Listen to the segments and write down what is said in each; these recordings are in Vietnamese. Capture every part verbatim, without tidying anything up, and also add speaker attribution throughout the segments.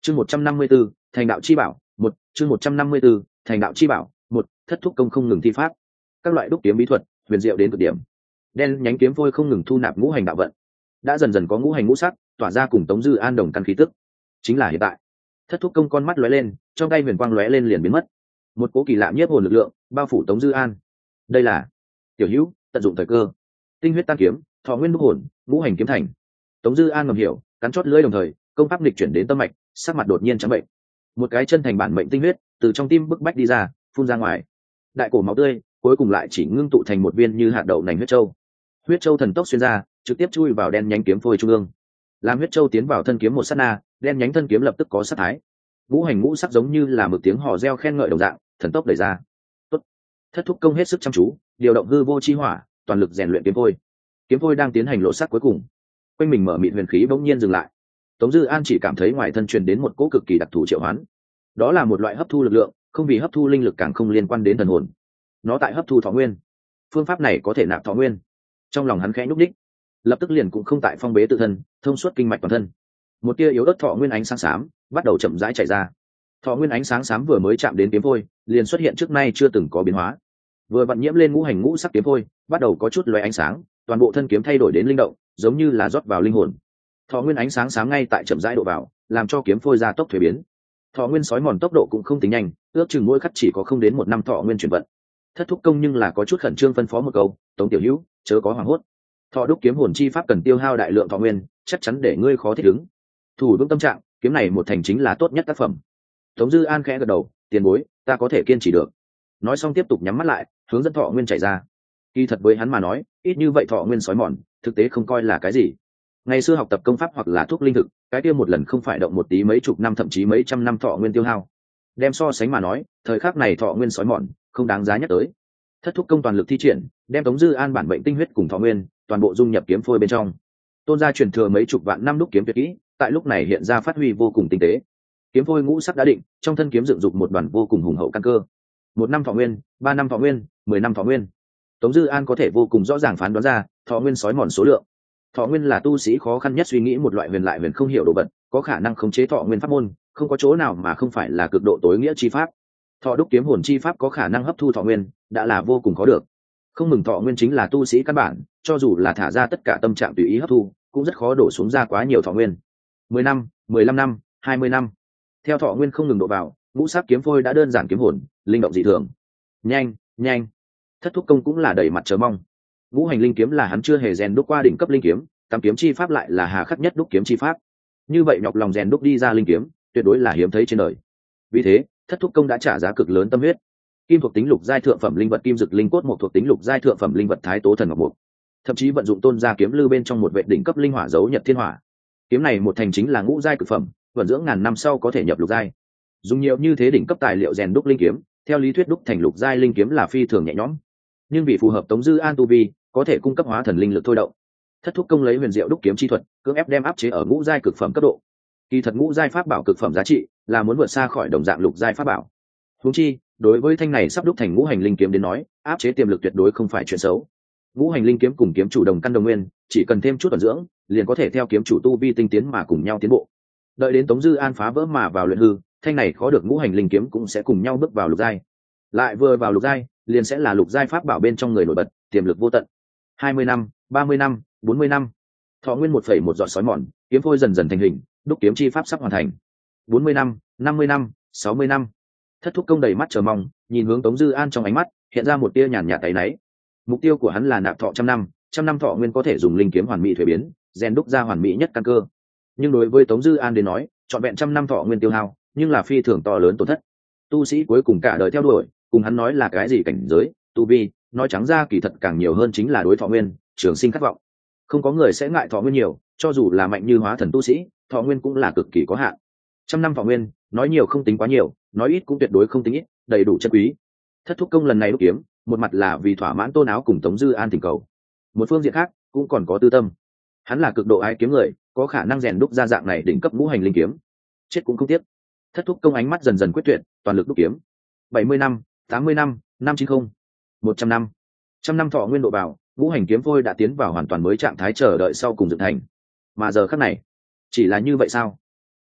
Speaker 1: chương một trăm năm mươi b ố thành đạo chi bảo một chương một trăm năm mươi b ố thành đạo chi bảo một thất thúc công không ngừng thi pháp, các loại đúc kiếm bí thuật huyền diệu đến cực điểm. Đen nhánh kiếm phôi không ngừng thu nạp ngũ hành đạo vận, đã dần dần có ngũ hành ngũ sắc tỏa ra cùng Tống Dư An đồng căn khí tức. Chính là hiện tại. Thất thúc công con mắt lóe lên, trong tay huyền quang lóe lên liền biến mất. Một cố kỳ lạ nhiếp hồn lực lượng bao phủ Tống Dư An. Đây là tiểu hữu tận dụng thời cơ, tinh huyết tan kiếm, thọ nguyên đúc hồn, ngũ hành kiếm thành. Tống Dư An ngầm hiểu, cắn chót lưỡi đồng thời công pháp nghịch chuyển đến tâm mạch, sắc mặt đột nhiên trắng bệnh. Một cái chân thành bản mệnh tinh huyết từ trong tim bức bách đi ra, phun ra ngoài. Đại cổ máu tươi cuối cùng lại chỉ ngưng tụ thành một viên như hạt đậu nành huyết châu. Huyết châu thần tốc xuyên ra, trực tiếp chui vào đen nhánh kiếm phôi trung ương. Làm huyết châu tiến vào thân kiếm một sát na, đen nhánh thân kiếm lập tức có sát thái. Ngũ hành ngũ sắc giống như là một tiếng hò reo khen ngợi đồng dạng, thần tốc đẩy ra. Tốt. Thất thúc công hết sức chăm chú, điều động hư vô chi hỏa, toàn lực rèn luyện kiếm phôi. Kiếm phôi đang tiến hành lộ sắc cuối cùng. Quanh mình mở mịt huyền khí bỗng nhiên dừng lại. Tống Dư An chỉ cảm thấy ngoài thân truyền đến một cỗ cực kỳ đặc thù triệu hoán. Đó là một loại hấp thu lực lượng, không vì hấp thu linh lực càng không liên quan đến thần hồn. Nó tại hấp thu thọ nguyên. Phương pháp này có thể nạp thọ nguyên. Trong lòng hắn khẽ nhúc nhích, lập tức liền cũng không tại phong bế tự thân, thông suốt kinh mạch toàn thân. Một tia yếu ớt thọ nguyên ánh sáng xám bắt đầu chậm rãi chảy ra. Thọ nguyên ánh sáng xám vừa mới chạm đến kiếm phôi, liền xuất hiện trước nay chưa từng có biến hóa. Vừa vặn nhiễm lên ngũ hành ngũ sắc kiếm phôi, bắt đầu có chút lóe ánh sáng, toàn bộ thân kiếm thay đổi đến linh động, giống như là rót vào linh hồn. Thọ nguyên ánh sáng sáng ngay tại chậm rãi độ vào, làm cho kiếm phôi gia tốc thuế biến. Thọ nguyên sói mòn tốc độ cũng không tính nhanh, ước chừng mỗi khắc chỉ có không đến một năm thọ nguyên chuyển vận. Thất thúc công nhưng là có chút khẩn trương phân phó một câu, Tống tiểu hữu chớ có hoảng hốt. Thọ đúc kiếm hồn chi pháp cần tiêu hao đại lượng thọ nguyên, chắc chắn để ngươi khó thích ứng. Thủ vững tâm trạng, kiếm này một thành chính là tốt nhất tác phẩm. Tống Dư An khẽ gật đầu, tiền bối, ta có thể kiên trì được. Nói xong tiếp tục nhắm mắt lại, hướng dẫn thọ nguyên chảy ra. Kỳ thật với hắn mà nói, ít như vậy thọ nguyên sói mòn, thực tế không coi là cái gì. Ngày xưa học tập công pháp hoặc là thuốc linh thực, cái kia một lần không phải động một tí mấy chục năm thậm chí mấy trăm năm thọ nguyên tiêu hao. Đem so sánh mà nói, thời khắc này thọ nguyên sói mòn, không đáng giá nhắc tới. Thất thúc công toàn lực thi triển, đem Tống Dư An bản bệnh tinh huyết cùng thọ nguyên, toàn bộ dung nhập kiếm phôi bên trong. Tôn gia truyền thừa mấy chục vạn năm đúc kiếm tuyệt kỹ, tại lúc này hiện ra phát huy vô cùng tinh tế. Kiếm phôi ngũ sắc đã định, trong thân kiếm dựng dục một đoàn vô cùng hùng hậu căn cơ. Một năm thọ nguyên, ba năm thọ nguyên, mười năm thọ nguyên. Tống Dư An có thể vô cùng rõ ràng phán đoán ra thọ nguyên sói mòn số lượng. Thọ nguyên là tu sĩ khó khăn nhất suy nghĩ một loại huyền lại huyền không hiểu đồ vật, có khả năng khống chế thọ nguyên pháp môn, không có chỗ nào mà không phải là cực độ tối nghĩa chi pháp. Thọ đúc kiếm hồn chi pháp có khả năng hấp thu thọ nguyên, đã là vô cùng khó được. Không mừng thọ nguyên chính là tu sĩ căn bản, cho dù là thả ra tất cả tâm trạng tùy ý hấp thu, cũng rất khó đổ xuống ra quá nhiều thọ nguyên. Mười năm, mười lăm năm, hai mươi năm. Theo thọ nguyên không ngừng đổ vào, ngũ sắc kiếm phôi đã đơn giản kiếm hồn, linh động dị thường. Nhanh, nhanh. Thất thúc công cũng là đầy mặt chờ mong. Ngũ hành linh kiếm là hắn chưa hề rèn đúc qua đỉnh cấp linh kiếm, tam kiếm chi pháp lại là hà khắc nhất đúc kiếm chi pháp. Như vậy nhọc lòng rèn đúc đi ra linh kiếm, tuyệt đối là hiếm thấy trên đời. Vì thế, thất thúc công đã trả giá cực lớn tâm huyết. Kim thuộc tính lục giai thượng phẩm linh vật kim dực linh cốt, một thuộc tính lục giai thượng phẩm linh vật thái tố thần ngọc mục. Thậm chí vận dụng tôn gia kiếm lư bên trong một vệ đỉnh cấp linh hỏa dấu nhật thiên hỏa. Kiếm này một thành chính là ngũ giai cực phẩm, vận dưỡng ngàn năm sau có thể nhập lục giai. Dùng nhiều như thế đỉnh cấp tài liệu rèn đúc linh kiếm, theo lý thuyết đúc thành lục giai linh kiếm là phi thường nhẹ nhõm. Nhưng vì phù hợp Tống Dư An tu vi, có thể cung cấp hóa thần linh lực thôi động. Thất thúc công lấy huyền diệu đúc kiếm chi thuật, cưỡng ép đem áp chế ở ngũ giai cực phẩm cấp độ. Kỳ thật ngũ giai pháp bảo cực phẩm giá trị là muốn vượt xa khỏi đồng dạng lục giai pháp bảo. Huống chi, đối với thanh này sắp đúc thành ngũ hành linh kiếm đến nói, áp chế tiềm lực tuyệt đối không phải chuyện xấu. Ngũ hành linh kiếm cùng kiếm chủ đồng căn đồng nguyên, chỉ cần thêm chút ẩn dưỡng, liền có thể theo kiếm chủ tu vi tinh tiến mà cùng nhau tiến bộ. Đợi đến Tống Dư An phá vỡ mà vào luyện hư, thanh này khó được ngũ hành linh kiếm cũng sẽ cùng nhau bước vào lục giai. Lại vừa vào lục giai, liền sẽ là lục giai pháp bảo bên trong người nổi bật, tiềm lực vô tận. Hai mươi năm, ba mươi năm, bốn mươi năm. Thọ nguyên một phẩy một giọt sói mòn, kiếm phôi dần dần thành hình, đúc kiếm chi pháp sắp hoàn thành. Bốn mươi năm, năm mươi năm, sáu mươi năm. Thất thúc công đầy mắt chờ mong, nhìn hướng Tống Dư An trong ánh mắt hiện ra một tia nhàn nhạt áy náy. Mục tiêu của hắn là nạp thọ trăm năm, trăm năm thọ nguyên có thể dùng linh kiếm hoàn mỹ thuế biến, rèn đúc ra hoàn mỹ nhất căn cơ. Nhưng đối với Tống Dư An đến nói, trọn vẹn trăm năm thọ nguyên tiêu hao, nhưng là phi thường to lớn tổn thất. Tu sĩ cuối cùng cả đời theo đuổi, cùng hắn nói là cái gì cảnh giới, tu vi, nói trắng ra kỳ thật càng nhiều hơn chính là đối thọ nguyên, trường sinh khát vọng. Không có người sẽ ngại thọ nguyên nhiều, cho dù là mạnh như hóa thần tu sĩ, thọ nguyên cũng là cực kỳ có hạn. Trăm năm thọ nguyên, nói nhiều không tính quá nhiều, nói ít cũng tuyệt đối không tính ít, đầy đủ chân quý. Thất thúc công lần này đúc kiếm, một mặt là vì thỏa mãn Tôn Áo cùng Tống Dư An tình cầu, một phương diện khác cũng còn có tư tâm. Hắn là cực độ ái kiếm người, có khả năng rèn đúc ra dạng này đỉnh cấp ngũ hành linh kiếm, chết cũng không tiếc. Thất thúc công ánh mắt dần dần quyết tuyệt, toàn lực đúc kiếm. Bảy mươi năm, tám mươi năm, năm chín không, một trăm năm, trăm năm thọ nguyên độ bảo, ngũ hành kiếm phôi đã tiến vào hoàn toàn mới trạng thái chờ đợi sau cùng dựng thành. Mà giờ khắc này, chỉ là như vậy sao?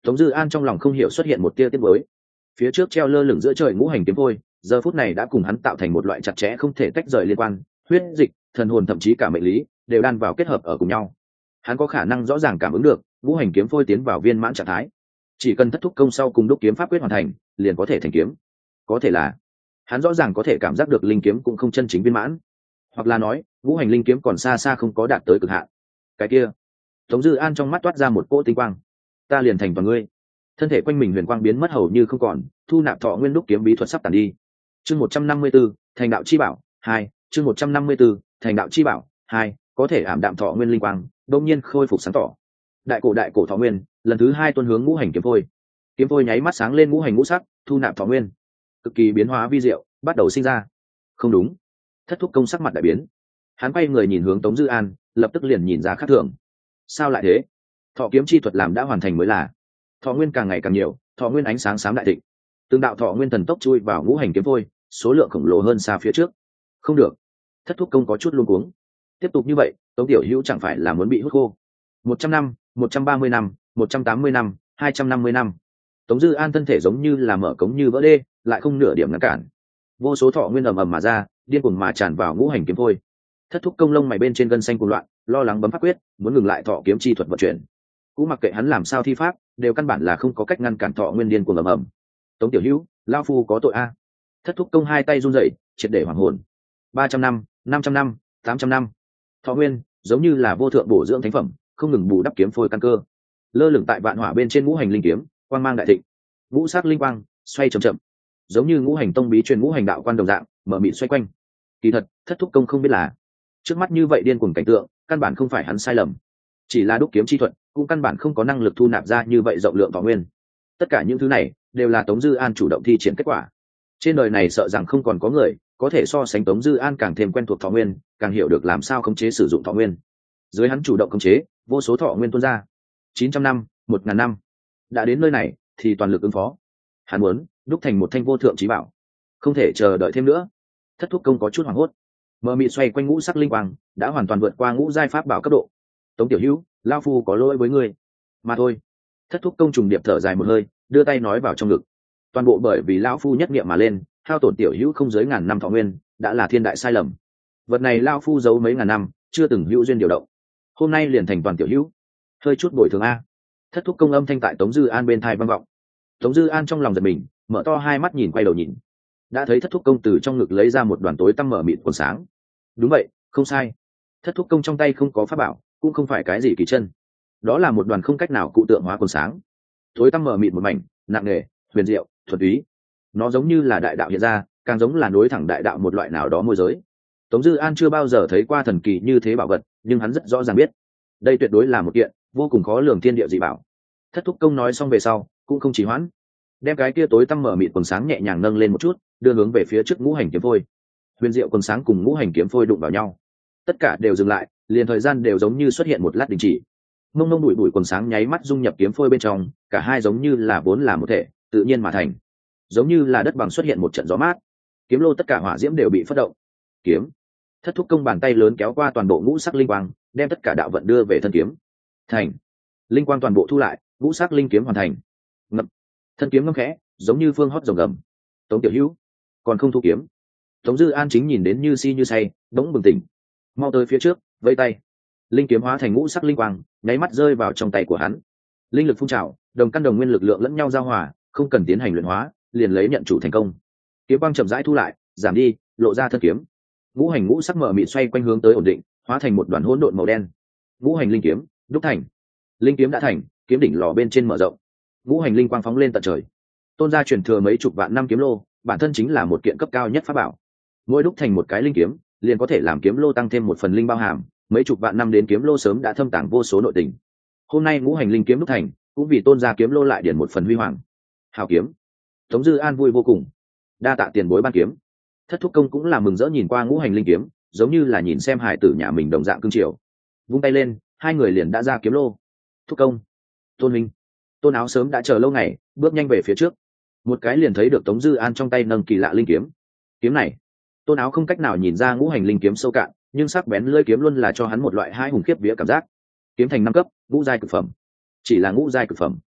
Speaker 1: Tống Dư An trong lòng không hiểu xuất hiện một tia tiếc nuối. Phía trước treo lơ lửng giữa trời ngũ hành kiếm phôi, giờ phút này đã cùng hắn tạo thành một loại chặt chẽ không thể tách rời liên quan, huyết dịch, thần hồn thậm chí cả mệnh lý đều đan vào kết hợp ở cùng nhau. Hắn có khả năng rõ ràng cảm ứng được ngũ hành kiếm phôi tiến vào viên mãn trạng thái, chỉ cần thất thúc công sau cùng đúc kiếm pháp quyết hoàn thành, liền có thể thành kiếm. Có thể là hắn rõ ràng có thể cảm giác được linh kiếm cũng không chân chính viên mãn, hoặc là nói ngũ hành linh kiếm còn xa xa không có đạt tới cực hạn. Cái kia, Tống Dư An trong mắt toát ra một cỗ tinh quang. Ta liền thành toàn ngươi. Thân thể quanh mình huyền quang biến mất hầu như không còn, thu nạp thọ nguyên đúc kiếm bí thuật sắp tàn đi. Chương một trăm năm mươi 154, thành đạo chi bảo hai. Chương một trăm năm mươi 154, thành đạo chi bảo hai, có thể ảm đạm thọ nguyên linh quang, đột nhiên khôi phục sáng tỏ. Đại cổ đại cổ thọ nguyên, lần thứ hai tuôn hướng ngũ hành kiếm phôi. Kiếm phôi nháy mắt sáng lên ngũ hành ngũ sắc, thu nạp thọ nguyên. Cực kỳ biến hóa vi diệu bắt đầu sinh ra. Không đúng. Thất thúc công sắc mặt đại biến. Hắn quay người nhìn hướng Tống Dư An, lập tức liền nhìn ra khác thường. Sao lại thế? Thọ kiếm chi thuật làm đã hoàn thành mới là. Thọ nguyên càng ngày càng nhiều, thọ nguyên ánh sáng xám đại thịnh. Từng đạo thọ nguyên thần tốc chui vào ngũ hành kiếm phôi, số lượng khổng lồ hơn xa phía trước. Không được. Thất thúc công có chút luống cuống. Tiếp tục như vậy, Tống tiểu hữu chẳng phải là muốn bị hút khô. Một trăm năm, một trăm ba mươi năm, một trăm tám mươi năm, hai trăm năm mươi năm. Tống Dư An thân thể giống như là mở cống như vỡ đê, lại không nửa điểm ngăn cản. Vô số thọ nguyên ầm ầm mà ra, điên cuồng mà tràn vào ngũ hành kiếm phôi. Thất thúc công lông mày bên trên gân xanh cuồng loạn, lo lắng bấm pháp quyết, muốn ngừng lại thọ kiếm chi thuật vận chuyển. Cũng mặc kệ hắn làm sao thi pháp, đều căn bản là không có cách ngăn cản thọ nguyên điên cuồng ầm ầm. Tống tiểu hữu, lão phu có tội a. Thất thúc công hai tay run rẩy, triệt để hoảng hồn. Ba trăm năm, năm trăm năm, tám trăm năm. Thọ nguyên giống như là vô thượng bổ dưỡng thánh phẩm, không ngừng bù đắp kiếm phôi căn cơ. Lơ lửng tại vạn hỏa bên trên ngũ hành linh kiếm, quang mang đại thịnh. Ngũ sắc linh quang xoay chậm chậm, giống như ngũ hành tông bí truyền ngũ hành đạo quan đồng dạng, mở mịt xoay quanh. Kỳ thật, thất thúc công không biết là, trước mắt như vậy điên cuồng cảnh tượng, căn bản không phải hắn sai lầm, chỉ là đúc kiếm chi thuật, cũng căn bản không có năng lực thu nạp ra như vậy rộng lượng thọ nguyên. Tất cả những thứ này đều là Tống Dư An chủ động thi triển kết quả. Trên đời này sợ rằng không còn có người có thể so sánh Tống Dư An càng thêm quen thuộc thọ nguyên, càng hiểu được làm sao khống chế sử dụng thọ nguyên. Dưới hắn chủ động khống chế, vô số thọ nguyên tuôn ra. Chín trăm năm, một ngàn năm, đã đến nơi này thì toàn lực ứng phó. Hắn muốn đúc thành một thanh vô thượng chí bảo, không thể chờ đợi thêm nữa. Thất thúc công có chút hoảng hốt, mờ mịt xoay quanh ngũ sắc linh quang, đã hoàn toàn vượt qua ngũ giai pháp bảo cấp độ. Tống tiểu hữu, lão phu có lỗi với ngươi, mà thôi. Thất thúc công trùng điệp thở dài một hơi, đưa tay nói vào trong ngực. Toàn bộ bởi vì lão phu nhất niệm mà lên, hao tổn tiểu hữu không dưới ngàn năm thọ nguyên, đã là thiên đại sai lầm. Vật này lão phu giấu mấy ngàn năm, chưa từng hữu duyên điều động, hôm nay liền thành toàn tiểu hữu, hơi chút bồi thường a. Thất thúc công âm thanh tại Tống Dư An bên tai vang vọng. Tống Dư An trong lòng giật mình, mở to hai mắt nhìn quay đầu nhìn, đã thấy thất thúc công từ trong ngực lấy ra một đoàn tối tăm mở mịt còn sáng. Đúng vậy, không sai. Thất thúc công trong tay không có pháp bảo, cũng không phải cái gì kỳ chân, đó là một đoàn không cách nào cụ tượng hóa còn sáng, tối tăm mở mịt một mảnh, nặng nề, huyền diệu, thuần túy. Nó giống như là đại đạo hiện ra, càng giống là nối thẳng đại đạo một loại nào đó môi giới. Tống Dư An chưa bao giờ thấy qua thần kỳ như thế bảo vật, nhưng hắn rất rõ ràng biết, đây tuyệt đối là một kiện vô cùng khó lường thiên địa dị bảo. Thất thúc công nói xong về sau, cũng không trì hoãn, đem cái kia tối tăm mở mịt quần sáng nhẹ nhàng nâng lên một chút, đưa hướng về phía trước ngũ hành kiếm phôi. Huyền diệu quần sáng cùng ngũ hành kiếm phôi đụng vào nhau, tất cả đều dừng lại, liền thời gian đều giống như xuất hiện một lát đình chỉ. Mông mông bụi bụi quần sáng nháy mắt dung nhập kiếm phôi bên trong, cả hai giống như là vốn là một thể, tự nhiên mà thành, giống như là đất bằng xuất hiện một trận gió mát. Kiếm lô tất cả hỏa diễm đều bị phất động. Kiếm. Thất thúc công bàn tay lớn kéo qua toàn bộ ngũ sắc linh quang, đem tất cả đạo vận đưa về thân kiếm. Thành. Linh quang toàn bộ thu lại, ngũ sắc linh kiếm hoàn thành. Ngậm. Thân kiếm ngâm khẽ, giống như phương hót rồng gầm. Tống tiểu hữu, còn không thu kiếm. Tống Dư An chính nhìn đến như si như say, bỗng bừng tỉnh, mau tới phía trước, vẫy tay. Linh kiếm hóa thành ngũ sắc linh quang, nháy mắt rơi vào trong tay của hắn. Linh lực phun trào, đồng căn đồng nguyên lực lượng lẫn nhau giao hòa, không cần tiến hành luyện hóa, liền lấy nhận chủ thành công. Kiếm quang chậm rãi thu lại, giảm đi, lộ ra thân kiếm. Ngũ hành ngũ sắc mở mịt xoay quanh hướng tới ổn định, hóa thành một đoàn hỗn độn màu đen. Ngũ hành linh kiếm đúc thành. Linh kiếm đã thành, kiếm đỉnh lò bên trên mở rộng. Ngũ hành linh quang phóng lên tận trời. Tôn gia truyền thừa mấy chục vạn năm kiếm lô, bản thân chính là một kiện cấp cao nhất pháp bảo. Mỗi đúc thành một cái linh kiếm, liền có thể làm kiếm lô tăng thêm một phần linh bao hàm, mấy chục vạn năm đến kiếm lô sớm đã thâm tàng vô số nội tình. Hôm nay ngũ hành linh kiếm đúc thành, cũng vì Tôn gia kiếm lô lại điển một phần huy hoàng. Hào kiếm. Tống Dư An vui vô cùng, đa tạ tiền bối ban kiếm. Thất thúc công cũng là mừng rỡ nhìn qua ngũ hành linh kiếm, giống như là nhìn xem hải tử nhà mình đồng dạng cưng chiều. Vung tay lên, hai người liền đã ra kiếm lô. Thúc công, Tôn Minh, Tôn Áo sớm đã chờ lâu ngày, bước nhanh về phía trước, một cái liền thấy được Tống Dư An trong tay nâng kỳ lạ linh kiếm. Kiếm này, Tôn Áo không cách nào nhìn ra ngũ hành linh kiếm sâu cạn, nhưng sắc bén lưỡi kiếm luôn là cho hắn một loại hai hùng khiếp vía cảm giác. Kiếm thành năm cấp, ngũ giai cực phẩm. Chỉ là ngũ giai cực phẩm.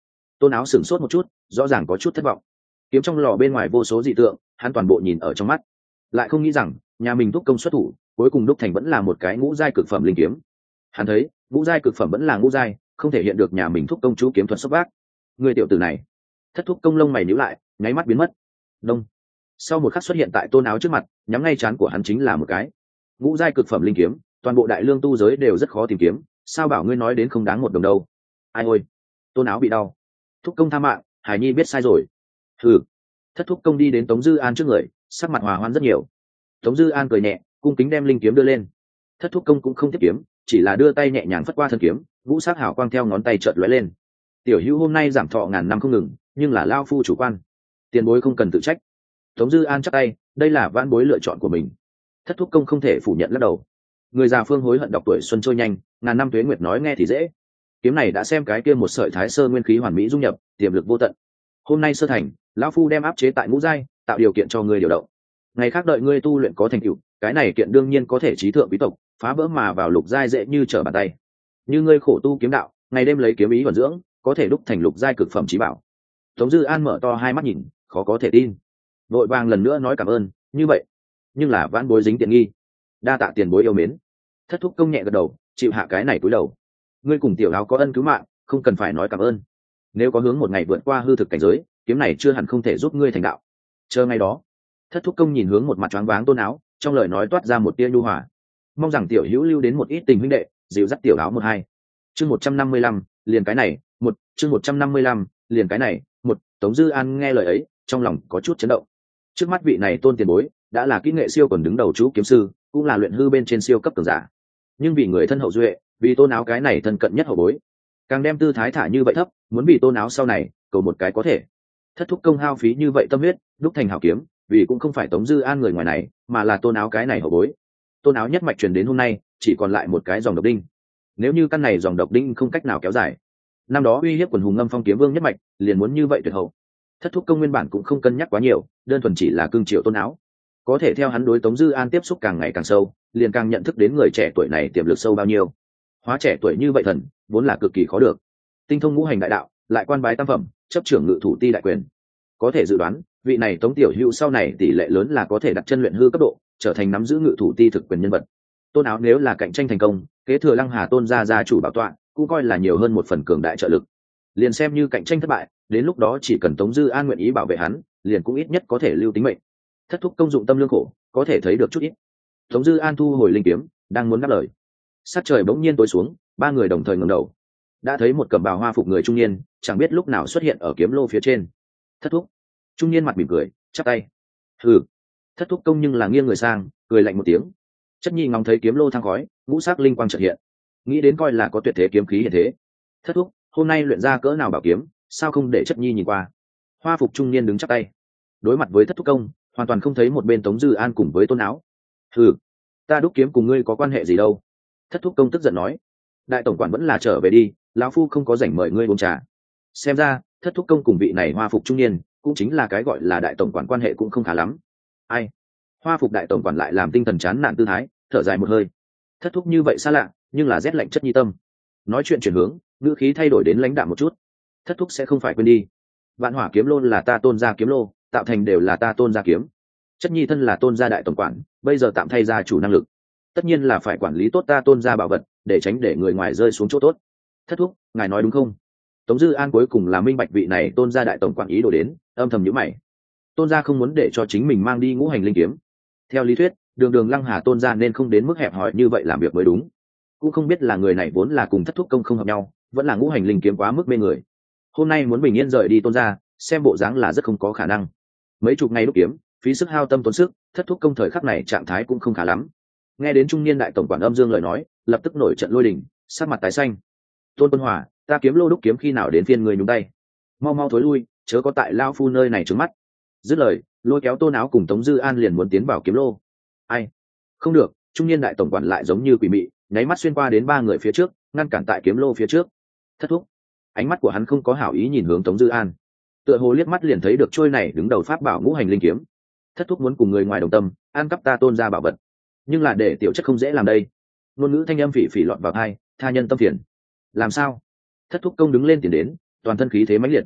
Speaker 1: Tôn áo sửng sốt một chút, rõ ràng có chút thất vọng. Kiếm trong lò bên ngoài vô số dị tượng, hắn toàn bộ nhìn ở trong mắt, lại không nghĩ rằng nhà mình thúc công xuất thủ, cuối cùng đúc thành vẫn là một cái ngũ giai cực phẩm linh kiếm. Hắn thấy ngũ giai cực phẩm vẫn là ngũ giai, không thể hiện được nhà mình thúc công chú kiếm thuật sốc vác. Người tiểu tử này, thất thúc công lông mày nhíu lại, nháy mắt biến mất. Đông. Sau một khắc xuất hiện tại Tôn áo trước mặt, nhắm ngay trán của hắn chính là một cái ngũ giai cực phẩm linh kiếm, toàn bộ đại lương tu giới đều rất khó tìm kiếm, sao bảo ngươi nói đến không đáng một đồng đâu. Ai ôi, Tôn áo bị đau. Thúc công tha mạng, Hải Nhi biết sai rồi. Ừ. Thất thúc công đi đến Tống Dư An trước người, sắc mặt hòa hoãn rất nhiều. Tống Dư An cười nhẹ, cung kính đem linh kiếm đưa lên. Thất thúc công cũng không tiếp kiếm, chỉ là đưa tay nhẹ nhàng phất qua thân kiếm, vũ sắc hào quang theo ngón tay chợt lóe lên. Tiểu hữu hôm nay giảm thọ ngàn năm không ngừng, nhưng là lao phu chủ quan, tiền bối không cần tự trách. Tống Dư An chắp tay, đây là vãn bối lựa chọn của mình. Thất thúc công không thể phủ nhận lắc đầu. Người già phương hối hận đọc tuổi xuân trôi nhanh, ngàn năm tuế nguyệt nói nghe thì dễ. Kiếm này đã xem cái kia một sợi thái sơ nguyên khí hoàn mỹ dung nhập, tiềm lực vô tận. Hôm nay sơ thành, lão phu đem áp chế tại ngũ giai, tạo điều kiện cho ngươi điều động. Ngày khác đợi ngươi tu luyện có thành tựu, cái này kiện đương nhiên có thể trí thượng quý tộc, phá vỡ mà vào lục giai dễ như trở bàn tay. Như ngươi khổ tu kiếm đạo, ngày đêm lấy kiếm ý vận dưỡng, có thể đúc thành lục giai cực phẩm chí bảo. Tống Dư An mở to hai mắt nhìn, khó có thể tin. Vội vàng lần nữa nói cảm ơn, như vậy, nhưng là vãn bối dính tiện nghi. Đa tạ tiền bối yêu mến. Thất thúc công nhẹ gật đầu, chịu hạ cái này cúi đầu. Ngươi cùng tiểu áo có ân cứu mạng, không cần phải nói cảm ơn. Nếu có hướng một ngày vượt qua hư thực cảnh giới, kiếm này chưa hẳn không thể giúp ngươi thành đạo. Chờ ngày đó. Thất thúc công nhìn hướng một mặt choáng váng Tôn áo, trong lời nói toát ra một tia nhu hòa. Mong rằng tiểu hữu lưu đến một ít tình huynh đệ, dịu dắt tiểu áo một hai. Chương một trăm năm mươi lăm, liền cái này, một, chương một trăm năm mươi lăm, liền cái này, một. Tống Dư An nghe lời ấy, trong lòng có chút chấn động. Trước mắt vị này Tôn tiền bối, đã là kỹ nghệ siêu còn đứng đầu chú kiếm sư, cũng là luyện hư bên trên siêu cấp cường giả. Nhưng vì người thân hậu duệ, vì Tôn áo cái này thân cận nhất hậu bối, càng đem tư thái thả như vậy thấp, muốn bị Tôn áo sau này cầu một cái có thể. Thất thúc công hao phí như vậy tâm huyết, đúc thành hảo kiếm, vì cũng không phải Tống Dư An người ngoài này, mà là Tôn áo cái này hậu bối. Tôn áo nhất mạch truyền đến hôm nay, chỉ còn lại một cái dòng độc đinh. Nếu như căn này dòng độc đinh không cách nào kéo dài, năm đó uy hiếp quần hùng ngâm phong kiếm vương nhất mạch, liền muốn như vậy tuyệt hậu. Thất thúc công nguyên bản cũng không cân nhắc quá nhiều, đơn thuần chỉ là cương triệu Tôn áo. Có thể theo hắn đối Tống Dư An tiếp xúc càng ngày càng sâu, liền càng nhận thức đến người trẻ tuổi này tiềm lực sâu bao nhiêu. Hóa trẻ tuổi như vậy thần, vốn là cực kỳ khó được. Tinh thông ngũ hành đại đạo, lại quan bái tam phẩm, chấp trưởng ngự thủ ti đại quyền. Có thể dự đoán, vị này Tống tiểu hữu sau này tỷ lệ lớn là có thể đặt chân luyện hư cấp độ, trở thành nắm giữ ngự thủ ti thực quyền nhân vật. Tôn áo nếu là cạnh tranh thành công, kế thừa Lăng Hà Tôn gia gia chủ bảo tọa, cũng coi là nhiều hơn một phần cường đại trợ lực. Liền xem như cạnh tranh thất bại, đến lúc đó chỉ cần Tống Dư An nguyện ý bảo vệ hắn, liền cũng ít nhất có thể lưu tính mệnh. Thất thúc công dụng tâm lương khổ, có thể thấy được chút ít. Tống Dư An thu hồi linh kiếm, đang muốn đáp lời, sát trời bỗng nhiên tối xuống, ba người đồng thời ngẩng đầu, đã thấy một cẩm bào hoa phục người trung niên, chẳng biết lúc nào xuất hiện ở kiếm lô phía trên. Thất thúc. Trung niên mặt mỉm cười, chắp tay. Ừ. Thất thúc công nhưng là nghiêng người sang, cười lạnh một tiếng. Chất nhi ngóng thấy kiếm lô thang khói, ngũ sắc linh quang chợt hiện, nghĩ đến coi là có tuyệt thế kiếm khí hiện thế. Thất thúc, hôm nay luyện ra cỡ nào bảo kiếm, sao không để chất nhi nhìn qua? Hoa phục trung niên đứng chắp tay, đối mặt với thất thúc công, hoàn toàn không thấy một bên Tống Dư An cùng với Tôn áo. Ừ, ta đúc kiếm cùng ngươi có quan hệ gì đâu? Thất thúc công tức giận nói. Đại tổng quản vẫn là trở về đi, lão phu không có rảnh mời ngươi uống trà. Xem ra thất thúc công cùng vị này hoa phục trung niên, cũng chính là cái gọi là đại tổng quản quan hệ cũng không khá lắm. Ai? Hoa phục đại tổng quản lại làm tinh thần chán nản tư thái, thở dài một hơi. Thất thúc như vậy xa lạ, nhưng là rét lạnh chất nhi tâm. Nói chuyện chuyển hướng, ngữ khí thay đổi đến lãnh đạm một chút. Thất thúc sẽ không phải quên đi, vạn hỏa kiếm lô là ta Tôn gia kiếm lô, tạo thành đều là ta Tôn gia kiếm. Chất nhi thân là Tôn gia đại tổng quản, bây giờ tạm thay gia chủ năng lực, tất nhiên là phải quản lý tốt ta Tôn gia bảo vật, để tránh để người ngoài rơi xuống chỗ tốt. Thất thúc, ngài nói đúng không? Tống Dư An cuối cùng là minh bạch vị này Tôn gia đại tổng quản ý đồ đến, âm thầm nhíu mày. Tôn gia không muốn để cho chính mình mang đi ngũ hành linh kiếm. Theo lý thuyết, đường đường Lăng Hà Tôn gia nên không đến mức hẹp hòi như vậy làm việc mới đúng. Cũng không biết là người này vốn là cùng thất thúc công không hợp nhau, vẫn là ngũ hành linh kiếm quá mức mê người. Hôm nay muốn bình yên rời đi Tôn gia, xem bộ dáng là rất không có khả năng. Mấy chục ngày đúc kiếm, phí sức hao tâm tốn sức, thất thúc công thời khắc này trạng thái cũng không khá lắm. Nghe đến trung niên đại tổng quản âm dương lời nói, lập tức nổi trận lôi đình, sắc mặt tái xanh. Tôn Quân Hòa, ta kiếm lô đúc kiếm khi nào đến phiên người nhúng tay? Mau mau thối lui, chớ có tại lao phu nơi này trướng mắt. Dứt lời, lôi kéo Tôn áo cùng Tống Dư An liền muốn tiến vào kiếm lô. Ai? Không được, trung niên đại tổng quản lại giống như quỷ mị, nháy mắt xuyên qua đến ba người phía trước, ngăn cản tại kiếm lô phía trước. Thất thúc. Ánh mắt của hắn không có hảo ý nhìn hướng Tống Dư An, tựa hồ liếc mắt liền thấy được trôi này đứng đầu pháp bảo ngũ hành linh kiếm. Thất thúc muốn cùng người ngoài đồng tâm, an cắp ta Tôn gia bảo vật, nhưng là để tiểu chất không dễ làm đây. Ngôn ngữ thanh âm phỉ phỉ lọt vào tai, tha nhân tâm phiền. Làm sao? Thất thúc công đứng lên tiền đến, toàn thân khí thế mãnh liệt,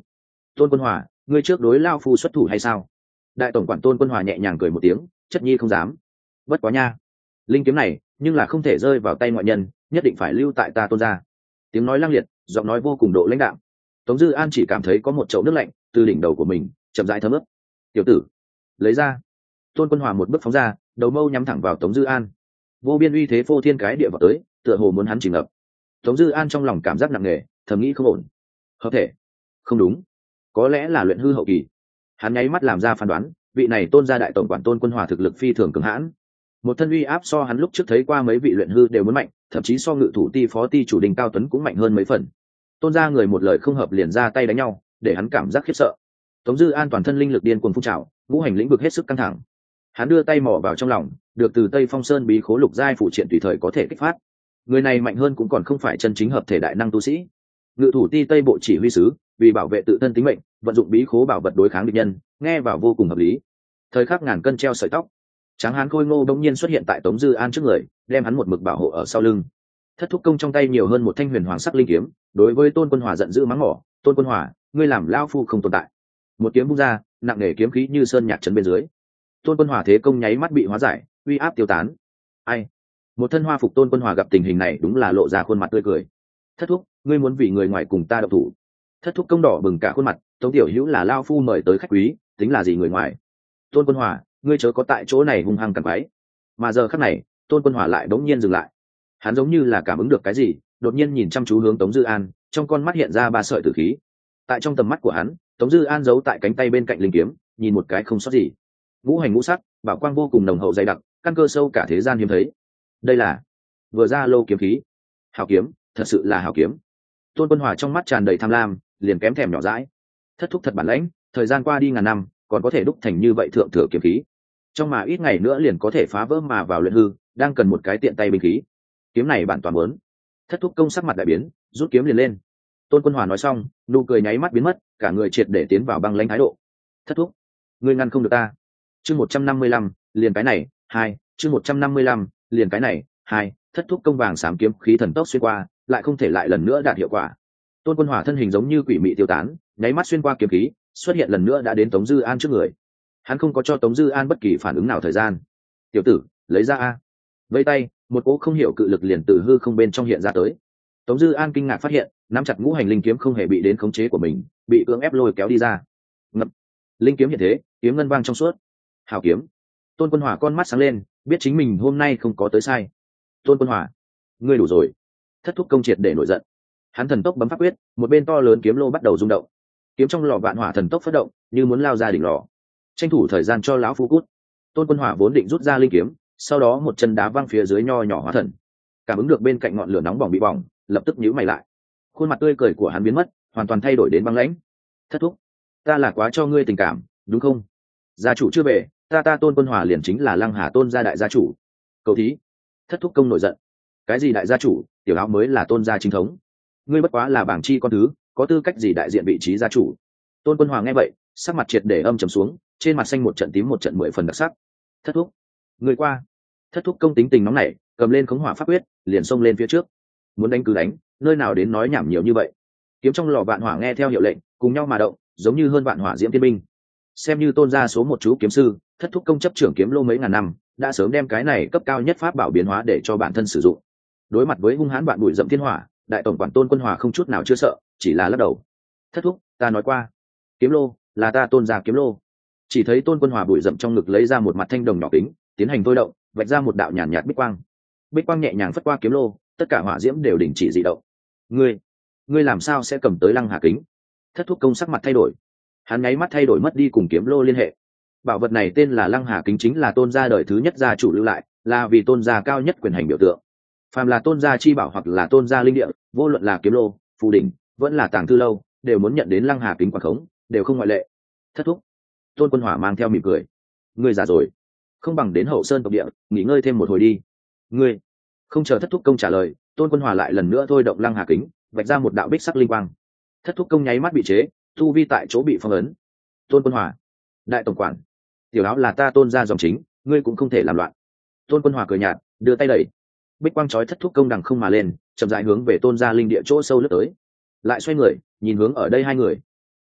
Speaker 1: Tôn Quân Hòa, ngươi trước đối lao phu xuất thủ hay sao? Đại tổng quản Tôn Quân Hòa nhẹ nhàng cười một tiếng, chất nhi không dám. Bất quá nha, linh kiếm này nhưng là không thể rơi vào tay ngoại nhân, nhất định phải lưu tại ta Tôn gia. Tiếng nói lăng liệt, giọng nói vô cùng độ lãnh đạm. Tống Dư An chỉ cảm thấy có một chậu nước lạnh từ đỉnh đầu của mình chậm rãi thấm ướt. Tiểu tử, lấy ra. Tôn Quân Hòa một bước phóng ra, đầu mâu nhắm thẳng vào Tống Dư An. Vô biên uy thế phô thiên cái địa vào tới, tựa hồ muốn hắn chìm ngập. Tống Dư An trong lòng cảm giác nặng nề, thầm nghĩ không ổn. Hợp thể? Không đúng, có lẽ là luyện hư hậu kỳ. Hắn nháy mắt làm ra phán đoán, vị này Tôn gia đại tổng quản Tôn Quân Hòa thực lực phi thường cường hãn. Một thân uy áp so hắn lúc trước thấy qua mấy vị luyện hư đều muốn mạnh, thậm chí so ngự thủ ti phó ti chủ Đình Cao Tuấn cũng mạnh hơn mấy phần. Tôn gia người một lời không hợp liền ra tay đánh nhau, để hắn cảm giác khiếp sợ. Tống Dư An toàn thân linh lực điên cuồng phun trào, ngũ hành lĩnh vực hết sức căng thẳng. Hắn đưa tay mò vào trong lòng, được từ Tây Phong Sơn bí khố lục giai phụ triện tùy thời có thể kích phát. Người này mạnh hơn cũng còn không phải chân chính hợp thể đại năng tu sĩ. Ngự thủ ti Tây bộ chỉ huy sứ, vì bảo vệ tự thân tính mệnh, vận dụng bí khố bảo vật đối kháng địch nhân, nghe vào vô cùng hợp lý. Thời khắc ngàn cân treo sợi tóc, Tráng Hán khôi ngô đống nhiên xuất hiện tại Tống Dư An trước người, đem hắn một mực bảo hộ ở sau lưng. Thất thúc công trong tay nhiều hơn một thanh huyền hoàng sắc linh kiếm, đối với Tôn Quân Hòa giận dữ mắng mỏ, "Tôn Quân Hòa, ngươi làm lão phu không tồn tại." Một kiếm vung ra, nặng nề kiếm khí như sơn nhạc trấn bên dưới. Tôn Quân Hòa thế công nháy mắt bị hóa giải, uy áp tiêu tán. Ai? Một thân hoa phục Tôn Quân Hòa gặp tình hình này đúng là lộ ra khuôn mặt tươi cười. "Thất thúc, ngươi muốn vì người ngoài cùng ta độc thủ?" Thất thúc công đỏ bừng cả khuôn mặt, "Tống tiểu hữu là lão phu mời tới khách quý, tính là gì người ngoài?" "Tôn Quân Hòa, ngươi chớ có tại chỗ này hung hăng cằn quấy." Mà giờ khắc này, Tôn Quân Hòa lại đống nhiên dừng lại. Hắn giống như là cảm ứng được cái gì, đột nhiên nhìn chăm chú hướng Tống Dư An, trong con mắt hiện ra ba sợi tử khí. Tại trong tầm mắt của hắn, Tống Dư An giấu tại cánh tay bên cạnh linh kiếm, nhìn một cái không sót gì. Ngũ hành ngũ sắc, bảo quang vô cùng nồng hậu dày đặc, căn cơ sâu cả thế gian hiếm thấy. Đây là vừa ra lô kiếm khí. Hảo kiếm, thật sự là hảo kiếm. Tôn Quân Hòa trong mắt tràn đầy tham lam, liền kém thèm nhỏ dãi. Thất thúc thật bản lãnh, thời gian qua đi ngàn năm, còn có thể đúc thành như vậy thượng thừa kiếm khí. Trong mà ít ngày nữa liền có thể phá vỡ mà vào luyện hư, đang cần một cái tiện tay binh khí. Kiếm này bản toàn muốn. Thất thúc công sắc mặt đại biến, rút kiếm liền lên. Tôn Quân Hòa nói xong, nụ cười nháy mắt biến mất, cả người triệt để tiến vào băng lãnh thái độ. "Thất thúc, ngươi ngăn không được ta." Chương một trăm năm mươi lăm, liền cái này, hai, chương một trăm năm mươi lăm, liền cái này, hai, thất thúc công vàng xám kiếm khí thần tốc xuyên qua, lại không thể lại lần nữa đạt hiệu quả. Tôn Quân Hòa thân hình giống như quỷ mị tiêu tán, nháy mắt xuyên qua kiếm khí, xuất hiện lần nữa đã đến Tống Dư An trước người. Hắn không có cho Tống Dư An bất kỳ phản ứng nào thời gian. "Tiểu tử, lấy ra a." Vẫy tay, một cỗ không hiểu cự lực liền từ hư không bên trong hiện ra tới. Tống Dư An kinh ngạc phát hiện, nắm chặt ngũ hành linh kiếm không hề bị đến khống chế của mình, bị cưỡng ép lôi kéo đi ra. Ngập. Linh kiếm hiện thế, kiếm ngân vang trong suốt. Hảo kiếm. Tôn Quân Hòa con mắt sáng lên, biết chính mình hôm nay không có tới sai. "Tôn Quân Hòa, ngươi đủ rồi." Thất thúc công triệt để nổi giận. Hắn thần tốc bấm pháp quyết, một bên to lớn kiếm lô bắt đầu rung động. Kiếm trong lò vạn hỏa thần tốc phát động, như muốn lao ra đỉnh lò. Tranh thủ thời gian cho lão phu cút. Tôn Quân Hòa vốn định rút ra linh kiếm, sau đó một chân đá văng phía dưới nho nhỏ hóa thần. Cảm ứng được bên cạnh ngọn lửa nóng bỏng bị bỏng, lập tức nhíu mày lại. Khuôn mặt tươi cười của hắn biến mất, hoàn toàn thay đổi đến băng lãnh. "Thất thúc, ta là quá cho ngươi tình cảm, đúng không? Gia chủ chưa về, ta ta Tôn Quân Hòa liền chính là Lăng Hà Tôn gia đại gia chủ." Cầu thí. Thất thúc công nổi giận. "Cái gì đại gia chủ, tiểu áo mới là Tôn gia chính thống. Ngươi bất quá là bảng chi con thứ, có tư cách gì đại diện vị trí gia chủ?" Tôn Quân Hòa nghe vậy, sắc mặt triệt để âm trầm xuống, trên mặt xanh một trận tím một trận mười phần đặc sắc. "Thất thúc, người qua." Thất thúc công tính tình nóng nảy, cầm lên khống hỏa pháp quyết, liền xông lên phía trước. Muốn đánh cứ đánh, nơi nào đến nói nhảm nhiều như vậy. Kiếm trong lò vạn hỏa nghe theo hiệu lệnh, cùng nhau mà động, giống như hơn vạn hỏa diễm thiên binh. Xem như Tôn gia số một chú kiếm sư, thất thúc công chấp trưởng kiếm lô mấy ngàn năm, đã sớm đem cái này cấp cao nhất pháp bảo biến hóa để cho bản thân sử dụng. Đối mặt với hung hãn vạn bụi dậm thiên hỏa, đại tổng quản Tôn Quân Hòa không chút nào chưa sợ, chỉ là lắc đầu. "Thất thúc, ta nói qua, kiếm lô là ta Tôn gia kiếm lô." Chỉ thấy Tôn Quân Hòa bụi dậm trong ngực lấy ra một mặt thanh đồng nhỏ kính, tiến hành thôi động, vạch ra một đạo nhàn nhạt bích quang. Bích quang nhẹ nhàng phất qua kiếm lô, tất cả hỏa diễm đều đình chỉ dị động. "Ngươi, ngươi làm sao sẽ cầm tới Lăng Hà kính?" Thất thúc công sắc mặt thay đổi. Hắn nháy mắt thay đổi mất đi cùng kiếm lô liên hệ. Bảo vật này tên là Lăng Hà kính, chính là Tôn gia đời thứ nhất gia chủ lưu lại, là vì Tôn gia cao nhất quyền hành biểu tượng. Phàm là Tôn gia chi bảo hoặc là Tôn gia linh địa, vô luận là kiếm lô, phù đỉnh, vẫn là tàng thư lâu, đều muốn nhận đến Lăng Hà kính quản khống, đều không ngoại lệ. "Thất thúc." Tôn Quân Hòa mang theo mỉm cười. "Ngươi già rồi, không bằng đến Hậu Sơn tộc địa nghỉ ngơi thêm một hồi đi." "Ngươi." Không chờ thất thúc công trả lời, Tôn Quân Hòa lại lần nữa thôi động Lăng Hà kính, vạch ra một đạo bích sắc linh quang. Thất thúc công nháy mắt bị chế, tu vi tại chỗ bị phong ấn. "Tôn Quân Hòa, đại tổng quản, tiểu áo là ta Tôn gia dòng chính, ngươi cũng không thể làm loạn." Tôn Quân Hòa cười nhạt, đưa tay đẩy. Bích quang chói thất thúc công đằng không mà lên, chậm rãi hướng về Tôn gia linh địa chỗ sâu lướt tới. Lại xoay người, nhìn hướng ở đây hai người.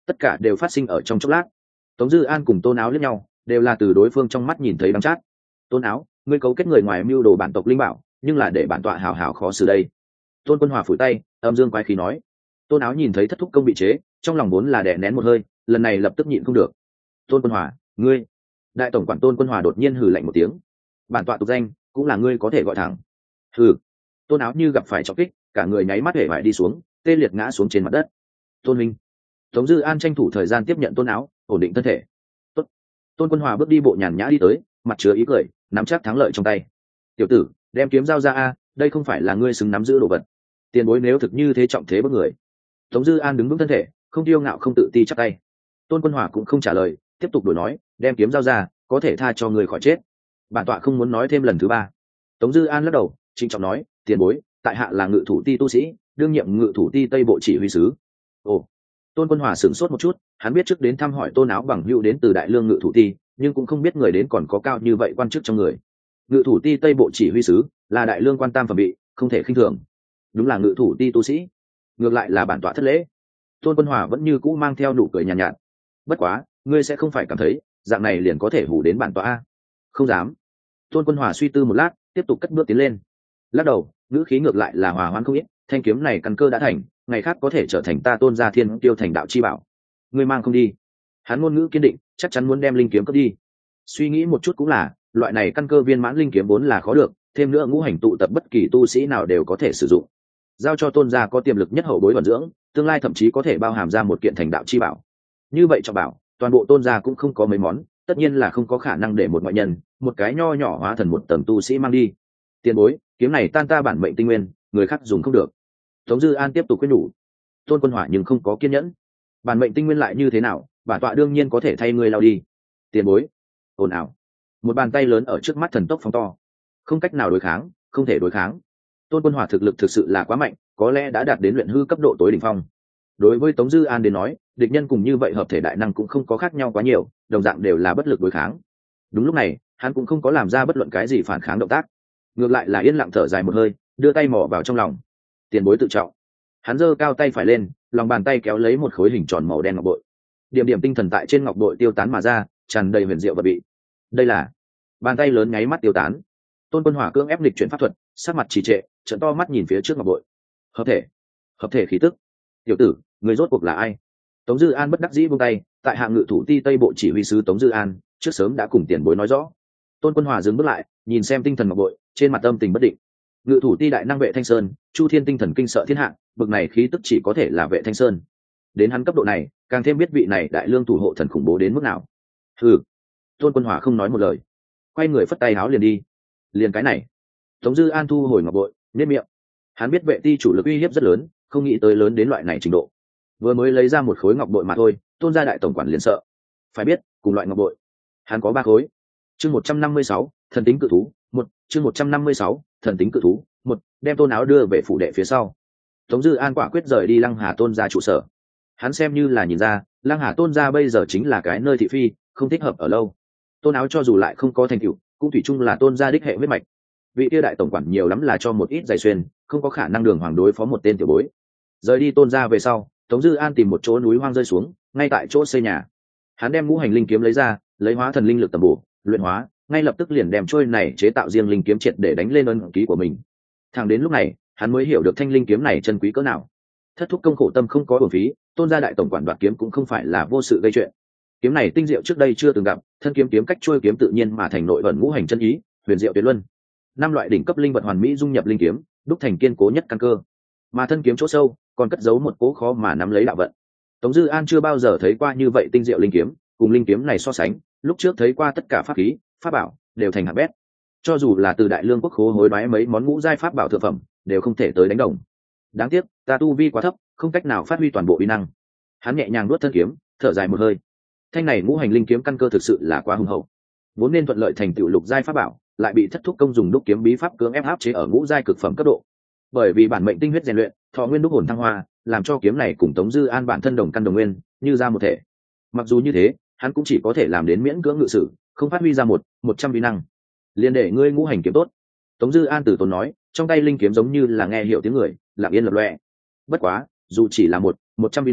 Speaker 1: tất cả đều phát sinh ở trong chốc lát. Tống Dư An cùng Tôn Áo liếc nhau, đều là từ đối phương trong mắt nhìn thấy đắng chát. Tôn Áo, ngươi cấu kết người ngoài mưu đồ bản tộc linh bảo, nhưng là để bản tọa hào hào khó xử đây. Tôn Quân Hòa phủi tay, âm dương quái khí nói. Tôn Áo nhìn thấy thất thúc công bị chế, trong lòng vốn là đè nén một hơi, lần này lập tức nhịn không được. Tôn Quân Hòa, ngươi. Đại tổng quản Tôn Quân Hòa đột nhiên hừ lạnh một tiếng. Bản tọa tục danh, cũng là ngươi có thể gọi thẳng. Hừ. Tôn Áo như gặp phải trọng kích, cả người nháy mắt hể vải đi xuống, tê liệt ngã xuống trên mặt đất. Tôn Minh. Tống Dư An tranh thủ thời gian tiếp nhận Tôn Áo, ổn định thân thể. Tốt. Tôn Quân Hòa bước đi bộ nhàn nhã đi tới, mặt chứa ý cười, nắm chắc thắng lợi trong tay. Tiểu tử, đem kiếm giao ra a, đây không phải là ngươi xứng nắm giữ đồ vật. Tiền bối nếu thực như thế trọng thế bất người. Tống Dư An đứng vững thân thể, không kiêu ngạo không tự ti chắc tay. Tôn Quân Hòa cũng không trả lời, tiếp tục đổi nói, đem kiếm giao ra, có thể tha cho người khỏi chết. Bản tọa không muốn nói thêm lần thứ ba. Tống Dư An lắc đầu, trịnh trọng nói, tiền bối, tại hạ là ngự thủ ti tu sĩ, đương nhiệm ngự thủ ti tây bộ chỉ huy sứ. Ồ. Tôn Quân Hòa sửng sốt một chút, hắn biết trước đến thăm hỏi Tôn Áo bằng hữu đến từ Đại Lương ngự thủ ti, nhưng cũng không biết người đến còn có cao như vậy quan chức trong người. Ngự thủ ti tây bộ chỉ huy sứ là Đại Lương quan tam phẩm bị, không thể khinh thường. Đúng là ngự thủ ti tu sĩ, ngược lại là bản tọa thất lễ. Tôn Quân Hòa vẫn như cũ mang theo nụ cười nhàn nhạt, nhạt. Bất quá, ngươi sẽ không phải cảm thấy dạng này liền có thể hù đến bản tọa a? Không dám. Tôn Quân Hòa suy tư một lát, tiếp tục cất bước tiến lên. Lắc đầu, ngữ khí ngược lại là hòa hoãn không ít, thanh kiếm này căn cơ đã thành, ngày khác có thể trở thành ta Tôn gia thiên tiêu thành đạo chi bảo. Ngươi mang không đi. Hắn ngôn ngữ kiên định, chắc chắn muốn đem linh kiếm cướp đi. Suy nghĩ một chút cũng là, loại này căn cơ viên mãn linh kiếm vốn là khó được, thêm nữa ngũ hành tụ tập bất kỳ tu sĩ nào đều có thể sử dụng. Giao cho Tôn gia có tiềm lực nhất hậu bối vận dưỡng, tương lai thậm chí có thể bao hàm ra một kiện thành đạo chi bảo. Như vậy cho bảo, toàn bộ Tôn gia cũng không có mấy món, tất nhiên là không có khả năng để một ngoại nhân, một cái nho nhỏ hóa thần một tầng tu sĩ mang đi. Tiền bối, kiếm này tan ta bản mệnh tinh nguyên, người khác dùng không được. Tống Dư An tiếp tục khuyên nhủ. Tôn Quân Hòa nhưng không có kiên nhẫn. Bản mệnh tinh nguyên lại như thế nào, bản tọa đương nhiên có thể thay ngươi lao đi. Tiền bối. Ồn ào. Một bàn tay lớn ở trước mắt thần tốc phóng to. Không cách nào đối kháng, không thể đối kháng. Tôn Quân Hòa thực lực thực sự là quá mạnh, có lẽ đã đạt đến luyện hư cấp độ tối đỉnh phong. Đối với Tống Dư An đến nói, địch nhân cùng như vậy hợp thể đại năng cũng không có khác nhau quá nhiều, đồng dạng đều là bất lực đối kháng. Đúng lúc này, hắn cũng không có làm ra bất luận cái gì phản kháng động tác, ngược lại là yên lặng thở dài một hơi, đưa tay mò vào trong lòng. Tiền bối tự trọng. Hắn giơ cao tay phải lên, lòng bàn tay kéo lấy một khối hình tròn màu đen ngọc bội. Điểm điểm tinh thần tại trên ngọc bội tiêu tán mà ra, tràn đầy huyền diệu và bị. Đây là bàn tay lớn nháy mắt tiêu tán. Tôn Quân Hòa cưỡng ép lịch chuyển pháp thuật, sắc mặt trì trệ, trợn to mắt nhìn phía trước ngọc bội. Hợp thể, hợp thể khí tức. Tiểu tử, người rốt cuộc là ai? Tống Dư An bất đắc dĩ buông tay, tại hạng ngự thủ ti tây bộ chỉ huy sứ Tống Dư An, trước sớm đã cùng tiền bối nói rõ. Tôn Quân Hòa dừng bước lại, nhìn xem tinh thần ngọc bội, trên mặt âm tình bất định. Ngự thủ ti đại năng Vệ Thanh Sơn, Chu Thiên tinh thần kinh sợ thiên hạ, bực này khí tức chỉ có thể là Vệ Thanh Sơn. Đến hắn cấp độ này, càng thêm biết vị này đại lương thủ hộ thần khủng bố đến mức nào. Hừ. Tôn Quân Hòa không nói một lời, quay người phất tay áo liền đi. Liền cái này. Tống Dư An thu hồi ngọc bội, nhếch miệng. Hắn biết Vệ ti chủ lực uy hiếp rất lớn, không nghĩ tới lớn đến loại này trình độ. Vừa mới lấy ra một khối ngọc bội mà thôi, Tôn gia đại tổng quản liền sợ. Phải biết, cùng loại ngọc bội, hắn có ba khối. Chương một trăm năm mươi sáu, thần tính cự thú, một, chương một trăm năm mươi sáu, thần tính cự thú, một, đem Tôn Áo đưa về phủ đệ phía sau. Tống Dư An quả quyết rời đi Lăng Hà Tôn gia trụ sở. Hắn xem như là nhìn ra, Lăng Hà Tôn gia bây giờ chính là cái nơi thị phi, không thích hợp ở lâu. Tôn Áo cho dù lại không có thành tựu, cũng thủy chung là Tôn gia đích hệ huyết mạch. Vị tiêu đại tổng quản nhiều lắm là cho một ít giày xuyên, không có khả năng đường hoàng đối phó một tên tiểu bối. Rời đi Tôn gia về sau, Tống Dư An tìm một chỗ núi hoang rơi xuống, ngay tại chỗ xây nhà. Hắn đem ngũ hành linh kiếm lấy ra, lấy hóa thần linh lực tầm bổ, luyện hóa, ngay lập tức liền đem trôi này chế tạo riêng linh kiếm triệt để đánh lên ân ký của mình. Thẳng đến lúc này, hắn mới hiểu được thanh linh kiếm này chân quý cỡ nào. Thất thúc công khổ tâm không có uổng phí, Tôn gia đại tổng quản đoạt kiếm cũng không phải là vô sự gây chuyện. Kiếm này tinh diệu trước đây chưa từng gặp, thân kiếm kiếm cách trôi kiếm tự nhiên mà thành nội vận ngũ hành chân ý, huyền diệu tuyệt luân. Năm loại đỉnh cấp linh vật hoàn mỹ dung nhập linh kiếm, đúc thành kiên cố nhất căn cơ. Mà thân kiếm chỗ sâu còn cất giấu một cố khó mà nắm lấy đạo vận. Tống Dư An chưa bao giờ thấy qua như vậy tinh diệu linh kiếm, cùng linh kiếm này so sánh, lúc trước thấy qua tất cả pháp khí, pháp bảo đều thành hạng bét. Cho dù là từ Đại Lương quốc khố hối đoái mấy món ngũ giai pháp bảo thượng phẩm, đều không thể tới đánh đồng. Đáng tiếc, ta tu vi quá thấp, không cách nào phát huy toàn bộ uy năng. Hắn nhẹ nhàng nuốt thân kiếm, thở dài một hơi. Thanh này ngũ hành linh kiếm căn cơ thực sự là quá hùng hậu, vốn nên thuận lợi thành tựu lục giai pháp bảo, lại bị thất thúc công dùng đúc kiếm bí pháp cưỡng ép áp chế ở ngũ giai cực phẩm cấp độ. Bởi vì bản mệnh tinh huyết rèn luyện, thọ nguyên đúc hồn thăng hoa, làm cho kiếm này cùng Tống Dư An bản thân đồng căn đồng nguyên, như ra một thể. Mặc dù như thế, hắn cũng chỉ có thể làm đến miễn cưỡng ngự sử, không phát huy ra một một trăm vi năng. Liên để ngươi ngũ hành kiếm tốt. Tống Dư An từ tốn nói, trong tay linh kiếm giống như là nghe hiểu tiếng người, lặng yên lập loè. Bất quá, dù chỉ là một một trăm vi năng,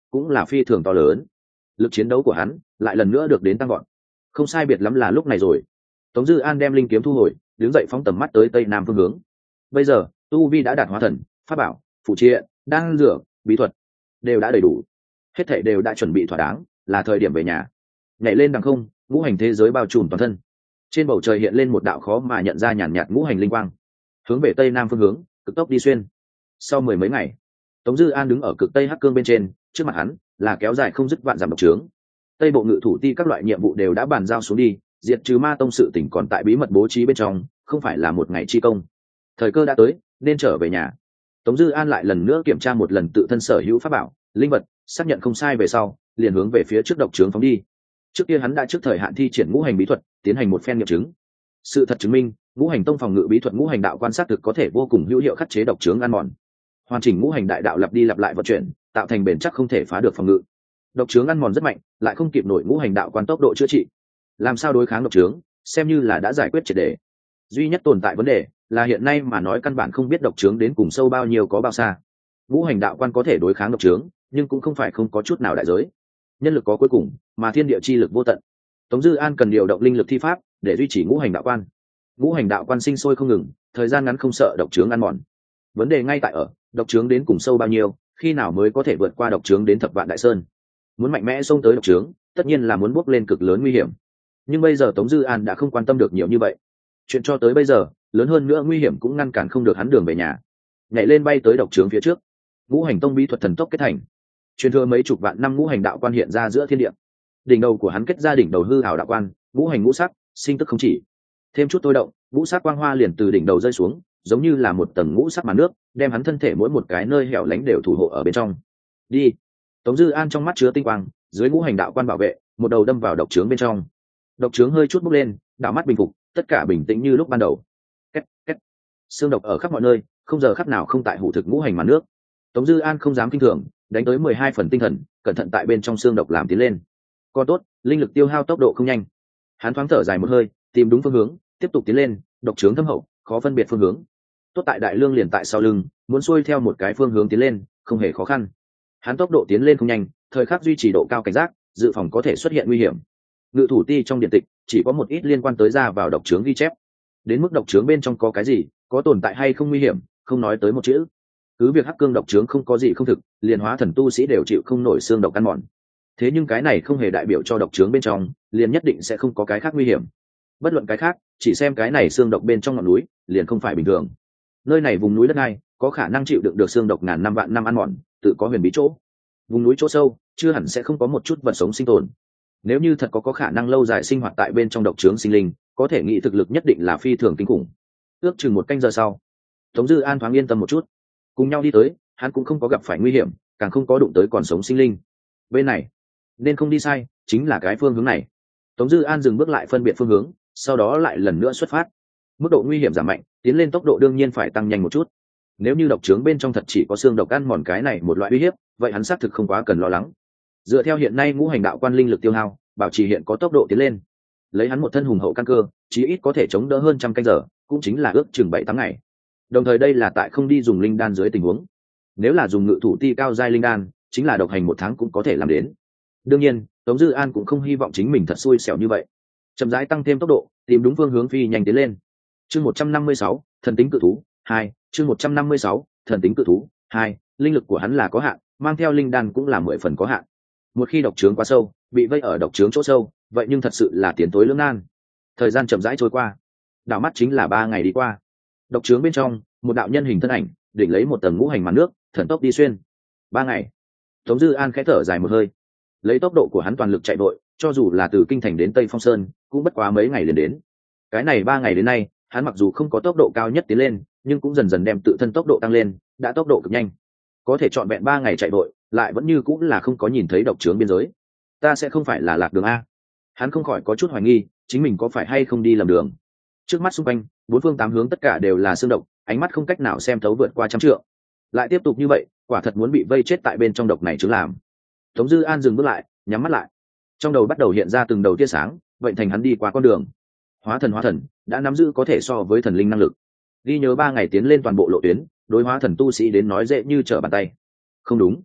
Speaker 1: cũng là phi thường to lớn. Lực chiến đấu của hắn lại lần nữa được đến tăng gọn. Không sai biệt lắm là lúc này rồi. Tống Dư An đem linh kiếm thu hồi, đứng dậy phóng tầm mắt tới tây nam phương hướng. Bây giờ tu vi đã đạt hóa thần, pháp bảo, phụ triện, đan dược, bí thuật đều đã đầy đủ, hết thảy đều đã chuẩn bị thỏa đáng, là thời điểm về nhà. Nhảy lên đằng không, ngũ hành thế giới bao trùm toàn thân. Trên bầu trời hiện lên một đạo khó mà nhận ra nhàn nhạt ngũ hành linh quang, hướng về tây nam phương hướng cực tốc đi xuyên. Sau mười mấy ngày, Tống Dư An đứng ở cực tây hắc cương bên trên, trước mặt hắn là kéo dài không dứt vạn dặm độc trướng. Tây bộ ngự thủ ti các loại nhiệm vụ đều đã bàn giao xuống đi, diệt trừ ma tông sự tỉnh còn tại bí mật bố trí bên trong, không phải là một ngày chi công. Thời cơ đã tới, nên trở về nhà. Tống Dư An lại lần nữa kiểm tra một lần tự thân sở hữu pháp bảo, linh vật, xác nhận không sai về sau, liền hướng về phía trước độc trướng phóng đi. Trước kia hắn đã trước thời hạn thi triển ngũ hành bí thuật, tiến hành một phen nghiệm chứng. Sự thật chứng minh, ngũ hành tông phòng ngự bí thuật ngũ hành đạo quan sát thực có thể vô cùng hữu hiệu khắc chế độc trướng ăn mòn. Hoàn chỉnh ngũ hành đại đạo lặp đi lặp lại vận chuyển, tạo thành bền chắc không thể phá được phòng ngự. Độc trướng ăn mòn rất mạnh, lại không kịp nổi ngũ hành đạo quan tốc độ chữa trị. Làm sao đối kháng độc trướng, xem như là đã giải quyết triệt để. Duy nhất tồn tại vấn đề là hiện nay mà nói căn bản không biết độc trướng đến cùng sâu bao nhiêu có bao xa. Ngũ hành đạo quan có thể đối kháng độc trướng, nhưng cũng không phải không có chút nào đại giới. Nhân lực có cuối cùng, mà thiên địa chi lực vô tận. Tống Dư An cần điều động linh lực thi pháp để duy trì ngũ hành đạo quan. Ngũ hành đạo quan sinh sôi không ngừng, thời gian ngắn không sợ độc trướng ăn mòn. Vấn đề ngay tại ở, độc trướng đến cùng sâu bao nhiêu, khi nào mới có thể vượt qua độc trướng đến thập vạn đại sơn. Muốn mạnh mẽ xông tới độc trướng, tất nhiên là muốn bước lên cực lớn nguy hiểm. Nhưng bây giờ Tống Dư An đã không quan tâm được nhiều như vậy. Chuyện cho tới bây giờ, lớn hơn nữa nguy hiểm cũng ngăn cản không được hắn đường về nhà. Nhảy lên bay tới độc trướng phía trước. Ngũ hành tông bí thuật thần tốc kết thành. Truyền thừa mấy chục vạn năm ngũ hành đạo quan hiện ra giữa thiên địa. Đỉnh đầu của hắn kết ra đỉnh đầu hư hào đạo quan, ngũ hành ngũ sắc, sinh tức không chỉ. Thêm chút tôi động, ngũ sắc quang hoa liền từ đỉnh đầu rơi xuống, giống như là một tầng ngũ sắc màn nước, đem hắn thân thể mỗi một cái nơi hẻo lánh đều thủ hộ ở bên trong. Đi. Tống Dư An trong mắt chứa tinh quang, dưới ngũ hành đạo quan bảo vệ, một đầu đâm vào độc trướng bên trong. Độc trướng hơi chút bốc lên, đạo mắt bình phục, tất cả bình tĩnh như lúc ban đầu. Két két. Xương độc ở khắp mọi nơi, không giờ khắc nào không tại hủ thực ngũ hành màn nước. Tống Dư An không dám kinh thường, đánh tới mười hai phần tinh thần, cẩn thận tại bên trong xương độc làm tiến lên. Còn tốt, linh lực tiêu hao tốc độ không nhanh. Hắn thoáng thở dài một hơi, tìm đúng phương hướng, tiếp tục tiến lên, độc trướng thâm hậu, khó phân biệt phương hướng. Tốt tại đại lương liền tại sau lưng, muốn xuôi theo một cái phương hướng tiến lên, không hề khó khăn. Hắn tốc độ tiến lên không nhanh, thời khắc duy trì độ cao cảnh giác, dự phòng có thể xuất hiện nguy hiểm. Ngự thủ ti trong điện tịch chỉ có một ít liên quan tới ra vào độc trướng ghi chép. Đến mức độc trướng bên trong có cái gì, có tồn tại hay không nguy hiểm, không nói tới một chữ. Cứ việc hắc cương độc trướng không có gì không thực, liền hóa thần tu sĩ đều chịu không nổi xương độc ăn mòn. Thế nhưng cái này không hề đại biểu cho độc trướng bên trong liền nhất định sẽ không có cái khác nguy hiểm. Bất luận cái khác, chỉ xem cái này xương độc bên trong ngọn núi liền không phải bình thường. Nơi này vùng núi đất này có khả năng chịu đựng được xương độc ngàn năm vạn năm ăn mòn, tự có huyền bí chỗ. Vùng núi chỗ sâu chưa hẳn sẽ không có một chút vật sống sinh tồn. Nếu như thật có có khả năng lâu dài sinh hoạt tại bên trong độc trướng sinh linh, có thể nghĩ thực lực nhất định là phi thường kinh khủng. Ước chừng một canh giờ sau, Tống Dư An thoáng yên tâm một chút. Cùng nhau đi tới, hắn cũng không có gặp phải nguy hiểm, càng không có đụng tới còn sống sinh linh. Bên này nên không đi sai, chính là cái phương hướng này. Tống Dư An dừng bước lại phân biệt phương hướng, sau đó lại lần nữa xuất phát. Mức độ nguy hiểm giảm mạnh, tiến lên tốc độ đương nhiên phải tăng nhanh một chút. Nếu như độc trướng bên trong thật chỉ có xương độc ăn mòn cái này một loại uy hiếp, vậy hắn xác thực không quá cần lo lắng. Dựa theo hiện nay ngũ hành đạo quan linh lực tiêu hao, bảo trì hiện có tốc độ tiến lên. Lấy hắn một thân hùng hậu căn cơ, chí ít có thể chống đỡ hơn trăm canh giờ, cũng chính là ước chừng bảy tám ngày. Đồng thời đây là tại không đi dùng linh đan dưới tình huống. Nếu là dùng ngự thủ ti cao giai linh đan, chính là độc hành một tháng cũng có thể làm đến. Đương nhiên, Tống Dư An cũng không hy vọng chính mình thật xui xẻo như vậy. Chậm rãi tăng thêm tốc độ, tìm đúng phương hướng phi nhanh tiến lên. Chương một trăm năm mươi sáu, thần tính cự thú hai, chương một trăm năm mươi sáu, thần tính cự thú hai, linh lực của hắn là có hạn, mang theo linh đan cũng là mười phần có hạn. Một khi độc trướng quá sâu, bị vây ở độc trướng chỗ sâu, vậy nhưng thật sự là tiến tối lưỡng nan. Thời gian chậm rãi trôi qua, đảo mắt chính là ba ngày đi qua. Độc trướng bên trong, một đạo nhân hình thân ảnh, đỉnh lấy một tầng ngũ hành màn nước, thần tốc đi xuyên. Ba ngày. Tống Dư An khẽ thở dài một hơi. Lấy tốc độ của hắn toàn lực chạy vội, cho dù là từ kinh thành đến Tây Phong Sơn, cũng bất quá mấy ngày liền đến. Cái này ba ngày đến nay, hắn mặc dù không có tốc độ cao nhất tiến lên, nhưng cũng dần dần đem tự thân tốc độ tăng lên, đã tốc độ cực nhanh. Có thể chọn vẹn ba ngày chạy vội, lại vẫn như cũng là không có nhìn thấy độc trướng biên giới. Ta sẽ không phải là lạc đường a? Hắn không khỏi có chút hoài nghi, chính mình có phải hay không đi lầm đường. Trước mắt xung quanh, bốn phương tám hướng tất cả đều là xương độc, ánh mắt không cách nào xem thấu vượt qua trăm trượng. Lại tiếp tục như vậy, quả thật muốn bị vây chết tại bên trong độc này chứng làm. Tống Dư An dừng bước lại, nhắm mắt lại. Trong đầu bắt đầu hiện ra từng đầu tia sáng, vậy thành hắn đi qua con đường. Hóa thần hóa thần, đã nắm giữ có thể so với thần linh năng lực. Ghi nhớ ba ngày tiến lên toàn bộ lộ tuyến, đối hóa thần tu sĩ đến nói dễ như trở bàn tay. Không đúng,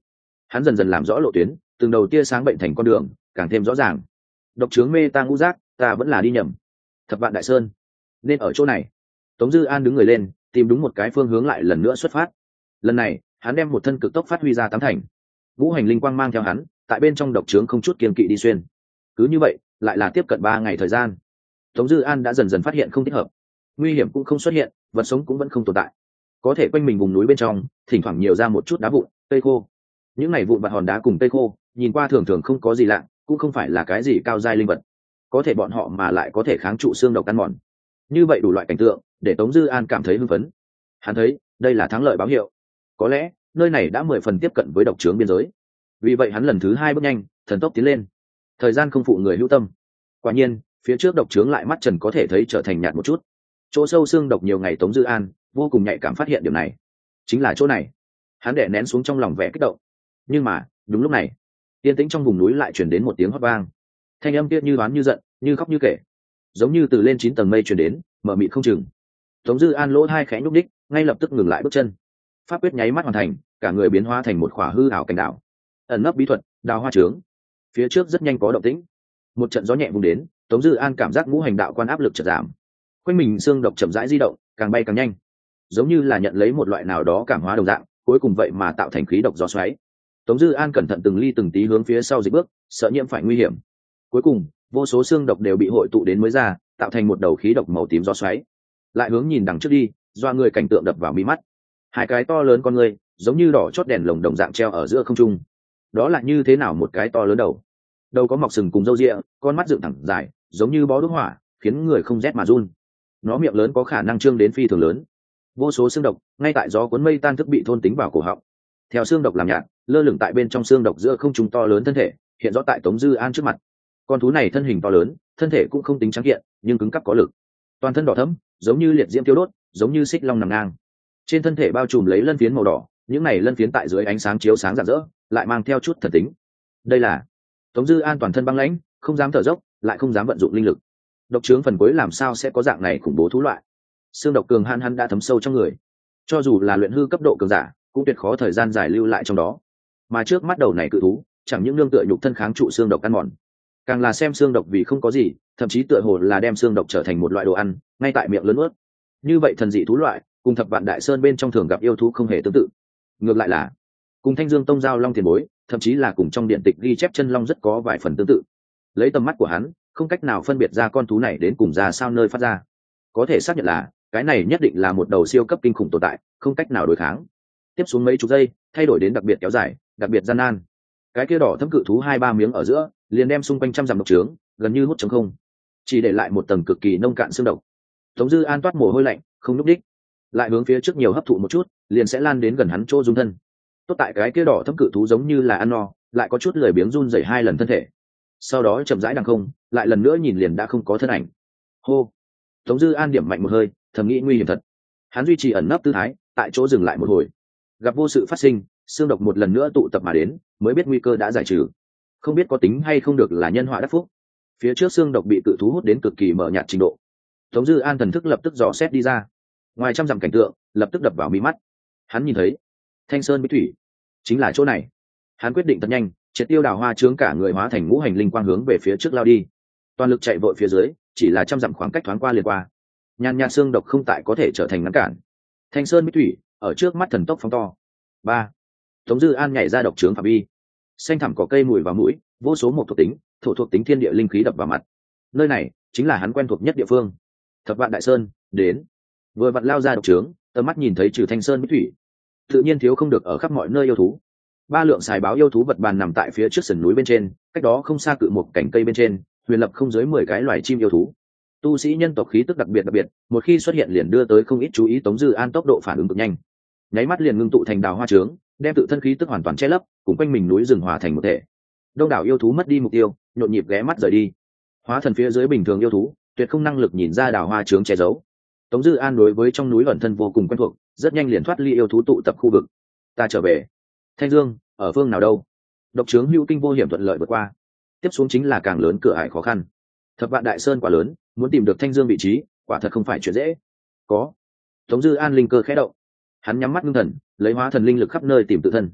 Speaker 1: Hắn dần dần làm rõ lộ tuyến, từng đầu tia sáng bệnh thành con đường càng thêm rõ ràng. Độc trướng mê ta ngũ giác, ta vẫn là đi nhầm. Thập vạn đại sơn nên ở chỗ này. Tống Dư An đứng người lên, tìm đúng một cái phương hướng lại lần nữa xuất phát. Lần này hắn đem một thân cực tốc phát huy ra tám thành, ngũ hành linh quang mang theo hắn tại bên trong độc trướng không chút kiên kỵ đi xuyên. Cứ như vậy lại là tiếp cận ba ngày thời gian. Tống Dư An đã dần dần phát hiện không thích hợp, nguy hiểm cũng không xuất hiện, vật sống cũng vẫn không tồn tại. Có thể quanh mình vùng núi bên trong thỉnh thoảng nhiều ra một chút đá vụn, cây khô. Những này vụn vặt hòn đá cùng cây khô nhìn qua thường thường không có gì lạ, cũng không phải là cái gì cao giai linh vật, có thể bọn họ mà lại có thể kháng trụ xương độc ăn mòn. Như vậy đủ loại cảnh tượng để Tống Dư An cảm thấy hưng phấn. Hắn thấy đây là thắng lợi báo hiệu, có lẽ nơi này đã mười phần tiếp cận với độc trướng biên giới. Vì vậy hắn lần thứ hai bước nhanh, thần tốc tiến lên. Thời gian không phụ người hữu tâm. Quả nhiên phía trước độc trướng lại mắt trần có thể thấy trở thành nhạt một chút. Chỗ sâu xương độc nhiều ngày Tống Dư An vô cùng nhạy cảm phát hiện điều này. Chính là chỗ này. Hắn đè nén xuống trong lòng vẻ kích động. Nhưng mà đúng lúc này, yên tĩnh trong vùng núi lại truyền đến một tiếng hót vang. Thanh âm kia như đoán như giận, như khóc như kể, giống như từ lên chín tầng mây truyền đến, mờ mịt không chừng. Tống Dư An lỗ hai khẽ nhúc đích, ngay lập tức ngừng lại bước chân. Pháp quyết nháy mắt hoàn thành, cả người biến hóa thành một khỏa hư ảo cảnh đạo. Ẩn nấp bí thuật, đào hoa trướng. Phía trước rất nhanh có động tĩnh. Một trận gió nhẹ vung đến, Tống Dư An cảm giác ngũ hành đạo quan áp lực chợt giảm. Quanh mình xương độc chậm rãi di động, càng bay càng nhanh, giống như là nhận lấy một loại nào đó cảm hóa đồng dạng, cuối cùng vậy mà tạo thành khí độc gió xoáy. Tống Dư An cẩn thận từng ly từng tí hướng phía sau dịch bước, sợ nhiễm phải nguy hiểm. Cuối cùng vô số xương độc đều bị hội tụ đến mới ra, tạo thành một đầu khí độc màu tím gió xoáy. Lại hướng nhìn đằng trước đi, doa người cảnh tượng đập vào mí mắt. Hai cái to lớn con người giống như đỏ chót đèn lồng đồng dạng treo ở giữa không trung. Đó là như thế nào một cái to lớn đầu? Đầu có mọc sừng cùng râu ria, con mắt dựng thẳng dài, giống như bó đuốc hỏa, khiến người không rét mà run. Nó miệng lớn có khả năng trương đến phi thường lớn. Vô số xương độc ngay tại gió cuốn mây tan thức bị thôn tính vào cổ họng. Theo xương độc làm nhạt, lơ lửng tại bên trong xương độc giữa không trung to lớn thân thể, hiện rõ tại Tống Dư An trước mặt. Con thú này thân hình to lớn, thân thể cũng không tính trắng kiện, nhưng cứng cáp có lực. Toàn thân đỏ thẫm, giống như liệt diễm tiêu đốt, giống như xích long nằm ngang. Trên thân thể bao trùm lấy lân phiến màu đỏ, những này lân phiến tại dưới ánh sáng chiếu sáng rạng rỡ, lại mang theo chút thần tính. Đây là Tống Dư An toàn thân băng lãnh, không dám thở dốc, lại không dám vận dụng linh lực. Độc trướng phần cuối làm sao sẽ có dạng này khủng bố thú loại? Xương độc cường hãn hắn đã thấm sâu trong người, cho dù là luyện hư cấp độ cường giả, cũng tuyệt khó thời gian dài lưu lại trong đó. Mà trước mắt đầu này cự thú, chẳng những nương tựa nhục thân kháng trụ xương độc ăn mòn, càng là xem xương độc vì không có gì, thậm chí tựa hồ là đem xương độc trở thành một loại đồ ăn, ngay tại miệng lớn ướt. Như vậy thần dị thú loại, cùng thập vạn đại sơn bên trong thường gặp yêu thú không hề tương tự. Ngược lại là cùng Thanh Dương Tông giao long tiền bối, thậm chí là cùng trong điện tịch ghi chép chân long rất có vài phần tương tự. Lấy tầm mắt của hắn, không cách nào phân biệt ra con thú này đến cùng ra sao nơi phát ra. Có thể xác nhận là cái này nhất định là một đầu siêu cấp kinh khủng tồn tại, không cách nào đối kháng. Tiếp xuống mấy chục giây, thay đổi đến đặc biệt kéo dài, đặc biệt gian nan. Cái kia đỏ thâm cự thú hai ba miếng ở giữa, liền đem xung quanh trăm dặm độc trướng gần như hút trống không, chỉ để lại một tầng cực kỳ nông cạn xương độc. Tống Dư An toát mồ hôi lạnh, không núp đích, lại hướng phía trước nhiều hấp thụ một chút, liền sẽ lan đến gần hắn chỗ dung thân. Tốt tại cái kia đỏ thâm cự thú giống như là ăn no, lại có chút lười biếng run rẩy hai lần thân thể. Sau đó chậm rãi đằng không, lại lần nữa nhìn liền đã không có thân ảnh. Hô. Tống Dư An điểm mạnh một hơi, thầm nghĩ nguy hiểm thật. Hắn duy trì ẩn nấp tư thái, tại chỗ dừng lại một hồi. Gặp vô sự phát sinh, xương độc một lần nữa tụ tập mà đến, mới biết nguy cơ đã giải trừ. Không biết có tính hay không được là nhân họa đắc phúc. Phía trước xương độc bị cự thú hút đến cực kỳ mở nhạt trình độ. Tống Dư An thần thức lập tức dò xét đi ra. Ngoài trăm dặm cảnh tượng, lập tức đập vào mí mắt. Hắn nhìn thấy Thanh Sơn Bích Thủy, chính là chỗ này. Hắn quyết định thật nhanh, triệt tiêu đào hoa trướng, cả người hóa thành ngũ hành linh quang hướng về phía trước lao đi. Toàn lực chạy vội phía dưới, chỉ là trăm dặm khoảng cách thoáng qua liền qua. Nhàn nhạt xương độc không tại có thể trở thành ngăn cản. Thanh Sơn Bích Thủy ở trước mắt thần tốc phóng to. Ba. Tống Dư An nhảy ra độc trướng phạm vi. Xanh thẳm cỏ cây mùi vào mũi, vô số một thuộc tính, thổ thuộc tính thiên địa linh khí đập vào mặt. Nơi này chính là hắn quen thuộc nhất địa phương. Thập vạn đại sơn đến. Vừa vặn lao ra độc trướng, tầm mắt nhìn thấy trừ Thanh Sơn Bích Thủy, tự nhiên thiếu không được ở khắp mọi nơi yêu thú. Ba lượng xài báo yêu thú vật bàn nằm tại phía trước sườn núi bên trên, cách đó không xa cự một cành cây bên trên, huyền lập không dưới mười cái loài chim yêu thú. Tu sĩ nhân tộc khí tức đặc biệt đặc biệt, một khi xuất hiện liền đưa tới không ít chú ý. Tống Dư An tốc độ phản ứng cực nhanh, nháy mắt liền ngưng tụ thành đào hoa trướng, đem tự thân khí tức hoàn toàn che lấp, cùng quanh mình núi rừng hòa thành một thể. Đông đảo yêu thú mất đi mục tiêu, nhộn nhịp ghé mắt rời đi. Hóa thần phía dưới bình thường yêu thú, tuyệt không năng lực nhìn ra đào hoa trướng che giấu. Tống Dư An đối với trong núi ẩn thân vô cùng quen thuộc, rất nhanh liền thoát ly yêu thú tụ tập khu vực. Ta trở về. Thanh Dương, ở phương nào đâu? Độc trướng hữu kinh vô hiểm thuận lợi vượt qua. Tiếp xuống chính là càng lớn cửa ải khó khăn. Thập vạn đại sơn quá lớn, muốn tìm được Thanh Dương vị trí, quả thật không phải chuyện dễ. Có. Tống Dư An linh cơ khẽ động. Hắn nhắm mắt ngưng thần, lấy hóa thần linh lực khắp nơi tìm tự thân.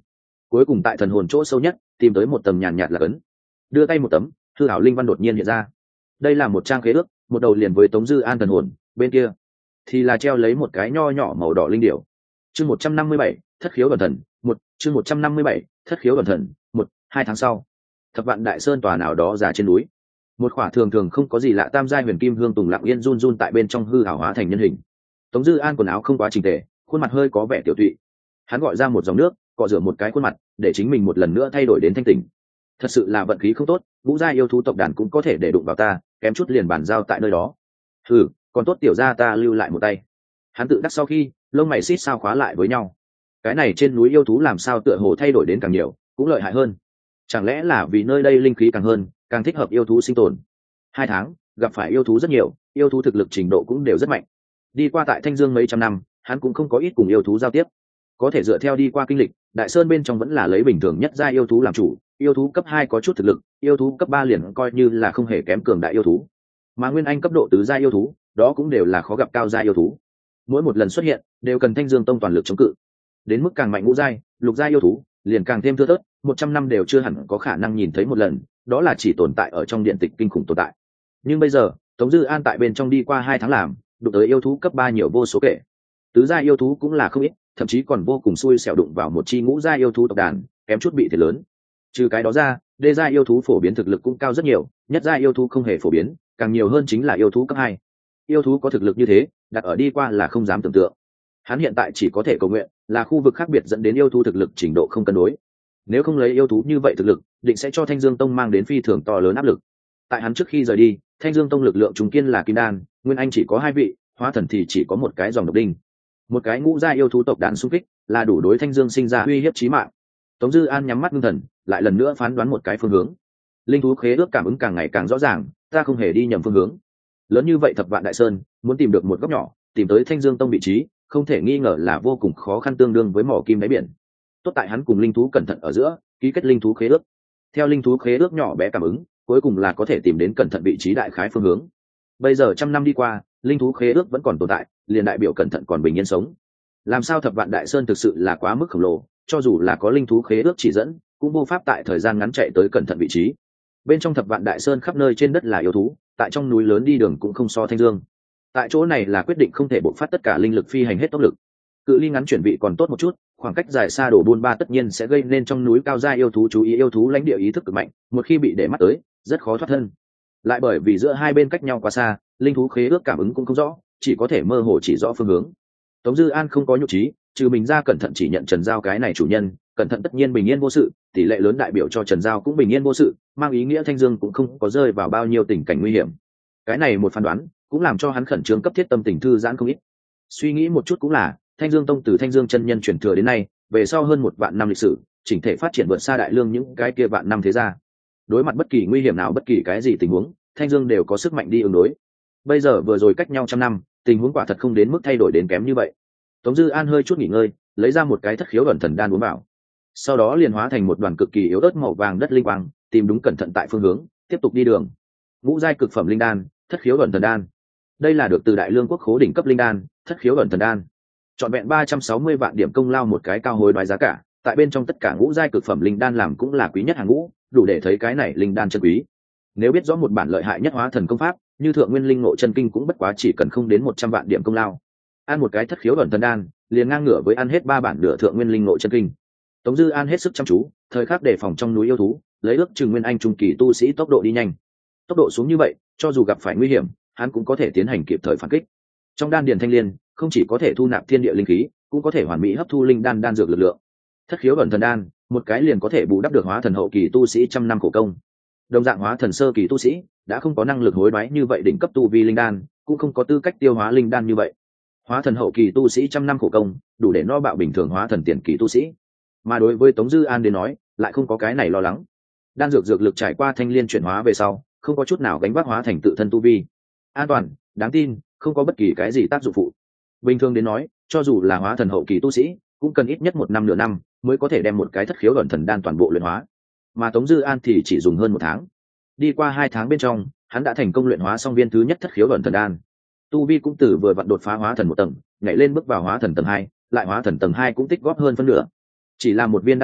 Speaker 1: cuối cùng tại thần hồn chỗ sâu nhất tìm tới một tầm nhàn nhạt là ấn, đưa tay một tấm hư hảo linh văn đột nhiên hiện ra. Đây là một trang khế ước, một đầu liền với Tống Dư An thần hồn, bên kia thì là treo lấy một cái nho nhỏ màu đỏ linh điểu. Chương một trăm năm mươi bảy, thất khiếu đoàn thần, một, chương một trăm năm mươi bảy, thất khiếu đoàn thần, một, hai tháng sau. Thập Vạn Đại Sơn tòa nào đó già trên núi. Một khỏa thường thường không có gì lạ tam giai huyền kim hương tùng lặng yên run run tại bên trong hư ảo hóa thành nhân hình. Tống Dư An quần áo không quá chỉnh tề, khuôn mặt hơi có vẻ tiểu tụy. Hắn gọi ra một dòng nước, cọ rửa một cái khuôn mặt, để chính mình một lần nữa thay đổi đến thanh tỉnh. Thật sự là vận khí không tốt, ngũ gia yêu thú tộc đàn cũng có thể để đụng vào ta, kém chút liền bàn giao tại nơi đó. Ừ, còn tốt tiểu gia ta lưu lại một tay. Hắn tự đắc sau khi, lông mày xít sao khóa lại với nhau. Cái này trên núi yêu thú làm sao tựa hồ thay đổi đến càng nhiều, cũng lợi hại hơn. Chẳng lẽ là vì nơi đây linh khí càng hơn, càng thích hợp yêu thú sinh tồn? Hai tháng, gặp phải yêu thú rất nhiều, yêu thú thực lực trình độ cũng đều rất mạnh. Đi qua tại Thanh Dương mấy trăm năm, hắn cũng không có ít cùng yêu thú giao tiếp. Có thể dựa theo đi qua kinh lịch, Đại Sơn bên trong vẫn là lấy bình thường nhất gia yêu thú làm chủ, yêu thú cấp hai có chút thực lực, yêu thú cấp ba liền coi như là không hề kém cường đại yêu thú. Mà Nguyên Anh cấp độ tứ gia yêu thú, đó cũng đều là khó gặp cao gia yêu thú. Mỗi một lần xuất hiện, đều cần Thanh Dương Tông toàn lực chống cự. Đến mức càng mạnh ngũ giai, lục giai yêu thú, liền càng thêm thưa thớt, một trăm năm đều chưa hẳn có khả năng nhìn thấy một lần, đó là chỉ tồn tại ở trong điện tịch kinh khủng tồn tại. Nhưng bây giờ, Tống Dư An tại bên trong đi qua hai tháng làm, đụng tới yêu thú cấp ba nhiều vô số kể. Tứ gia yêu thú cũng là không ít, thậm chí còn vô cùng xui xẻo đụng vào một chi ngũ gia yêu thú tộc đàn, kém chút bị thiệt lớn. Trừ cái đó ra, đê gia yêu thú phổ biến thực lực cũng cao rất nhiều, nhất gia yêu thú không hề phổ biến, càng nhiều hơn chính là yêu thú cấp hai. Yêu thú có thực lực như thế, đặt ở đi qua là không dám tưởng tượng. Hắn hiện tại chỉ có thể cầu nguyện, là khu vực khác biệt dẫn đến yêu thú thực lực trình độ không cân đối. Nếu không lấy yêu thú như vậy thực lực, định sẽ cho Thanh Dương Tông mang đến phi thường to lớn áp lực. Tại hắn trước khi rời đi, Thanh Dương Tông lực lượng trung kiên là Kim Đan, Nguyên Anh chỉ có hai vị, Hóa Thần thì chỉ có một cái dòng độc đinh. Một cái ngũ gia yêu thú tộc đàn xung kích, là đủ đối Thanh Dương sinh ra uy hiếp chí mạng. Tống Dư An nhắm mắt ngưng thần, lại lần nữa phán đoán một cái phương hướng. Linh thú khế ước cảm ứng càng ngày càng rõ ràng, ta không hề đi nhầm phương hướng. Lớn như vậy Thập Vạn Đại Sơn, muốn tìm được một góc nhỏ, tìm tới Thanh Dương Tông vị trí, không thể nghi ngờ là vô cùng khó khăn, tương đương với mỏ kim đáy biển. Tốt tại hắn cùng linh thú cẩn thận ở giữa, ký kết linh thú khế ước. Theo linh thú khế ước nhỏ bé cảm ứng, cuối cùng là có thể tìm đến cẩn thận vị trí đại khái phương hướng. Bây giờ trăm năm đi qua, linh thú khế ước vẫn còn tồn tại, liền đại biểu cẩn thận còn bình yên sống. Làm sao Thập Vạn Đại Sơn thực sự là quá mức khổng lồ, cho dù là có linh thú khế ước chỉ dẫn, cũng vô pháp tại thời gian ngắn chạy tới cẩn thận vị trí. Bên trong Thập Vạn Đại Sơn khắp nơi trên đất là yêu thú, tại trong núi lớn đi đường cũng không so Thanh Dương. Tại chỗ này là quyết định không thể bộc phát tất cả linh lực phi hành hết tốc lực. Cự ly ngắn chuyển vị còn tốt một chút, khoảng cách dài xa đổ buôn ba tất nhiên sẽ gây nên trong núi cao gia yêu thú chú ý, yêu thú lãnh địa ý thức cực mạnh, một khi bị để mắt tới, rất khó thoát thân. Lại bởi vì giữa hai bên cách nhau quá xa, linh thú khế ước cảm ứng cũng không rõ, chỉ có thể mơ hồ chỉ rõ phương hướng. Tống Dư An không có nhục trí, trừ mình ra cẩn thận chỉ nhận Trần Giao cái này chủ nhân, cẩn thận tất nhiên bình yên vô sự, tỷ lệ lớn đại biểu cho Trần Giao cũng bình yên vô sự, mang ý nghĩa Thanh Dương cũng không có rơi vào bao nhiêu tình cảnh nguy hiểm. Cái này một phán đoán, cũng làm cho hắn khẩn trương cấp thiết tâm tình thư giãn không ít. Suy nghĩ một chút cũng là, Thanh Dương Tông từ Thanh Dương chân nhân truyền thừa đến nay, về sau hơn một vạn năm lịch sử, chỉnh thể phát triển vượt xa Đại Lương những cái kia vạn năm thế gia. Đối mặt bất kỳ nguy hiểm nào, bất kỳ cái gì tình huống, Thanh Dương đều có sức mạnh đi ứng đối. Bây giờ vừa rồi cách nhau trăm năm, tình huống quả thật không đến mức thay đổi đến kém như vậy. Tống Dư An hơi chút nghỉ ngơi, lấy ra một cái thất khiếu ẩn thần đan uống vào. Sau đó liền hóa thành một đoàn cực kỳ yếu ớt màu vàng đất linh quang, tìm đúng cẩn thận tại phương hướng, tiếp tục đi đường. Ngũ giai cực phẩm linh đan, thất khiếu ẩn thần đan. Đây là được từ Đại Lương quốc khố đỉnh cấp linh đan, thất khiếu ẩn thần đan. Trọn vẹn ba trăm sáu mươi vạn điểm công lao, một cái cao hối đoái giá cả, tại bên trong tất cả ngũ giai cực phẩm linh đan làm cũng là quý nhất hàng ngũ, đủ để thấy cái này linh đan chân quý. Nếu biết rõ một bản lợi hại nhất hóa thần công pháp, như Thượng Nguyên Linh Ngộ Chân Kinh cũng bất quá chỉ cần không đến một trăm vạn điểm công lao. Ăn một cái thất khiếu ẩn thần đan, liền ngang ngửa với ăn hết ba bản nửa Thượng Nguyên Linh Ngộ Chân Kinh. Tống Dư An hết sức chăm chú, thời khắc đề phòng trong núi yêu thú, lấy ước chừng Nguyên Anh trung kỳ tu sĩ tốc độ đi nhanh. Tốc độ xuống như vậy, cho dù gặp phải nguy hiểm, hắn cũng có thể tiến hành kịp thời phản kích. Trong đan điền thanh liên, không chỉ có thể thu nạp thiên địa linh khí, cũng có thể hoàn mỹ hấp thu linh đan đan dược lực lượng. Thất khiếu ẩn thần đan, một cái liền có thể bù đắp được hóa thần hậu kỳ tu sĩ trăm năm khổ công. Đồng dạng hóa thần sơ kỳ tu sĩ, đã không có năng lực hối đoái như vậy đỉnh cấp tu vi linh đan, cũng không có tư cách tiêu hóa linh đan như vậy. Hóa thần hậu kỳ tu sĩ trăm năm khổ công, đủ để no bạo bình thường hóa thần tiền kỳ tu sĩ. Mà đối với Tống Dư An đến nói, lại không có cái này lo lắng. Đan dược dược lực trải qua thanh liên chuyển hóa về sau, không có chút nào gánh vác hóa thành tự thân tu vi. An toàn, đáng tin, không có bất kỳ cái gì tác dụng phụ. Bình thường đến nói, cho dù là hóa thần hậu kỳ tu sĩ, cũng cần ít nhất một năm nửa năm mới có thể đem một cái thất khiếu ẩn thần đan toàn bộ luyện hóa. Mà Tống Dư An thì chỉ dùng hơn một tháng. Đi qua hai tháng bên trong, hắn đã thành công luyện hóa xong viên thứ nhất thất khiếu ẩn thần đan. Tu vi cũng từ vừa vặn đột phá hóa thần một tầng, nhảy lên bước vào hóa thần tầng hai, lại hóa thần tầng hai cũng tích góp hơn phân nửa. Chỉ là một viên đan dược,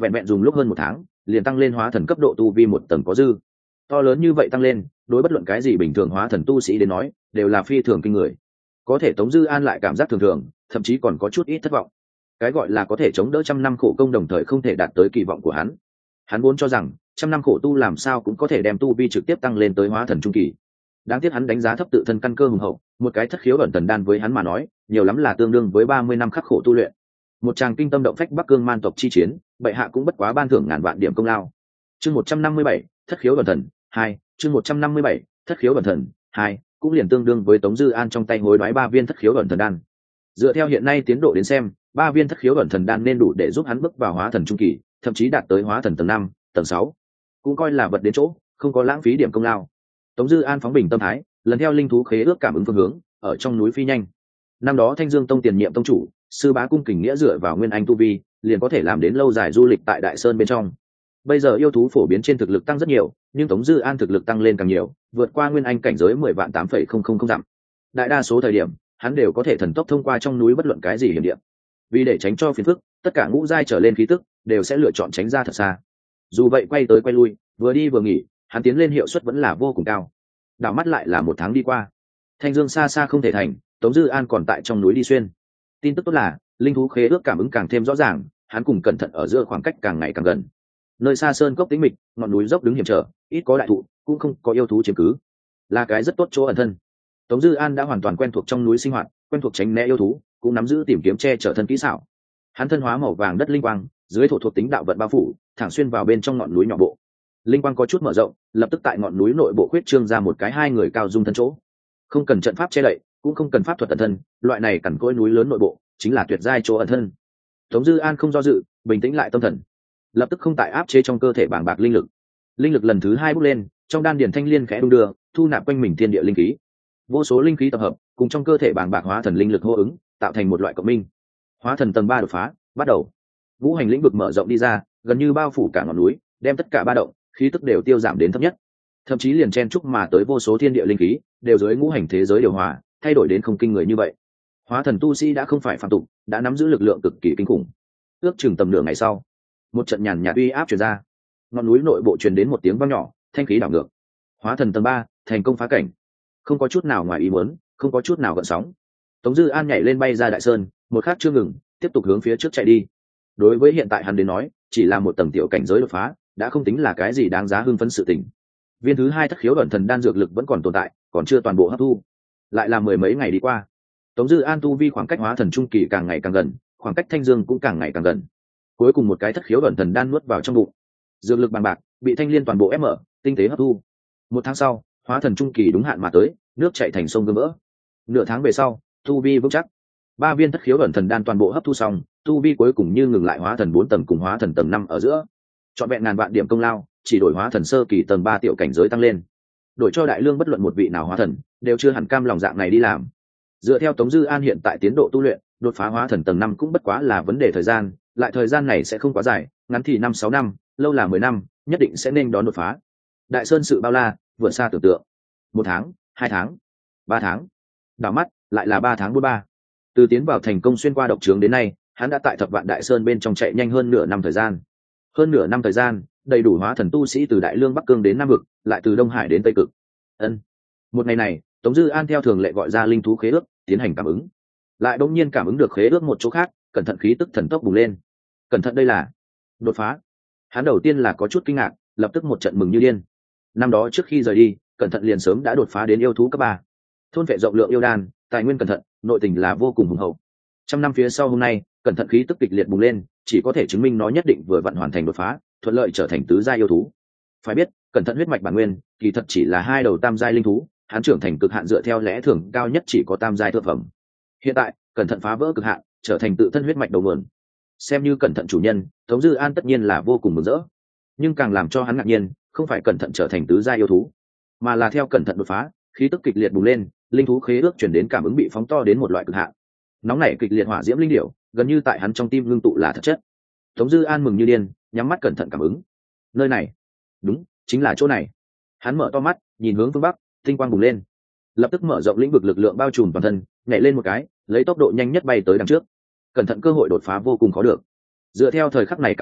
Speaker 1: vẹn vẹn dùng lúc hơn một tháng liền tăng lên hóa thần cấp độ tu vi một tầng có dư. To lớn như vậy tăng lên, đối bất luận cái gì bình thường hóa thần tu sĩ đến nói đều là phi thường kinh người. Có thể Tống Dư An lại cảm giác thường thường, thậm chí còn có chút ít thất vọng. Cái gọi là có thể chống đỡ trăm năm khổ công đồng thời không thể đạt tới kỳ vọng của hắn. Hắn vốn cho rằng trăm năm khổ tu làm sao cũng có thể đem tu vi trực tiếp tăng lên tới hóa thần trung kỳ. Đáng tiếc hắn đánh giá thấp tự thân căn cơ hùng hậu, một cái thất khiếu ẩn thần đan với hắn mà nói nhiều lắm là tương đương với ba mươi năm khắc khổ tu luyện. Một tràng kinh tâm động phách Bắc Cương man tộc chi chiến, bệ hạ cũng bất quá ban thưởng ngàn vạn điểm công lao. Chương một trăm năm mươi bảy, thất khiếu ẩn thần hai, chương một trăm năm mươi bảy, thất khiếu ẩn thần hai, cũng liền tương đương với Tống Dư An trong tay hối đoái ba viên thất khiếu ẩn thần đan. Dựa theo hiện nay tiến độ đến xem, ba viên thất khiếu ẩn thần đan nên đủ để giúp hắn bước vào hóa thần trung kỳ, thậm chí đạt tới hóa thần tầng năm, tầng sáu. Cũng coi là vật đến chỗ, không có lãng phí điểm công lao. Tống Dư An phóng bình tâm thái, lần theo linh thú khế ước cảm ứng phương hướng, ở trong núi phi nhanh. Năm đó Thanh Dương Tông tiền nhiệm tông chủ, sư bá cung kình nghĩa dựa vào nguyên anh tu vi, liền có thể làm đến lâu dài du lịch tại Đại Sơn bên trong. Bây giờ yêu thú phổ biến trên thực lực tăng rất nhiều, nhưng Tống Dư An thực lực tăng lên càng nhiều, vượt qua nguyên anh cảnh giới mười vạn tám phẩy không không không dặm. Đại đa số thời điểm, hắn đều có thể thần tốc thông qua trong núi bất luận cái gì hiểm địa. Vì để tránh cho phiền phức, tất cả ngũ giai trở lên khí tức đều sẽ lựa chọn tránh ra thật xa. Dù vậy quay tới quay lui, vừa đi vừa nghỉ, hắn tiến lên hiệu suất vẫn là vô cùng cao. Đảo mắt lại là một tháng đi qua. Thanh Dương xa xa không thể thành, Tống Dư An còn tại trong núi đi xuyên. Tin tức tốt là, linh thú khế ước cảm ứng càng thêm rõ ràng, hắn cùng cẩn thận ở giữa khoảng cách càng ngày càng gần. Nơi xa sơn cốc tĩnh mịch, ngọn núi dốc đứng hiểm trở, ít có đại thụ, cũng không có yêu thú chiếm cứ, là cái rất tốt chỗ ẩn thân. Tống Dư An đã hoàn toàn quen thuộc trong núi sinh hoạt, quen thuộc tránh né yêu thú, cũng nắm giữ tìm kiếm che chở thân kỹ xảo. Hắn thân hóa màu vàng đất linh quang, dưới thổ thuộc tính đạo vận bao phủ, thẳng xuyên vào bên trong ngọn núi nhỏ bộ. Linh quang có chút mở rộng, lập tức tại ngọn núi nội bộ khuyết trương ra một cái hai người cao dung thân chỗ. Không cần trận pháp che đậy, cũng không cần pháp thuật ẩn thân, loại này cằn cỗi núi lớn nội bộ, chính là tuyệt giai chỗ ẩn thân. Tống Dư An không do dự, bình tĩnh lại tâm thần, lập tức không tại áp chế trong cơ thể bàng bạc linh lực. Linh lực lần thứ hai bốc lên, trong đan điền thanh liên khẽ đung đưa, thu nạp quanh mình thiên địa linh khí. Vô số linh khí tập hợp, cùng trong cơ thể bàng bạc hóa thần linh lực hô ứng, tạo thành một loại cộng minh. Hóa thần tầng ba đột phá, bắt đầu. Ngũ hành lĩnh vực mở rộng đi ra, gần như bao phủ cả ngọn núi, đem tất cả ba động, khí tức đều tiêu giảm đến thấp nhất. Thậm chí liền chen chúc mà tới vô số thiên địa linh khí, đều dưới ngũ hành thế giới điều hòa, thay đổi đến không kinh người như vậy. Hóa thần tu sĩ đã không phải phàm tục, đã nắm giữ lực lượng cực kỳ kinh khủng. Ước chừng tầm nửa ngày sau, một trận nhàn nhạt uy áp truyền ra, ngọn núi nội bộ truyền đến một tiếng vang nhỏ, thanh khí đảo ngược. Hóa thần tầng ba, thành công phá cảnh. Không có chút nào ngoài ý muốn, không có chút nào gợn sóng. Tống Dư An nhảy lên bay ra đại sơn, một khắc chưa ngừng, tiếp tục hướng phía trước chạy đi. Đối với hiện tại hắn đến nói, chỉ là một tầng tiểu cảnh giới đột phá, đã không tính là cái gì đáng giá hưng phấn sự tình. Viên thứ hai thất khiếu ẩn thần đan dược lực vẫn còn tồn tại, còn chưa toàn bộ hấp thu. Lại là mười mấy ngày đi qua, Tống Dư An tu vi khoảng cách hóa thần trung kỳ càng ngày càng gần, khoảng cách Thanh Dương cũng càng ngày càng gần. Cuối cùng một cái thất khiếu ẩn thần đan nuốt vào trong bụng, dược lực bằng bạc bị thanh liên toàn bộ ép mở, tinh tế hấp thu. Một tháng sau, hóa thần trung kỳ đúng hạn mà tới, nước chảy thành sông gương vỡ. Nửa tháng về sau, tu vi vững chắc, ba viên thất khiếu ẩn thần đan toàn bộ hấp thu xong, tu vi cuối cùng như ngừng lại hóa thần bốn tầng cùng hóa thần tầng năm ở giữa. Chọn vẹn ngàn vạn điểm công lao, chỉ đổi hóa thần sơ kỳ tầng ba tiểu cảnh giới tăng lên. Đổi cho đại lương bất luận một vị nào hóa thần, đều chưa hẳn cam lòng dạng này đi làm. Dựa theo Tống Dư An hiện tại tiến độ tu luyện, đột phá hóa thần tầng năm cũng bất quá là vấn đề thời gian, lại thời gian này sẽ không quá dài, ngắn thì năm sáu năm, lâu là mười năm, nhất định sẽ nên đón đột phá. Đại sơn sự bao la, vượt xa tưởng tượng. Một tháng, hai tháng, ba tháng, đảo mắt lại là ba tháng bốn ba. Từ tiến vào thành công xuyên qua độc trướng đến nay, hắn đã tại thập vạn đại sơn bên trong chạy nhanh hơn nửa năm thời gian. Hơn nửa năm thời gian, đầy đủ hóa thần tu sĩ từ Đại Lương Bắc Cương đến Nam Vực, lại từ Đông Hải đến Tây Cực. Ân. Một ngày này, Tống Dư An theo thường lệ gọi ra linh thú khế ước, tiến hành cảm ứng. Lại đột nhiên cảm ứng được khế ước một chỗ khác, cẩn thận khí tức thần tốc bùng lên. Cẩn thận đây là đột phá. Hắn đầu tiên là có chút kinh ngạc, lập tức một trận mừng như điên. Năm đó trước khi rời đi, cẩn thận liền sớm đã đột phá đến yêu thú cấp ba. Thôn vệ rộng lượng yêu đan, tài nguyên cẩn thận, nội tình là vô cùng hùng hậu. Trăm năm phía sau hôm nay, cẩn thận khí tức kịch liệt bùng lên, chỉ có thể chứng minh nó nhất định vừa vặn hoàn thành đột phá, thuận lợi trở thành tứ giai yêu thú. Phải biết, cẩn thận huyết mạch bản nguyên, kỳ thật chỉ là hai đầu tam giai linh thú, hắn trưởng thành cực hạn dựa theo lẽ thường cao nhất chỉ có tam giai thượng phẩm. Hiện tại, cẩn thận phá vỡ cực hạn, trở thành tự thân huyết mạch đầu nguồn. Xem như cẩn thận chủ nhân, Tống Dư An tất nhiên là vô cùng mừng rỡ. Nhưng càng làm cho hắn ngạc nhiên, không phải cẩn thận trở thành tứ giai yêu thú, mà là theo cẩn thận đột phá, khí tức kịch liệt bùng lên, linh thú khế ước chuyển đến cảm ứng bị phóng to đến một loại cực hạn. Nóng nảy kịch liệt hỏa diễm linh điểu, gần như tại hắn trong tim ngưng tụ là thật chất. Tống Dư An mừng như điên, nhắm mắt cẩn thận cảm ứng. Nơi này, đúng, chính là chỗ này. Hắn mở to mắt, nhìn hướng phương bắc, tinh quang bùng lên, lập tức mở rộng lĩnh vực lực lượng bao trùm toàn thân, nhảy lên một cái, lấy tốc độ nhanh nhất bay tới đằng trước. Cẩn thận cơ hội đột phá vô cùng khó được. Dựa theo thời khắc này cảm ứng,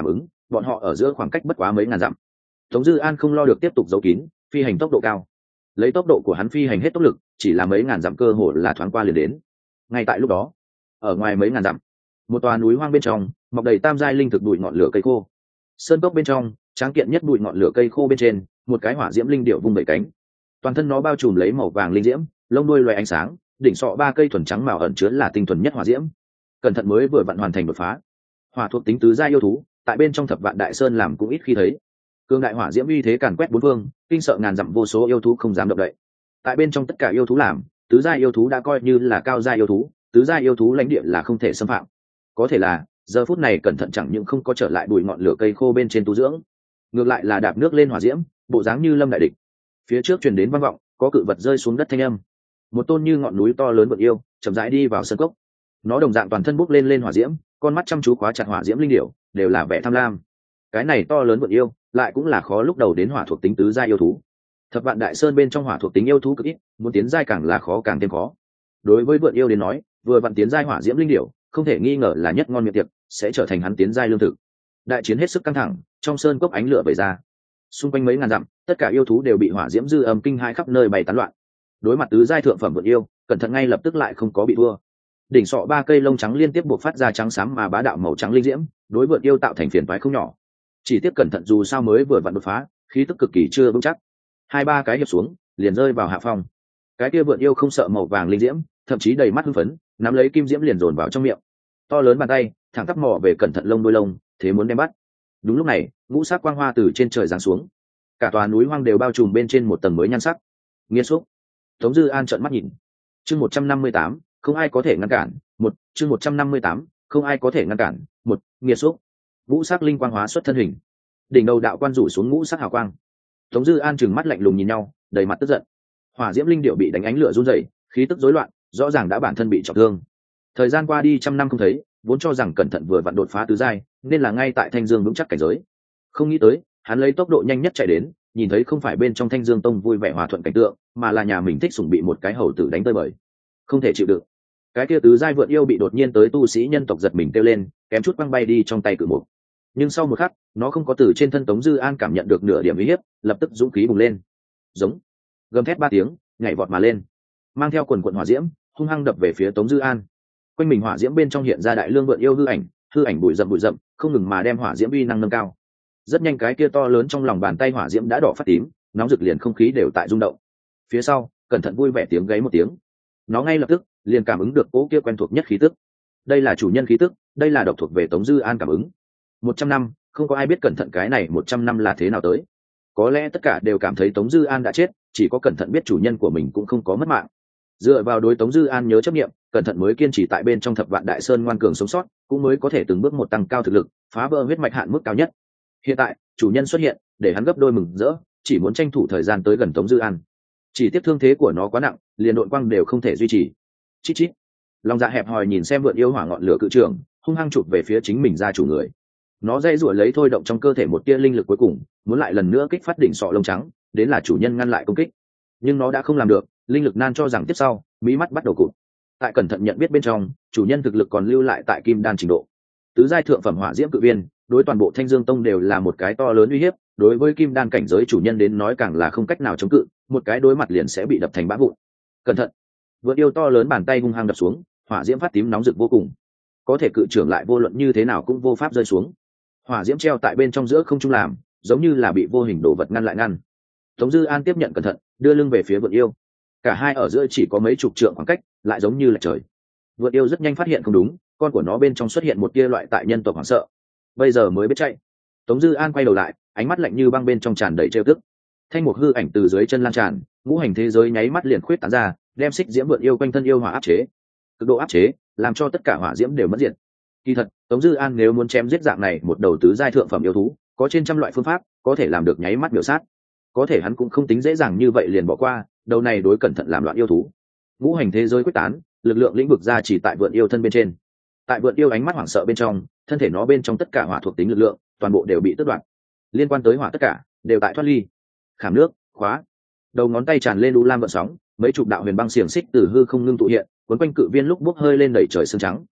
Speaker 1: bọn họ ở giữa khoảng cách bất quá mấy ngàn dặm. Tống Dư An không lo được tiếp tục giấu kín, phi hành tốc độ cao. Lấy tốc độ của hắn phi hành hết tốc lực, chỉ là mấy ngàn dặm cơ hồ là thoáng qua liền đến. Ngay tại lúc đó, ở ngoài mấy ngàn dặm, một tòa núi hoang bên trong, mọc đầy tam giai linh thực bụi ngọn lửa cây khô. Sơn cốc bên trong, tráng kiện nhất bụi ngọn lửa cây khô bên trên, một cái hỏa diễm linh điệu vung bảy cánh. Toàn thân nó bao trùm lấy màu vàng linh diễm, lông đuôi loé ánh sáng, đỉnh sọ ba cây thuần trắng màu ẩn chứa là tinh thuần nhất hỏa diễm. Cẩn thận mới vừa vặn hoàn thành đột phá. Hỏa thuộc tính tứ giai yêu thú, tại bên trong Thập Vạn Đại Sơn làm cũng ít khi thấy. Cương đại hỏa diễm uy thế càn quét bốn phương, kinh sợ ngàn dặm vô số yêu thú không dám động đậy. Tại bên trong tất cả yêu thú làm, tứ giai yêu thú đã coi như là cao giai yêu thú, tứ giai yêu thú lãnh địa là không thể xâm phạm. Có thể là, giờ phút này cẩn thận chẳng những không có trở lại bụi ngọn lửa cây khô bên trên tu dưỡng, ngược lại là đạp nước lên hỏa diễm, bộ dáng như lâm đại địch. Phía trước truyền đến vang vọng, có cự vật rơi xuống đất thanh âm. Một tôn như ngọn núi to lớn vượn yêu, chậm rãi đi vào sân cốc. Nó đồng dạng toàn thân bốc lên lên hỏa diễm, con mắt chăm chú khóa chặt hỏa diễm linh điểu, đều là vẻ tham lam. Cái này to lớn vượn yêu, lại cũng là khó lúc đầu đến hỏa thuộc tính tứ giai yêu thú. Thập Vạn Đại Sơn bên trong hỏa thuộc tính yêu thú cực ít, muốn tiến giai càng là khó càng thêm khó. Đối với vượn yêu đến nói, vừa vặn tiến giai hỏa diễm linh điểu, không thể nghi ngờ là nhất ngon miệng tiệc, sẽ trở thành hắn tiến giai lương thực. Đại chiến hết sức căng thẳng, trong sơn cốc ánh lửa vẩy ra. Xung quanh mấy ngàn dặm, tất cả yêu thú đều bị hỏa diễm dư âm kinh hai khắp nơi bay tán loạn. Đối mặt tứ giai thượng phẩm vượn yêu, cẩn thận ngay lập tức lại không có bị thua. Đỉnh sọ ba cây lông trắng liên tiếp buộc phát ra trắng xám mà bá đạo màu trắng linh diễm, đối vượn yêu tạo thành phiền toái không nhỏ. Chỉ tiếp cẩn thận dù sao mới vừa vặn đột phá, khí tức cực kỳ chưa vững chắc. Hai ba cái hiệp xuống, liền rơi vào hạ phong. Cái kia vượn yêu không sợ màu vàng linh diễm, thậm chí đầy mắt hưng phấn, nắm lấy kim diễm liền dồn vào trong miệng. To lớn bàn tay, thẳng tắp mò về cẩn thận lông đuôi lông, thế muốn đem bắt. Đúng lúc này, ngũ sắc quang hoa từ trên trời giáng xuống, cả tòa núi hoang đều bao trùm bên trên một tầng mới nhan sắc. Nghiên xúc. Tống Dư An trợn mắt nhìn. Chương một trăm năm mươi tám, không ai có thể ngăn cản. Một, chương một trăm năm mươi tám, không ai có thể ngăn cản. Một, nghiên xúc. Ngũ sắc linh quang hóa xuất thân hình. Đỉnh đầu đạo quan rủ xuống ngũ sắc hào quang. Tống Dư An trừng mắt lạnh lùng nhìn nhau, đầy mặt tức giận. Hỏa diễm linh điệu bị đánh ánh lửa run rẩy, khí tức rối loạn, rõ ràng đã bản thân bị trọng thương. Thời gian qua đi trăm năm không thấy, vốn cho rằng cẩn thận vừa vặn đột phá tứ giai, nên là ngay tại Thanh Dương vững chắc cảnh giới. Không nghĩ tới, hắn lấy tốc độ nhanh nhất chạy đến, nhìn thấy không phải bên trong Thanh Dương Tông vui vẻ hòa thuận cảnh tượng, mà là nhà mình thích sủng bị một cái hầu tử đánh tơi bời. Không thể chịu được. Cái kia tứ giai vượn yêu bị đột nhiên tới tu sĩ nhân tộc giật mình kêu lên, kém chút băng bay đi trong tay cự mục. Nhưng sau một khắc, nó không có từ trên thân Tống Dư An cảm nhận được nửa điểm uy hiếp, lập tức dũng khí bùng lên. Giống. Gầm thét ba tiếng, nhảy vọt mà lên, mang theo quần quần hỏa diễm, hung hăng đập về phía Tống Dư An. Quanh mình hỏa diễm bên trong hiện ra đại lương vượn yêu hư ảnh, hư ảnh bụi rậm bụi rậm, không ngừng mà đem hỏa diễm uy năng nâng cao. Rất nhanh cái kia to lớn trong lòng bàn tay hỏa diễm đã đỏ phát tím, nóng rực liền không khí đều tại rung động. Phía sau, cẩn thận vui vẻ tiếng gáy một tiếng. Nó ngay lập tức liền cảm ứng được cỗ kia quen thuộc nhất khí tức. Đây là chủ nhân khí tức, đây là độc thuộc về Tống Dư An cảm ứng. Một trăm năm, không có ai biết cẩn thận cái này một trăm năm là thế nào tới. Có lẽ tất cả đều cảm thấy Tống Dư An đã chết, chỉ có cẩn thận biết chủ nhân của mình cũng không có mất mạng. Dựa vào đối Tống Dư An nhớ chấp niệm, cẩn thận mới kiên trì tại bên trong Thập Vạn Đại Sơn ngoan cường sống sót, cũng mới có thể từng bước một tăng cao thực lực, phá vỡ huyết mạch hạn mức cao nhất. Hiện tại, chủ nhân xuất hiện, để hắn gấp đôi mừng rỡ, chỉ muốn tranh thủ thời gian tới gần Tống Dư An. Chỉ tiếp thương thế của nó quá nặng, liền đội quang đều không thể duy trì. Chít chít. Lòng dạ hẹp hòi nhìn xem vượn yêu hỏa ngọn lửa cự trường, hung hăng chụp về phía chính mình gia chủ người. Nó dây rủa lấy thôi động trong cơ thể một tia linh lực cuối cùng, muốn lại lần nữa kích phát đỉnh sọ lông trắng, đến là chủ nhân ngăn lại công kích. Nhưng nó đã không làm được, linh lực nan cho rằng tiếp sau, mí mắt bắt đầu cụt. Tại cẩn thận nhận biết bên trong, chủ nhân thực lực còn lưu lại tại kim đan trình độ. Tứ giai thượng phẩm hỏa diễm cự viên, đối toàn bộ Thanh Dương Tông đều là một cái to lớn uy hiếp, đối với kim đan cảnh giới chủ nhân đến nói càng là không cách nào chống cự, một cái đối mặt liền sẽ bị đập thành bã vụn. Cẩn thận. Vượn yêu to lớn bàn tay hung hăng đập xuống, hỏa diễm phát tím nóng rực vô cùng. Có thể cự trưởng lại vô luận như thế nào cũng vô pháp rơi xuống. Hỏa diễm treo tại bên trong giữa không trung làm, giống như là bị vô hình đồ vật ngăn lại ngăn. Tống Dư An tiếp nhận cẩn thận, đưa lưng về phía vượn yêu. Cả hai ở giữa chỉ có mấy chục trượng khoảng cách, lại giống như là trời. Vượn yêu rất nhanh phát hiện không đúng, con của nó bên trong xuất hiện một tia loại tại nhân tộc hoảng sợ. Bây giờ mới biết chạy. Tống Dư An quay đầu lại, ánh mắt lạnh như băng bên trong tràn đầy trêu tức. Thanh một hư ảnh từ dưới chân lan tràn, ngũ hành thế giới nháy mắt liền khuyết tán ra, đem xích diễm vượn yêu quanh thân yêu hỏa áp chế. Cực độ áp chế, làm cho tất cả hỏa diễm đều mất diệt. Kỳ thật, Tống Dư An nếu muốn chém giết dạng này một đầu tứ giai thượng phẩm yêu thú, có trên trăm loại phương pháp, có thể làm được nháy mắt biểu sát. Có thể hắn cũng không tính dễ dàng như vậy liền bỏ qua, đầu này đối cẩn thận làm loạn yêu thú. Ngũ hành thế giới quyết tán, lực lượng lĩnh vực ra chỉ tại vượn yêu thân bên trên. Tại vượn yêu ánh mắt hoảng sợ bên trong, thân thể nó bên trong tất cả hỏa thuộc tính lực lượng, toàn bộ đều bị tước đoạt. Liên quan tới hỏa tất cả, đều tại thoát ly. Khảm nước, khóa. Đầu ngón tay tràn lên u lam vận sóng, mấy chục đạo huyền băng xiềng xích từ hư không ngưng tụ hiện, cuốn quanh cự viên lúc bốc hơi lên đẩy trời sương trắng.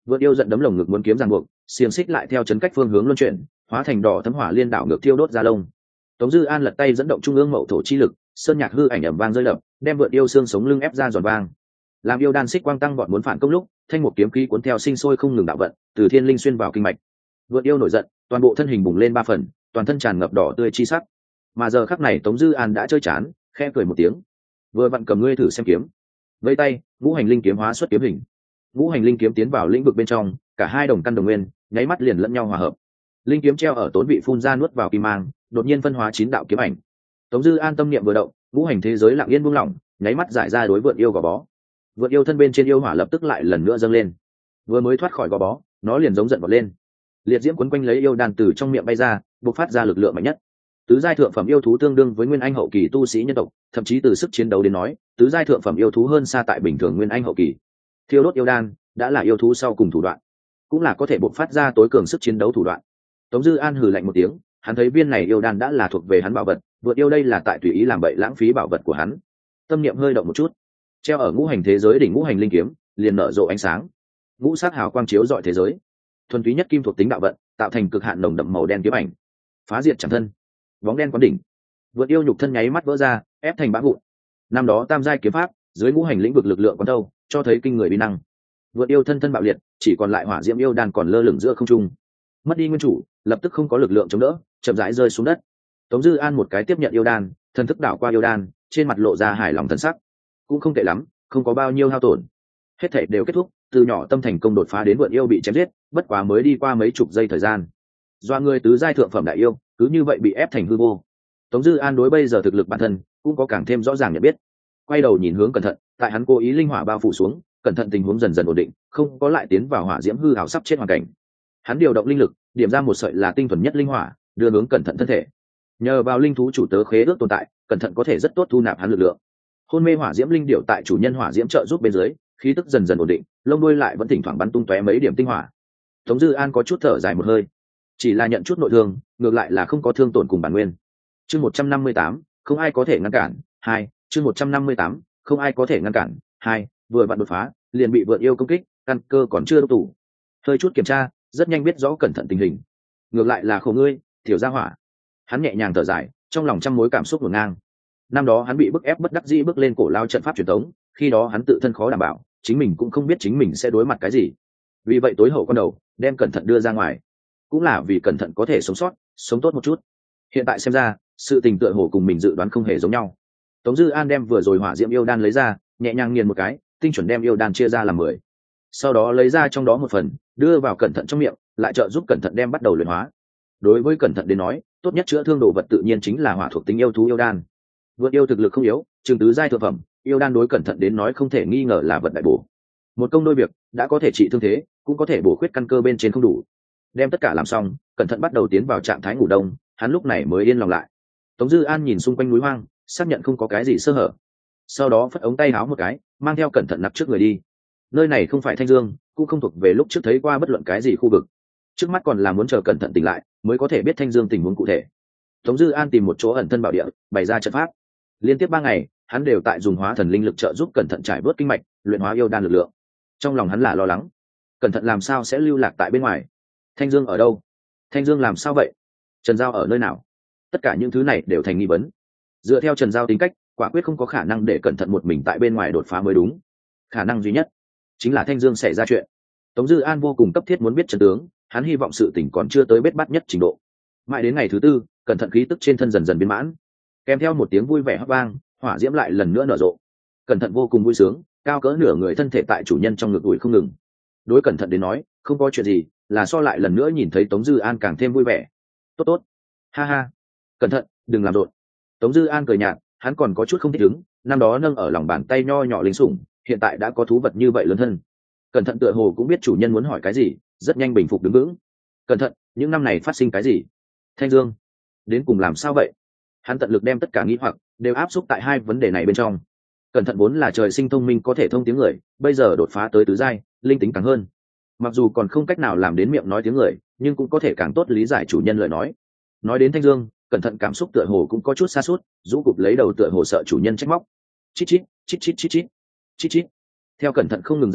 Speaker 1: Vượn yêu giận đấm lồng ngực muốn kiếm ràng buộc, xiềng xích lại theo chấn cách phương hướng luân chuyển, hóa thành đỏ thấm hỏa liên đảo ngược thiêu đốt ra lông. Tống Dư An lật tay dẫn động trung ương mậu thổ chi lực, sơn nhạc hư ảnh ầm vang rơi đập, đem vượn yêu xương sống lưng ép ra giòn vang. Làm yêu đan xích quang tăng bọn muốn phản công lúc, thanh một kiếm khí cuốn theo sinh sôi không ngừng đạo vận, từ thiên linh xuyên vào kinh mạch. Vượn yêu nổi giận, toàn bộ thân hình bùng lên ba phần, toàn thân tràn ngập đỏ tươi chi sắc. Mà giờ khắc này Tống Dư An đã chơi chán, khẽ cười một tiếng. Vừa vặn cầm ngươi thử xem kiếm. Vẫy tay, ngũ hành linh kiếm hóa xuất kiếm hình. Ngũ hành linh kiếm tiến vào lĩnh vực bên trong, cả hai đồng căn đồng nguyên, nháy mắt liền lẫn nhau hòa hợp. Linh kiếm treo ở tốn vị phun ra nuốt vào kim mang, đột nhiên phân hóa chín đạo kiếm ảnh. Tống Dư An tâm niệm vừa động, ngũ hành thế giới lặng yên buông lỏng, nháy mắt giải ra đối vượn yêu gò bó. Vượn yêu thân bên trên yêu hỏa lập tức lại lần nữa dâng lên. Vừa mới thoát khỏi gò bó, nó liền giống giận vọt lên. Liệt diễm quấn quanh lấy yêu đàn từ trong miệng bay ra, bộc phát ra lực lượng mạnh nhất. Tứ giai thượng phẩm yêu thú tương đương với nguyên anh hậu kỳ tu sĩ nhân tộc, thậm chí từ sức chiến đấu đến nói, tứ giai thượng phẩm yêu thú hơn xa tại bình thường nguyên anh hậu kỳ. Thiêu đốt yêu đan đã là yêu thú sau cùng thủ đoạn, cũng là có thể bộc phát ra tối cường sức chiến đấu thủ đoạn. Tống Dư An hừ lạnh một tiếng, hắn thấy viên này yêu đan đã là thuộc về hắn bảo vật, vượt yêu đây là tại tùy ý làm bậy lãng phí bảo vật của hắn. Tâm niệm hơi động một chút, treo ở ngũ hành thế giới đỉnh ngũ hành linh kiếm liền nở rộ ánh sáng, ngũ sắc hào quang chiếu rọi thế giới, thuần túy nhất kim thuộc tính đạo vận tạo thành cực hạn nồng đậm màu đen kiếm ảnh, phá diệt chẳng thân, bóng đen quán đỉnh, vượt yêu nhục thân nháy mắt vỡ ra, ép thành bã vụn. Năm đó tam giai kiếm pháp dưới ngũ hành lĩnh vực lực lượng quán đâu, cho thấy kinh người uy năng. Vượt yêu thân thân bạo liệt, chỉ còn lại hỏa diễm yêu đan còn lơ lửng giữa không trung, mất đi nguyên chủ, lập tức không có lực lượng chống đỡ, chậm rãi rơi xuống đất. Tống Dư An một cái tiếp nhận yêu đan, thần thức đảo qua yêu đan, trên mặt lộ ra hài lòng thần sắc. Cũng không tệ lắm, không có bao nhiêu hao tổn. Hết thảy đều kết thúc, từ nhỏ tâm thành công đột phá đến vượn yêu bị chém giết, bất quá mới đi qua mấy chục giây thời gian. Do người tứ giai thượng phẩm đại yêu, cứ như vậy bị ép thành hư vô. Tống Dư An đối bây giờ thực lực bản thân cũng có càng thêm rõ ràng nhận biết. Quay đầu nhìn hướng cẩn thận, tại hắn cố ý linh hỏa bao phủ xuống, cẩn thận tình huống dần dần ổn định, không có lại tiến vào hỏa diễm hư ảo sắp chết hoàn cảnh. Hắn điều động linh lực, điểm ra một sợi là tinh thuần nhất linh hỏa, đưa hướng cẩn thận thân thể. Nhờ vào linh thú chủ tớ khế ước tồn tại, cẩn thận có thể rất tốt thu nạp hắn lực lượng. Hôn mê hỏa diễm linh điệu tại chủ nhân hỏa diễm trợ giúp bên dưới, khí tức dần dần ổn định, lông đuôi lại vẫn thỉnh thoảng bắn tung tóe mấy điểm tinh hỏa. Tống Dư An có chút thở dài một hơi, chỉ là nhận chút nội thương, ngược lại là không có thương tổn cùng bản nguyên. Chương một trăm năm mươi tám, không ai có thể ngăn cản. Hai, chương một trăm năm mươi tám, không ai có thể ngăn cản. Hai, vừa vặn đột phá, liền bị vượn yêu công kích, căn cơ còn chưa đúc tủ. Hơi chút kiểm tra, rất nhanh biết rõ cẩn thận tình hình. Ngược lại là khổ ngươi, tiểu gia hỏa. Hắn nhẹ nhàng thở dài, trong lòng trăm mối cảm xúc ngổn ngang. Năm đó hắn bị bức ép bất đắc dĩ bước lên cổ lao trận pháp truyền thống, khi đó hắn tự thân khó đảm bảo, chính mình cũng không biết chính mình sẽ đối mặt cái gì. Vì vậy tối hậu con đầu, đem cẩn thận đưa ra ngoài, cũng là vì cẩn thận có thể sống sót, sống tốt một chút. Hiện tại xem ra, sự tình tựa hồ cùng mình dự đoán không hề giống nhau. Tống Dư An đem vừa rồi hỏa diễm yêu đan lấy ra, nhẹ nhàng nghiền một cái, tinh chuẩn đem yêu đan chia ra làm mười. Sau đó lấy ra trong đó một phần, đưa vào cẩn thận trong miệng, lại trợ giúp cẩn thận đem bắt đầu luyện hóa. Đối với cẩn thận đến nói, tốt nhất chữa thương đồ vật tự nhiên chính là hỏa thuộc tính yêu thú yêu đan. Vượt yêu thực lực không yếu, trường tứ giai thượng phẩm, yêu đan đối cẩn thận đến nói không thể nghi ngờ là vật đại bổ. Một công đôi việc, đã có thể trị thương thế, cũng có thể bổ khuyết căn cơ bên trên không đủ. Đem tất cả làm xong, cẩn thận bắt đầu tiến vào trạng thái ngủ đông, hắn lúc này mới yên lòng lại. Tống Dư An nhìn xung quanh núi hoang, xác nhận không có cái gì sơ hở, sau đó phất ống tay áo một cái, mang theo cẩn thận nặc trước người đi. Nơi này không phải Thanh Dương, cũng không thuộc về lúc trước thấy qua bất luận cái gì khu vực, trước mắt còn là muốn chờ cẩn thận tỉnh lại mới có thể biết Thanh Dương tình huống cụ thể. Tống Dư An tìm một chỗ ẩn thân bảo địa, bày ra trận pháp. Liên tiếp ba ngày, hắn đều tại dùng hóa thần linh lực trợ giúp cẩn thận trải bớt kinh mạch, luyện hóa yêu đan lực lượng. Trong lòng hắn là lo lắng, cẩn thận làm sao sẽ lưu lạc tại bên ngoài. Thanh Dương ở đâu? Thanh Dương làm sao vậy? Trần Giao ở nơi nào? Tất cả những thứ này đều thành nghi vấn. Dựa theo Trần Giao tính cách, quả quyết không có khả năng để cẩn thận một mình tại bên ngoài đột phá mới đúng. Khả năng duy nhất chính là Thanh Dương xảy ra chuyện. Tống Dư An vô cùng cấp thiết muốn biết chân tướng, hắn hy vọng sự tình còn chưa tới bết bát nhất trình độ. Mãi đến ngày thứ tư, cẩn thận khí tức trên thân dần dần biến mãn, kèm theo một tiếng vui vẻ hót vang, hỏa diễm lại lần nữa nở rộ. Cẩn thận vô cùng vui sướng, cao cỡ nửa người thân thể tại chủ nhân trong ngực ủi không ngừng. Đối cẩn thận đến nói, không có chuyện gì, là so lại lần nữa nhìn thấy Tống Dư An càng thêm vui vẻ. Tốt tốt, ha ha, cẩn thận, đừng làm rộn. Tống Dư An cười nhạt, hắn còn có chút không thích ứng, năm đó nâng ở lòng bàn tay nho nhỏ linh sủng, hiện tại đã có thú vật như vậy lớn thân. Cẩn thận tựa hồ cũng biết chủ nhân muốn hỏi cái gì, rất nhanh bình phục đứng vững. Cẩn thận, những năm này phát sinh cái gì? Thanh Dương đến cùng làm sao vậy? Hắn tận lực đem tất cả nghi hoặc đều áp xúc tại hai vấn đề này bên trong. Cẩn thận vốn là trời sinh thông minh có thể thông tiếng người, bây giờ đột phá tới tứ giai, linh tính càng hơn. Mặc dù còn không cách nào làm đến miệng nói tiếng người, nhưng cũng có thể càng tốt lý giải chủ nhân lời nói. Nói đến Thanh Dương, cẩn thận cảm xúc tựa hồ cũng có chút xa suốt, rũ cụp lấy đầu tựa hồ sợ chủ nhân trách móc. Chít chít, chít chít chít chít, chít chít. Theo cẩn thận không ngừng giải thích,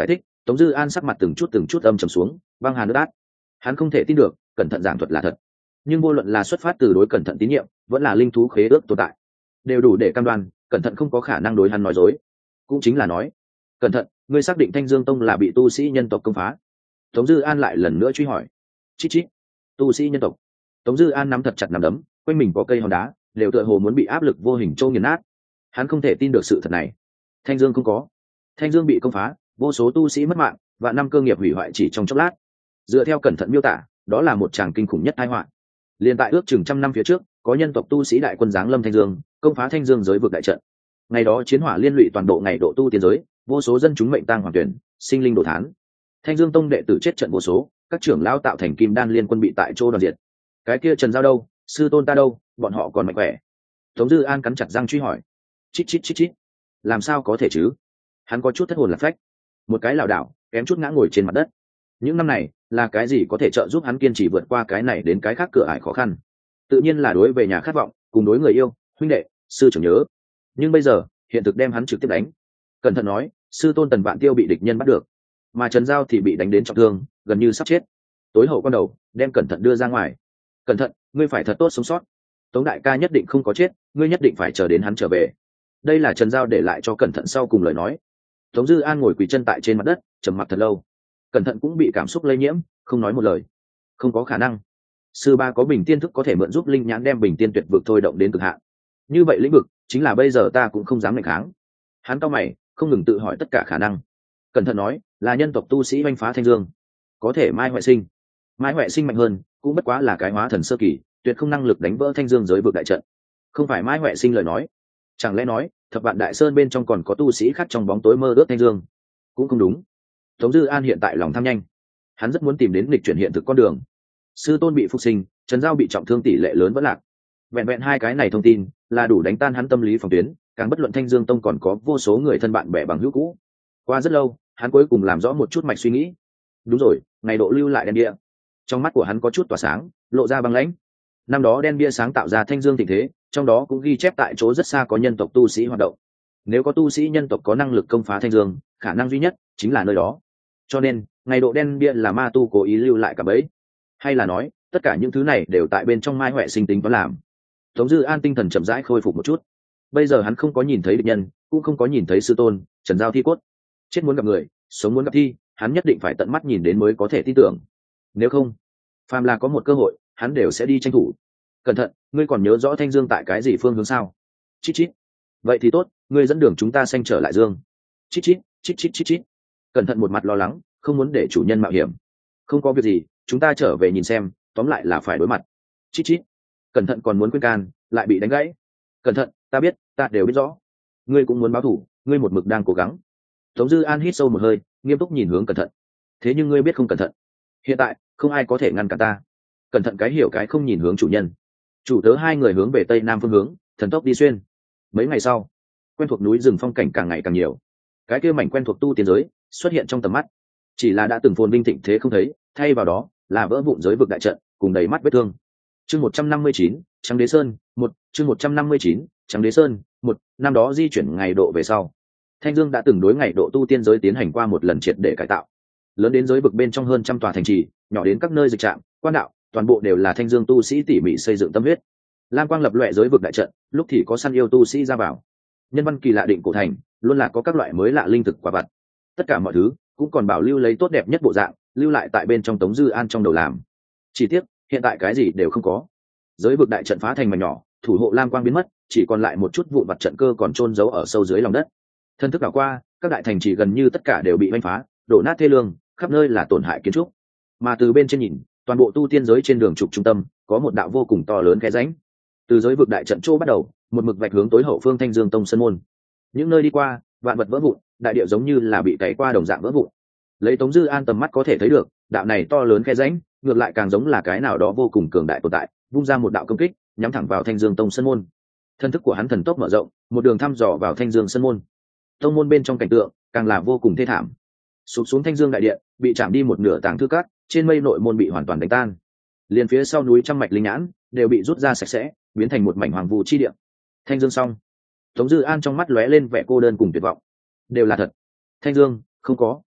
Speaker 1: Tống Dư An sắc mặt từng chút từng chút âm trầm xuống, băng hàn nước át. Hắn không thể tin được, cẩn thận giảng thuật là thật. Nhưng vô luận là xuất phát từ đối cẩn thận tín nhiệm, vẫn là linh thú khế ước tồn tại, đều đủ để cam đoan, cẩn thận không có khả năng đối hắn nói dối. Cũng chính là nói, cẩn thận, ngươi xác định Thanh Dương Tông là bị tu sĩ nhân tộc công phá? Tống Dư An lại lần nữa truy hỏi. Chít chít, tu sĩ nhân tộc. Tống Dư An nắm thật chặt nắm đấm, quanh mình có cây hòn đá, đều tựa hồ muốn bị áp lực vô hình trô nghiền nát. Hắn không thể tin được sự thật này. Thanh Dương không có. Thanh Dương bị công phá, vô số tu sĩ mất mạng, và năm cơ nghiệp hủy hoại chỉ trong chốc lát. Dựa theo cẩn thận miêu tả, đó là một tràng kinh khủng nhất tai họa. Liên tại ước chừng trăm năm phía trước, có nhân tộc tu sĩ đại quân giáng lâm Thanh Dương, công phá Thanh Dương giới vực đại trận. Ngày đó chiến hỏa liên lụy toàn bộ ngày độ tu tiên giới, vô số dân chúng mệnh tang hoàng tuyển, sinh linh đổ thán. Thanh Dương tông đệ tử chết trận vô số, các trưởng lão tạo thành kim đan liên quân bị tại chỗ đoàn diệt. Cái kia Trần Giao đâu, sư tôn ta đâu, bọn họ còn mạnh khỏe? Tống Dư An cắn chặt răng truy hỏi. Chít chít chít chít, làm sao có thể chứ? Hắn có chút thất hồn lạc phách, một cái lảo đảo, kém chút ngã ngồi trên mặt đất. Những năm này, là cái gì có thể trợ giúp hắn kiên trì vượt qua cái này đến cái khác cửa ải khó khăn? Tự nhiên là đối về nhà khát vọng, cùng đối người yêu, huynh đệ, sư trưởng nhớ. Nhưng bây giờ, hiện thực đem hắn trực tiếp đánh. Cẩn thận nói, sư tôn Tần Vạn Tiêu bị địch nhân bắt được, mà Trần Giao thì bị đánh đến trọng thương, gần như sắp chết. Tối hậu quan đầu, đem Cẩn thận đưa ra ngoài. Cẩn thận, ngươi phải thật tốt sống sót. Tống đại ca nhất định không có chết, ngươi nhất định phải chờ đến hắn trở về. Đây là Trần Giao để lại cho Cẩn thận sau cùng lời nói. Tống Dư An ngồi quỳ chân tại trên mặt đất, trầm mặc thật lâu. Cẩn thận cũng bị cảm xúc lây nhiễm, không nói một lời. Không có khả năng. Sư ba có bình tiên thức có thể mượn giúp linh nhãn đem bình tiên tuyệt vực thôi động đến cực hạn. Như vậy lĩnh vực chính là bây giờ ta cũng không dám nghịch kháng. Hắn cau mày, không ngừng tự hỏi tất cả khả năng. Cẩn thận nói, là nhân tộc tu sĩ oanh phá Thanh Dương, có thể Mai Huệ Sinh. Mai Huệ Sinh mạnh hơn, cũng bất quá là cái hóa thần sơ kỳ, tuyệt không năng lực đánh vỡ Thanh Dương giới vực đại trận. Không phải Mai Huệ Sinh lời nói, chẳng lẽ nói thập vạn đại sơn bên trong còn có tu sĩ khác trong bóng tối mơ ước Thanh Dương? Cũng không đúng. Tống Dư An hiện tại lòng tham nhanh, hắn rất muốn tìm đến lịch chuyển hiện thực con đường. Sư tôn bị phục sinh, Trần Giao bị trọng thương tỷ lệ lớn vẫn lạc. Vẹn vẹn hai cái này thông tin là đủ đánh tan hắn tâm lý phòng tuyến, càng bất luận Thanh Dương tông còn có vô số người thân bạn bè bằng hữu cũ. Qua rất lâu, hắn cuối cùng làm rõ một chút mạch suy nghĩ. Đúng rồi, ngày độ lưu lại đen bia. Trong mắt của hắn có chút tỏa sáng, lộ ra băng lãnh. Năm đó đen bia sáng tạo ra Thanh Dương tình thế, trong đó cũng ghi chép tại chỗ rất xa có nhân tộc tu sĩ hoạt động. Nếu có tu sĩ nhân tộc có năng lực công phá Thanh Dương, khả năng duy nhất chính là nơi đó. Cho nên, ngày độ đen bia là ma tu cố ý lưu lại cả bẫy, hay là nói tất cả những thứ này đều tại bên trong Mai Huệ Sinh tính toán làm. Tống Dư An tinh thần chậm rãi khôi phục một chút. Bây giờ hắn không có nhìn thấy địch nhân, cũng không có nhìn thấy sư tôn Trần Giao thi cốt. Chết muốn gặp người, sống muốn gặp thi, hắn nhất định phải tận mắt nhìn đến mới có thể tin tưởng. Nếu không, phàm là có một cơ hội, hắn đều sẽ đi tranh thủ. Cẩn thận, ngươi còn nhớ rõ Thanh Dương tại cái gì phương hướng sao? Chít chít. Vậy thì tốt, ngươi dẫn đường chúng ta xanh trở lại dương. Chít chít, chít chít chít chít. Cẩn thận một mặt lo lắng, không muốn để chủ nhân mạo hiểm. Không có việc gì, chúng ta trở về nhìn xem, tóm lại là phải đối mặt. Chít chít. Cẩn thận còn muốn khuyên can, lại bị đánh gãy. Cẩn thận, ta biết, ta đều biết rõ. Ngươi cũng muốn báo thù, ngươi một mực đang cố gắng. Tống Dư An hít sâu một hơi, nghiêm túc nhìn hướng Cẩn thận. Thế nhưng ngươi biết không cẩn thận, hiện tại không ai có thể ngăn cản ta. Cẩn thận cái hiểu cái không nhìn hướng chủ nhân. Chủ tớ hai người hướng về tây nam phương hướng, thần tốc đi xuyên. Mấy ngày sau, quen thuộc núi rừng phong cảnh càng ngày càng nhiều. Cái kia mảnh quen thuộc tu tiên giới xuất hiện trong tầm mắt. Chỉ là đã từng phồn vinh thịnh thế không thấy, thay vào đó là vỡ vụn giới vực đại trận, cùng đầy mắt vết thương. Chương một trăm năm mươi chín, Trắng Đế Sơn, một, chương một trăm năm mươi chín, Trắng Đế Sơn, một, năm đó di chuyển ngày độ về sau. Thanh Dương đã từng đối ngày độ tu tiên giới tiến hành qua một lần triệt để cải tạo. Lớn đến giới vực bên trong hơn trăm tòa thành trì, nhỏ đến các nơi dịch trạm, quan đạo, toàn bộ đều là Thanh Dương tu sĩ tỉ mỉ xây dựng tâm huyết. Lam quang lập loè giới vực đại trận, lúc thì có săn yêu tu sĩ ra vào. Nhân văn kỳ lạ định cổ thành, luôn là có các loại mới lạ linh thực quả vật. Tất cả mọi thứ cũng còn bảo lưu lấy tốt đẹp nhất bộ dạng, lưu lại tại bên trong Tống Dư An trong đầu làm. Chỉ tiếc, hiện tại cái gì đều không có. Giới vực đại trận phá thành mảnh nhỏ, thủ hộ lam quang biến mất, chỉ còn lại một chút vụn vặt trận cơ còn chôn giấu ở sâu dưới lòng đất. Thân thức đảo qua, các đại thành trì gần như tất cả đều bị vây phá, đổ nát thê lương, khắp nơi là tổn hại kiến trúc. Mà từ bên trên nhìn, toàn bộ tu tiên giới trên đường trục trung tâm, có một đạo vô cùng to lớn khe rãnh. Từ giới vực đại trận chỗ bắt đầu, một mực vạch hướng tối hậu phương Thanh Dương Tông sân môn. Những nơi đi qua, vạn vật vỡ vụn, đại địa giống như là bị cày qua đồng dạng vỡ vụn. Lấy Tống Dư An tầm mắt có thể thấy được, đạo này to lớn khe rãnh, ngược lại càng giống là cái nào đó vô cùng cường đại tồn tại, vung ra một đạo công kích, nhắm thẳng vào Thanh Dương Tông sân môn. Thân thức của hắn thần tốc mở rộng, một đường thăm dò vào Thanh Dương sân môn. Tông môn bên trong cảnh tượng càng là vô cùng thê thảm. Sụp xuống Thanh Dương đại điện, bị chạm đi một nửa tàng thư cát, trên mây nội môn bị hoàn toàn đánh tan. Liền phía sau núi trăm mạch linh nhãn đều bị rút ra sạch sẽ, biến thành một mảnh hoàng vu chi địa. Thanh Dương xong. Tống Dư An trong mắt lóe lên vẻ cô đơn cùng tuyệt vọng. Đều là thật. Thanh Dương không có.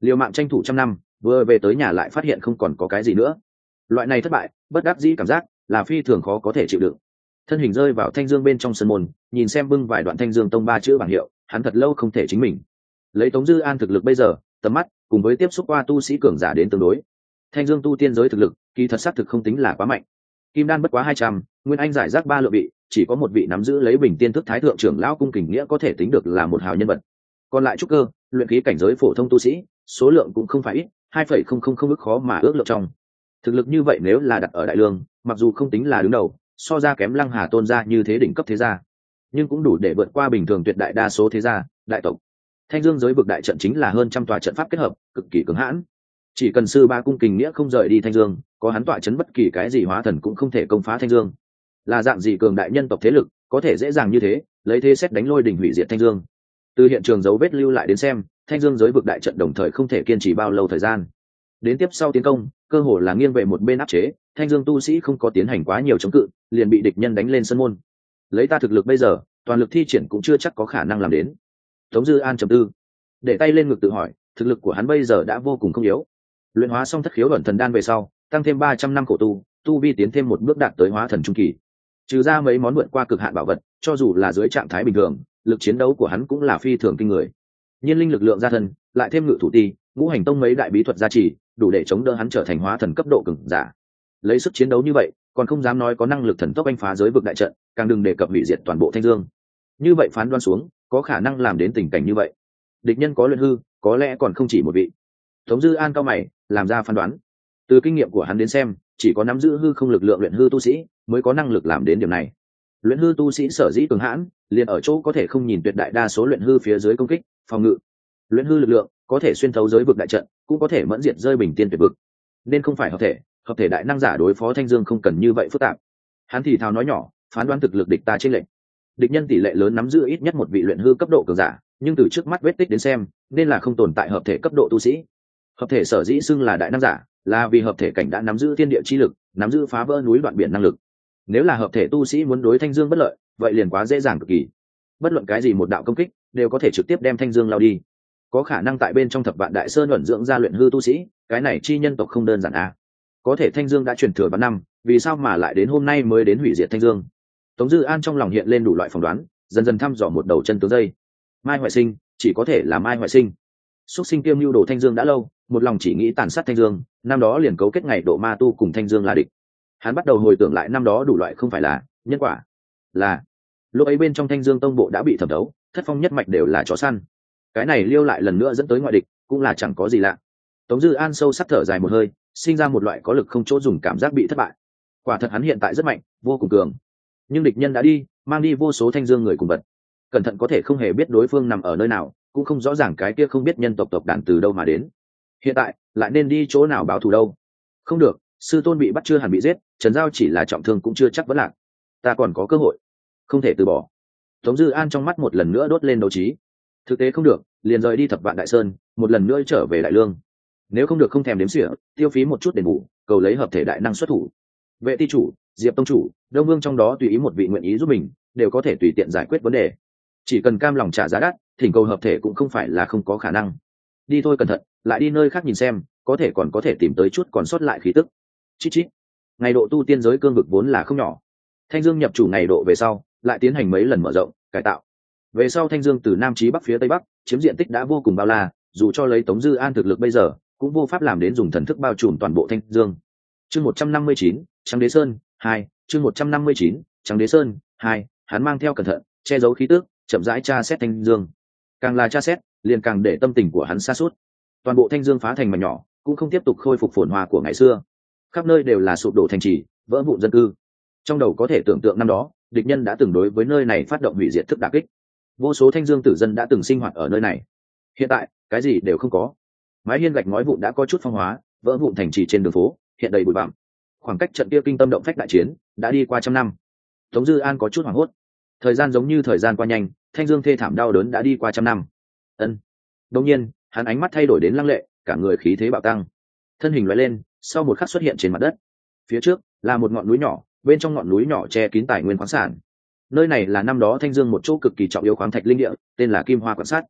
Speaker 1: liều mạng tranh thủ trăm năm, vừa về tới nhà lại phát hiện không còn có cái gì nữa. Loại này thất bại, bất đắc dĩ cảm giác là phi thường khó có thể chịu đựng. Thân hình rơi vào thanh dương bên trong sân môn, nhìn xem bưng vài đoạn thanh dương tông ba chữ bảng hiệu, hắn thật lâu không thể chính mình. Lấy Tống Dư An thực lực bây giờ, tầm mắt cùng với tiếp xúc qua tu sĩ cường giả đến tương đối, thanh dương tu tiên giới thực lực kỳ thật xác thực không tính là quá mạnh. Kim đan bất quá hai trăm, nguyên anh giải rác ba lượng vị, chỉ có một vị nắm giữ lấy bình tiên thức thái thượng trưởng lão cung kình nghĩa có thể tính được là một hào nhân vật. Còn lại trúc cơ, luyện khí cảnh giới phổ thông tu sĩ, số lượng cũng không phải ít, hai phẩy không không không ức khó mà ước lượng trong. Thực lực như vậy nếu là đặt ở đại lương, mặc dù không tính là đứng đầu, so ra kém Lăng Hà Tôn gia như thế đỉnh cấp thế gia, nhưng cũng đủ để vượt qua bình thường tuyệt đại đa số thế gia, đại tộc. Thanh dương giới vực đại trận chính là hơn trăm tòa trận pháp kết hợp, cực kỳ cứng hãn. Chỉ cần sư ba cung kình nghĩa không rời đi thanh dương, có hắn tọa chấn bất kỳ cái gì hóa thần cũng không thể công phá thanh dương. Là dạng gì cường đại nhân tộc thế lực có thể dễ dàng như thế lấy thế xét đánh lôi đỉnh hủy diệt thanh dương. Từ hiện trường dấu vết lưu lại đến xem, thanh dương giới vực đại trận đồng thời không thể kiên trì bao lâu thời gian. Đến tiếp sau tiến công, cơ hồ là nghiêng về một bên áp chế, thanh dương tu sĩ không có tiến hành quá nhiều chống cự, liền bị địch nhân đánh lên sân môn. Lấy ta thực lực bây giờ, toàn lực thi triển cũng chưa chắc có khả năng làm đến. Tống Dư An trầm tư, để tay lên ngực tự hỏi, thực lực của hắn bây giờ đã vô cùng không yếu. Luyện hóa xong thất khiếu ẩn thần đan về sau, tăng thêm ba trăm năm khổ tu, tu vi tiến thêm một bước đạt tới hóa thần trung kỳ. Trừ ra mấy món vượt qua cực hạn bảo vật, cho dù là dưới trạng thái bình thường, lực chiến đấu của hắn cũng là phi thường kinh người. Nhiên linh lực lượng gia thân, lại thêm ngự thủ ti, ngũ hành tông mấy đại bí thuật gia trì, đủ để chống đỡ hắn trở thành hóa thần cấp độ cường giả. Lấy sức chiến đấu như vậy, còn không dám nói có năng lực thần tốc anh phá giới vực đại trận, càng đừng đề cập hủy diệt toàn bộ thanh dương. Như vậy phán đoán xuống, có khả năng làm đến tình cảnh như vậy. Địch nhân có luyện hư, có lẽ còn không chỉ một vị. Tống Dư An cao mày, làm ra phán đoán. Từ kinh nghiệm của hắn đến xem, chỉ có nắm giữ hư không lực lượng luyện hư tu sĩ mới có năng lực làm đến điểm này. Luyện hư tu sĩ sở dĩ cường hãn, liền ở chỗ có thể không nhìn tuyệt đại đa số luyện hư phía dưới công kích, phòng ngự. Luyện hư lực lượng có thể xuyên thấu giới vực đại trận, cũng có thể mẫn diệt rơi bình tiên tuyệt vực. Nên không phải hợp thể, hợp thể đại năng giả đối phó thanh dương không cần như vậy phức tạp. Hắn thì thào nói nhỏ, phán đoán thực lực địch ta trên lệnh. Địch nhân tỷ lệ lớn nắm giữ ít nhất một vị luyện hư cấp độ cường giả, nhưng từ trước mắt vết tích đến xem, nên là không tồn tại hợp thể cấp độ tu sĩ. Hợp thể sở dĩ xưng là đại năng giả, là vì hợp thể cảnh đã nắm giữ thiên địa chi lực, nắm giữ phá vỡ núi đoạn biển năng lực. Nếu là hợp thể tu sĩ muốn đối thanh dương bất lợi, vậy liền quá dễ dàng cực kỳ. Bất luận cái gì một đạo công kích đều có thể trực tiếp đem thanh dương lao đi. Có khả năng tại bên trong thập vạn đại sơn ẩn dưỡng ra luyện hư tu sĩ, cái này chi nhân tộc không đơn giản à. Có thể thanh dương đã truyền thừa vạn năm, vì sao mà lại đến hôm nay mới đến hủy diệt thanh dương? Tống Dư An trong lòng hiện lên đủ loại phỏng đoán, dần dần thăm dò một đầu chân tướng dây. Mai Hoại Sinh, chỉ có thể là Mai Hoại Sinh. Xuất sinh kiêm lưu đồ thanh dương đã lâu, một lòng chỉ nghĩ tàn sát thanh dương, năm đó liền cấu kết ngày độ ma tu cùng thanh dương là địch. Hắn bắt đầu hồi tưởng lại năm đó đủ loại không phải là nhân quả, là lúc ấy bên trong thanh dương tông bộ đã bị thẩm thấu, thất phong nhất mạch đều là chó săn. Cái này liêu lại lần nữa dẫn tới ngoại địch, cũng là chẳng có gì lạ. Tống Dư An sâu sắc thở dài một hơi, sinh ra một loại có lực không chỗ dùng cảm giác bị thất bại. Quả thật hắn hiện tại rất mạnh, vô cùng cường, nhưng địch nhân đã đi, mang đi vô số thanh dương người cùng vật. Cẩn thận có thể không hề biết đối phương nằm ở nơi nào, cũng không rõ ràng cái kia không biết nhân tộc tộc đàn từ đâu mà đến. Hiện tại lại nên đi chỗ nào báo thù đâu? Không được, sư tôn bị bắt chưa hẳn bị giết, Trần Giao chỉ là trọng thương cũng chưa chắc vẫn lạc. Ta còn có cơ hội, không thể từ bỏ. Tống Dư An trong mắt một lần nữa đốt lên đấu trí. Thực tế không được, liền rời đi thập vạn đại sơn, một lần nữa trở về đại lương. Nếu không được không thèm đếm xỉa, tiêu phí một chút đền bù, cầu lấy hợp thể đại năng xuất thủ. Vệ ti chủ, Diệp tông chủ, Đông Vương trong đó tùy ý một vị nguyện ý giúp mình, đều có thể tùy tiện giải quyết vấn đề. Chỉ cần cam lòng trả giá đắt, thỉnh cầu hợp thể cũng không phải là không có khả năng. Đi thôi, cẩn thận, lại đi nơi khác nhìn xem, có thể còn có thể tìm tới chút còn sót lại khí tức. Chít chít. Ngày độ tu tiên giới cương vực vốn là không nhỏ. Thanh Dương nhập chủ ngày độ về sau, lại tiến hành mấy lần mở rộng, cải tạo. Về sau Thanh Dương từ nam chí bắc phía tây bắc, chiếm diện tích đã vô cùng bao la, dù cho lấy Tống Dư An thực lực bây giờ, cũng vô pháp làm đến dùng thần thức bao trùm toàn bộ Thanh Dương. Chương một trăm năm mươi chín, Trắng Đế Sơn hai, chương một trăm năm mươi chín, Trắng Đế Sơn hai, hắn mang theo cẩn thận, che giấu khí tức, chậm rãi tra xét Thanh Dương. Càng là tra xét, liền càng để tâm tình của hắn sa sút. Toàn bộ Thanh Dương phá thành mảnh nhỏ, cũng không tiếp tục khôi phục phồn hoa của ngày xưa. Khắp nơi đều là sụp đổ thành trì, vỡ vụn dân cư. Trong đầu có thể tưởng tượng năm đó, địch nhân đã từng đối với nơi này phát động hủy diệt thức đả kích. Vô số Thanh Dương tử dân đã từng sinh hoạt ở nơi này. Hiện tại, cái gì đều không có. Mái hiên gạch ngói vụn đã có chút phong hóa, vỡ vụn thành trì trên đường phố, hiện đầy bụi bặm. Khoảng cách trận kia kinh tâm động phách đại chiến đã đi qua trăm năm. Tống Dư An có chút hoảng hốt. Thời gian giống như thời gian qua nhanh, Thanh Dương thê thảm đau đớn đã đi qua trăm năm. Ân. Đột nhiên, hắn ánh mắt thay đổi đến lăng lệ, cả người khí thế bạo tăng. Thân hình lóe lên, sau một khắc xuất hiện trên mặt đất. Phía trước là một ngọn núi nhỏ, bên trong ngọn núi nhỏ che kín tài nguyên khoáng sản. Nơi này là năm đó Thanh Dương một chỗ cực kỳ trọng yếu khoáng thạch linh địa, tên là Kim Hoa Quan Sát.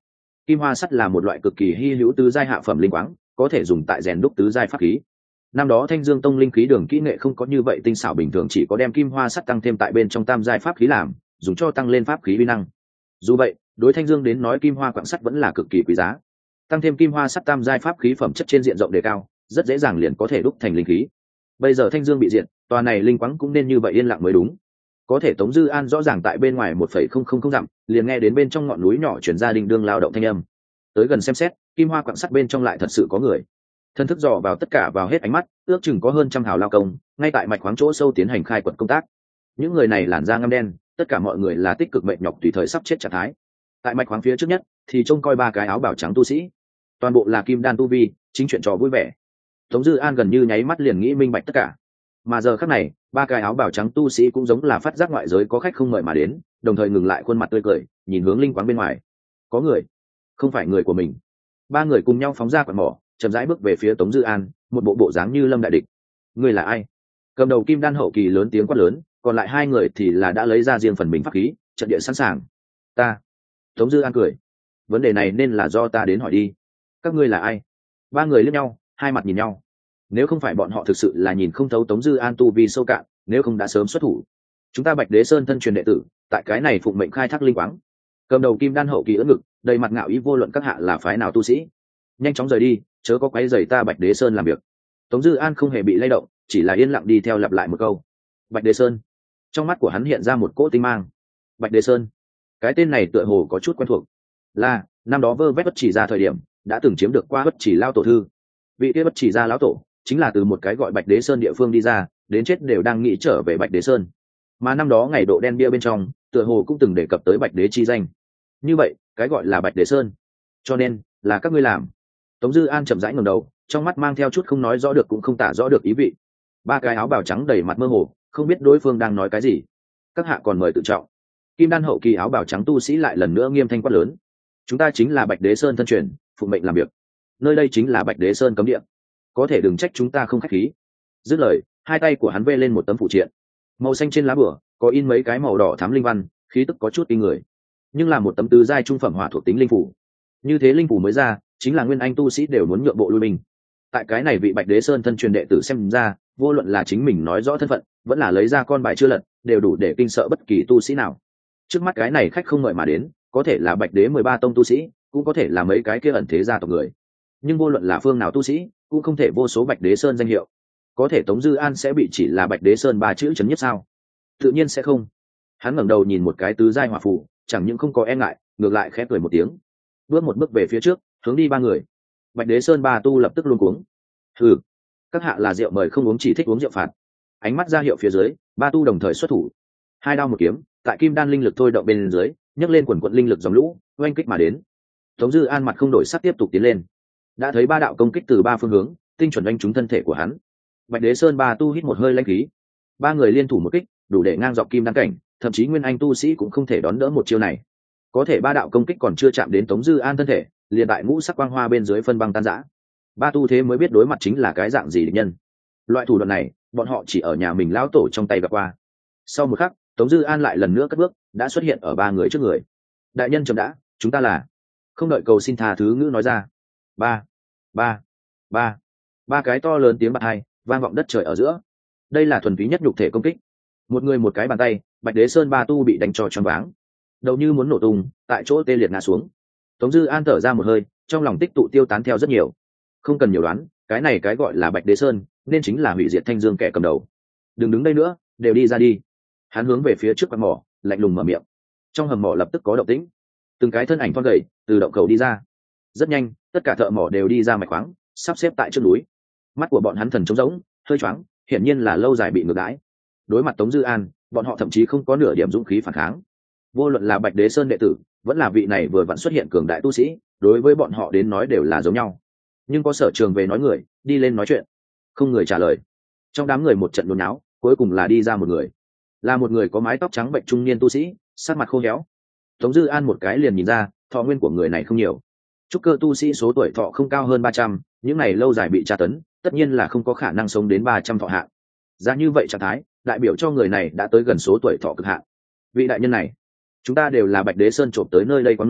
Speaker 1: Kim hoa sắt là một loại cực kỳ hy hữu tứ giai hạ phẩm linh quáng, có thể dùng tại rèn đúc tứ giai pháp khí. Năm đó Thanh Dương Tông linh khí đường kỹ nghệ không có như vậy tinh xảo, bình thường chỉ có đem kim hoa sắt tăng thêm tại bên trong tam giai pháp khí làm, dùng cho tăng lên pháp khí uy năng. Dù vậy, đối Thanh Dương đến nói kim hoa quặng sắt vẫn là cực kỳ quý giá. Tăng thêm kim hoa sắt tam giai pháp khí phẩm chất trên diện rộng đề cao, rất dễ dàng liền có thể đúc thành linh khí. Bây giờ Thanh Dương bị diệt, tòa này linh quáng cũng nên như vậy yên lặng mới đúng. Có thể Tống Dư An rõ ràng tại bên ngoài một phẩy không không không dặm, liền nghe đến bên trong ngọn núi nhỏ truyền ra đình đương lao động thanh âm. Tới gần xem xét, kim hoa quặng sắt bên trong lại thật sự có người. Thân thức dò vào tất cả vào hết ánh mắt, ước chừng có hơn trăm hào lao công, ngay tại mạch khoáng chỗ sâu tiến hành khai quật công tác. Những người này làn da ngăm đen, tất cả mọi người là tích cực mệt nhọc tùy thời sắp chết trạng thái. Tại mạch khoáng phía trước nhất, thì trông coi ba cái áo bào trắng tu sĩ, toàn bộ là kim đan tu vi, chính chuyện trò vui vẻ. Tống Dư An gần như nháy mắt liền nghĩ minh bạch tất cả. Mà giờ khắc này, ba cái áo bào trắng tu sĩ cũng giống là phát giác ngoại giới có khách không mời mà đến, đồng thời ngừng lại khuôn mặt tươi cười, nhìn hướng linh quáng bên ngoài. Có người, không phải người của mình. Ba người cùng nhau phóng ra quạt mỏ, chậm rãi bước về phía Tống Dư An, một bộ bộ dáng như lâm đại địch. Người là ai? Cầm đầu kim đan hậu kỳ lớn tiếng quát lớn, còn lại hai người thì là đã lấy ra riêng phần mình pháp khí, trận địa sẵn sàng. Ta. Tống Dư An cười. Vấn đề này nên là do ta đến hỏi đi. Các ngươi là ai? Ba người liếc nhau, hai mặt nhìn nhau. Nếu không phải bọn họ thực sự là nhìn không thấu Tống Dư An tu vi sâu cạn, nếu không đã sớm xuất thủ. Chúng ta Bạch Đế Sơn thân truyền đệ tử, tại cái này phụng mệnh khai thác linh quáng. Cầm đầu kim đan hậu kỳ ưỡn ngực, đầy mặt ngạo ý, vô luận các hạ là phái nào tu sĩ, nhanh chóng rời đi, chớ có quấy rầy ta Bạch Đế Sơn làm việc. Tống Dư An không hề bị lay động, chỉ là yên lặng đi theo lặp lại một câu. Bạch Đế Sơn. Trong mắt của hắn hiện ra một cỗ tinh mang. Bạch Đế Sơn, cái tên này tựa hồ có chút quen thuộc. Là năm đó vơ vét bất chỉ ra thời điểm đã từng chiếm được qua bất chỉ lao tổ thư. Vị kia bất chỉ ra lão tổ chính là từ một cái gọi Bạch Đế Sơn địa phương đi ra, đến chết đều đang nghĩ trở về Bạch Đế Sơn. Mà năm đó ngày độ đen bia bên trong tựa hồ cũng từng đề cập tới Bạch Đế chi danh. Như vậy cái gọi là Bạch Đế Sơn, cho nên là các ngươi làm. Tống Dư An chậm rãi ngẩng đầu, trong mắt mang theo chút không nói rõ được cũng không tả rõ được ý vị. Ba cái áo bào trắng đầy mặt mơ hồ, không biết đối phương đang nói cái gì. Các hạ còn mời tự trọng. Kim đan hậu kỳ áo bào trắng tu sĩ lại lần nữa nghiêm thanh quát lớn. Chúng ta chính là Bạch Đế Sơn thân truyền, phụng mệnh làm việc. Nơi đây chính là Bạch Đế Sơn cấm địa, có thể đừng trách chúng ta không khách khí. Dứt lời, hai tay của hắn vê lên một tấm phụ triện, màu xanh trên lá bửa có in mấy cái màu đỏ thắm linh văn, khí tức có chút kinh người, nhưng là một tấm tứ giai trung phẩm hỏa thuộc tính linh phủ. Như thế linh phủ mới ra, chính là nguyên anh tu sĩ đều muốn nhượng bộ lui binh. Tại cái này vị Bạch Đế Sơn thân truyền đệ tử xem ra, vô luận là chính mình nói rõ thân phận, vẫn là lấy ra con bài chưa lật, đều đủ để kinh sợ bất kỳ tu sĩ nào. Trước mắt cái này khách không mời mà đến, có thể là Bạch Đế mười ba tông tu sĩ, cũng có thể là mấy cái kia ẩn thế gia tộc người. Nhưng vô luận là phương nào tu sĩ, cũng không thể vô số Bạch Đế Sơn danh hiệu. Có thể Tống Dư An sẽ bị chỉ là Bạch Đế Sơn ba chữ chấn nhất sao? Tự nhiên sẽ không. Hắn ngẩng đầu nhìn một cái tứ giai hỏa phù, chẳng những không có e ngại, ngược lại khẽ cười một tiếng, bước một bước về phía trước, hướng đi ba người. Bạch Đế Sơn ba tu lập tức luống cuống. Hừ, các hạ là rượu mời không uống, chỉ thích uống rượu phạt. Ánh mắt ra hiệu phía dưới, ba tu đồng thời xuất thủ. Hai đao một kiếm, tại kim đan linh lực thôi động bên dưới, nhấc lên quần quần linh lực dòng lũ, oanh kích mà đến. Tống Dư An mặt không đổi sắc tiếp tục tiến lên. Đã thấy ba đạo công kích từ ba phương hướng, tinh chuẩn đánh trúng thân thể của hắn. Bạch Đế Sơn ba tu hít một hơi lãnh khí. Ba người liên thủ một kích, đủ để ngang dọc kim đan cảnh, thậm chí nguyên anh tu sĩ cũng không thể đón đỡ một chiêu này. Có thể ba đạo công kích còn chưa chạm đến Tống Dư An thân thể, liền tại ngũ sắc quang hoa bên dưới phân băng tan rã. Ba tu thế mới biết đối mặt chính là cái dạng gì địch nhân. Loại thủ đoạn này, bọn họ chỉ ở nhà mình lão tổ trong tay gặp qua. Sau một khắc, Tống Dư An lại lần nữa cất bước, đã xuất hiện ở ba người trước người. Đại nhân chậm đã, chúng ta là. Không đợi cầu xin tha thứ ngữ nói ra. Ba, ba, ba, ba cái to lớn tiếng bật hai, vang vọng đất trời ở giữa. Đây là thuần túy nhất nhục thể công kích. Một người một cái bàn tay, Bạch Đế Sơn ba tu bị đánh cho choáng váng, đầu như muốn nổ tung, tại chỗ tê liệt ngã xuống. Tống Dư An thở ra một hơi, trong lòng tích tụ tiêu tán theo rất nhiều. Không cần nhiều đoán, cái này cái gọi là Bạch Đế Sơn, nên chính là hủy diệt Thanh Dương kẻ cầm đầu. Đừng đứng đây nữa, đều đi ra đi. Hắn hướng về phía trước quạt mỏ, lạnh lùng mở miệng. Trong hầm mỏ lập tức có động tĩnh, từng cái thân ảnh thon gầy từ động khẩu đi ra. Rất nhanh, tất cả thợ mỏ đều đi ra mạch khoáng, sắp xếp tại trước núi. Mắt của bọn hắn thần trống rỗng, hơi choáng, hiển nhiên là lâu dài bị ngược đãi. Đối mặt Tống Dư An, bọn họ thậm chí không có nửa điểm dũng khí phản kháng. Vô luận là Bạch Đế Sơn đệ tử, vẫn là vị này vừa vặn xuất hiện cường đại tu sĩ, đối với bọn họ đến nói đều là giống nhau. Nhưng có sở trường về nói người, đi lên nói chuyện, không người trả lời. Trong đám người một trận nôn náo, cuối cùng là đi ra một người, là một người có mái tóc trắng bệnh trung niên tu sĩ, sắc mặt khô héo. Tống Dư An một cái liền nhìn ra, thọ nguyên của người này không nhiều. Trúc cơ tu sĩ số tuổi thọ không cao hơn ba trăm, những này lâu dài bị tra tấn, tất nhiên là không có khả năng sống đến ba trăm thọ hạn. Ra như vậy trạng thái, đại biểu cho người này đã tới gần số tuổi thọ cực hạn. Vị đại nhân này, chúng ta đều là Bạch Đế Sơn trộm tới nơi đây có nô,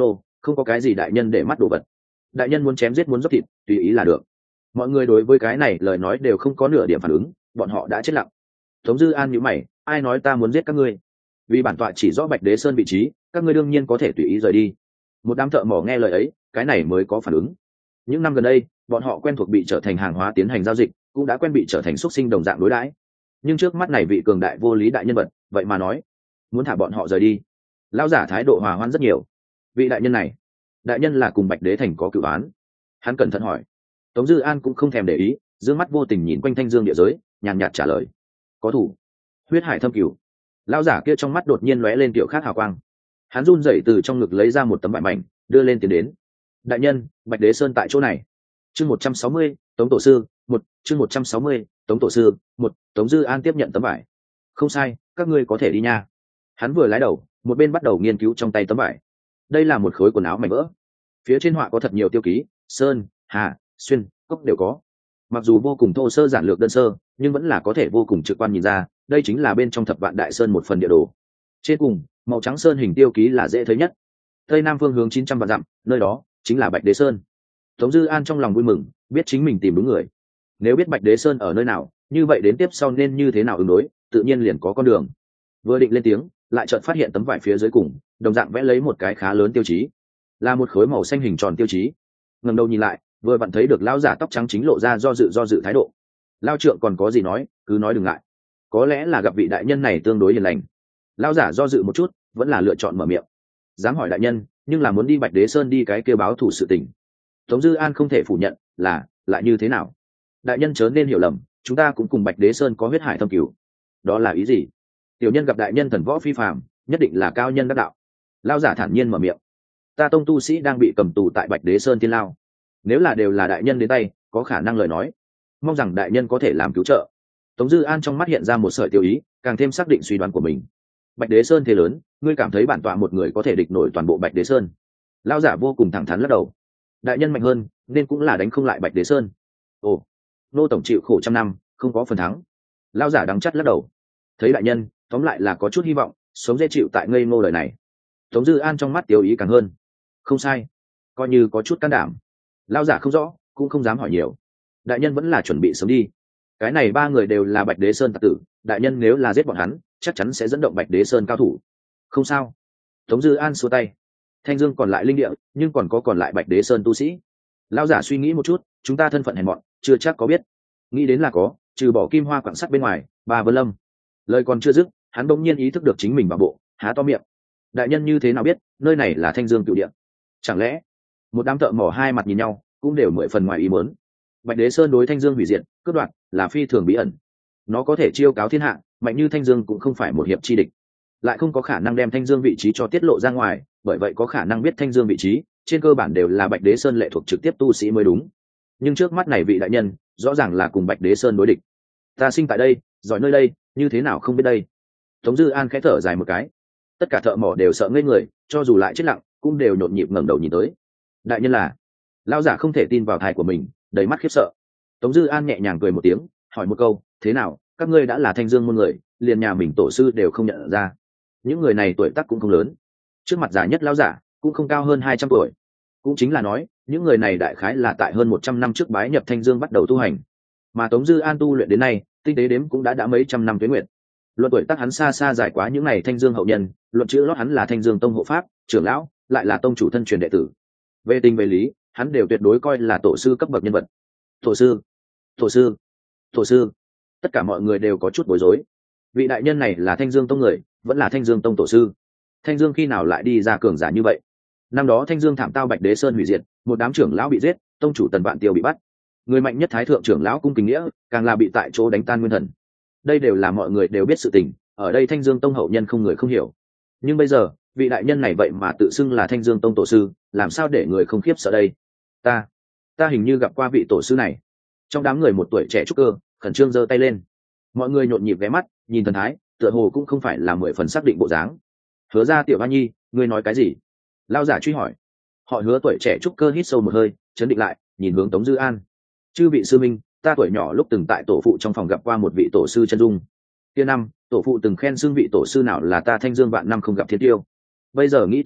Speaker 1: không có cái gì đại nhân để mắt đồ vật. Đại nhân muốn chém giết muốn dốc thịt tùy ý là được. Mọi người đối với cái này lời nói đều không có nửa điểm phản ứng, bọn họ đã chết lặng. Tống Dư An nhíu mày, ai nói ta muốn giết các ngươi? Vì bản tọa chỉ rõ Bạch Đế Sơn vị trí, các ngươi đương nhiên có thể tùy ý rời đi. Một đám thợ mỏ nghe lời ấy, cái này mới có phản ứng. Những năm gần đây, bọn họ quen thuộc bị trở thành hàng hóa tiến hành giao dịch, cũng đã quen bị trở thành xuất sinh đồng dạng đối đãi. Nhưng trước mắt này vị cường đại vô lý đại nhân vật, vậy mà nói muốn thả bọn họ rời đi. Lão giả thái độ hòa hoãn rất nhiều. Vị đại nhân này, đại nhân là cùng Bạch Đế thành có cửu án. Hắn cẩn thận hỏi. Tống Dư An cũng không thèm để ý, dương mắt vô tình nhìn quanh thanh dương địa giới, nhàn nhạt trả lời: có thủ, huyết hải thâm cửu. Lão giả kia trong mắt đột nhiên lóe lên kiểu khác hào quang. Hắn run rẩy từ trong ngực lấy ra một tấm vải mảnh, đưa lên tiến đến. Đại nhân, Bạch Đế Sơn tại chỗ này. Chương một trăm sáu mươi, Tống tổ sư, một, chương một trăm sáu mươi, Tống tổ sư, một. Tống Dư An tiếp nhận tấm vải. Không sai, các ngươi có thể đi nha. Hắn vừa lái đầu, một bên bắt đầu nghiên cứu trong tay tấm vải. Đây là một khối quần áo mảnh vỡ. Phía trên họa có thật nhiều tiêu ký, sơn, hà, xuyên, cốc đều có. Mặc dù vô cùng thô sơ giản lược đơn sơ, nhưng vẫn là có thể vô cùng trực quan nhìn ra, đây chính là bên trong Thập Vạn Đại Sơn một phần địa đồ. Trên cùng, màu trắng sơn hình tiêu ký là dễ thấy nhất. Tây nam phương hướng chín trăm vạn dặm, nơi đó chính là Bạch Đế Sơn. Tống Dư An trong lòng vui mừng, biết chính mình tìm đúng người. Nếu biết Bạch Đế Sơn ở nơi nào, như vậy đến tiếp sau nên như thế nào ứng đối, tự nhiên liền có con đường. Vừa định lên tiếng, lại chợt phát hiện tấm vải phía dưới cùng, đồng dạng vẽ lấy một cái khá lớn tiêu chí, là một khối màu xanh hình tròn tiêu chí. Ngẩng đầu nhìn lại, vừa vặn thấy được lão giả tóc trắng chính lộ ra do dự do dự thái độ. Lão trượng còn có gì nói, cứ nói đừng ngại. Có lẽ là gặp vị đại nhân này tương đối hiền lành. Lão giả do dự một chút, vẫn là lựa chọn mở miệng. Dám hỏi đại nhân, nhưng là muốn đi Bạch Đế Sơn đi cái kêu báo thủ sự tình. Tống Dư An không thể phủ nhận, là lại như thế nào? Đại nhân chớ nên hiểu lầm, chúng ta cũng cùng Bạch Đế Sơn có huyết hải thâm cửu. Đó là ý gì? Tiểu nhân gặp đại nhân thần võ phi phàm, nhất định là cao nhân đắc đạo. Lão giả thản nhiên mở miệng. Ta tông tu sĩ đang bị cầm tù tại Bạch Đế Sơn Thiên Lao. Nếu là đều là đại nhân đến tay, có khả năng lời nói, mong rằng đại nhân có thể làm cứu trợ. Tống Dư An trong mắt hiện ra một sợi tiêu ý, càng thêm xác định suy đoán của mình. Bạch Đế Sơn thế lớn, ngươi cảm thấy bản tọa một người có thể địch nổi toàn bộ Bạch Đế Sơn? Lão giả vô cùng thẳng thắn lắc đầu. Đại nhân mạnh hơn, nên cũng là đánh không lại Bạch Đế Sơn. Ồ, nô tổng chịu khổ trăm năm, không có phần thắng. Lão giả đắng chắt lắc đầu. Thấy đại nhân, tóm lại là có chút hy vọng, sống dễ chịu tại ngây ngô đời này. Tống Dư An trong mắt tiêu ý càng hơn. Không sai, coi như có chút can đảm. Lão giả không rõ, cũng không dám hỏi nhiều. Đại nhân vẫn là chuẩn bị sớm đi. Cái này ba người đều là Bạch Đế Sơn tặc tử, đại nhân nếu là giết bọn hắn, chắc chắn sẽ dẫn động Bạch Đế Sơn cao thủ. Không sao. Tống Dư An xua tay. Thanh Dương còn lại linh địa, nhưng còn có còn lại Bạch Đế Sơn tu sĩ. Lão giả suy nghĩ một chút, chúng ta thân phận hèn mọn, chưa chắc có biết. Nghĩ đến là có, trừ bỏ Kim Hoa quặng sắt bên ngoài, bà Vân Lâm. Lời còn chưa dứt, hắn bỗng nhiên ý thức được chính mình vào bộ, há to miệng. Đại nhân như thế nào biết, nơi này là Thanh Dương cửu địa? Chẳng lẽ? Một đám thợ mỏ hai mặt nhìn nhau, cũng đều mười phần ngoài ý muốn. Bạch Đế Sơn đối Thanh Dương hủy diệt, cướp đoạt, là phi thường bí ẩn. Nó có thể chiêu cáo thiên hạ, mạnh như Thanh Dương cũng không phải một hiệp chi địch, lại không có khả năng đem Thanh Dương vị trí cho tiết lộ ra ngoài, bởi vậy có khả năng biết Thanh Dương vị trí, trên cơ bản đều là Bạch Đế Sơn lệ thuộc trực tiếp tu sĩ mới đúng. Nhưng trước mắt này vị đại nhân, rõ ràng là cùng Bạch Đế Sơn đối địch. Ta sinh tại đây, giỏi nơi đây, như thế nào không biết đây? Tống Dư An khẽ thở dài một cái. Tất cả thợ mỏ đều sợ ngây người, cho dù lại chết lặng, cũng đều nhộn nhịp ngẩng đầu nhìn tới. Đại nhân là? Lão giả không thể tin vào tai của mình, đầy mắt khiếp sợ. Tống Dư An nhẹ nhàng cười một tiếng, hỏi một câu, thế nào, các ngươi đã là Thanh Dương môn người, liền nhà mình tổ sư đều không nhận ra. Những người này tuổi tác cũng không lớn, trước mặt già nhất lão giả cũng không cao hơn hai trăm tuổi, cũng chính là nói những người này đại khái là tại hơn một trăm năm trước bái nhập Thanh Dương bắt đầu tu hành, mà Tống Dư An tu luyện đến nay tinh tế đếm cũng đã đã mấy trăm năm tuế nguyệt. Luận tuổi tác hắn xa xa dài quá những này Thanh Dương hậu nhân, luận chữ lót hắn là Thanh Dương tông hộ pháp trưởng lão, lại là tông chủ thân truyền đệ tử. Về tình về lý, hắn đều tuyệt đối coi là tổ sư cấp bậc nhân vật. Tổ sư, tổ sư, tổ sư. Tất cả mọi người đều có chút bối rối. Vị đại nhân này là Thanh Dương tông người, vẫn là Thanh Dương tông tổ sư. Thanh Dương khi nào lại đi ra cường giả như vậy? Năm đó Thanh Dương thảm tao Bạch Đế Sơn hủy diệt, một đám trưởng lão bị giết, tông chủ Tần Vạn Tiêu bị bắt. Người mạnh nhất Thái thượng trưởng lão Cung Kính Nghĩa, càng là bị tại chỗ đánh tan nguyên thần. Đây đều là mọi người đều biết sự tình, ở đây Thanh Dương tông hậu nhân không người không hiểu. Nhưng bây giờ, vị đại nhân này vậy mà tự xưng là Thanh Dương tông tổ sư, làm sao để người không khiếp sợ đây? Ta, ta hình như gặp qua vị tổ sư này. Trong đám người một tuổi trẻ trúc cơ, khẩn trương giơ tay lên. Mọi người nhộn nhịp ghé mắt, nhìn thần thái, tựa hồ cũng không phải là mười phần xác định bộ dáng. Hứa ra Tiểu Hoa Nhi, ngươi nói cái gì? Lao giả truy hỏi. Họ Hứa tuổi trẻ trúc cơ hít sâu một hơi, chấn định lại, nhìn hướng Tống Dư An. Chư vị sư minh, ta tuổi nhỏ lúc từng tại tổ phụ trong phòng gặp qua một vị tổ sư chân dung. Kia năm, tổ phụ từng khen xưng vị tổ sư nào là ta Thanh Dương vạn năm không gặp thiên tiêu. Bây giờ nghĩ kỹ lại,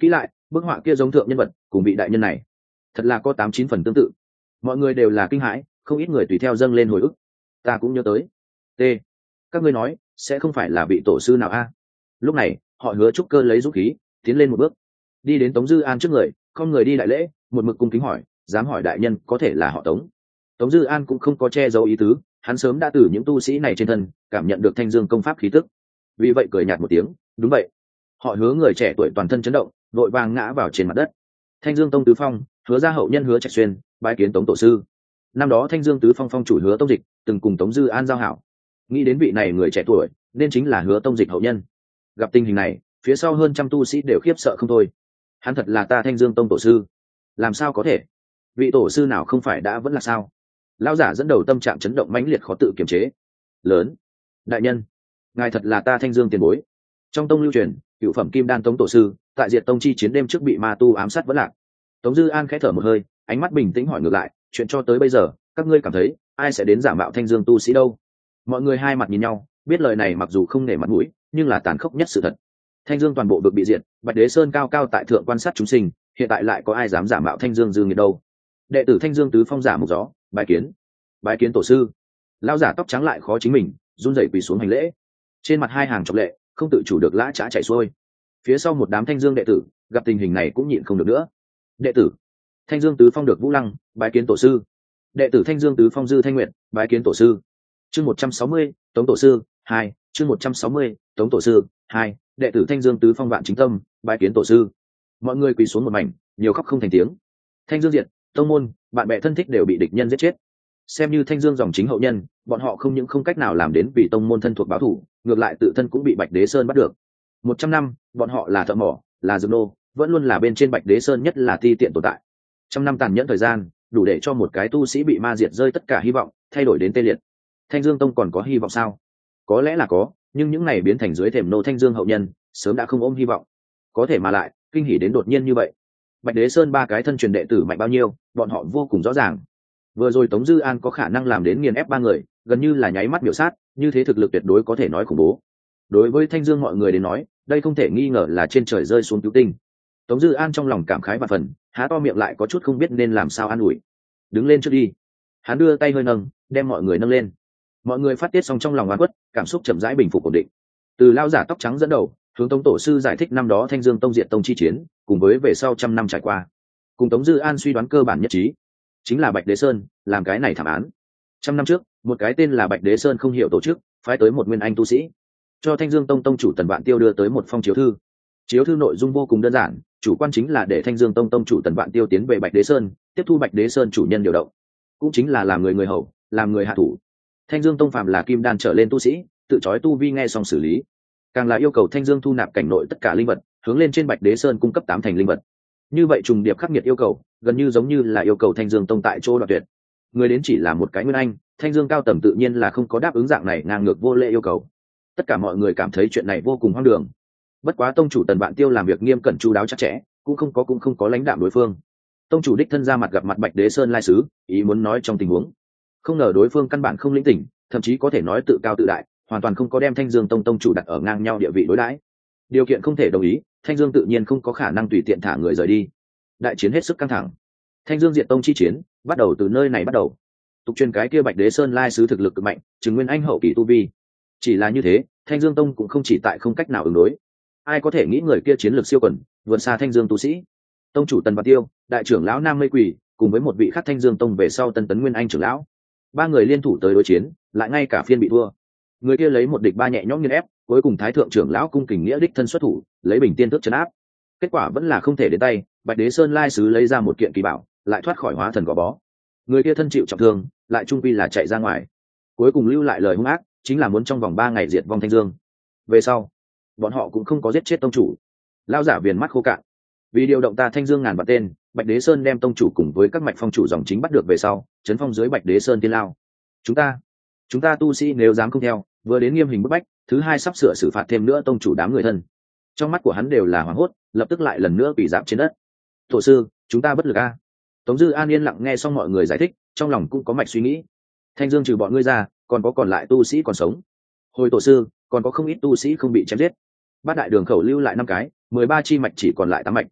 Speaker 1: bức họa kia giống thượng nhân vật cùng vị đại nhân này thật là có tám chín phần tương tự. Mọi người đều là kinh hãi, không ít người tùy theo dâng lên hồi ức. Ta cũng nhớ tới. T. Các ngươi nói sẽ không phải là vị tổ sư nào a? Lúc này họ Hứa trúc cơ lấy dũng khí tiến lên một bước, đi đến Tống Dư An trước người, không người đi đại lễ, một mực cung kính hỏi, dám hỏi đại nhân có thể là họ Tống? Tống Dư An cũng không có che giấu ý tứ, hắn sớm đã từ những tu sĩ này trên thân cảm nhận được Thanh Dương công pháp khí tức, vì vậy cười nhạt một tiếng, đúng vậy. Họ Hứa người trẻ tuổi toàn thân chấn động, vội vàng ngã vào trên mặt đất. Thanh Dương tông tứ phong, Hứa gia hậu nhân Hứa Trạch Xuyên, bái kiến Tống tổ sư. Năm đó Thanh Dương tứ phong phong chủ Hứa Tông Dịch từng cùng Tống Dư An giao hảo, nghĩ đến vị này người trẻ tuổi nên chính là Hứa Tông Dịch hậu nhân. Gặp tình hình này, phía sau hơn trăm tu sĩ đều khiếp sợ không thôi. Hắn thật là ta Thanh Dương tông tổ sư? Làm sao có thể? Vị tổ sư nào không phải đã vẫn là sao? Lão giả dẫn đầu tâm trạng chấn động mãnh liệt khó tự kiềm chế. Lớn, đại nhân, ngài thật là ta Thanh Dương tiền bối. Trong tông lưu truyền, cựu phẩm kim đan Tống tổ sư tại diệt tông chi chiến đêm trước bị ma tu ám sát vẫn lạc. Tống Dư An khẽ thở một hơi, ánh mắt bình tĩnh hỏi ngược lại, chuyện cho tới bây giờ các ngươi cảm thấy ai sẽ đến giả mạo Thanh Dương tu sĩ đâu? Mọi người hai mặt nhìn nhau, biết lời này mặc dù không nể mặt mũi nhưng là tàn khốc nhất sự thật. Thanh Dương toàn bộ vực bị diệt, Bạch Đế Sơn cao cao tại thượng quan sát chúng sinh, hiện tại lại có ai dám giả mạo Thanh Dương dư nghiệt đâu? Đệ tử Thanh Dương tứ phong giả mục gió, bái kiến. Bái kiến tổ sư. Lão giả tóc trắng lại khó chính mình, run rẩy quỳ xuống hành lễ. Trên mặt hai hàng chọc lệ không tự chủ được lã chã chảy xuôi. Phía sau một đám Thanh Dương đệ tử gặp tình hình này cũng nhịn không được nữa. Đệ tử Thanh Dương tứ phong được Vũ Lăng, bái kiến tổ sư. Đệ tử Thanh Dương tứ phong Dư Thanh Nguyệt, bái kiến tổ sư. Chương một trăm sáu mươi, Tống tổ sư hai. Chương một trăm sáu mươi, Tống tổ sư hai. Đệ tử Thanh Dương tứ phong Vạn Chính Tâm, bái kiến tổ sư. Mọi người quỳ xuống một mảnh, nhiều khóc không thành tiếng. Thanh Dương diệt, tông môn, bạn bè thân thích đều bị địch nhân giết chết. Xem như Thanh Dương dòng chính hậu nhân, bọn họ không những không cách nào làm đến vì tông môn thân thuộc báo thù, ngược lại tự thân cũng bị Bạch Đế Sơn bắt được. Một trăm năm, bọn họ là thợ mỏ, là dược nô, vẫn luôn là bên trên Bạch Đế Sơn nhất là ti tiện tồn tại. Trăm năm tàn nhẫn thời gian, đủ để cho một cái tu sĩ bị ma diệt rơi tất cả hy vọng, thay đổi đến tê liệt. Thanh Dương tông còn có hy vọng sao? Có lẽ là có, nhưng những này biến thành dưới thềm nô Thanh Dương hậu nhân, sớm đã không ôm hy vọng. Có thể mà lại, kinh hỉ đến đột nhiên như vậy. Bạch Đế Sơn ba cái thân truyền đệ tử mạnh bao nhiêu, bọn họ vô cùng rõ ràng. Vừa rồi Tống Dư An có khả năng làm đến nghiền ép ba người, gần như là nháy mắt biểu sát, như thế thực lực tuyệt đối có thể nói khủng bố. Đối với Thanh Dương mọi người đến nói, đây không thể nghi ngờ là trên trời rơi xuống cứu tinh. Tống Dư An trong lòng cảm khái và phần, há to miệng lại có chút không biết nên làm sao an ủi. Đứng lên trước đi. Hắn đưa tay hơi nâng, đem mọi người nâng lên. Mọi người phát tiết xong trong lòng oán uất, cảm xúc chậm rãi bình phục ổn định. Từ lao giả tóc trắng dẫn đầu, hướng Tống tổ sư giải thích năm đó Thanh Dương tông diệt tông chi chiến, cùng với về sau trăm năm trải qua. Cùng Tống Dư An suy đoán cơ bản nhất trí, chính là Bạch Đế Sơn làm cái này thảm án. Trăm năm trước, một cái tên là Bạch Đế Sơn không hiểu tổ chức, phái tới một nguyên anh tu sĩ, cho Thanh Dương tông tông chủ Tần Vạn Tiêu đưa tới một phong chiếu thư. Chiếu thư nội dung vô cùng đơn giản, chủ quan chính là để Thanh Dương tông tông chủ Tần Vạn Tiêu tiến về Bạch Đế Sơn, tiếp thu Bạch Đế Sơn chủ nhân điều động, cũng chính là làm người người hầu, làm người hạ thủ. Thanh Dương tông phàm là kim đan trở lên tu sĩ, tự chói tu vi nghe xong xử lý. Càng là yêu cầu Thanh Dương thu nạp cảnh nội tất cả linh vật, hướng lên trên Bạch Đế Sơn cung cấp tám thành linh vật. Như vậy trùng điệp khắc nghiệt yêu cầu, gần như giống như là yêu cầu Thanh Dương tông tại chỗ đoạt tuyệt. Người đến chỉ là một cái nguyên anh, Thanh Dương cao tầng tự nhiên là không có đáp ứng dạng này ngang ngược vô lễ yêu cầu. Tất cả mọi người cảm thấy chuyện này vô cùng hoang đường. Bất quá tông chủ Tần Vạn Tiêu làm việc nghiêm cẩn chu đáo chặt chẽ, cũng không có cũng không có lãnh đạm đối phương. Tông chủ đích thân ra mặt gặp mặt Bạch Đế Sơn lai sứ, ý muốn nói trong tình huống, không ngờ đối phương căn bản không lĩnh tỉnh, thậm chí có thể nói tự cao tự đại, hoàn toàn không có đem Thanh Dương tông tông chủ đặt ở ngang nhau địa vị đối đãi. Điều kiện không thể đồng ý, Thanh Dương tự nhiên không có khả năng tùy tiện thả người rời đi. Đại chiến hết sức căng thẳng. Thanh Dương diệt tông chi chiến bắt đầu từ nơi này bắt đầu. Tục truyền cái kia Bạch Đế Sơn lai sứ thực lực cực mạnh, chứng nguyên anh hậu kỳ tu vi. Chỉ là như thế, Thanh Dương tông cũng không chỉ tại không cách nào ứng đối. Ai có thể nghĩ người kia chiến lược siêu quần, vượt xa Thanh Dương tu sĩ. Tông chủ Tần Vạn Tiêu, đại trưởng lão Nam Mây Quỷ, cùng với một vị khác Thanh Dương tông về sau Tân Tấn Nguyên Anh trưởng lão, ba người liên thủ tới đối chiến, lại ngay cả phiên bị thua. Người kia lấy một địch ba nhẹ nhõm nghiền ép, cuối cùng Thái thượng trưởng lão cung kình nghĩa đích thân xuất thủ, lấy bình tiên thức trấn áp. Kết quả vẫn là không thể đến tay, Bạch Đế Sơn lai sứ lấy ra một kiện kỳ bảo, lại thoát khỏi hóa thần gò bó. Người kia thân chịu trọng thương, lại trung quy là chạy ra ngoài. Cuối cùng lưu lại lời hung ác, chính là muốn trong vòng ba ngày diệt vong Thanh Dương. Về sau, bọn họ cũng không có giết chết tông chủ. Lão giả viền mắt khô cạn. Vì điều động ta Thanh Dương ngàn vạn tên, Bạch Đế Sơn đem tông chủ cùng với các mạch phong chủ dòng chính bắt được về sau, trấn phong dưới Bạch Đế Sơn tiên lao. Chúng ta, chúng ta tu sĩ nếu dám không theo, vừa đến nghiêm hình bức bách, thứ hai sắp sửa xử phạt thêm nữa tông chủ đám người thân. Trong mắt của hắn đều là hoảng hốt, lập tức lại lần nữa bị giảm trên đất. Tổ sư, chúng ta bất lực a. Tống Dư An yên lặng nghe xong mọi người giải thích, trong lòng cũng có mạch suy nghĩ. Thanh Dương trừ bọn ngươi ra, còn có còn lại tu sĩ còn sống. Hồi tổ sư, còn có không ít tu sĩ không bị chém giết. Bát đại đường khẩu lưu lại năm cái, mười ba chi mạch chỉ còn lại tám mạch.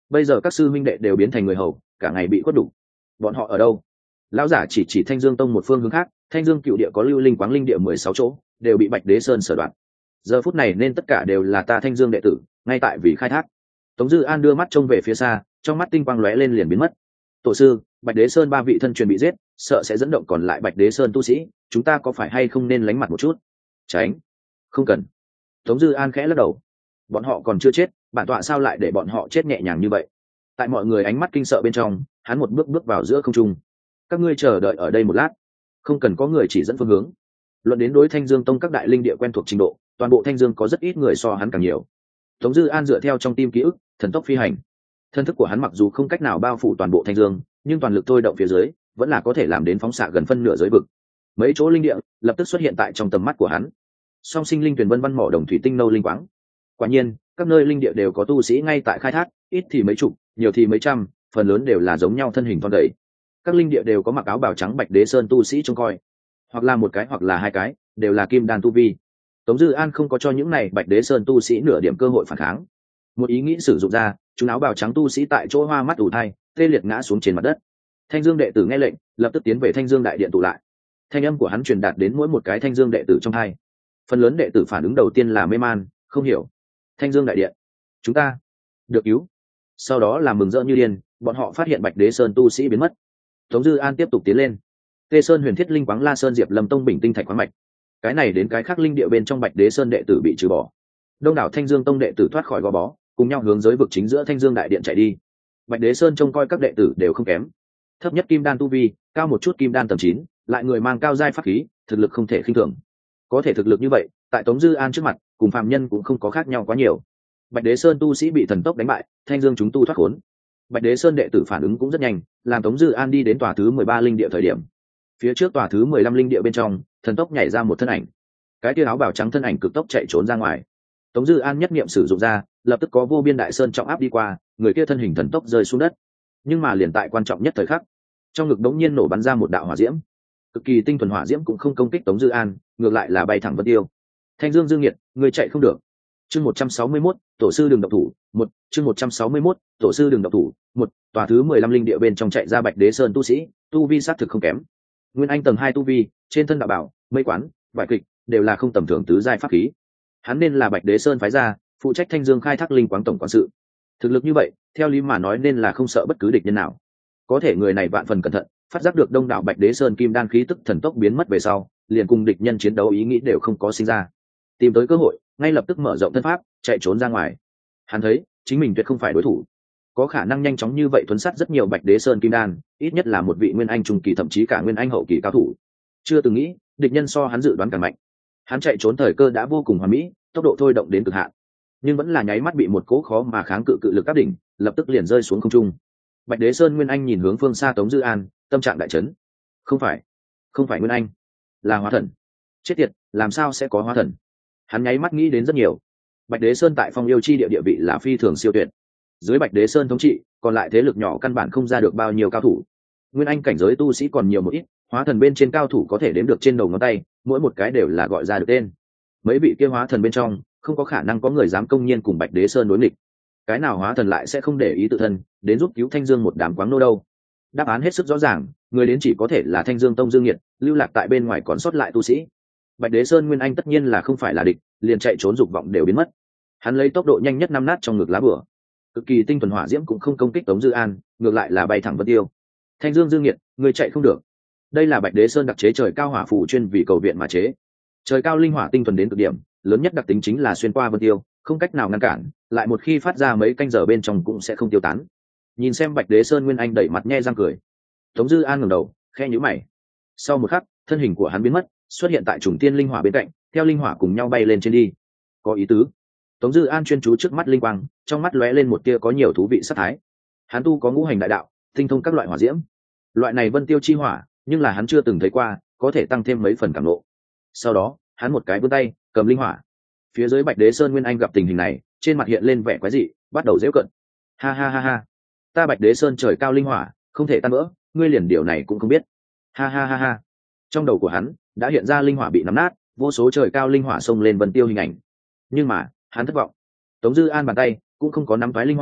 Speaker 1: bây giờ các sư minh đệ đều biến thành người hầu, cả ngày bị khuất đủ. Bọn họ ở đâu? Lão giả chỉ chỉ Thanh Dương Tông một phương hướng khác. Thanh Dương cựu địa có lưu linh quáng linh địa mười sáu chỗ, đều bị Bạch Đế Sơn sở đoạt. Giờ phút này nên tất cả đều là ta Thanh Dương đệ tử, ngay tại vì khai thác. Tống Dư An đưa mắt trông về phía xa, trong mắt tinh quang lóe lên liền biến mất. Tổ sư, Bạch Đế Sơn ba vị thân truyền bị giết, sợ sẽ dẫn động còn lại Bạch Đế Sơn tu sĩ, chúng ta có phải hay không nên lánh mặt một chút? Tránh. Không cần. Tống Dư An khẽ lắc đầu. Bọn họ còn chưa chết, bản tọa sao lại để bọn họ chết nhẹ nhàng như vậy? Tại mọi người ánh mắt kinh sợ bên trong, hắn một bước bước vào giữa không trung. Các ngươi chờ đợi ở đây một lát, không cần có người chỉ dẫn phương hướng. Luận đến đối Thanh Dương Tông các đại linh địa quen thuộc trình độ, toàn bộ Thanh Dương có rất ít người so hắn càng nhiều. Tống Dư An dựa theo trong tim ký ức, thần tốc phi hành. Thân thức của hắn mặc dù không cách nào bao phủ toàn bộ Thanh Dương, nhưng toàn lực thôi động phía dưới, vẫn là có thể làm đến phóng xạ gần phân nửa giới vực. Mấy chỗ linh địa lập tức xuất hiện tại trong tầm mắt của hắn. Song sinh linh tuyển vân văn mỏ đồng thủy tinh nâu linh quáng. Quả nhiên, các nơi linh địa đều có tu sĩ ngay tại khai thác, ít thì mấy chục, nhiều thì mấy trăm, phần lớn đều là giống nhau thân hình thon gầy. Các linh địa đều có mặc áo bào trắng Bạch Đế Sơn tu sĩ trông coi, hoặc là một cái hoặc là hai cái, đều là kim đan tu vi. Tống Dư An không có cho những này Bạch Đế Sơn tu sĩ nửa điểm cơ hội phản kháng. Một ý nghĩ sử dụng ra, chúng áo bào trắng tu sĩ tại chỗ hoa mắt ủ thai, tê liệt ngã xuống trên mặt đất. Thanh Dương đệ tử nghe lệnh, lập tức tiến về Thanh Dương đại điện tụ lại. Thanh âm của hắn truyền đạt đến mỗi một cái Thanh Dương đệ tử trong hai. Phần lớn đệ tử phản ứng đầu tiên là mê man, không hiểu. Thanh Dương đại điện, chúng ta được cứu. Sau đó là mừng rỡ như điên, bọn họ phát hiện Bạch Đế Sơn tu sĩ biến mất. Tống Dư An tiếp tục tiến lên. Tê Sơn Huyền Thiết Linh Quáng La Sơn Diệp Lâm Tông Bình Tinh Thạch Khoáng Mạch. Cái này đến cái khác linh địa bên trong Bạch Đế Sơn đệ tử bị trừ bỏ. Đông đảo Thanh Dương Tông đệ tử thoát khỏi gò bó, cùng nhau hướng giới vực chính giữa Thanh Dương đại điện chạy đi. Bạch Đế Sơn trông coi các đệ tử đều không kém. Thấp nhất kim đan tu vi, cao một chút kim đan tầm chín, lại người mang cao giai pháp khí, thực lực không thể khinh thường. Có thể thực lực như vậy, tại Tống Dư An trước mặt, cùng phàm nhân cũng không có khác nhau quá nhiều. Bạch Đế Sơn tu sĩ bị thần tốc đánh bại, Thanh Dương chúng tu thoát khốn. Bạch Đế Sơn đệ tử phản ứng cũng rất nhanh, làm Tống Dư An đi đến tòa thứ mười ba linh địa thời điểm. Phía trước tòa thứ mười lăm linh địa bên trong, thần tốc nhảy ra một thân ảnh. Cái kia áo bào trắng thân ảnh cực tốc chạy trốn ra ngoài. Tống Dư An nhất niệm sử dụng ra, lập tức có vô biên đại sơn trọng áp đi qua, người kia thân hình thần tốc rơi xuống đất. Nhưng mà liền tại quan trọng nhất thời khắc, trong ngực đống nhiên nổ bắn ra một đạo hỏa diễm. Cực kỳ tinh thuần hỏa diễm cũng không công kích Tống Dư An, ngược lại là bay thẳng vân tiêu. Thanh Dương Dương Nghiệt, người chạy không được. Chương một trăm sáu mươi mốt, tổ sư đường độc thủ, một, chương một trăm sáu mươi mốt, tổ sư đường độc thủ, một, tòa thứ mười lăm linh địa bên trong chạy ra Bạch Đế Sơn tu sĩ, tu vi sát thực không kém. Nguyên Anh tầng hai tu vi, trên thân đạo bảo, mây quán, vải kịch, đều là không tầm thường tứ giai pháp khí. Hắn nên là Bạch Đế Sơn phái ra, phụ trách Thanh Dương khai thác linh quáng tổng quản sự. Thực lực như vậy, theo lý mà nói nên là không sợ bất cứ địch nhân nào. Có thể người này vạn phần cẩn thận, phát giác được đông đảo Bạch Đế Sơn kim đan khí tức thần tốc biến mất về sau, liền cùng địch nhân chiến đấu ý nghĩ đều không có sinh ra. Tìm tới cơ hội, ngay lập tức mở rộng thân pháp, chạy trốn ra ngoài. Hắn thấy, chính mình tuyệt không phải đối thủ. Có khả năng nhanh chóng như vậy thuấn sát rất nhiều Bạch Đế Sơn kim đan, ít nhất là một vị Nguyên Anh trung kỳ thậm chí cả Nguyên Anh hậu kỳ cao thủ. Chưa từng nghĩ, địch nhân so hắn dự đoán càng mạnh. Hắn chạy trốn thời cơ đã vô cùng hoàn mỹ, tốc độ thôi động đến cực hạn, nhưng vẫn là nháy mắt bị một cỗ khó mà kháng cự cự lực áp đỉnh, lập tức liền rơi xuống không trung. Bạch Đế Sơn Nguyên Anh nhìn hướng phương xa Tống Dư An, tâm trạng đại chấn. Không phải, không phải Nguyên Anh, là hóa thần. Chết tiệt, làm sao sẽ có hóa thần? Hắn nháy mắt nghĩ đến rất nhiều. Bạch Đế Sơn tại Phong Yêu Chi địa địa vị là phi thường siêu tuyệt. Dưới Bạch Đế Sơn thống trị, còn lại thế lực nhỏ căn bản không ra được bao nhiêu cao thủ. Nguyên Anh cảnh giới tu sĩ còn nhiều một ít, hóa thần bên trên cao thủ có thể đếm được trên đầu ngón tay, mỗi một cái đều là gọi ra được tên. Mấy vị kia hóa thần bên trong, không có khả năng có người dám công nhiên cùng Bạch Đế Sơn đối nghịch. Cái nào hóa thần lại sẽ không để ý tự thân, đến giúp cứu Thanh Dương một đám quáng nô đâu? Đáp án hết sức rõ ràng, người đến chỉ có thể là Thanh Dương Tông Dương Nghiệt, lưu lạc tại bên ngoài còn sót lại tu sĩ. Bạch Đế Sơn Nguyên Anh tất nhiên là không phải là địch, liền chạy trốn dục vọng đều biến mất. Hắn lấy tốc độ nhanh nhất năm nát trong ngực lá bửa, cực kỳ tinh thuần hỏa diễm cũng không công kích Tống Dư An, ngược lại là bay thẳng vân tiêu. Thanh Dương Dương Nghiệt, người chạy không được. Đây là Bạch Đế Sơn đặc chế trời cao hỏa phù chuyên vì cầu viện mà chế. Trời cao linh hỏa tinh thuần đến cực điểm, lớn nhất đặc tính chính là xuyên qua vân tiêu, không cách nào ngăn cản, lại một khi phát ra mấy canh giờ bên trong cũng sẽ không tiêu tán. Nhìn xem Bạch Đế Sơn Nguyên Anh đẩy mặt nhe răng cười. Tống Dư An ngẩng đầu, khẽ nhíu mày. Sau một khắc, thân hình của hắn biến mất, xuất hiện tại trùng tiên linh hỏa bên cạnh, theo linh hỏa cùng nhau bay lên trên đi. Có ý tứ. Tống Dư An chuyên chú trước mắt linh quang, trong mắt lóe lên một tia có nhiều thú vị sắc thái. Hắn tu có ngũ hành đại đạo, tinh thông các loại hỏa diễm. Loại này vân tiêu chi hỏa, nhưng là hắn chưa từng thấy qua, có thể tăng thêm mấy phần cảm ngộ. Sau đó, hắn một cái vươn tay, cầm linh hỏa. Phía dưới Bạch Đế Sơn Nguyên Anh gặp tình hình này, trên mặt hiện lên vẻ quái dị, bắt đầu giễu cận. Ha ha ha ha, ta Bạch Đế Sơn trời cao linh hỏa, không thể tan vỡ, ngươi liền điều này cũng không biết. Ha ha ha ha. Trong đầu của hắn đã hiện ra linh hỏa bị nắm nát, vô số trời cao linh hỏa xông lên vân tiêu hình ảnh. Nhưng mà, hắn thất vọng. Tống Dư An bàn tay cũng không có nắm toái linh hỏa,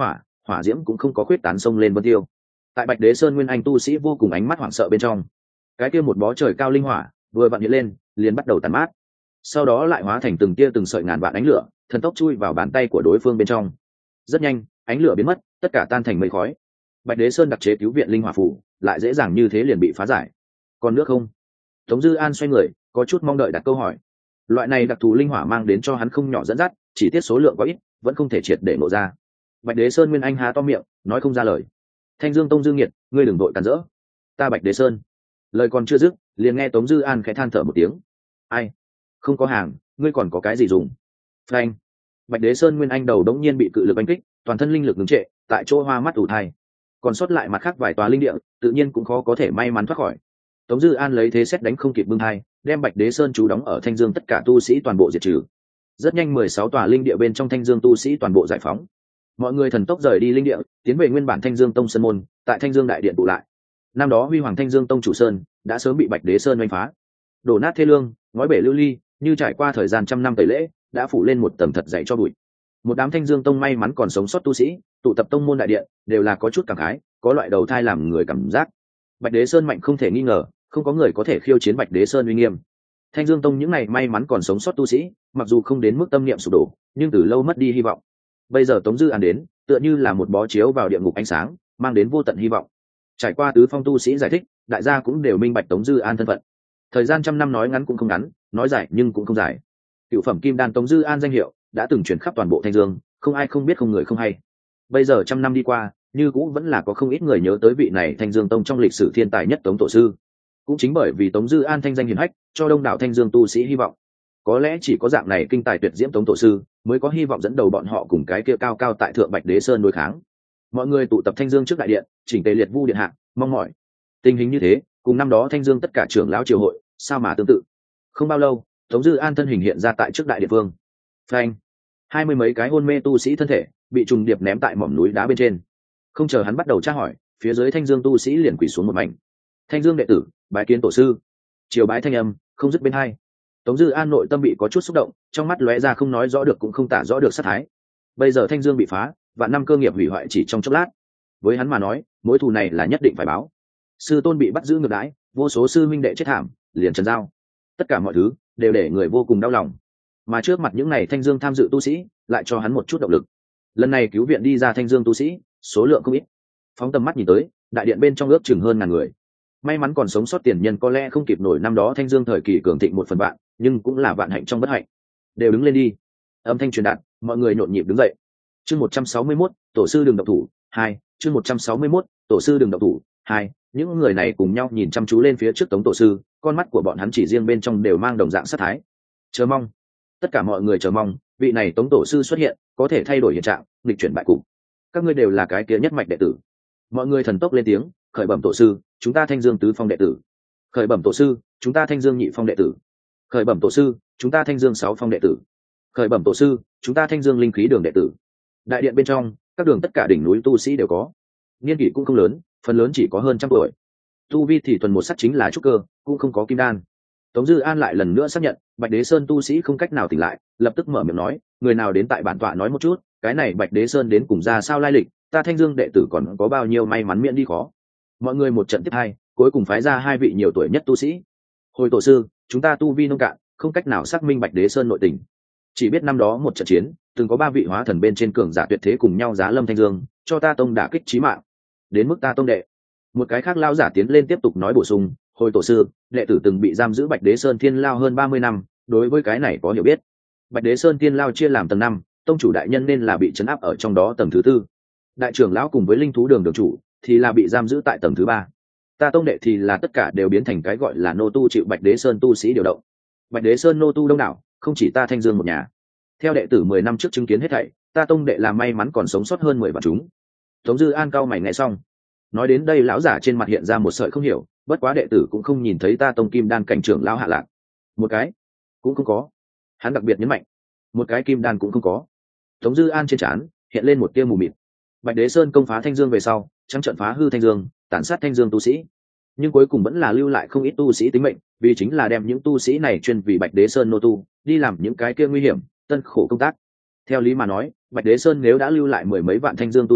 Speaker 1: hỏa diễm cũng không có khuyết tán sông lên vân tiêu. Tại Bạch Đế Sơn nguyên anh tu sĩ vô cùng ánh mắt hoảng sợ bên trong, cái kia một bó trời cao linh hỏa vừa vặn hiện lên liền bắt đầu tàn mát, sau đó lại hóa thành từng tia từng sợi ngàn vạn ánh lửa thần tốc chui vào bàn tay của đối phương bên trong. Rất nhanh ánh lửa biến mất, tất cả tan thành mây khói. Bạch Đế Sơn đặc chế cứu viện linh hỏa phủ lại dễ dàng như thế liền bị phá giải. Còn nước không? Tống Dư An xoay người có chút mong đợi đặt câu hỏi. Loại này đặc thù linh hỏa mang đến cho hắn không nhỏ dẫn dắt, chỉ tiết số lượng quá ít vẫn không thể triệt để nổ ra. Bạch Đế Sơn nguyên anh há to miệng nói không ra lời. Thanh Dương Tông Dương Nghiệt, ngươi đừng đội cản rỡ. Ta Bạch Đế Sơn. Lời còn chưa dứt liền nghe Tống Dư An khẽ than thở một tiếng. Ai? Không có hàng, ngươi còn có cái gì dùng? Phanh. Bạch Đế Sơn nguyên anh đầu đống nhiên bị cự lực đánh kích, toàn thân linh lực ngừng trệ, tại chỗ hoa mắt ủ thai. Còn sót lại mặt khác vài tòa linh địa, tự nhiên cũng khó có thể may mắn thoát khỏi. Tống Dư An lấy thế xét đánh không kịp bưng hai, đem Bạch Đế Sơn trú đóng ở Thanh Dương tất cả tu sĩ toàn bộ diệt trừ. Rất nhanh mười sáu tòa linh địa bên trong Thanh Dương tu sĩ toàn bộ giải phóng. Mọi người thần tốc rời đi linh địa, tiến về nguyên bản Thanh Dương Tông sơn môn, tại Thanh Dương đại điện tụ lại. Năm đó huy hoàng Thanh Dương Tông chủ sơn đã sớm bị Bạch Đế Sơn đánh phá, đổ nát thê lương, ngói bể lưu ly, như trải qua thời gian trăm năm tẩy lễ, đã phủ lên một tầng thật dày cho bụi. Một đám Thanh Dương Tông may mắn còn sống sót tu sĩ, tụ tập tông môn đại điện, đều là có chút cảm khái, có loại đầu thai làm người cảm giác. Bạch Đế Sơn mạnh không thể nghi ngờ, không có người có thể khiêu chiến Bạch Đế Sơn uy nghiêm. Thanh Dương Tông những này may mắn còn sống sót tu sĩ, mặc dù không đến mức tâm niệm sụp đổ, nhưng từ lâu mất đi hy vọng. Bây giờ Tống Dư An đến, tựa như là một bó chiếu vào địa ngục ánh sáng, mang đến vô tận hy vọng. Trải qua tứ phong tu sĩ giải thích, đại gia cũng đều minh bạch Tống Dư An thân phận. Thời gian trăm năm nói ngắn cũng không ngắn, nói dài nhưng cũng không dài. Cựu phẩm kim đan Tống Dư An danh hiệu đã từng truyền khắp toàn bộ Thanh Dương, không ai không biết không người không hay. Bây giờ trăm năm đi qua, như cũng vẫn là có không ít người nhớ tới vị này Thanh Dương Tông trong lịch sử thiên tài nhất Tống tổ sư. Cũng chính bởi vì Tống Dư An thanh danh hiển hách, cho đông đảo Thanh Dương tu sĩ hy vọng. Có lẽ chỉ có dạng này kinh tài tuyệt diễm Tống tổ sư mới có hy vọng dẫn đầu bọn họ cùng cái kia cao cao tại thượng Bạch Đế Sơn đối kháng. Mọi người tụ tập Thanh Dương trước đại điện, chỉnh tề liệt vu điện hạ, mong mỏi. Tình hình như thế, cùng năm đó Thanh Dương tất cả trưởng lão triều hội, sao mà tương tự. Không bao lâu, Tống Dư An thân hình hiện ra tại trước đại địa phương. Phanh! Hai mươi mấy cái hôn mê tu sĩ thân thể bị trùng điệp ném tại mỏm núi đá bên trên. Không chờ hắn bắt đầu tra hỏi, phía dưới Thanh Dương tu sĩ liền quỳ xuống một mảnh. Thanh Dương đệ tử, bái kiến tổ sư. Triều bái thanh âm không dứt bên hai. Tống Dư An nội tâm bị có chút xúc động, trong mắt lóe ra không nói rõ được cũng không tả rõ được sát thái. Bây giờ Thanh Dương bị phá, vạn năm cơ nghiệp hủy hoại chỉ trong chốc lát. Với hắn mà nói, mối thù này là nhất định phải báo. Sư tôn bị bắt giữ ngược đãi, vô số sư minh đệ chết thảm, liền trần giao. Tất cả mọi thứ đều để người vô cùng đau lòng. Mà trước mặt những này Thanh Dương tham dự tu sĩ, lại cho hắn một chút động lực. Lần này cứu viện đi ra Thanh Dương tu sĩ, số lượng không ít. Phóng tầm mắt nhìn tới, đại điện bên trong ước chừng hơn ngàn người. May mắn còn sống sót tiền nhân có lẽ không kịp nổi năm đó Thanh Dương thời kỳ cường thịnh một phần vạn, nhưng cũng là vạn hạnh trong bất hạnh. Đều đứng lên đi. Âm thanh truyền đạt, mọi người nhộn nhịp đứng dậy. Chương một trăm sáu mươi mốt, tổ sư đừng động thủ, hai, chương một trăm sáu mươi mốt, tổ sư đừng động thủ, hai. Những người này cùng nhau nhìn chăm chú lên phía trước Tống tổ sư, con mắt của bọn hắn chỉ riêng bên trong đều mang đồng dạng sát thái. Chờ mong. Tất cả mọi người chờ mong, vị này Tống tổ sư xuất hiện, có thể thay đổi hiện trạng, nghịch chuyển bại cục. Các ngươi đều là cái kia nhất mạch đệ tử. Mọi người thần tốc lên tiếng, khởi bẩm tổ sư, chúng ta Thanh Dương tứ phong đệ tử. Khởi bẩm tổ sư, chúng ta Thanh Dương nhị phong đệ tử. Khởi bẩm tổ sư, chúng ta Thanh Dương sáu phong đệ tử. Khởi bẩm tổ sư, chúng ta Thanh Dương linh khí đường đệ tử. Đại điện bên trong, các đường tất cả đỉnh núi tu sĩ đều có. Niên kỷ cũng không lớn, phần lớn chỉ có hơn trăm tuổi. Tu vi thì thuần một sắc chính là trúc cơ, cũng không có kim đan. Tống Dư An lại lần nữa xác nhận, Bạch Đế Sơn tu sĩ không cách nào tỉnh lại, lập tức mở miệng nói, người nào đến tại bản tọa nói một chút, cái này Bạch Đế Sơn đến cùng ra sao lai lịch, ta Thanh Dương đệ tử còn có bao nhiêu may mắn miễn đi khó. Mọi người một trận tiếp hai, cuối cùng phái ra hai vị nhiều tuổi nhất tu sĩ. Hồi tổ sư, chúng ta tu vi nông cạn, không cách nào xác minh Bạch Đế Sơn nội tình. Chỉ biết năm đó một trận chiến, từng có ba vị hóa thần bên trên cường giả tuyệt thế cùng nhau giá lâm Thanh Dương, cho ta tông đả kích chí mạng. Đến mức ta tông đệ. Một cái khác lao giả tiến lên tiếp tục nói bổ sung, hồi tổ sư, đệ tử từng bị giam giữ Bạch Đế Sơn Thiên Lao hơn ba mươi năm, đối với cái này có hiểu biết. Bạch Đế Sơn Thiên Lao chia làm tầng năm, tông chủ đại nhân nên là bị trấn áp ở trong đó tầng thứ tư. Đại trưởng lão cùng với linh thú đường đường chủ thì là bị giam giữ tại tầng thứ ba. Ta tông đệ thì là tất cả đều biến thành cái gọi là nô tu chịu Bạch Đế Sơn tu sĩ điều động. Bạch Đế Sơn nô tu đông đảo, không chỉ ta Thanh Dương một nhà. Theo đệ tử mười năm trước chứng kiến hết thảy, ta tông đệ là may mắn còn sống sót hơn mười vạn chúng. Tống Dư An cao mày nghe xong, nói đến đây lão giả trên mặt hiện ra một sợi không hiểu, bất quá đệ tử cũng không nhìn thấy ta tông kim đan cảnh trưởng lão hạ lạc. Một cái cũng không có. Hắn đặc biệt nhấn mạnh, một cái kim đan cũng không có. Tống Dư An trên trán hiện lên một tia mù mịt. Bạch Đế Sơn công phá Thanh Dương về sau, trắng trận phá hư Thanh Dương, tàn sát Thanh Dương tu sĩ, nhưng cuối cùng vẫn là lưu lại không ít tu sĩ tính mệnh, vì chính là đem những tu sĩ này chuyên vì Bạch Đế Sơn nô tu, đi làm những cái kia nguy hiểm, tân khổ công tác. Theo lý mà nói, Bạch Đế Sơn nếu đã lưu lại mười mấy vạn Thanh Dương tu sĩ,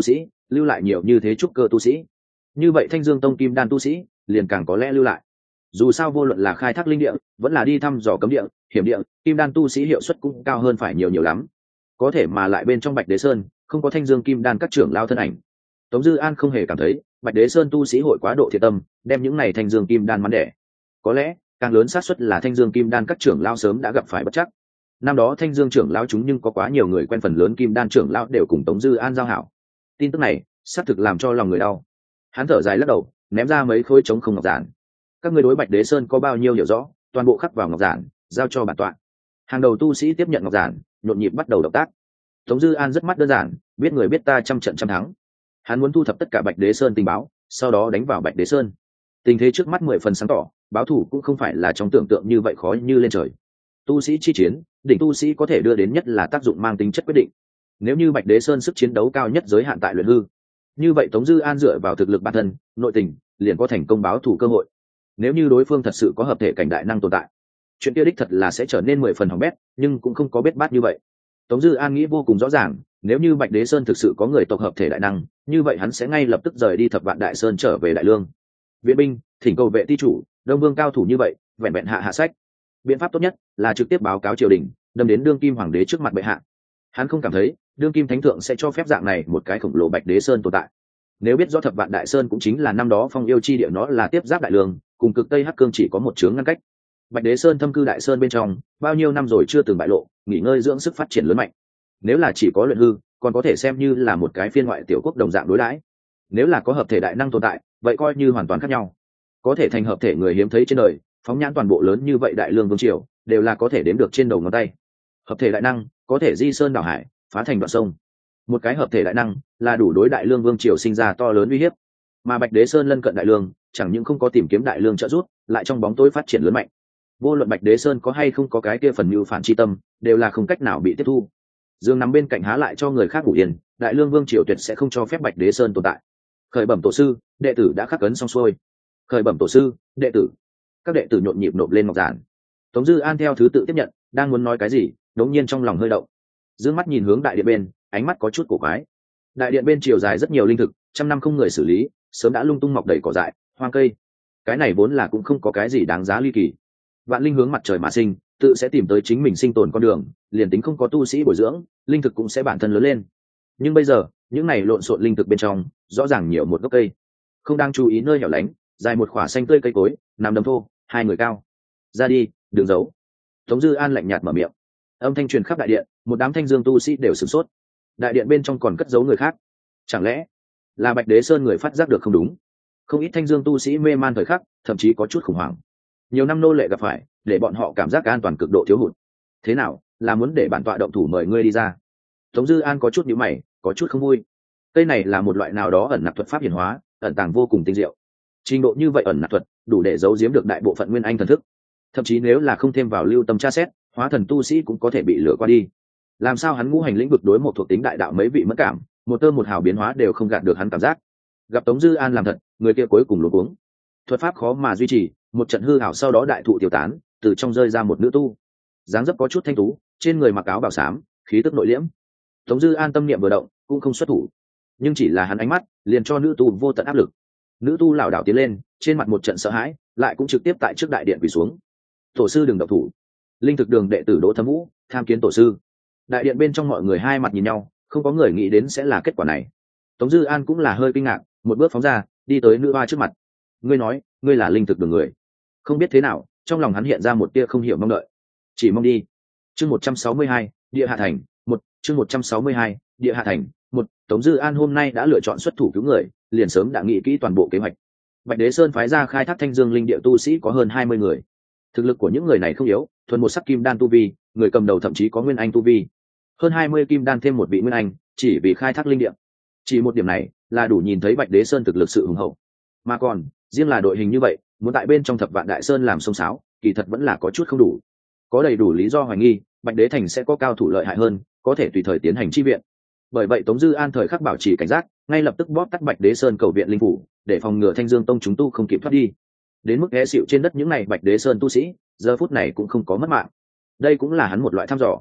Speaker 1: lưu lại nhiều như thế trúc cơ tu sĩ, như vậy Thanh Dương tông kim đan tu sĩ liền càng có lẽ lưu lại. Dù sao vô luận là khai thác linh địa vẫn là đi thăm dò cấm địa hiểm địa, kim đan tu sĩ hiệu suất cũng cao hơn phải nhiều nhiều lắm. Có thể mà lại bên trong Bạch Đế Sơn không có Thanh Dương kim đan các trưởng lao thân ảnh. Tống Dư An không hề cảm thấy Bạch Đế Sơn tu sĩ hội quá độ thiệt tâm đem những này Thanh Dương kim đan mắn đẻ. Có lẽ càng lớn xác suất là Thanh Dương kim đan các trưởng lao sớm đã gặp phải bất chắc. Năm đó Thanh Dương trưởng lao chúng nhưng có quá nhiều người quen, phần lớn kim đan trưởng lao đều cùng Tống Dư An giao hảo. Tin tức này xác thực làm cho lòng người đau. Hắn thở dài lắc đầu, ném ra mấy khối trống không ngọc giản. Các ngươi đối Bạch Đế Sơn có bao nhiêu hiểu rõ, toàn bộ khắc vào ngọc giản, giao cho bản tọa. Hàng đầu tu sĩ tiếp nhận ngọc giản, nhộn nhịp bắt đầu động tác. Tống Dư An rất mắt đơn giản, biết người biết ta, trăm trận trăm thắng. Hắn muốn thu thập tất cả Bạch Đế Sơn tình báo, sau đó đánh vào Bạch Đế Sơn. Tình thế trước mắt mười phần sáng tỏ, báo thủ cũng không phải là trong tưởng tượng như vậy khó như lên trời. Tu sĩ chi chiến, đỉnh tu sĩ có thể đưa đến nhất là tác dụng mang tính chất quyết định. Nếu như Bạch Đế Sơn sức chiến đấu cao nhất giới hạn tại luyện hư, như vậy Tống Dư An dựa vào thực lực bản thân, nội tình, liền có thành công báo thủ cơ hội. Nếu như đối phương thật sự có hợp thể cảnh đại năng tồn tại, chuyện kia đích thật là sẽ trở nên mười phần hỏng bét, nhưng cũng không có bết bát như vậy. Tống Dư An nghĩ vô cùng rõ ràng, nếu như Bạch Đế Sơn thực sự có người tộc hợp thể đại năng, như vậy hắn sẽ ngay lập tức rời đi Thập Vạn Đại Sơn trở về Đại Lương. Viện binh, thỉnh cầu vệ ti chủ, Đông Vương cao thủ như vậy, vẹn vẹn hạ hạ sách. Biện pháp tốt nhất là trực tiếp báo cáo triều đình, đâm đến đương kim hoàng đế trước mặt bệ hạ. Hắn không cảm thấy đương kim thánh thượng sẽ cho phép dạng này một cái khổng lồ Bạch Đế Sơn tồn tại. Nếu biết rõ Thập Vạn Đại Sơn cũng chính là năm đó Phong Yêu chi địa, nó là tiếp giáp Đại Lương, cùng cực Tây Hắc Cương chỉ có một chướng ngăn cách. Bạch Đế Sơn thâm cư Đại Sơn bên trong, bao nhiêu năm rồi chưa từng bại lộ, nghỉ ngơi dưỡng sức phát triển lớn mạnh. Nếu là chỉ có luyện hư, còn có thể xem như là một cái phiên ngoại tiểu quốc đồng dạng đối đãi. Nếu là có hợp thể đại năng tồn tại, vậy coi như hoàn toàn khác nhau. Có thể thành hợp thể người hiếm thấy trên đời, phóng nhãn toàn bộ lớn như vậy Đại Lương vương triều, đều là có thể đếm được trên đầu ngón tay. Hợp thể đại năng có thể di sơn đảo hải, phá thành đoạn sông. Một cái hợp thể đại năng là đủ đối Đại Lương vương triều sinh ra to lớn uy hiếp. Mà Bạch Đế Sơn lân cận Đại Lương, chẳng những không có tìm kiếm Đại Lương trợ giúp, lại trong bóng tối phát triển lớn mạnh. Vô luận Bạch Đế Sơn có hay không có cái kia phần mưu phản chi tâm, đều là không cách nào bị tiếp thu. Dương nằm bên cạnh há lại cho người khác ngủ yên, Đại Lương vương triều tuyệt sẽ không cho phép Bạch Đế Sơn tồn tại. Khởi bẩm tổ sư, đệ tử đã khắc ấn xong xuôi. Khởi bẩm tổ sư, đệ tử. Các đệ tử nhộn nhịp nộp lên ngọc giản. Tống Dư An theo thứ tự tiếp nhận, đang muốn nói cái gì, đống nhiên trong lòng hơi động. Dương mắt nhìn hướng đại điện bên, ánh mắt có chút cổ quái. Đại điện bên chiều dài rất nhiều linh thực, trăm năm không người xử lý, sớm đã lung tung mọc đầy cỏ dại, hoang cây. Cái này vốn là cũng không có cái gì đáng giá ly kỳ. Vạn linh hướng mặt trời mà sinh, tự sẽ tìm tới chính mình sinh tồn con đường, liền tính không có tu sĩ bồi dưỡng, linh thực cũng sẽ bản thân lớn lên. Nhưng bây giờ, những này lộn xộn linh thực bên trong, rõ ràng nhiều một gốc cây. Không đang chú ý nơi hẻo lánh, dài một khỏa xanh tươi cây cối, nằm đầm thô, hai người cao. Ra đi, đừng giấu. Tống Dư An lạnh nhạt mở miệng. Âm thanh truyền khắp đại điện, một đám Thanh Dương tu sĩ đều sửng sốt. Đại điện bên trong còn cất giấu người khác. Chẳng lẽ là Bạch Đế Sơn người phát giác được không đúng? Không ít Thanh Dương tu sĩ mê man thời khắc, thậm chí có chút khủng hoảng. Nhiều năm nô lệ gặp phải, để bọn họ cảm giác an toàn cực độ thiếu hụt. Thế nào, là muốn để bản tọa động thủ mời ngươi đi ra? Tống Dư An có chút nhíu mày, có chút không vui. Cây này là một loại nào đó ẩn nặc thuật pháp hiển hóa, ẩn tàng vô cùng tinh diệu. Trình độ như vậy ẩn nặc thuật, đủ để giấu giếm được đại bộ phận nguyên anh thần thức. Thậm chí nếu là không thêm vào lưu tâm tra xét, hóa thần tu sĩ cũng có thể bị lừa qua đi. Làm sao hắn ngũ hành lĩnh vực đối một thuộc tính đại đạo mấy vị mất cảm, một tơ một hào biến hóa đều không gạt được hắn cảm giác. Gặp Tống Dư An làm thật, người kia cuối cùng luống cuống. Thuật pháp khó mà duy trì, một trận hư hảo sau đó đại thụ tiêu tán, từ trong rơi ra một nữ tu, dáng dấp có chút thanh tú, trên người mặc áo bào xám, khí tức nội liễm. Tống Dư An tâm niệm vừa động, cũng không xuất thủ, nhưng chỉ là hắn ánh mắt liền cho nữ tu vô tận áp lực. Nữ tu lảo đảo tiến lên, trên mặt một trận sợ hãi, lại cũng trực tiếp tại trước đại điện quỳ xuống. Tổ sư đừng động thủ. Linh thực đường đệ tử Đỗ Thấm Vũ tham kiến tổ sư. Đại điện bên trong mọi người hai mặt nhìn nhau, không có người nghĩ đến sẽ là kết quả này. Tống Dư An cũng là hơi kinh ngạc, một bước phóng ra, đi tới nữ hoa trước mặt. Ngươi nói, ngươi là linh thực đường người? Không biết thế nào, trong lòng hắn hiện ra một tia không hiểu mong đợi. Chỉ mong đi. Chương một trăm sáu mươi hai, địa hạ thành, một, chương một trăm sáu mươi hai, địa hạ thành, một. Tống Dư An hôm nay đã lựa chọn xuất thủ cứu người, liền sớm đã nghĩ kỹ toàn bộ kế hoạch. Bạch Đế Sơn phái ra khai thác Thanh Dương linh địa tu sĩ có hơn hai mươi người. Thực lực của những người này không yếu, thuần một sắc kim đan tu vi, người cầm đầu thậm chí có nguyên anh tu vi. Hơn hai mươi kim đan thêm một vị nguyên anh, chỉ vì khai thác linh địa. Chỉ một điểm này là đủ nhìn thấy Bạch Đế Sơn thực lực sự hùng hậu. Mà còn, riêng là đội hình như vậy, muốn tại bên trong Thập Vạn Đại Sơn làm xông xáo, kỳ thật vẫn là có chút không đủ. Có đầy đủ lý do hoài nghi, Bạch Đế thành sẽ có cao thủ lợi hại hơn, có thể tùy thời tiến hành chi viện. Bởi vậy Tống Dư An thời khắc bảo trì cảnh giác, ngay lập tức bóp tắt Bạch Đế Sơn cầu viện linh phủ, để phòng ngừa Thanh Dương tông chúng tu không kịp thoát đi. Đến mức ghé xịu trên đất những này Bạch Đế Sơn tu sĩ, giờ phút này cũng không có mất mạng. Đây cũng là hắn một loại thăm dò.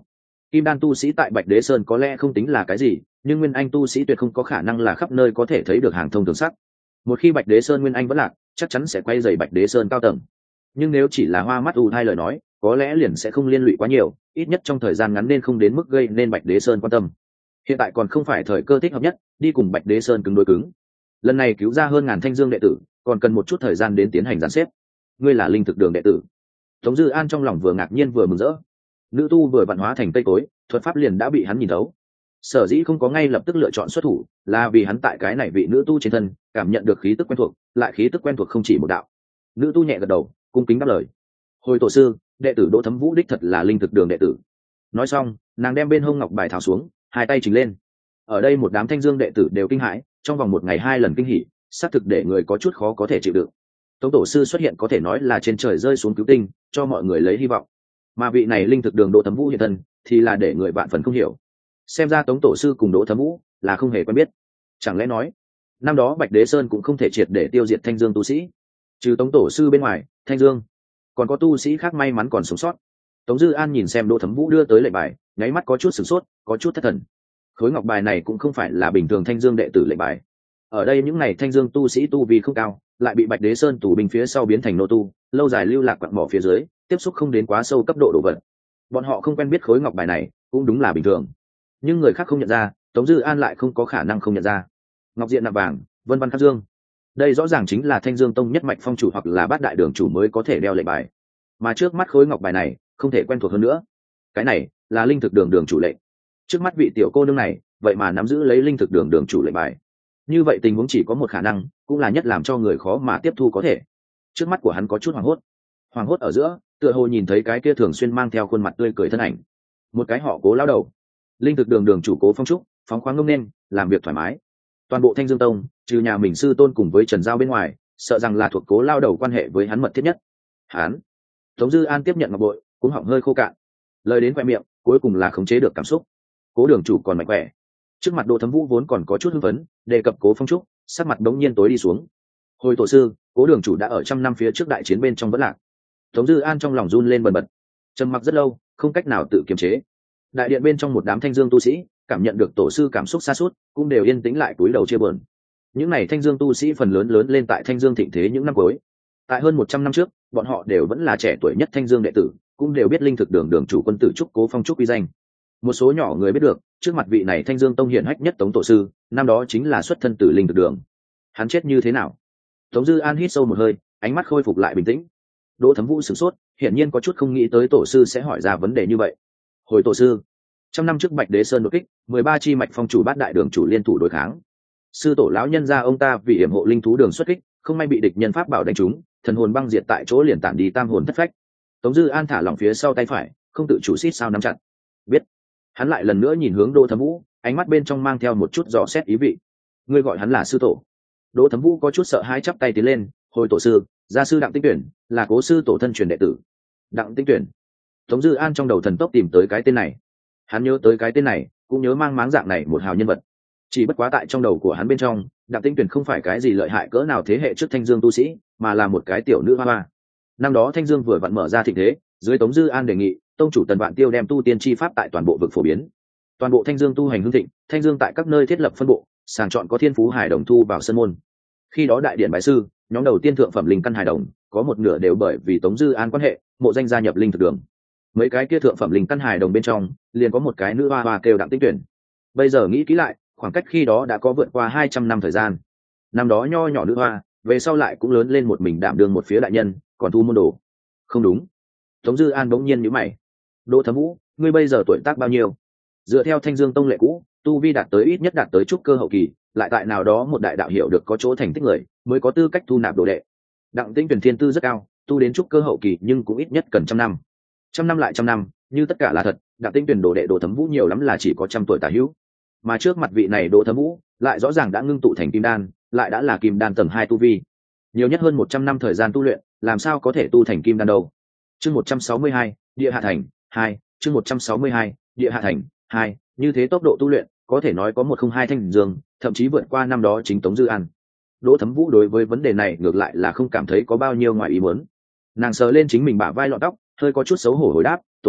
Speaker 1: Kim đan tu sĩ tại Bạch Đế Sơn có lẽ không tính là cái gì, nhưng nguyên anh tu sĩ tuyệt không có khả năng là khắp nơi có thể thấy được hàng thông thường sắc. Một khi Bạch Đế Sơn nguyên anh vẫn lạc, chắc chắn sẽ quay dày Bạch Đế Sơn cao tầng. Nhưng nếu chỉ là hoa mắt u hai lời nói, có lẽ liền sẽ không liên lụy quá nhiều, ít nhất trong thời gian ngắn nên không đến mức gây nên Bạch Đế Sơn quan tâm. Hiện tại còn không phải thời cơ thích hợp nhất, đi cùng Bạch Đế Sơn cứng đối cứng. Lần này cứu ra hơn ngàn thanh dương đệ tử, còn cần một chút thời gian đến tiến hành dàn xếp. Ngươi là linh thực đường đệ tử. Tống Dư An trong lòng vừa ngạc nhiên vừa mừng rỡ. Nữ tu vừa vạn hóa thành tây tối, thuật pháp liền đã bị hắn nhìn thấu. Sở dĩ không có ngay lập tức lựa chọn xuất thủ, là vì hắn tại cái này vị nữ tu trên thân cảm nhận được khí tức quen thuộc, lại khí tức quen thuộc không chỉ một đạo. Nữ tu nhẹ gật đầu, cung kính đáp lời. Hồi tổ sư, đệ tử Đỗ Thấm Vũ đích thật là linh thực đường đệ tử. Nói xong, nàng đem bên hông ngọc bài tháo xuống, hai tay chỉnh lên. Ở đây một đám thanh dương đệ tử đều kinh hãi, trong vòng một ngày hai lần kinh hỉ, xác thực để người có chút khó có thể chịu đựng. Tống tổ sư xuất hiện có thể nói là trên trời rơi xuống cứu tinh, cho mọi người lấy hy vọng. Mà vị này linh thực đường Đỗ Thấm Vũ hiện thân, thì là để người vạn phần không hiểu. Xem ra Tống tổ sư cùng Đỗ Thấm Vũ là không hề quen biết. Chẳng lẽ nói, năm đó Bạch Đế Sơn cũng không thể triệt để tiêu diệt thanh dương tu sĩ? Trừ Tống tổ sư bên ngoài, thanh dương còn có tu sĩ khác may mắn còn sống sót. Tống Dư An nhìn xem Đỗ Thấm Vũ đưa tới lệnh bài, nháy mắt có chút sửng sốt, có chút thất thần. Khối ngọc bài này cũng không phải là bình thường thanh dương đệ tử lệnh bài. Ở đây những ngày thanh dương tu sĩ tu vi không cao, lại bị Bạch Đế Sơn tù binh phía sau biến thành nô tu, lâu dài lưu lạc quặng mỏ phía dưới, tiếp xúc không đến quá sâu cấp độ đồ vật. Bọn họ không quen biết khối ngọc bài này, cũng đúng là bình thường. Nhưng người khác không nhận ra, Tống Dư An lại không có khả năng không nhận ra. Ngọc diện nạm vàng, vân văn khắc dương. Đây rõ ràng chính là Thanh Dương Tông nhất mạch phong chủ hoặc là bát đại đường chủ mới có thể đeo lệnh bài. Mà trước mắt khối ngọc bài này, không thể quen thuộc hơn nữa. Cái này là linh thực đường đường chủ lệnh. Trước mắt vị tiểu cô nương này, vậy mà nắm giữ lấy linh thực đường đường chủ lệnh bài. Như vậy tình huống chỉ có một khả năng, cũng là nhất làm cho người khó mà tiếp thu có thể. Trước mắt của hắn có chút hoảng hốt. Hoảng hốt ở giữa, tựa hồ nhìn thấy cái kia thường xuyên mang theo khuôn mặt tươi cười thân ảnh. Một cái họ Cố lão đầu. Linh thực đường đường chủ Cố Phong Trúc, phóng khoáng ngông nên, làm việc thoải mái. Toàn bộ Thanh Dương Tông, trừ nhà mình sư tôn cùng với Trần Giao bên ngoài, sợ rằng là thuộc Cố lao đầu quan hệ với hắn mật thiết nhất. Hắn. Tống Dư An tiếp nhận ngọc bội, cũng họng hơi khô cạn. Lời đến khoe miệng, cuối cùng là khống chế được cảm xúc. Cố đường chủ còn mạnh khỏe. Trước mặt Đỗ Thấm Vũ vốn còn có chút hưng phấn, đề cập Cố Phong Trúc, sắc mặt đống nhiên tối đi xuống. Hồi tổ sư, Cố đường chủ đã ở trăm năm phía trước đại chiến bên trong vẫn lạc. Tống Dư An trong lòng run lên bần bật, trầm mặc rất lâu, không cách nào tự kiềm chế. Đại điện bên trong một đám thanh dương tu sĩ cảm nhận được tổ sư cảm xúc xa suốt, cũng đều yên tĩnh lại cúi đầu chia buồn. Những này thanh dương tu sĩ phần lớn lớn lên tại thanh dương thịnh thế những năm cuối. Tại hơn một trăm năm trước, bọn họ đều vẫn là trẻ tuổi nhất thanh dương đệ tử, cũng đều biết linh thực đường đường chủ quân tử Trúc Cố Phong Trúc uy danh. Một số nhỏ người biết được, trước mặt vị này thanh dương tông hiển hách nhất Tống tổ sư, năm đó chính là xuất thân từ linh thực đường. Hắn chết như thế nào? Tống Dư An hít sâu một hơi, ánh mắt khôi phục lại bình tĩnh. Đỗ Thấm Vũ sửng sốt, hiển nhiên có chút không nghĩ tới tổ sư sẽ hỏi ra vấn đề như vậy. Hồi tổ sư, trăm năm trước Bạch Đế Sơn đột kích, mười ba chi mạch phong chủ bát đại đường chủ liên thủ đối kháng. Sư tổ lão nhân gia ông ta vì hiểm hộ linh thú đường xuất kích, không may bị địch nhân pháp bảo đánh trúng, thần hồn băng diệt tại chỗ liền tản đi tam hồn thất phách. Tống Dư An thả lỏng phía sau tay phải, không tự chủ xít sao nắm chặt. Biết. Hắn lại lần nữa nhìn hướng Đỗ Thấm Vũ, ánh mắt bên trong mang theo một chút dò xét ý vị. Ngươi gọi hắn là sư tổ? Đỗ Thấm Vũ có chút sợ hãi chắp tay tiến lên. Hồi tổ sư, gia sư Đặng Tinh Tuyển là Cố sư tổ thân truyền đệ tử. Đặng Tinh Tuyển. Tống Dư An trong đầu thần tốc tìm tới cái tên này. Hắn nhớ tới cái tên này, cũng nhớ mang máng dạng này một hào nhân vật. Chỉ bất quá tại trong đầu của hắn bên trong, Đặng Tinh Tuyển không phải cái gì lợi hại cỡ nào thế hệ trước thanh dương tu sĩ, mà là một cái tiểu nữ hoa hoa. Năm đó thanh dương vừa vặn mở ra thịnh thế, dưới Tống Dư An đề nghị, tông chủ Tần Vạn Tiêu đem tu tiên chi pháp tại toàn bộ vực phổ biến. Toàn bộ thanh dương tu hành hưng thịnh, thanh dương tại các nơi thiết lập phân bộ, sàng chọn có thiên phú hải đồng thu vào sân môn. Khi đó đại điện bái sư, nhóm đầu tiên thượng phẩm linh căn hải đồng, có một nửa đều bởi vì Tống Dư An quan hệ, mộ danh gia nhập linh thực đường. Mấy cái kia thượng phẩm linh căn hải đồng bên trong, liền có một cái nữ hoa hoa kêu Đặng Tinh Tuyển. Bây giờ nghĩ kỹ lại, khoảng cách khi đó đã có vượt qua hai trăm năm thời gian. Năm đó nho nhỏ nữ hoa, về sau lại cũng lớn lên một mình đảm đương một phía đại nhân, còn thu môn đồ. Không đúng. Tống Dư An bỗng nhiên nhíu mày. Đỗ Thấm Vũ, ngươi bây giờ tuổi tác bao nhiêu? Dựa theo Thanh Dương Tông lệ cũ, tu vi đạt tới ít nhất đạt tới trúc cơ hậu kỳ, lại tại nào đó một đại đạo hiểu được có chỗ thành tích người, mới có tư cách thu nạp đồ đệ. Đặng Tinh Tuyển thiên tư rất cao, tu đến trúc cơ hậu kỳ nhưng cũng ít nhất cần trăm năm. Trăm năm lại trăm năm, như tất cả là thật, Đặng Tinh Tuyển đồ đệ Đỗ Thấm Vũ nhiều lắm là chỉ có trăm tuổi tả hữu. Mà trước mặt vị này Đỗ Thấm Vũ, lại rõ ràng đã ngưng tụ thành kim đan, lại đã là kim đan tầng hai tu vi. Nhiều nhất hơn một trăm năm thời gian tu luyện, làm sao có thể tu thành kim đan đâu? Chương một trăm sáu mươi hai, Địa Hạ Thành hai, chương một trăm sáu mươi hai, Địa Hạ Thành hai, như thế tốc độ tu luyện, có thể nói có một không hai thanh dương, thậm chí vượt qua năm đó chính Tống Dư An. Đỗ Thấm Vũ đối với vấn đề này ngược lại là không cảm thấy có bao nhiêu ngoài ý muốn. Nàng sờ lên chính mình bả vai lọn tóc, hơi có chút xấu hổ hồi đáp, "Tổ sư,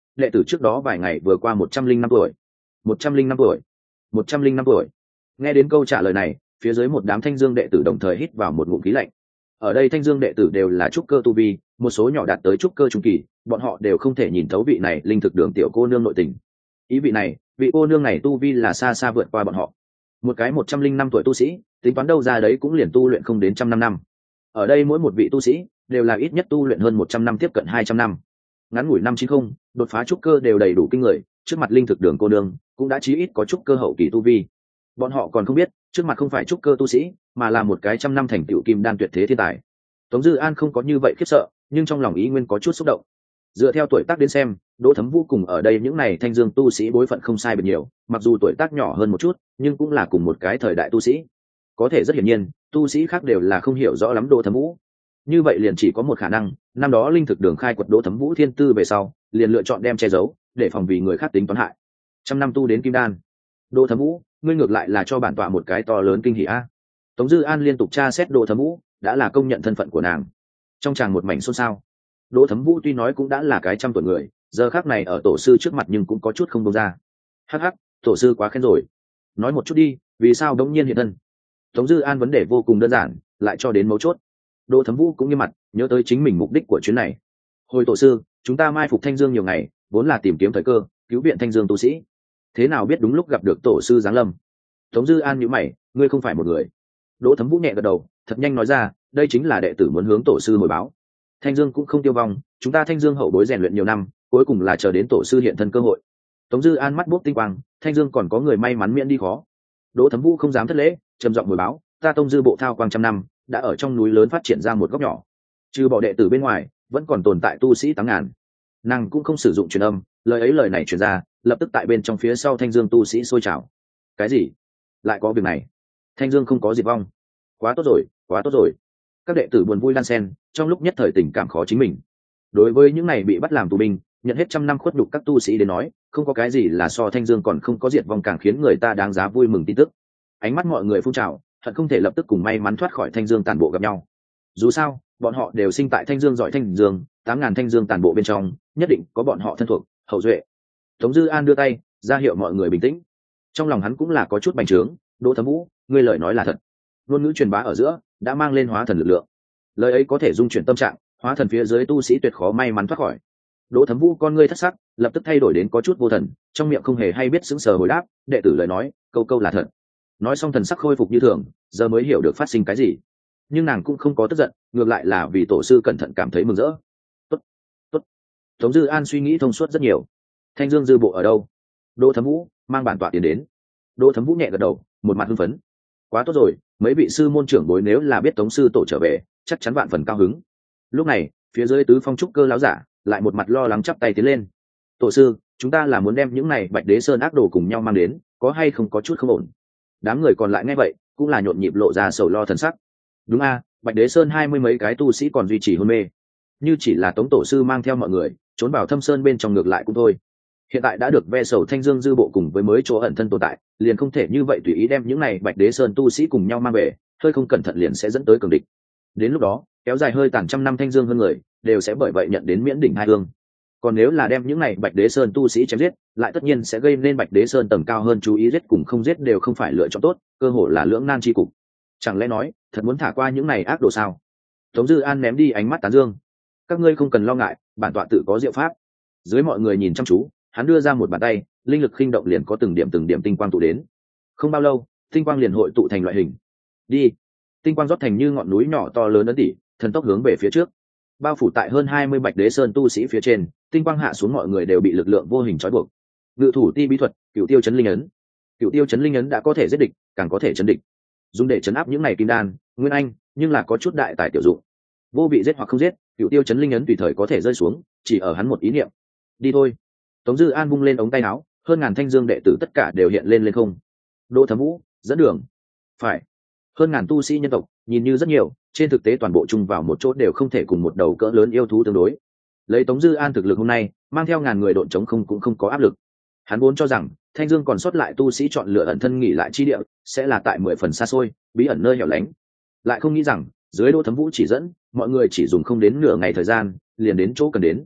Speaker 1: đệ tử trước đó vài ngày vừa qua một trăm linh năm tuổi. Một trăm linh năm tuổi. Một trăm linh năm tuổi. Nghe đến câu trả lời này, phía dưới một đám Thanh Dương đệ tử đồng thời hít vào một ngụm khí lạnh. Ở đây Thanh Dương đệ tử đều là trúc cơ tu vi, một số nhỏ đạt tới trúc cơ trung kỳ, bọn họ đều không thể nhìn thấu vị này linh thực đường tiểu cô nương nội tình. Ý vị này, vị cô nương này tu vi là xa xa vượt qua bọn họ. Một cái một trăm linh năm tuổi tu sĩ, tính toán đâu ra đấy cũng liền tu luyện không đến trăm năm năm. Ở đây mỗi một vị tu sĩ đều là ít nhất tu luyện hơn một trăm năm, tiếp cận hai trăm năm. Ngắn ngủi năm chín không, đột phá trúc cơ đều đầy đủ kinh người, trước mặt linh thực đường cô nương cũng đã chí ít có trúc cơ hậu kỳ tu vi. Bọn họ còn không biết, trước mặt không phải trúc cơ tu sĩ, mà là một cái trăm năm thành tựu kim đan tuyệt thế thiên tài. Tống Dư An không có như vậy khiếp sợ, nhưng trong lòng ý nguyên có chút xúc động. Dựa theo tuổi tác đến xem, Đỗ Thấm Vũ cùng ở đây những này Thanh Dương tu sĩ bối phận không sai biệt nhiều, mặc dù tuổi tác nhỏ hơn một chút, nhưng cũng là cùng một cái thời đại tu sĩ. Có thể rất hiển nhiên, tu sĩ khác đều là không hiểu rõ lắm Đỗ Thấm Vũ. Như vậy liền chỉ có một khả năng, năm đó linh thực đường khai quật Đỗ Thấm Vũ thiên tư về sau, liền lựa chọn đem che giấu, để phòng vì người khác tính toán hại. Trăm năm tu đến kim đan. Đỗ Thấm Vũ, ngươi ngược lại là cho bản tọa một cái to lớn kinh hỉ a. Tống Dư An liên tục tra xét Đỗ Thấm Vũ, đã là công nhận thân phận của nàng. Trong tràng một mảnh xôn xao. Đỗ Thấm Vũ tuy nói cũng đã là cái trăm tuổi người, giờ khác này ở tổ sư trước mặt nhưng cũng có chút không đông ra. Hắc hắc, tổ sư quá khen rồi. Nói một chút đi, vì sao đống nhiên hiện thân? Tống Dư An vấn đề vô cùng đơn giản, lại cho đến mấu chốt. Đỗ Thấm Vũ cũng nghiêm mặt, nhớ tới chính mình mục đích của chuyến này. Hồi tổ sư, chúng ta mai phục Thanh Dương nhiều ngày, vốn là tìm kiếm thời cơ, cứu viện Thanh Dương tu sĩ. Thế nào biết đúng lúc gặp được tổ sư giáng lâm? Tống Dư An nhíu mày, ngươi không phải một người. Đỗ Thấm Vũ nhẹ gật đầu, thật nhanh nói ra, đây chính là đệ tử muốn hướng tổ sư hồi báo. Thanh Dương cũng không tiêu vong, chúng ta Thanh Dương hậu bối rèn luyện nhiều năm, cuối cùng là chờ đến tổ sư hiện thân cơ hội. Tống Dư An mắt bốc tinh quang, Thanh Dương còn có người may mắn miễn đi khó. Đỗ Thấm Vũ không dám thất lễ, trầm giọng hồi báo, ta Tông Dư bộ thao quang trăm năm, đã ở trong núi lớn phát triển ra một góc nhỏ. Trừ bỏ đệ tử bên ngoài, vẫn còn tồn tại tu sĩ tám ngàn. Nàng cũng không sử dụng truyền âm, lời ấy lời này truyền ra, lập tức tại bên trong phía sau Thanh Dương tu sĩ sôi trào. Cái gì? Lại có việc này? Thanh Dương không có diệt vong. Quá tốt rồi, quá tốt rồi. Các đệ tử buồn vui đan sen, trong lúc nhất thời tình cảm khó chính mình. Đối với những này bị bắt làm tù binh, nhận hết trăm năm khuất nhục các tu sĩ đến nói, không có cái gì là so Thanh Dương còn không có diệt vong càng khiến người ta đáng giá vui mừng tin tức. Ánh mắt mọi người phun trào, thật không thể lập tức cùng may mắn thoát khỏi Thanh Dương tàn bộ gặp nhau. Dù sao, bọn họ đều sinh tại Thanh Dương giỏi Thanh Dương, tám ngàn Thanh Dương tàn bộ bên trong, nhất định có bọn họ thân thuộc, hậu duệ. Tống Dư An đưa tay, ra hiệu mọi người bình tĩnh. Trong lòng hắn cũng là có chút bành trướng, Đỗ Thấm Vũ, ngươi lời nói là thật. Ngôn ngữ truyền bá ở giữa, đã mang lên hóa thần lực lượng. Lời ấy có thể dung chuyển tâm trạng, hóa thần phía dưới tu sĩ tuyệt khó may mắn thoát khỏi. Đỗ Thấm Vũ con ngươi thất sắc, lập tức thay đổi đến có chút vô thần, trong miệng không hề hay biết sững sờ hồi đáp, đệ tử lời nói, câu câu là thật. Nói xong thần sắc khôi phục như thường, giờ mới hiểu được phát sinh cái gì. Nhưng nàng cũng không có tức giận, ngược lại là vì tổ sư cẩn thận cảm thấy mừng rỡ. Tốt, tốt. Tống Dư An suy nghĩ thông suốt rất nhiều. Thanh Dương dư bộ ở đâu? Đỗ Thấm Vũ mang bản tọa tiền đến. Đỗ Thấm Vũ nhẹ gật đầu, một mặt hưng phấn. Quá tốt rồi, mấy vị sư môn trưởng bối nếu là biết Tống sư tổ trở về, chắc chắn vạn phần cao hứng. Lúc này, phía dưới tứ phong trúc cơ lão giả lại một mặt lo lắng chắp tay tiến lên. Tổ sư, chúng ta là muốn đem những này Bạch Đế Sơn ác đồ cùng nhau mang đến, có hay không có chút không ổn? Đám người còn lại nghe vậy, cũng là nhộn nhịp lộ ra sầu lo thần sắc. Đúng a, Bạch Đế Sơn hai mươi mấy cái tu sĩ còn duy trì hôn mê. Như chỉ là Tống tổ sư mang theo mọi người, trốn vào Thâm Sơn bên trong ngược lại cũng thôi. Hiện tại đã được ve sầu Thanh Dương dư bộ cùng với mới chỗ ẩn thân tồn tại, liền không thể như vậy tùy ý đem những này Bạch Đế Sơn tu sĩ cùng nhau mang về, hơi không cẩn thận liền sẽ dẫn tới cường địch. Đến lúc đó, kéo dài hơi tàn trăm năm Thanh Dương hơn người, đều sẽ bởi vậy nhận đến miễn đỉnh hai hương. Còn nếu là đem những này Bạch Đế Sơn tu sĩ chém giết, lại tất nhiên sẽ gây nên Bạch Đế Sơn tầng cao hơn chú ý giết cùng không giết đều không phải lựa chọn tốt, cơ hội là lưỡng nan chi cục. Chẳng lẽ nói, thật muốn thả qua những này ác đồ sao? Tống Dư An ném đi ánh mắt tán dương. Các ngươi không cần lo ngại, bản tọa tự có diệu pháp. Dưới mọi người nhìn chăm chú, hắn đưa ra một bàn tay, linh lực khinh động liền có từng điểm từng điểm tinh quang tụ đến. Không bao lâu, tinh quang liền hội tụ thành loại hình. Đi. Tinh quang rót thành như ngọn núi nhỏ to lớn ấn tỉ, thần tốc hướng về phía trước. Bao phủ tại hơn hai mươi Bạch Đế Sơn tu sĩ phía trên, tinh quang hạ xuống mọi người đều bị lực lượng vô hình trói buộc. Ngự thủ ti bí thuật, Cửu Tiêu chấn linh ấn. Cửu Tiêu chấn linh ấn đã có thể giết địch, càng có thể chấn địch. Dùng để chấn áp những này kim đan, nguyên anh, nhưng là có chút đại tài tiểu dụng. Vô vị giết hoặc không giết, Cửu Tiêu chấn linh ấn tùy thời có thể rơi xuống, chỉ ở hắn một ý niệm. Đi thôi. Tống Dư An vung lên ống tay áo, hơn ngàn Thanh Dương đệ tử tất cả đều hiện lên lên không. Đỗ Thấm Vũ dẫn đường. Phải. Hơn ngàn tu sĩ nhân tộc, nhìn như rất nhiều, trên thực tế toàn bộ chung vào một chỗ đều không thể cùng một đầu cỡ lớn yêu thú tương đối. Lấy Tống Dư An thực lực hôm nay, mang theo ngàn người độn chống không cũng không có áp lực. Hắn vốn cho rằng Thanh Dương còn sót lại tu sĩ chọn lựa ẩn thân nghỉ lại chi địa, sẽ là tại mười phần xa xôi, bí ẩn nơi hẻo lánh. Lại không nghĩ rằng, dưới Đỗ Thấm Vũ chỉ dẫn, mọi người chỉ dùng không đến nửa ngày thời gian, liền đến chỗ cần đến.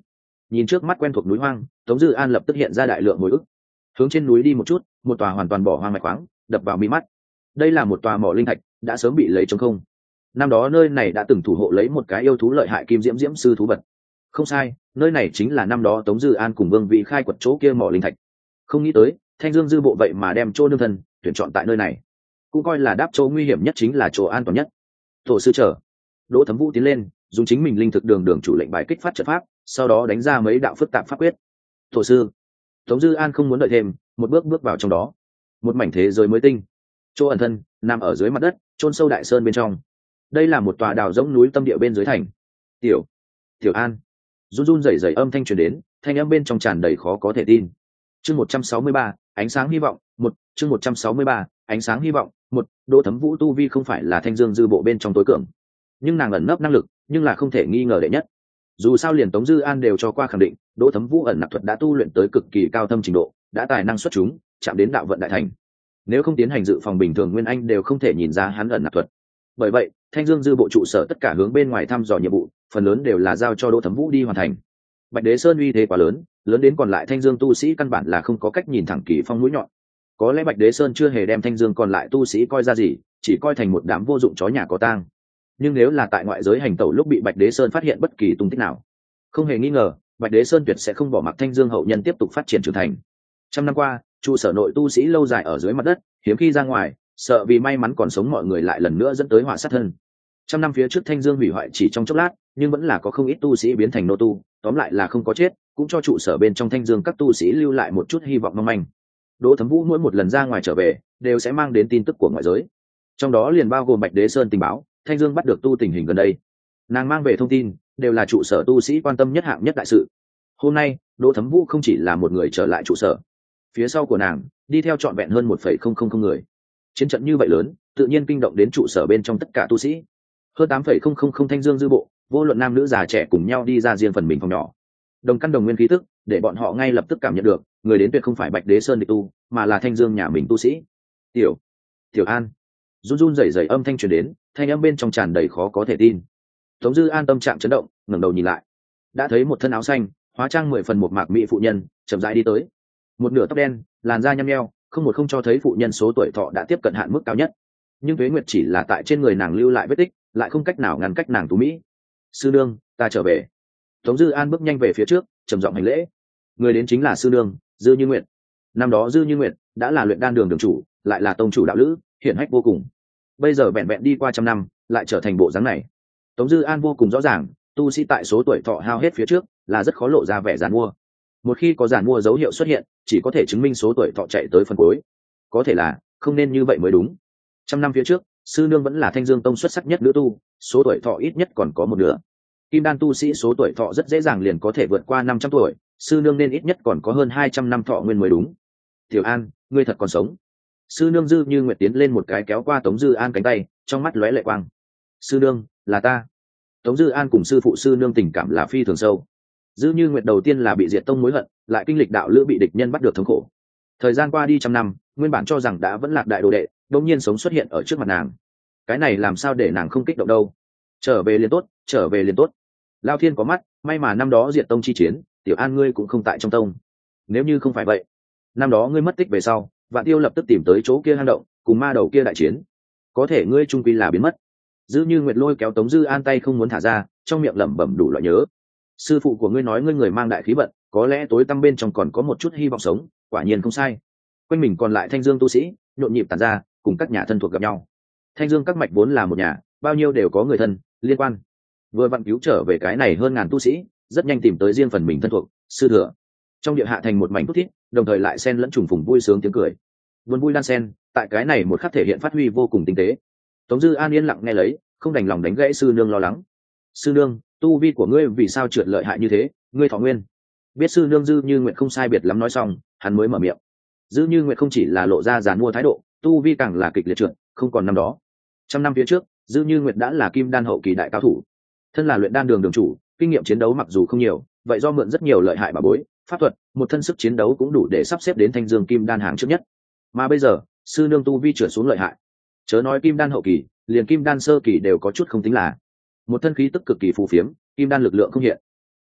Speaker 1: Nhìn trước mắt quen thuộc núi hoang, Tống Dư An lập tức hiện ra đại lượng hồi ức. Hướng trên núi đi một chút, một tòa hoàn toàn bỏ hoang mạch khoáng đập vào mi mắt. Đây là một tòa mỏ linh thạch, đã sớm bị lấy trống không. Năm đó nơi này đã từng thủ hộ lấy một cái yêu thú lợi hại kim diễm diễm sư thú vật. Không sai, nơi này chính là năm đó Tống Dư An cùng Vương Vị khai quật chỗ kia mỏ linh thạch. Không nghĩ tới, Thanh Dương dư bộ vậy mà đem chỗ nương thân tuyển chọn tại nơi này, cũng coi là đáp chỗ nguy hiểm nhất chính là chỗ an toàn nhất. Tổ sư chờ. Đỗ Thấm Vũ tiến lên, dùng chính mình linh thực đường đường chủ lệnh bài kích phát trận pháp, sau đó đánh ra mấy đạo phức tạp pháp quyết. Tổ sư. Tống Dư An không muốn đợi thêm, một bước bước vào trong đó. Một mảnh thế giới mới tinh, chỗ ẩn thân nằm ở dưới mặt đất, chôn sâu đại sơn bên trong. Đây là một tòa đào rỗng núi tâm địa bên dưới thành. Tiểu, Tiểu An. Run run rẩy rẩy âm thanh truyền đến, thanh âm bên trong tràn đầy khó có thể tin. Chương một trăm sáu mươi ba, ánh sáng hy vọng, một, chương một trăm sáu mươi ba, ánh sáng hy vọng, một. Đỗ Thấm Vũ tu vi không phải là Thanh Dương dư bộ bên trong tối cường, nhưng nàng ẩn nấp năng lực, nhưng là không thể nghi ngờ đệ nhất. Dù sao liền Tống Dư An đều cho qua khẳng định, Đỗ Thấm Vũ ẩn nặc thuật đã tu luyện tới cực kỳ cao thâm trình độ, đã tài năng xuất chúng, chạm đến đạo vận đại thành. Nếu không tiến hành dự phòng bình thường Nguyên Anh đều không thể nhìn ra hắn ẩn nặc thuật. Bởi vậy, Thanh Dương dư bộ trụ sở tất cả hướng bên ngoài thăm dò nhiệm vụ, phần lớn đều là giao cho Đỗ Thấm Vũ đi hoàn thành. Bạch Đế Sơn uy thế quá lớn, lớn đến còn lại Thanh Dương tu sĩ căn bản là không có cách nhìn thẳng Kỳ Phong mũi nhọn. Có lẽ Bạch Đế Sơn chưa hề đem Thanh Dương còn lại tu sĩ coi ra gì, chỉ coi thành một đám vô dụng chó nhà có tang. Nhưng nếu là tại ngoại giới hành tẩu lúc bị Bạch Đế Sơn phát hiện bất kỳ tung tích nào, không hề nghi ngờ, Bạch Đế Sơn tuyệt sẽ không bỏ mặc Thanh Dương hậu nhân tiếp tục phát triển trưởng thành. Trăm năm qua, trụ sở nội tu sĩ lâu dài ở dưới mặt đất, hiếm khi ra ngoài, sợ vì may mắn còn sống mọi người lại lần nữa dẫn tới họa sát thân. Trăm năm phía trước Thanh Dương hủy hoại chỉ trong chốc lát, nhưng vẫn là có không ít tu sĩ biến thành nô tu, tóm lại là không có chết, cũng cho trụ sở bên trong Thanh Dương các tu sĩ lưu lại một chút hy vọng mong manh. Đỗ Thấm Vũ mỗi một lần ra ngoài trở về, đều sẽ mang đến tin tức của ngoại giới, trong đó liền bao gồm Bạch Đế Sơn tình báo, Thanh Dương bắt được tu tình hình gần đây. Nàng mang về thông tin, đều là trụ sở tu sĩ quan tâm nhất hạng nhất đại sự. Hôm nay, Đỗ Thấm Vũ không chỉ là một người trở lại trụ sở, phía sau của nàng đi theo trọn vẹn hơn một phẩy không không không người. Chiến trận như vậy lớn, tự nhiên kinh động đến trụ sở bên trong tất cả tu sĩ. Hơn tám phẩy không không không Thanh Dương dư bộ, vô luận nam nữ già trẻ cùng nhau đi ra riêng phần mình phòng nhỏ. Đồng căn đồng nguyên khí tức, để bọn họ ngay lập tức cảm nhận được, người đến tuyệt không phải Bạch Đế Sơn địch tu, mà là Thanh Dương nhà mình tu sĩ. Tiểu, Tiểu An. Run run rẩy rẩy âm thanh truyền đến, thanh âm bên trong tràn đầy khó có thể tin. Tống Dư An tâm trạng chấn động, ngẩng đầu nhìn lại, đã thấy một thân áo xanh, hóa trang mười phần một mạc mỹ phụ nhân chậm rãi đi tới. Một nửa tóc đen, làn da nhăm nheo, không một không cho thấy phụ nhân số tuổi thọ đã tiếp cận hạn mức cao nhất. Nhưng tuế nguyệt chỉ là tại trên người nàng lưu lại vết tích, lại không cách nào ngăn cách nàng tú mỹ. Sư nương, ta trở về. Tống Dư An bước nhanh về phía trước, trầm giọng hành lễ. Người đến chính là sư nương Dư Như Nguyệt. Năm đó Dư Như Nguyệt đã là luyện đan đường đường chủ, lại là tông chủ đạo lữ, hiển hách vô cùng. Bây giờ vẹn vẹn đi qua trăm năm, lại trở thành bộ dáng này. Tống Dư An vô cùng rõ ràng, tu sĩ tại số tuổi thọ hao hết phía trước là rất khó lộ ra vẻ giàn mua. Một khi có giàn mua dấu hiệu xuất hiện, chỉ có thể chứng minh số tuổi thọ chạy tới phần cuối. Có thể là không nên như vậy mới đúng. Trăm năm phía trước, sư nương vẫn là Thanh Dương tông xuất sắc nhất nữ tu, số tuổi thọ ít nhất còn có một nửa. Kim đan tu sĩ số tuổi thọ rất dễ dàng liền có thể vượt qua năm trăm tuổi, sư nương nên ít nhất còn có hơn hai trăm năm thọ nguyên mới đúng. Tiểu An, ngươi thật còn sống. Sư nương Dư Như Nguyệt tiến lên một cái kéo qua Tống Dư An cánh tay, trong mắt lóe lệ quang. Sư nương, là ta. Tống Dư An cùng sư phụ sư nương tình cảm là phi thường sâu. Dư Như Nguyệt đầu tiên là bị diệt tông mối hận, lại kinh lịch đạo lữ bị địch nhân bắt được thống khổ. Thời gian qua đi trăm năm, nguyên bản cho rằng đã vẫn lạc đại đồ đệ, đột nhiên sống xuất hiện ở trước mặt nàng. Cái này làm sao để nàng không kích động đâu? Trở về liền tốt, trở về liền tốt. Lao Thiên có mắt, may mà năm đó diệt tông chi chiến, Tiểu An ngươi cũng không tại trong tông. Nếu như không phải vậy, năm đó ngươi mất tích về sau, Vạn Tiêu lập tức tìm tới chỗ kia hang động, cùng ma đầu kia đại chiến. Có thể ngươi trung quy là biến mất. Dư Như Nguyệt lôi kéo Tống Dư An tay không muốn thả ra, trong miệng lẩm bẩm đủ loại nhớ. Sư phụ của ngươi nói ngươi người mang đại khí vận, có lẽ tối tăm bên trong còn có một chút hy vọng sống, quả nhiên không sai. Quanh mình còn lại Thanh Dương tu sĩ, nhộn nhịp tản ra, cùng các nhà thân thuộc gặp nhau. Thanh Dương các mạch vốn là một nhà, bao nhiêu đều có người thân liên quan. Vừa vặn cứu trở về cái này hơn ngàn tu sĩ, rất nhanh tìm tới riêng phần mình thân thuộc, sư thừa. Trong địa hạ thành một mảnh phúc thiết, đồng thời lại xen lẫn trùng phùng vui sướng tiếng cười. Buồn vui đan xen, tại cái này một khắc thể hiện phát huy vô cùng tinh tế. Tống Dư An yên lặng nghe lấy, không đành lòng đánh gãy sư nương lo lắng. Sư nương, tu vi của ngươi vì sao trượt lợi hại như thế, ngươi thọ nguyên? Biết sư nương Dư Như Nguyệt không sai biệt lắm nói xong, hắn mới mở miệng. Dư Như Nguyệt không chỉ là lộ ra giàn mua thái độ, tu vi càng là kịch liệt trượt, không còn năm đó. Trăm năm phía trước, Dư Như Nguyệt đã là kim đan hậu kỳ đại cao thủ. Thân là luyện đan đường đường chủ, kinh nghiệm chiến đấu mặc dù không nhiều, vậy do mượn rất nhiều lợi hại bảo bối, pháp thuật, một thân sức chiến đấu cũng đủ để sắp xếp đến Thanh Dương kim đan hàng trước nhất. Mà bây giờ, sư nương tu vi trượt xuống lợi hại. Chớ nói kim đan hậu kỳ, liền kim đan sơ kỳ đều có chút không tính là. Một thân khí tức cực kỳ phù phiếm, kim đan lực lượng không hiện.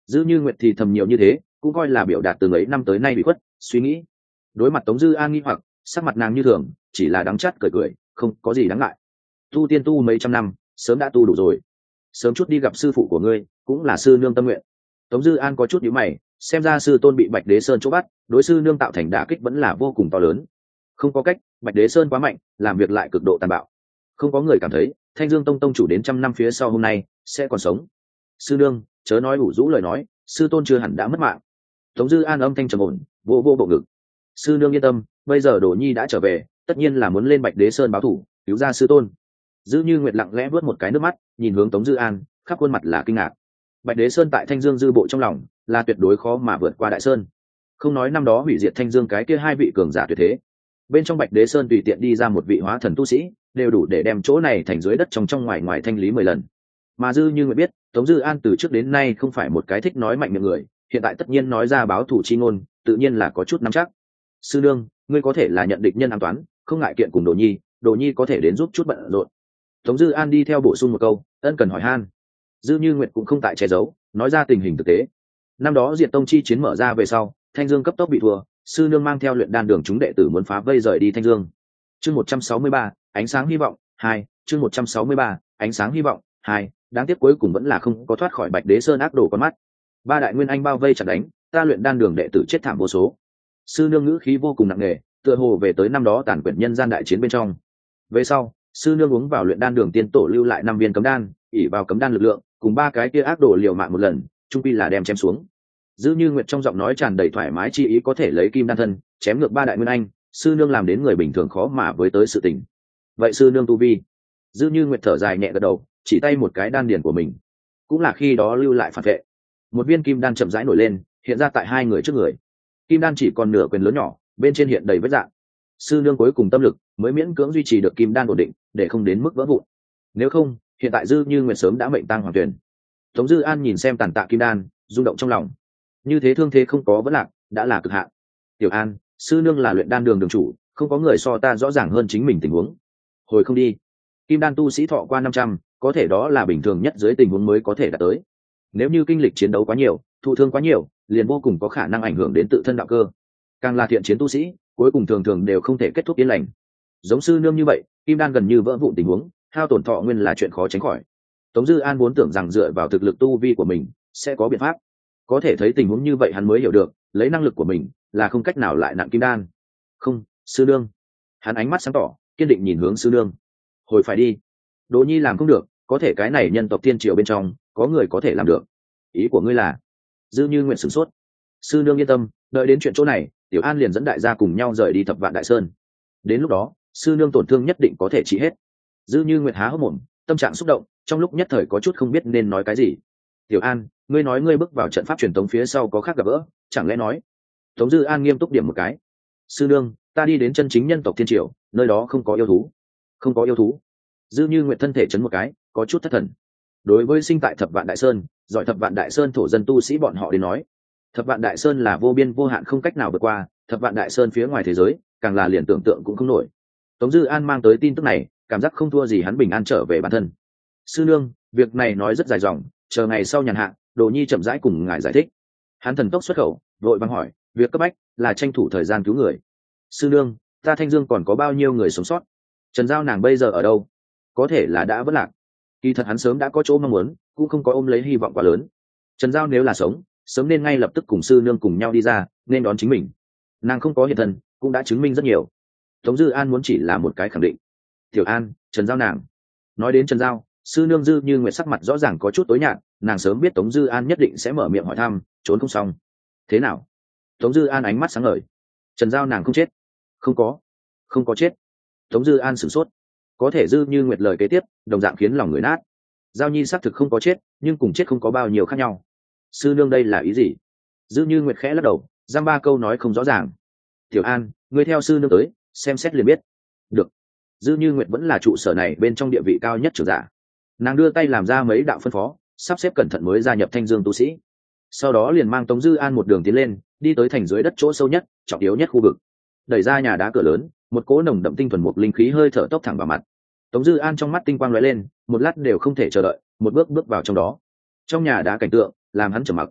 Speaker 1: Dư Như Nguyệt thì thầm nhiều như thế cũng coi là biểu đạt từ ấy năm tới nay bị khuất suy nghĩ. Đối mặt Tống Dư An nghi hoặc, sắc mặt nàng như thường, chỉ là đắng chát cười cười, không có gì đáng ngại. Tu tiên tu mấy trăm năm, sớm đã tu đủ rồi, sớm chút đi gặp sư phụ của ngươi cũng là sư nương tâm nguyện. Tống Dư An có chút nhíu mày, xem ra sư tôn bị Bạch Đế Sơn chỗ bắt, đối sư nương tạo thành đả kích vẫn là vô cùng to lớn. Không có cách, Bạch Đế Sơn quá mạnh, làm việc lại cực độ tàn bạo. Không có người cảm thấy Thanh Dương Tông tông chủ đến trăm năm phía sau hôm nay sẽ còn sống. Sư nương, chớ nói ủ rũ lời nói, sư tôn chưa hẳn đã mất mạng. Tống Dư An âm thanh trầm ổn, vô vô bộ ngực. Sư nương yên tâm, bây giờ Đồ Nhi đã trở về, tất nhiên là muốn lên Bạch Đế Sơn báo thù, cứu ra sư tôn. Dư Như Nguyệt lặng lẽ vớt một cái nước mắt, nhìn hướng Tống Dư An, khắp khuôn mặt là kinh ngạc. Bạch Đế Sơn tại Thanh Dương dư bộ trong lòng, là tuyệt đối khó mà vượt qua Đại Sơn. Không nói năm đó hủy diệt Thanh Dương cái kia hai vị cường giả tuyệt thế, bên trong Bạch Đế Sơn tùy tiện đi ra một vị hóa thần tu sĩ, đều đủ để đem chỗ này thành dưới đất trong trong ngoài ngoài thanh lý mười lần. Mà Dư Như Nguyệt biết, Tống Dư An từ trước đến nay không phải một cái thích nói mạnh miệng người, hiện tại tất nhiên nói ra báo thù chi ngôn, tự nhiên là có chút nắm chắc. Sư nương, ngươi có thể là nhận địch nhân an toán, không ngại kiện cùng Đồ Nhi, Đồ Nhi có thể đến giúp chút bận rộn. Tống Dư An đi theo bổ sung một câu, ân cần hỏi han. Dư Như Nguyệt cũng không tại che giấu, nói ra tình hình thực tế. Năm đó Diệt Tông chi chiến mở ra về sau, Thanh Dương cấp tốc bị thua, sư nương mang theo luyện đan đường chúng đệ tử muốn phá vây rời đi Thanh Dương. Chương một trăm sáu mươi ba, ánh sáng hy vọng hai, chương một trăm sáu mươi ba, ánh sáng hy vọng hai, đáng tiếc cuối cùng vẫn là không có thoát khỏi Bạch Đế Sơn ác đồ con mắt. Ba đại nguyên anh bao vây chặt đánh, ta luyện đan đường đệ tử chết thảm vô số. Sư nương ngữ khí vô cùng nặng nề, tựa hồ về tới năm đó tàn quyển nhân gian đại chiến bên trong. Về sau, sư nương uống vào luyện đan đường tiên tổ lưu lại năm viên cấm đan, ỉ vào cấm đan lực lượng, cùng ba cái kia ác đồ liều mạng một lần, trung quy là đem chém xuống. Dư Như Nguyệt trong giọng nói tràn đầy thoải mái chi ý, có thể lấy kim đan thân chém ngược ba đại nguyên anh, sư nương làm đến người bình thường khó mà với tới sự tình. Vậy sư nương tu vi? Dư Như Nguyệt thở dài nhẹ gật đầu, chỉ tay một cái đan điền của mình, cũng là khi đó lưu lại phản vệ. Một viên kim đan chậm rãi nổi lên, hiện ra tại hai người trước người. Kim đan chỉ còn nửa quyền lớn nhỏ, bên trên hiện đầy vết rạn. Sư nương cuối cùng tâm lực mới miễn cưỡng duy trì được kim đan ổn định, để không đến mức vỡ vụn. Nếu không, hiện tại Dư Như Nguyệt sớm đã mệnh tang hoàng tuyển. Tống Dư An nhìn xem tàn tạ kim đan, rung động trong lòng. Như thế thương thế không có vấn lạc, đã là cực hạn. Tiểu An, sư nương là luyện đan đường đường chủ, không có người so ta rõ ràng hơn chính mình tình huống. Hồi không đi. Kim đan tu sĩ thọ qua năm trăm, có thể đó là bình thường nhất dưới tình huống mới có thể đạt tới. Nếu như kinh lịch chiến đấu quá nhiều, thụ thương quá nhiều, liền vô cùng có khả năng ảnh hưởng đến tự thân đạo cơ. Càng là thiện chiến tu sĩ, cuối cùng thường thường đều không thể kết thúc yên lành. Giống sư nương như vậy, kim đan gần như vỡ vụn tình huống, hao tổn thọ nguyên là chuyện khó tránh khỏi. Tống Dư An vốn tưởng rằng dựa vào thực lực tu vi của mình sẽ có biện pháp, có thể thấy tình huống như vậy hắn mới hiểu được, lấy năng lực của mình là không cách nào lại nặng kim đan. Không, sư nương. Hắn ánh mắt sáng tỏ, kiên định nhìn hướng sư nương. Hồi phải đi. Đỗ Nhi làm không được, có thể cái này nhân tộc tiên triều bên trong có người có thể làm được. Ý của ngươi là? Dư Như Nguyện sửng sốt. Sư nương yên tâm, đợi đến chuyện chỗ này, Tiểu An liền dẫn đại gia cùng nhau rời đi Thập Vạn Đại Sơn. Đến lúc đó, sư nương tổn thương nhất định có thể trị hết. Dư Như Nguyệt há hốc mồm, tâm trạng xúc động, trong lúc nhất thời có chút không biết nên nói cái gì. Tiểu An, ngươi nói ngươi bước vào trận pháp truyền tống phía sau có khác gặp gỡ, chẳng lẽ nói? Tống Dư An nghiêm túc điểm một cái. Sư nương, ta đi đến chân chính nhân tộc thiên triều, nơi đó không có yêu thú. Không có yêu thú. Dư Như Nguyệt thân thể chấn một cái, có chút thất thần. Đối với sinh tại Thập Vạn Đại Sơn, giỏi Thập Vạn Đại Sơn thổ dân tu sĩ bọn họ đến nói, Thập Vạn Đại Sơn là vô biên vô hạn không cách nào vượt qua, Thập Vạn Đại Sơn phía ngoài thế giới, càng là liền tưởng tượng cũng không nổi. Tống Dư An mang tới tin tức này, cảm giác không thua gì hắn bình an trở về bản thân. Sư nương, việc này nói rất dài dòng, chờ ngày sau nhàn hạ, Đồ Nhi chậm rãi cùng ngài giải thích. Hắn thần tốc xuất khẩu, vội vàng hỏi, việc cấp bách là tranh thủ thời gian cứu người. Sư nương, ta Thanh Dương còn có bao nhiêu người sống sót? Trần Giao nàng bây giờ ở đâu? Có thể là đã vất lạc. Kỳ thật hắn sớm đã có chỗ mong muốn, cũng không có ôm lấy hy vọng quá lớn. Trần Giao nếu là sống, sớm nên ngay lập tức cùng sư nương cùng nhau đi ra, nên đón chính mình. Nàng không có hiện thân, cũng đã chứng minh rất nhiều. Tống Dư An muốn chỉ là một cái khẳng định. Tiểu An, Trần Giao nàng. Nói đến Trần Giao, sư nương Dư Như Nguyệt sắc mặt rõ ràng có chút tối nhạt, nàng sớm biết Tống Dư An nhất định sẽ mở miệng hỏi thăm, trốn không xong. Thế nào? Tống Dư An ánh mắt sáng ngời. Trần Giao nàng không chết. Không có. Không có chết. Tống Dư An sửng sốt. Có thể Dư Như Nguyệt lời kế tiếp, đồng dạng khiến lòng người nát. Giao Nhi xác thực không có chết, nhưng cùng chết không có bao nhiêu khác nhau. Sư nương đây là ý gì? Dư Như Nguyệt khẽ lắc đầu, giam ba câu nói không rõ ràng. Tiểu An, ngươi theo sư nương tới, xem xét liền biết. Được. Dư Như Nguyệt vẫn là trụ sở này bên trong địa vị cao nhất trưởng giả. Nàng đưa tay làm ra mấy đạo phân phó, sắp xếp cẩn thận mới gia nhập Thanh Dương tu sĩ. Sau đó liền mang Tống Dư An một đường tiến lên, đi tới thành dưới đất chỗ sâu nhất, trọng yếu nhất khu vực. Đẩy ra nhà đá cửa lớn, một cỗ nồng đậm tinh thuần mục linh khí hơi thở tốc thẳng vào mặt. Tống Dư An trong mắt tinh quang lóe lên, một lát đều không thể chờ đợi, một bước bước vào trong đó. Trong nhà đá cảnh tượng làm hắn trầm mặc.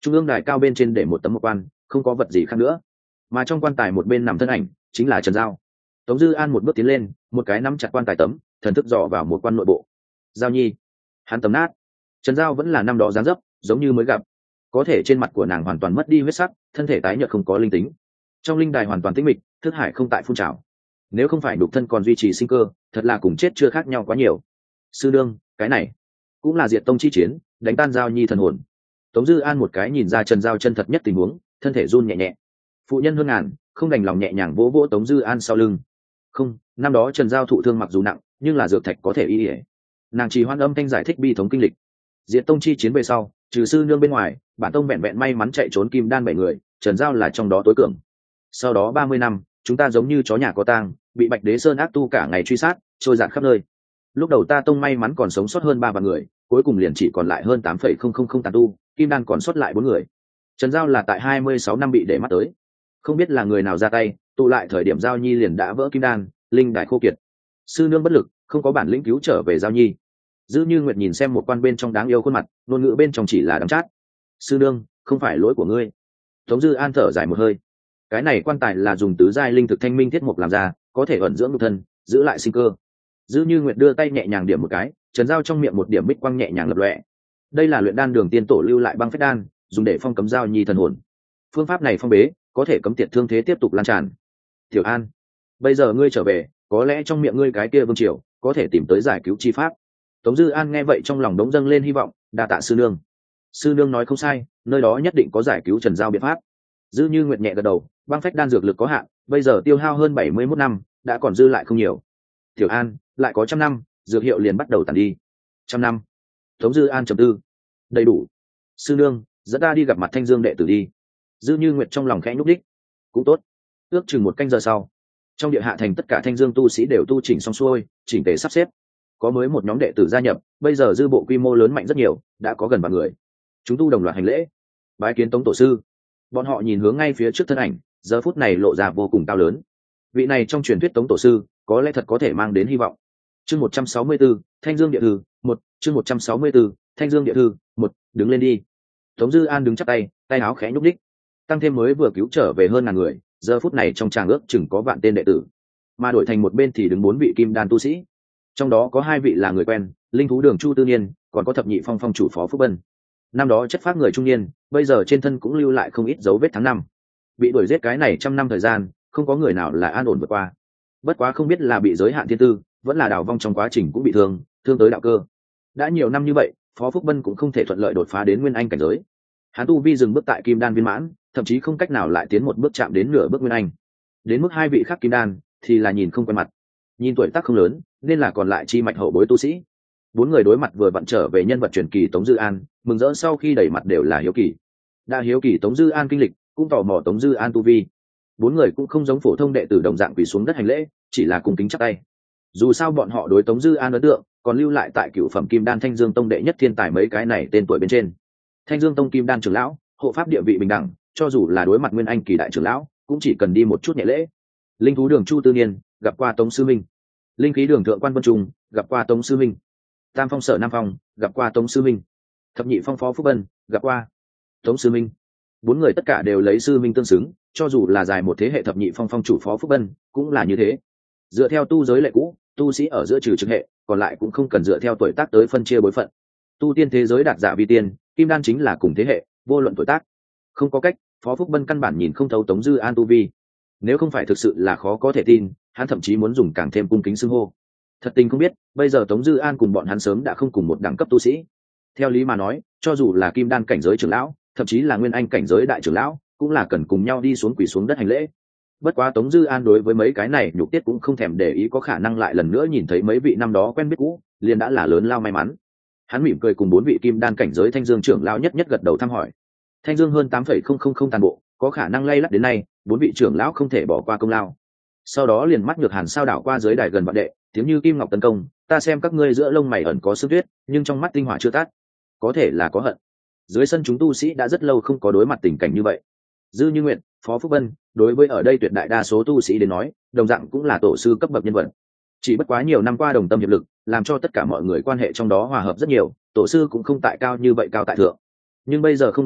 Speaker 1: Trung ương đài cao bên trên để một tấm một quan, không có vật gì khác nữa, mà trong quan tài một bên nằm thân ảnh chính là Trần Giao. Tống Dư An một bước tiến lên, một cái nắm chặt quan tài tấm, thần thức dò vào một quan nội bộ. Giao Nhi, hắn tấm nát. Trần Giao vẫn là năm đó dáng dấp, giống như mới gặp, có thể trên mặt của nàng hoàn toàn mất đi huyết sắc, thân thể tái nhợt không có linh tính. Trong linh đài hoàn toàn tĩnh mịch, thức hải không tại phun trào. Nếu không phải đục thân còn duy trì sinh cơ, thật là cùng chết chưa khác nhau quá nhiều. Sư đương, cái này cũng là diệt tông chi chiến, đánh tan Giao Nhi thần hồn. Tống Dư An một cái nhìn ra Trần Giao chân thật nhất tình huống, thân thể run nhẹ nhẹ. Phụ nhân hơn ngàn, không đành lòng nhẹ nhàng vỗ vỗ Tống Dư An sau lưng. Không, năm đó Trần Giao thụ thương mặc dù nặng, nhưng là dược thạch có thể y ỉa. Nàng chỉ hoan âm thanh giải thích bi thống kinh lịch. Diệt tông chi chiến về sau, trừ sư nương bên ngoài, bản tông vẹn vẹn may mắn chạy trốn kim đan bảy người, Trần Giao là trong đó tối cường. Sau đó ba mươi năm, chúng ta giống như chó nhà có tang, bị Bạch Đế Sơn ác tu cả ngày truy sát, trôi dạt khắp nơi. Lúc đầu ta tông may mắn còn sống sót hơn ba vạn người, cuối cùng liền chỉ còn lại hơn tám phẩy không không không tàn tu, kim đan còn sót lại bốn người. Trần Giao là tại hai mươi sáu năm bị để mắt tới, không biết là người nào ra tay, tụ lại thời điểm Giao Nhi liền đã vỡ kim đan, linh đài khô kiệt. Sư nương bất lực, không có bản lĩnh cứu trở về Giao Nhi. Dư Như Nguyệt nhìn xem một quan bên trong đáng yêu khuôn mặt, ngôn ngữ bên trong chỉ là đắng chát. Sư nương, không phải lỗi của ngươi. Tống Dư An thở dài một hơi. Cái này quan tài là dùng tứ giai linh thực thanh minh thiết mục làm ra, có thể ẩn dưỡng nhục thân, giữ lại sinh cơ. Dư Như Nguyệt đưa tay nhẹ nhàng điểm một cái, Trần Giao trong miệng một điểm bích quang nhẹ nhàng lập lòe. Đây là luyện đan đường tiên tổ lưu lại băng phách đan, dùng để phong cấm Giao Nhi thần hồn. Phương pháp này phong bế, có thể cấm tiệt thương thế tiếp tục lan tràn. Tiểu An, bây giờ ngươi trở về, có lẽ trong miệng ngươi cái kia vương triều có thể tìm tới giải cứu chi pháp. Tống Dư An nghe vậy trong lòng đống dâng lên hy vọng, đa tạ sư nương. Sư nương nói không sai, nơi đó nhất định có giải cứu Trần Giao biện pháp. Dư Như Nguyệt nhẹ gật đầu, băng phách đan dược lực có hạn, bây giờ tiêu hao hơn bảy mươi mốt năm, đã còn dư lại không nhiều. Tiểu An, lại có trăm năm, dược hiệu liền bắt đầu tàn đi. Trăm năm. Tống Dư An trầm tư. Đầy đủ. Sư nương, dẫn ta đi gặp mặt Thanh Dương đệ tử đi. Dư Như Nguyệt trong lòng khẽ nhúc đích. Cũng tốt. Ước chừng một canh giờ sau, trong địa hạ thành tất cả Thanh Dương tu sĩ đều tu chỉnh xong xuôi, chỉnh tề sắp xếp. Có mới một nhóm đệ tử gia nhập, bây giờ dư bộ quy mô lớn mạnh rất nhiều, đã có gần vạn người. Chúng tu đồng loạt hành lễ, bái kiến Tống tổ sư. Bọn họ nhìn hướng ngay phía trước thân ảnh, giờ phút này lộ ra vô cùng cao lớn. Vị này trong truyền thuyết Tống tổ sư, có lẽ thật có thể mang đến hy vọng. Chương một trăm sáu mươi tư, Thanh Dương địa thư, một, chương một trăm sáu mươi tư, Thanh Dương địa thư, một, đứng lên đi. Tống Dư An đứng chắp tay, tay áo khẽ nhúc nhích. Tăng thêm mới vừa cứu trở về hơn ngàn người, giờ phút này trong tràng ước chừng có vạn tên đệ tử. Mà đổi thành một bên thì đứng bốn vị kim đan tu sĩ. Trong đó có hai vị là người quen, linh thú đường Chu Tư Niên, còn có thập nhị phong phong chủ Phó Phúc Bân. Năm đó chất phác người trung niên, bây giờ trên thân cũng lưu lại không ít dấu vết tháng năm. Bị đuổi giết cái này trăm năm thời gian, không có người nào là an ổn vượt qua. Bất quá không biết là bị giới hạn thiên tư, vẫn là đào vong trong quá trình cũng bị thương, thương tới đạo cơ. Đã nhiều năm như vậy, Phó Phúc Bân cũng không thể thuận lợi đột phá đến nguyên anh cảnh giới. Hắn tu vi dừng bước tại kim đan viên mãn, thậm chí không cách nào lại tiến một bước chạm đến nửa bước nguyên anh. Đến mức hai vị khác kim đan thì là nhìn không quen mặt, nhìn tuổi tác không lớn, nên là còn lại chi mạch hậu bối tu sĩ. Bốn người đối mặt vừa vặn trở về nhân vật truyền kỳ Tống Dư An, mừng rỡ sau khi đẩy mặt đều là hiếu kỳ. Đã hiếu kỳ Tống Dư An kinh lịch, cũng tò mò Tống Dư An tu vi. Bốn người cũng không giống phổ thông đệ tử đồng dạng quỳ xuống đất hành lễ, chỉ là cùng kính chắp tay. Dù sao bọn họ đối Tống Dư An ấn tượng còn lưu lại tại cửu phẩm kim đan Thanh Dương tông đệ nhất thiên tài mấy cái này tên tuổi bên trên. Thanh Dương tông kim đan trưởng lão, hộ pháp địa vị bình đẳng, cho dù là đối mặt nguyên anh kỳ đại trưởng lão, cũng chỉ cần đi một chút nhẹ lễ. Linh thú đường Chu Tư Niên gặp qua Tống sư minh. Linh khí đường thượng quan Vân Trung gặp qua Tống sư minh. Tam phong sở Nam Phong gặp qua Tống sư minh. Thập nhị phong Phó Phúc Bân gặp qua Tống sư minh. Bốn người tất cả đều lấy sư minh tương xứng, cho dù là dài một thế hệ thập nhị phong phong chủ Phó Phúc Bân cũng là như thế. Dựa theo tu giới lệ cũ, tu sĩ ở giữa trừ trực hệ, còn lại cũng không cần dựa theo tuổi tác tới phân chia bối phận. Tu tiên thế giới đạt giả vi tiên, kim đan chính là cùng thế hệ, vô luận tuổi tác. Không có cách, Phó Phúc Bân căn bản nhìn không thấu Tống Dư An tu vi. Nếu không phải thực sự là khó có thể tin, hắn thậm chí muốn dùng càng thêm cung kính xưng hô. Thật tình không biết, bây giờ Tống Dư An cùng bọn hắn sớm đã không cùng một đẳng cấp tu sĩ. Theo lý mà nói, cho dù là kim đan cảnh giới trưởng lão, thậm chí là nguyên anh cảnh giới đại trưởng lão, cũng là cần cùng nhau đi xuống quỳ xuống đất hành lễ. Bất quá Tống Dư An đối với mấy cái này nhục tiết cũng không thèm để ý, có khả năng lại lần nữa nhìn thấy mấy vị năm đó quen biết cũ, liền đã là lớn lao may mắn. Hắn mỉm cười cùng bốn vị kim đan cảnh giới Thanh Dương trưởng lão nhất nhất gật đầu thăm hỏi. Thanh Dương hơn tám phẩy không không không tàn bộ, có khả năng lay lắt đến nay, bốn vị trưởng lão không thể bỏ qua công lao. Sau đó liền mắt nhược hàn sao đảo qua dưới đài gần vạn đệ, tiếng như kim ngọc tấn công, ta xem các ngươi giữa lông mày ẩn có sương tuyết, nhưng trong mắt tinh hỏa chưa tắt, có thể là có hận. Dưới sân chúng tu sĩ đã rất lâu không có đối mặt tình cảnh như vậy. Dư Như Nguyệt, Phó Phúc Bân, đối với ở đây tuyệt đại đa số tu sĩ đến nói, đồng dạng cũng là tổ sư cấp bậc nhân vật. Chỉ bất quá nhiều năm qua đồng tâm hiệp lực, làm cho tất cả mọi người quan hệ trong đó hòa hợp rất nhiều, tổ sư cũng không tại cao như vậy cao tại thượng. Nhưng bây giờ không đồng dạng,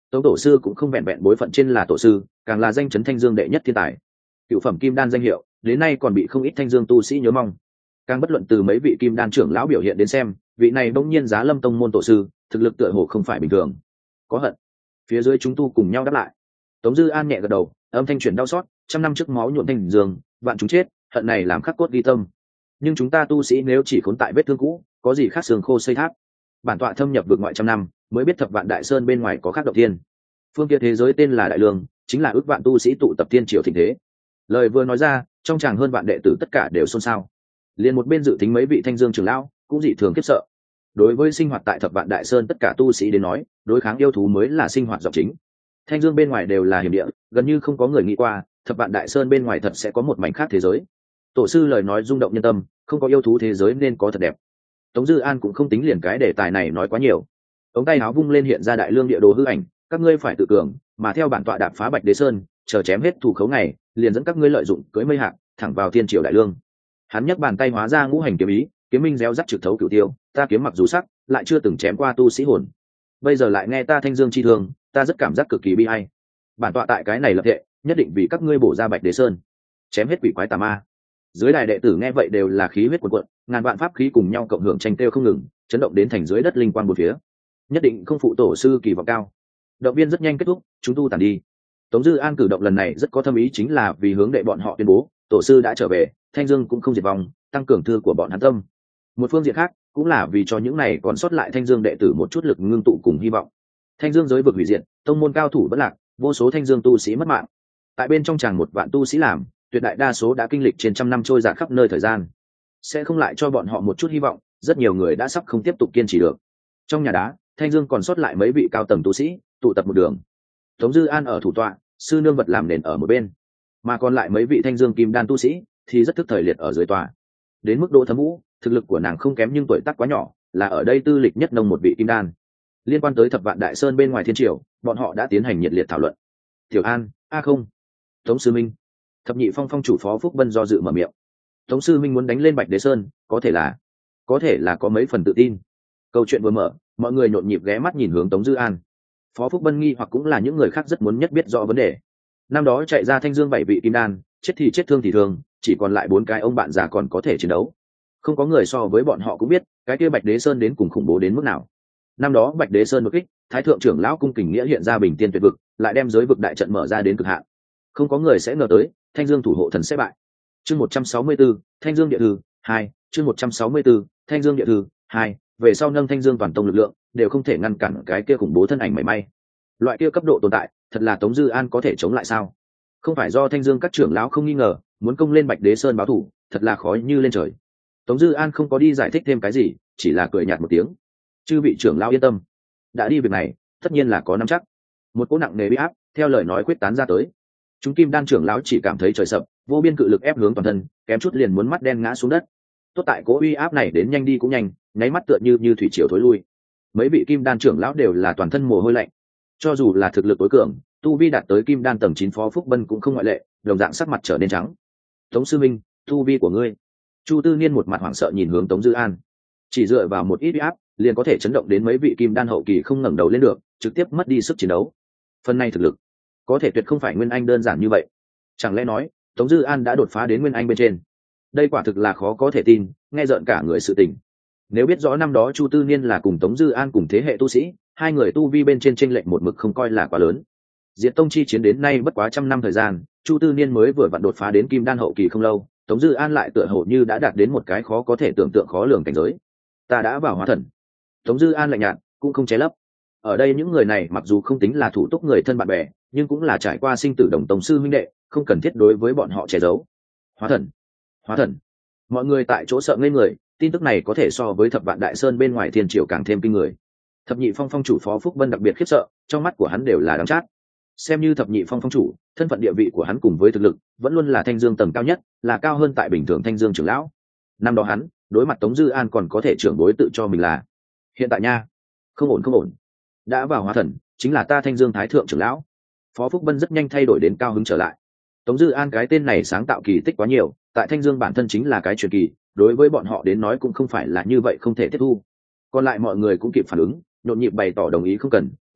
Speaker 1: Tống tổ sư cũng không vẹn vẹn bối phận trên là tổ sư, càng là danh chấn Thanh Dương đệ nhất thiên tài. Cựu phẩm kim đan danh hiệu, đến nay còn bị không ít Thanh Dương tu sĩ nhớ mong. Càng bất luận từ mấy vị kim đan trưởng lão biểu hiện đến xem, vị này bỗng nhiên Giá Lâm tông môn tổ sư, thực lực tựa hồ không phải bình thường. Có hận. Phía dưới chúng tu cùng nhau đáp lại. Tống Dư An nhẹ gật đầu, âm thanh chuyển đau xót, trăm năm trước máu nhuộm thành giường, vạn chúng chết, hận này làm khắc cốt ghi tâm. Nhưng chúng ta tu sĩ nếu chỉ khốn tại vết thương cũ, có gì khác xương khô xây tháp. Bản tọa thâm nhập vượt ngoại trăm năm, mới biết thập vạn đại sơn bên ngoài có khác động thiên. Phương kia thế giới tên là Đại Lương, chính là ước vạn tu sĩ tụ tập thiên triều thịnh thế. Lời vừa nói ra, trong chàng hơn vạn đệ tử tất cả đều xôn xao. Liền một bên dự tính mấy vị Thanh Dương trưởng lão cũng dị thường khiếp sợ. Đối với sinh hoạt tại thập vạn đại sơn tất cả tu sĩ đến nói, đối kháng yêu thú mới là sinh hoạt dọc chính. Thanh Dương bên ngoài đều là hiểm địa, gần như không có người nghĩ qua thập vạn đại sơn bên ngoài thật sẽ có một mảnh khác thế giới. Tổ sư lời nói rung động nhân tâm, không có yêu thú thế giới nên có thật đẹp. Tống Dư An cũng không tính liền cái đề tài này nói quá nhiều. Ống tay áo vung lên hiện ra Đại Lương địa đồ hư ảnh, các ngươi phải tự cường, mà theo bản tọa đạp phá Bạch Đế Sơn, chờ chém hết thủ khấu này, liền dẫn các ngươi lợi dụng cưỡi mây hạng, thẳng vào thiên triều Đại Lương. Hắn nhấc bàn tay hóa ra ngũ hành kiếm ý, kiếm minh réo rắt trực thấu cửu tiêu, ta kiếm mặc dù sắc, lại chưa từng chém qua tu sĩ hồn. Bây giờ lại nghe ta thanh dương chi thương, ta rất cảm giác cực kỳ bi ai. Bản tọa tại cái này lập thệ, nhất định vì các ngươi bổ ra Bạch Đế Sơn, chém hết quỷ quái tà ma. Dưới đài đệ tử nghe vậy đều là khí huyết cuồn cuộn, ngàn vạn pháp khí cùng nhau cộng hưởng tranh tiêu không ngừng, chấn động đến thành dưới đất linh quang bốn phía. Nhất định không phụ tổ sư kỳ vọng cao. Động viên rất nhanh kết thúc, chúng tu tản đi. Tống Dư An cử động lần này rất có thâm ý, chính là vì hướng đệ bọn họ tuyên bố, tổ sư đã trở về, Thanh Dương cũng không diệt vong, tăng cường thư của bọn hắn tâm. Một phương diện khác, cũng là vì cho những này còn sót lại Thanh Dương đệ tử một chút lực ngưng tụ cùng hy vọng. Thanh Dương giới vực hủy diệt, tông môn cao thủ bất lạc, vô số Thanh Dương tu sĩ mất mạng. Tại bên trong chàng một vạn tu sĩ làm, tuyệt đại đa số đã kinh lịch trên trăm năm trôi dạt khắp nơi thời gian, sẽ không lại cho bọn họ một chút hy vọng, rất nhiều người đã sắp không tiếp tục kiên trì được. Trong nhà đá, Thanh Dương còn sót lại mấy vị cao tầng tu sĩ, tụ tập một đường. Tống Dư An ở thủ tọa, sư nương vật làm nền ở một bên, mà còn lại mấy vị Thanh Dương kim đan tu sĩ thì rất thức thời liệt ở dưới tòa. Đến mức độ Thấm Vũ, thực lực của nàng không kém nhưng tuổi tác quá nhỏ, là ở đây tư lịch nhất nông một vị kim đan. Liên quan tới thập vạn đại sơn bên ngoài thiên triều, bọn họ đã tiến hành nhiệt liệt thảo luận. Tiểu An, a không, Tống sư minh. Thập nhị phong phong chủ Phó Phúc Bân do dự mở miệng. Tống sư minh muốn đánh lên Bạch Đế Sơn, có thể là, có thể là có mấy phần tự tin. Câu chuyện vừa mở, mọi người nhộn nhịp ghé mắt nhìn hướng Tống Dư An. Phó Phúc Bân nghi hoặc cũng là những người khác rất muốn nhất biết rõ vấn đề. Năm đó chạy ra Thanh Dương bảy vị kim đan, chết thì chết thương thì thương, chỉ còn lại bốn cái ông bạn già còn có thể chiến đấu. Không có người so với bọn họ cũng biết, cái kia Bạch Đế Sơn đến cùng khủng bố đến mức nào. Năm đó Bạch Đế Sơn đột kích, Thái thượng trưởng lão cung kình nghĩa hiện ra bình tiên tuyệt vực, lại đem giới vực đại trận mở ra đến cực hạn. Không có người sẽ ngờ tới, Thanh Dương thủ hộ thần sẽ bại. Chương một trăm sáu mươi tư, Thanh Dương địa thư hai, chương một trăm sáu mươi tư, Thanh Dương địa thư hai, về sau nâng Thanh Dương toàn tông lực lượng, đều không thể ngăn cản cái kia khủng bố thân ảnh mảy may. Loại kia cấp độ tồn tại, thật là Tống Dư An có thể chống lại sao? Không phải do Thanh Dương các trưởng lão không nghi ngờ, muốn công lên Bạch Đế Sơn báo thủ, thật là khó như lên trời. Tống Dư An không có đi giải thích thêm cái gì, chỉ là cười nhạt một tiếng. Chư vị trưởng lão yên tâm, đã đi việc này, tất nhiên là có nắm chắc. Một cỗ nặng nề bị áp, theo lời nói quyết tán ra tới. Chúng kim đan trưởng lão chỉ cảm thấy trời sập, vô biên cự lực ép hướng toàn thân, kém chút liền muốn mắt đen ngã xuống đất. Tốt tại cỗ uy áp này đến nhanh đi cũng nhanh, nháy mắt tựa như như thủy triều thối lui. Mấy vị kim đan trưởng lão đều là toàn thân mồ hôi lạnh. Cho dù là thực lực tối cường, tu vi đạt tới kim đan tầng chín Phó Phúc Bân cũng không ngoại lệ, đồng dạng sắc mặt trở nên trắng. Tống sư minh, tu vi của ngươi. Chu Tư Niên một mặt hoảng sợ nhìn hướng Tống Dư An. Chỉ dựa vào một ít uy áp, liền có thể chấn động đến mấy vị kim đan hậu kỳ không ngẩng đầu lên được, trực tiếp mất đi sức chiến đấu. Phần này thực lực, có thể tuyệt không phải nguyên anh đơn giản như vậy. Chẳng lẽ nói, Tống Dư An đã đột phá đến nguyên anh bên trên? Đây quả thực là khó có thể tin, nghe rợn cả người sự tình. Nếu biết rõ năm đó Chu Tư Niên là cùng Tống Dư An cùng thế hệ tu sĩ, hai người tu vi bên trên chênh lệch một mực không coi là quá lớn. Diệt Tông chi chiến đến nay bất quá trăm năm thời gian, Chu Tư Niên mới vừa vặn đột phá đến kim đan hậu kỳ không lâu, Tống Dư An lại tựa hồ như đã đạt đến một cái khó có thể tưởng tượng khó lường cảnh giới. Ta đã vào hóa thần. Tống Dư An lạnh nhạt, cũng không che lấp. Ở đây những người này mặc dù không tính là thủ túc người thân bạn bè, nhưng cũng là trải qua sinh tử đồng tông sư huynh đệ, không cần thiết đối với bọn họ che giấu. Hóa thần, hóa thần. Mọi người tại chỗ sợ ngây người, tin tức này có thể so với thập vạn đại sơn bên ngoài thiên triều càng thêm kinh người. Thập nhị phong phong chủ Phó Phúc Bân đặc biệt khiếp sợ, trong mắt của hắn đều là đắng chát. Xem như thập nhị phong phong chủ, thân phận địa vị của hắn cùng với thực lực vẫn luôn là Thanh Dương tầng cao nhất, là cao hơn tại bình thường Thanh Dương trưởng lão. Năm đó hắn đối mặt Tống Dư An còn có thể trưởng đối tự cho mình là, hiện tại nha, không ổn không ổn. Đã vào hóa thần, chính là ta Thanh Dương thái thượng trưởng lão. Phó Phúc Bân rất nhanh thay đổi đến cao hứng trở lại. Tống Dư An cái tên này sáng tạo kỳ tích quá nhiều, tại Thanh Dương bản thân chính là cái truyền kỳ, đối với bọn họ đến nói cũng không phải là như vậy không thể tiếp thu. Còn lại mọi người cũng kịp phản ứng, nhộn nhịp bày tỏ đồng ý không cần,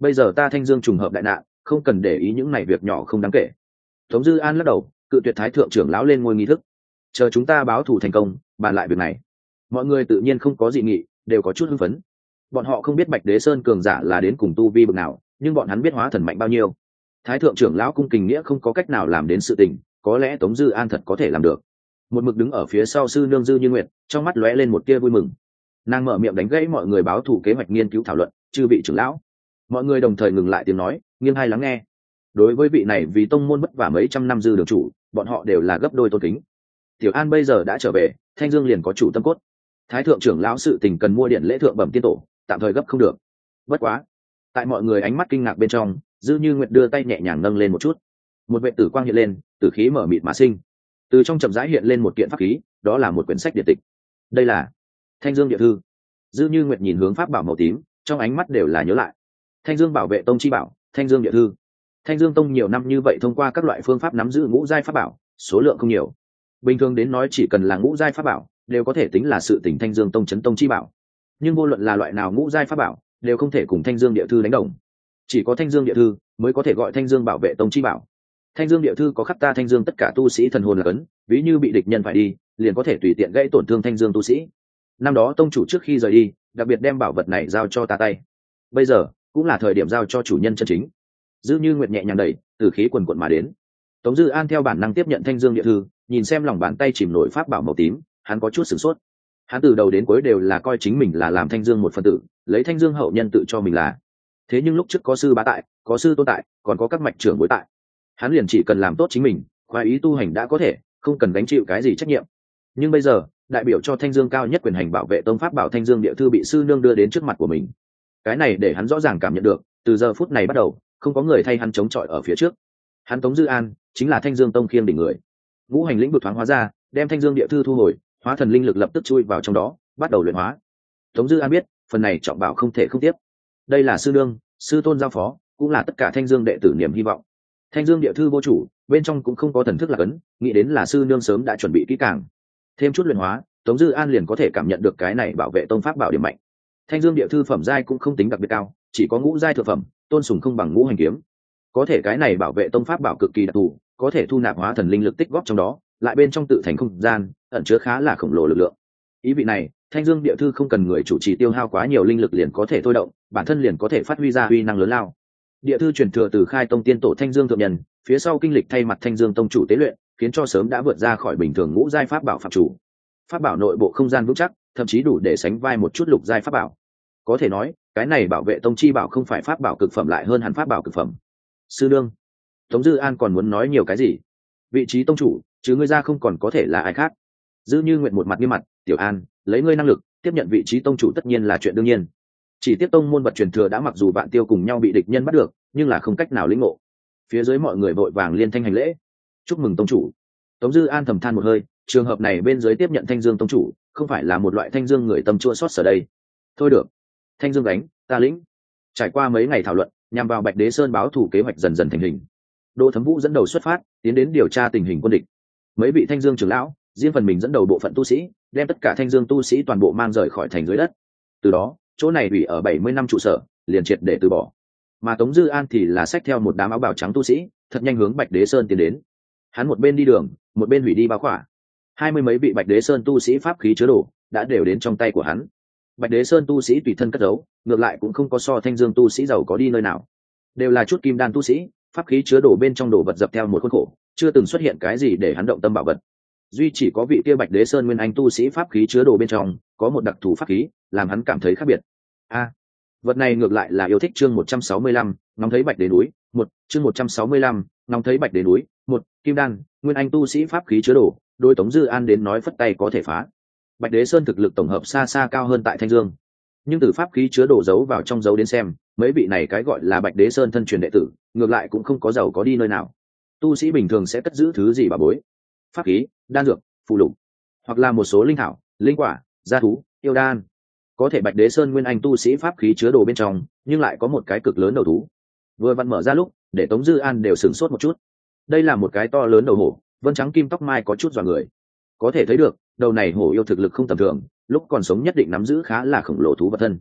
Speaker 1: bây giờ ta Thanh Dương trùng hợp đại nạn, không cần để ý những này việc nhỏ không đáng kể. Tống Dư An lắc đầu, cự tuyệt thái thượng trưởng lão lên ngôi nghi thức. Chờ chúng ta báo thù thành công, bàn lại việc này. Mọi người tự nhiên không có dị nghị, đều có chút hưng phấn. Bọn họ không biết Bạch Đế Sơn cường giả là đến cùng tu vi bậc nào, nhưng bọn hắn biết hóa thần mạnh bao nhiêu. Thái thượng trưởng lão cung kính nghĩa không có cách nào làm đến sự tình, có lẽ Tống Dư An thật có thể làm được. Một mực đứng ở phía sau sư nương Dư Như Nguyệt, trong mắt lóe lên một tia vui mừng. Nàng mở miệng đánh gãy mọi người báo thù kế hoạch nghiên cứu thảo luận, chư vị trưởng lão. Mọi người đồng thời ngừng lại tiếng nói, nghiêng hai lắng nghe. Đối với vị này vì tông môn vất vả mấy trăm năm dư đường chủ, bọn họ đều là gấp đôi tôn kính. Tiểu An bây giờ đã trở về, Thanh Dương liền có chủ tâm cốt. Thái thượng trưởng lão sự tình cần mua điện lễ thượng bẩm tiên tổ, tạm thời gấp không được. Bất quá, tại mọi người ánh mắt kinh ngạc bên trong, Dư Như Nguyệt đưa tay nhẹ nhàng nâng lên một chút, một vệ tử quang hiện lên, tử khí mở mịt mà sinh. Từ trong chậm rãi hiện lên một kiện pháp khí, đó là một quyển sách điện tịch. Đây là Thanh Dương địa thư. Dư Như Nguyệt nhìn hướng pháp bảo màu tím, trong ánh mắt đều là nhớ lại. Thanh Dương bảo vệ tông chi bảo, Thanh Dương địa thư. Thanh Dương tông nhiều năm như vậy thông qua các loại phương pháp nắm giữ ngũ giai pháp bảo, số lượng không nhiều. Bình thường đến nói chỉ cần là ngũ giai pháp bảo, đều có thể tính là sự tình Thanh Dương tông chấn tông chi bảo. Nhưng vô luận là loại nào ngũ giai pháp bảo, đều không thể cùng Thanh Dương địa thư đánh đồng. Chỉ có Thanh Dương địa thư mới có thể gọi Thanh Dương bảo vệ tông chi bảo. Thanh Dương địa thư có khắc ta Thanh Dương tất cả tu sĩ thần hồn là cấn, ví như bị địch nhân phải đi, liền có thể tùy tiện gãy tổn thương Thanh Dương tu sĩ. Năm đó tông chủ trước khi rời đi, đặc biệt đem bảo vật này giao cho ta tay. Bây giờ cũng là thời điểm giao cho chủ nhân chân chính. Dư Như Nguyệt nhẹ nhàng đẩy, tử khí quần quần mà đến. Tống Dư An theo bản năng tiếp nhận Thanh Dương địa thư, nhìn xem lòng bàn tay chìm nổi pháp bảo màu tím, hắn có chút sửng sốt. Hắn từ đầu đến cuối đều là coi chính mình là làm Thanh Dương một phần tử, lấy Thanh Dương hậu nhân tự cho mình là. Thế nhưng lúc trước có sư bá tại, có sư tôn tại, còn có các mạch trưởng bối tại, hắn liền chỉ cần làm tốt chính mình, khoái ý tu hành đã có thể, không cần gánh chịu cái gì trách nhiệm. Nhưng bây giờ, đại biểu cho Thanh Dương cao nhất quyền hành bảo vệ tông pháp bảo Thanh Dương địa thư bị sư nương đưa đến trước mặt của mình. Cái này để hắn rõ ràng cảm nhận được, từ giờ phút này bắt đầu, không có người thay hắn chống chọi ở phía trước. Hắn Tống Dư An chính là Thanh Dương tông khiêng đỉnh người. Ngũ hành lĩnh vực thoáng hóa ra, đem Thanh Dương địa thư thu hồi, hóa thần linh lực lập tức chui vào trong đó, bắt đầu luyện hóa. Tống Dư An biết, phần này trọng bảo không thể không tiếp. Đây là sư nương, sư tôn giao phó, cũng là tất cả Thanh Dương đệ tử niềm hy vọng. Thanh Dương địa thư vô chủ, bên trong cũng không có thần thức lạc ấn, nghĩ đến là sư nương sớm đã chuẩn bị kỹ càng. Thêm chút luyện hóa, Tống Dư An liền có thể cảm nhận được cái này bảo vệ tông pháp bảo điểm mạnh. Thanh Dương địa thư phẩm giai cũng không tính đặc biệt cao, chỉ có ngũ giai thượng phẩm, tôn sùng không bằng ngũ hành kiếm. Có thể cái này bảo vệ tông pháp bảo cực kỳ đặc thù, có thể thu nạp hóa thần linh lực tích góp trong đó, lại bên trong tự thành không gian, ẩn chứa khá là khổng lồ lực lượng. Ý vị này, Thanh Dương địa thư không cần người chủ trì tiêu hao quá nhiều linh lực liền có thể thôi động, bản thân liền có thể phát huy ra uy năng lớn lao. Địa thư truyền thừa từ khai tông tiên tổ Thanh Dương thượng nhân, phía sau kinh lịch thay mặt Thanh Dương tông chủ tế luyện, khiến cho sớm đã vượt ra khỏi bình thường ngũ giai pháp bảo phạm chủ. Pháp bảo nội bộ không gian vững chắc, thậm chí đủ để sánh vai một chút lục giai pháp bảo. Có thể nói, cái này bảo vệ tông chi bảo không phải pháp bảo cực phẩm lại hơn hẳn pháp bảo cực phẩm. Sư nương, Tống Dư An còn muốn nói nhiều cái gì? Vị trí tông chủ, chứ ngươi ra không còn có thể là ai khác. Dư Như Nguyện một mặt nghiêm mặt, Tiểu An, lấy ngươi năng lực, tiếp nhận vị trí tông chủ tất nhiên là chuyện đương nhiên. Chỉ tiếp tông môn vật truyền thừa đã mặc dù bạn tiêu cùng nhau bị địch nhân bắt được, nhưng là không cách nào lĩnh ngộ. Phía dưới mọi người vội vàng liên thanh hành lễ. Chúc mừng tông chủ. Tống Dư An thầm than một hơi, trường hợp này bên dưới tiếp nhận Thanh Dương tông chủ, không phải là một loại Thanh Dương người tâm chua xót sở đây. Thôi được, Thanh Dương đánh, ta lĩnh. Trải qua mấy ngày thảo luận, nhằm vào Bạch Đế Sơn báo thủ kế hoạch dần dần thành hình. Đỗ Thấm Vũ dẫn đầu xuất phát, tiến đến điều tra tình hình quân địch. Mấy vị Thanh Dương trưởng lão, riêng phần mình dẫn đầu bộ phận tu sĩ, đem tất cả Thanh Dương tu sĩ toàn bộ mang rời khỏi thành dưới đất. Từ đó, chỗ này ủy ở bảy mươi năm trụ sở, liền triệt để từ bỏ. Mà Tống Dư An thì là xách theo một đám áo bào trắng tu sĩ, thật nhanh hướng Bạch Đế Sơn tiến đến. Hắn một bên đi đường, một bên hủy đi bao khỏa. Hai mươi mấy vị Bạch Đế Sơn tu sĩ pháp khí chứa đồ đã đều đến trong tay của hắn. Bạch Đế Sơn tu sĩ tùy thân cất giấu, ngược lại cũng không có so Thanh Dương tu sĩ giàu có đi nơi nào. Đều là chút kim đan tu sĩ, pháp khí chứa đồ bên trong đồ vật dập theo một khuôn khổ, chưa từng xuất hiện cái gì để hắn động tâm bảo vật. Duy chỉ có vị kia Bạch Đế Sơn nguyên anh tu sĩ pháp khí chứa đồ bên trong có một đặc thù pháp khí, làm hắn cảm thấy khác biệt. A, à, vật này ngược lại là yêu thích. Chương một trăm sáu mươi lăm, ngóng thấy Bạch Đế núi. Một, chương một trăm sáu mươi lăm, ngóng thấy Bạch Đế núi. Một, kim đan, nguyên anh tu sĩ pháp khí chứa đồ, đôi Tống Dư An đến nói phất tay có thể phá. Bạch Đế Sơn thực lực tổng hợp xa xa cao hơn tại Thanh Dương, nhưng từ pháp khí chứa đồ giấu vào trong dấu đến xem, mấy vị này cái gọi là Bạch Đế Sơn thân truyền đệ tử, ngược lại cũng không có giàu có đi nơi nào. Tu sĩ bình thường sẽ cất giữ thứ gì bà bối? Pháp khí, đan dược, phù lục, hoặc là một số linh thảo, linh quả, gia thú, yêu đan. Có thể Bạch Đế Sơn nguyên anh tu sĩ pháp khí chứa đồ bên trong, nhưng lại có một cái cực lớn đầu thú. Vừa vặn mở ra lúc, để Tống Dư An đều sửng sốt một chút. Đây là một cái to lớn đầu hổ, vân trắng kim tóc mai có chút dọa người. Có thể thấy được, đầu này hổ yêu thực lực không tầm thường, lúc còn sống nhất định nắm giữ khá là khổng lồ thú vật thân.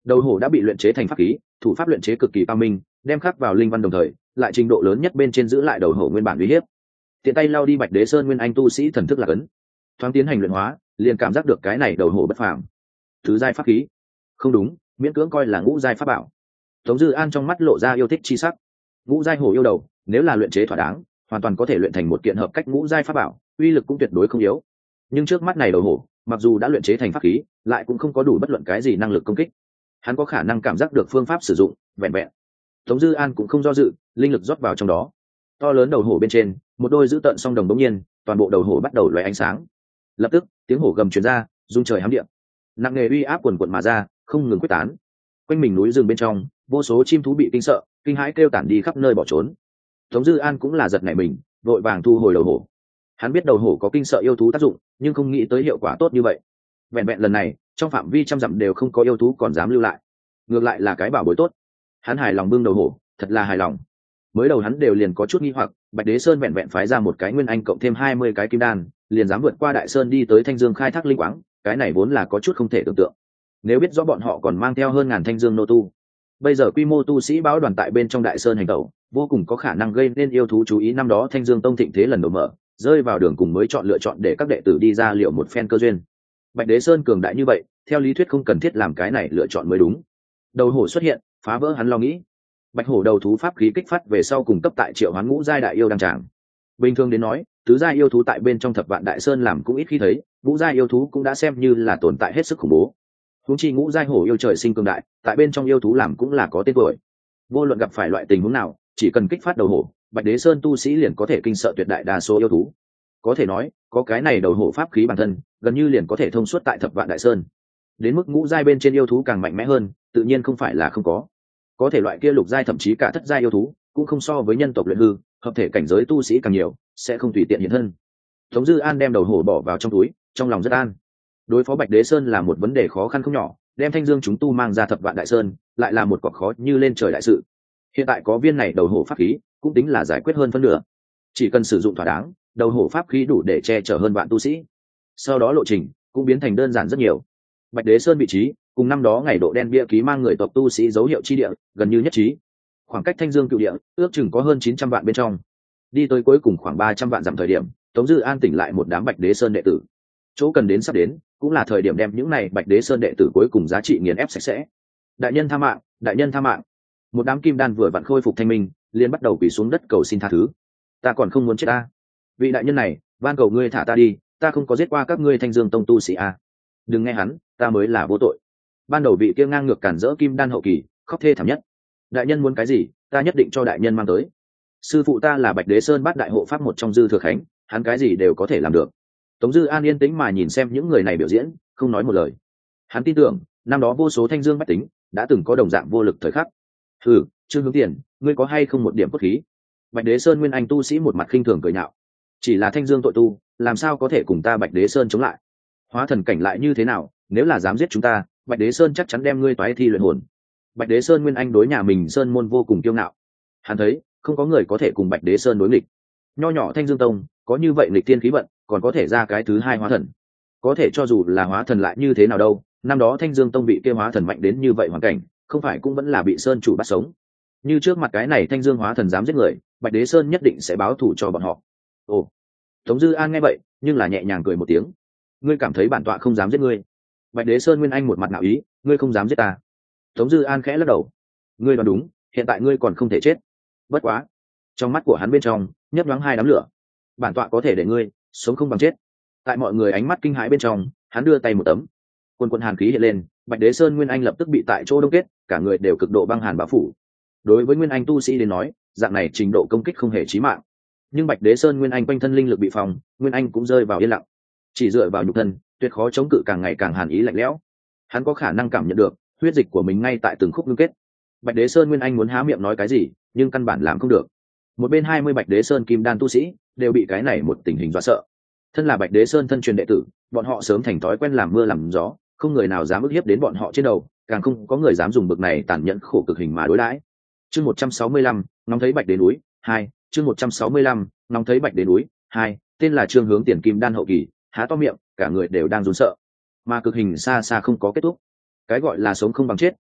Speaker 1: Đầu hổ đã bị luyện chế thành pháp khí, thủ pháp luyện chế cực kỳ cao minh, đem khắc vào linh văn đồng thời lại trình độ lớn nhất bên trên giữ lại đầu hổ nguyên bản uy hiếp. Tiện tay lao đi Bạch Đế Sơn nguyên anh tu sĩ thần thức là cấn, thoáng tiến hành luyện hóa, liền cảm giác được cái này đầu hổ bất phàm. Tứ giai pháp khí? Không đúng, miễn cưỡng coi là ngũ giai pháp bảo. Tống Dư An trong mắt lộ ra yêu thích chi sắc. Ngũ giai hổ yêu đầu, nếu là luyện chế thỏa đáng, hoàn toàn có thể luyện thành một kiện hợp cách ngũ giai pháp bảo, uy lực cũng tuyệt đối không yếu. Nhưng trước mắt này đầu hổ, mặc dù đã luyện chế thành pháp khí, lại cũng không có đủ bất luận cái gì năng lực công kích. Hắn có khả năng cảm giác được phương pháp sử dụng, vẹn vẹn. Tống Dư An cũng không do dự, linh lực rót vào trong đó. To lớn đầu hổ bên trên, một đôi giữ tợn song đồng đống nhiên, toàn bộ đầu hổ bắt đầu lóe ánh sáng. Lập tức, tiếng hổ gầm truyền ra, rung trời hám địa. Nặng nề uy áp quần quần mà ra, không ngừng quyết tán. Quanh mình núi rừng bên trong, vô số chim thú bị kinh sợ, kinh hãi kêu tản đi khắp nơi bỏ trốn. Tống Dư An cũng là giật nảy mình, vội vàng thu hồi đầu hổ. Hắn biết đầu hổ có kinh sợ yêu thú tác dụng, nhưng không nghĩ tới hiệu quả tốt như vậy. Vẹn vẹn lần này, trong phạm vi trăm dặm đều không có yêu thú còn dám lưu lại, ngược lại là cái bảo bối tốt. Hắn hài lòng bưng đầu hổ, thật là hài lòng. Mới đầu hắn đều liền có chút nghi hoặc, Bạch Đế Sơn vẹn vẹn phái ra một cái nguyên anh cộng thêm hai mươi cái kim đan, liền dám vượt qua Đại Sơn đi tới Thanh Dương khai thác linh quáng, cái này vốn là có chút không thể tưởng tượng. Nếu biết rõ bọn họ còn mang theo hơn ngàn Thanh Dương nô tu, bây giờ quy mô tu sĩ báo đoàn tại bên trong Đại Sơn hành tẩu, vô cùng có khả năng gây nên yêu thú chú ý. Năm đó Thanh Dương tông thịnh thế lần đầu mở, rơi vào đường cùng mới chọn lựa chọn để các đệ tử đi ra liệu một phen cơ duyên. Bạch Đế Sơn cường đại như vậy, theo lý thuyết không cần thiết làm cái này lựa chọn mới đúng. Đầu hổ xuất hiện, phá vỡ hắn lo nghĩ. Bạch hổ đầu thú pháp khí kích phát về sau cùng cấp tại triệu hoán ngũ giai đại yêu đăng tràng. Bình thường đến nói, tứ giai yêu thú tại bên trong thập vạn đại sơn làm cũng ít khi thấy, ngũ giai yêu thú cũng đã xem như là tồn tại hết sức khủng bố. Huống chi ngũ giai hổ yêu trời sinh cường đại, tại bên trong yêu thú làm cũng là có tên tuổi. Vô luận gặp phải loại tình huống nào, chỉ cần kích phát đầu hổ, Bạch Đế Sơn tu sĩ liền có thể kinh sợ tuyệt đại đa số yêu thú. Có thể nói, có cái này đầu hổ pháp khí bản thân, gần như liền có thể thông suốt tại thập vạn đại sơn. Đến mức ngũ giai bên trên yêu thú càng mạnh mẽ hơn, tự nhiên không phải là không có. Có thể loại kia lục giai thậm chí cả thất giai yêu thú, cũng không so với nhân tộc luyện hư, hợp thể cảnh giới tu sĩ càng nhiều, sẽ không tùy tiện hiện thân. Tống Dư An đem đầu hổ bỏ vào trong túi, trong lòng rất an. Đối phó Bạch Đế Sơn là một vấn đề khó khăn không nhỏ, đem Thanh Dương chúng tu mang ra thập vạn đại sơn, lại là một cọc khó như lên trời đại sự. Hiện tại có viên này đầu hổ pháp khí, cũng tính là giải quyết hơn phân nửa. Chỉ cần sử dụng thỏa đáng, đầu hổ pháp khí đủ để che chở hơn vạn tu sĩ. Sau đó lộ trình cũng biến thành đơn giản rất nhiều. Bạch Đế Sơn vị trí cùng năm đó ngày độ đen bia ký mang người tộc tu sĩ dấu hiệu chi địa gần như nhất trí. Khoảng cách Thanh Dương cựu địa ước chừng có hơn chín trăm vạn bên trong. Đi tới cuối cùng khoảng ba trăm vạn dặm thời điểm, Tống Dư An tỉnh lại một đám Bạch Đế Sơn đệ tử. Chỗ cần đến sắp đến, cũng là thời điểm đem những này Bạch Đế Sơn đệ tử cuối cùng giá trị nghiền ép sạch sẽ. Đại nhân tha mạng, đại nhân tha mạng. Một đám kim đan vừa vặn khôi phục thanh minh, liền bắt đầu quỳ xuống đất cầu xin tha thứ. Ta còn không muốn chết ta. Vị đại nhân này, van cầu ngươi thả ta đi, ta không có giết qua các ngươi Thanh Dương tông tu sĩ a. Đừng nghe hắn, ta mới là vô tội. Ban đầu vị kia ngang ngược cản rỡ kim đan hậu kỳ, khóc thê thảm nhất. Đại nhân muốn cái gì, ta nhất định cho đại nhân mang tới. Sư phụ ta là Bạch Đế Sơn bát đại hộ pháp một trong Dư Thừa Khánh, hắn cái gì đều có thể làm được. Tống Dư An yên tĩnh mà nhìn xem những người này biểu diễn, không nói một lời. Hắn tin tưởng, năm đó vô số thanh dương bách tính đã từng có đồng dạng vô lực thời khắc. Hừ, Trương Hướng Tiền, ngươi có hay không một điểm cốt khí? Bạch Đế Sơn nguyên anh tu sĩ một mặt khinh thường cười nhạo. Chỉ là thanh dương tội tu, làm sao có thể cùng ta Bạch Đế Sơn chống lại? Hóa thần cảnh lại như thế nào, nếu là dám giết chúng ta, Bạch Đế Sơn chắc chắn đem ngươi toái thi luyện hồn. Bạch Đế Sơn nguyên anh đối nhà mình Sơn môn vô cùng kiêu ngạo. Hắn thấy, không có người có thể cùng Bạch Đế Sơn đối nghịch. Nho nhỏ Thanh Dương Tông, có như vậy nghịch tiên khí vận, còn có thể ra cái thứ hai hóa thần. Có thể cho dù là hóa thần lại như thế nào đâu, năm đó Thanh Dương Tông bị kia hóa thần mạnh đến như vậy hoàn cảnh, không phải cũng vẫn là bị Sơn chủ bắt sống. Như trước mặt cái này Thanh Dương hóa thần dám giết người, Bạch Đế Sơn nhất định sẽ báo thù cho bọn họ. Ồ. Tống Dư An nghe vậy, nhưng là nhẹ nhàng cười một tiếng. Ngươi cảm thấy bản tọa không dám giết ngươi? Bạch Đế Sơn nguyên anh một mặt ngạo ý, ngươi không dám giết ta. Tống Dư An khẽ lắc đầu. Ngươi đoán đúng, hiện tại ngươi còn không thể chết. Bất quá, trong mắt của hắn bên trong nhấp nhoáng hai đám lửa. Bản tọa có thể để ngươi sống không bằng chết. Tại mọi người ánh mắt kinh hãi bên trong, hắn đưa tay một tấm. Quân quân hàn khí hiện lên, Bạch Đế Sơn nguyên anh lập tức bị tại chỗ đông kết, cả người đều cực độ băng hàn bao phủ. Đối với nguyên anh tu sĩ đến nói, dạng này trình độ công kích không hề chí mạng. Nhưng Bạch Đế Sơn nguyên anh quanh thân linh lực bị phòng, nguyên anh cũng rơi vào yên lặng. Chỉ dựa vào nhục thân, tuyệt khó chống cự càng ngày càng hàn ý lạnh lẽo. Hắn có khả năng cảm nhận được huyết dịch của mình ngay tại từng khúc ngưng kết. Bạch Đế Sơn nguyên anh muốn há miệng nói cái gì, nhưng căn bản làm không được. Một bên hai mươi Bạch Đế Sơn kim đan tu sĩ đều bị cái này một tình hình dọa sợ. Thân là Bạch Đế Sơn thân truyền đệ tử, bọn họ sớm thành thói quen làm mưa làm gió, không người nào dám ức hiếp đến bọn họ trên đầu, càng không có người dám dùng bực này tàn nhẫn khổ cực hình mà đối đãi. Chương một trăm sáu mươi lăm, ngóng thấy Bạch Đế núi, hai, chương một trăm sáu mươi lăm, ngóng thấy Bạch Đế núi, hai, tên là Trương Hướng Tiền kim đan hậu kỳ, há to miệng, cả người đều đang run sợ. Mà cực hình xa xa không có kết thúc. Cái gọi là sống không bằng chết,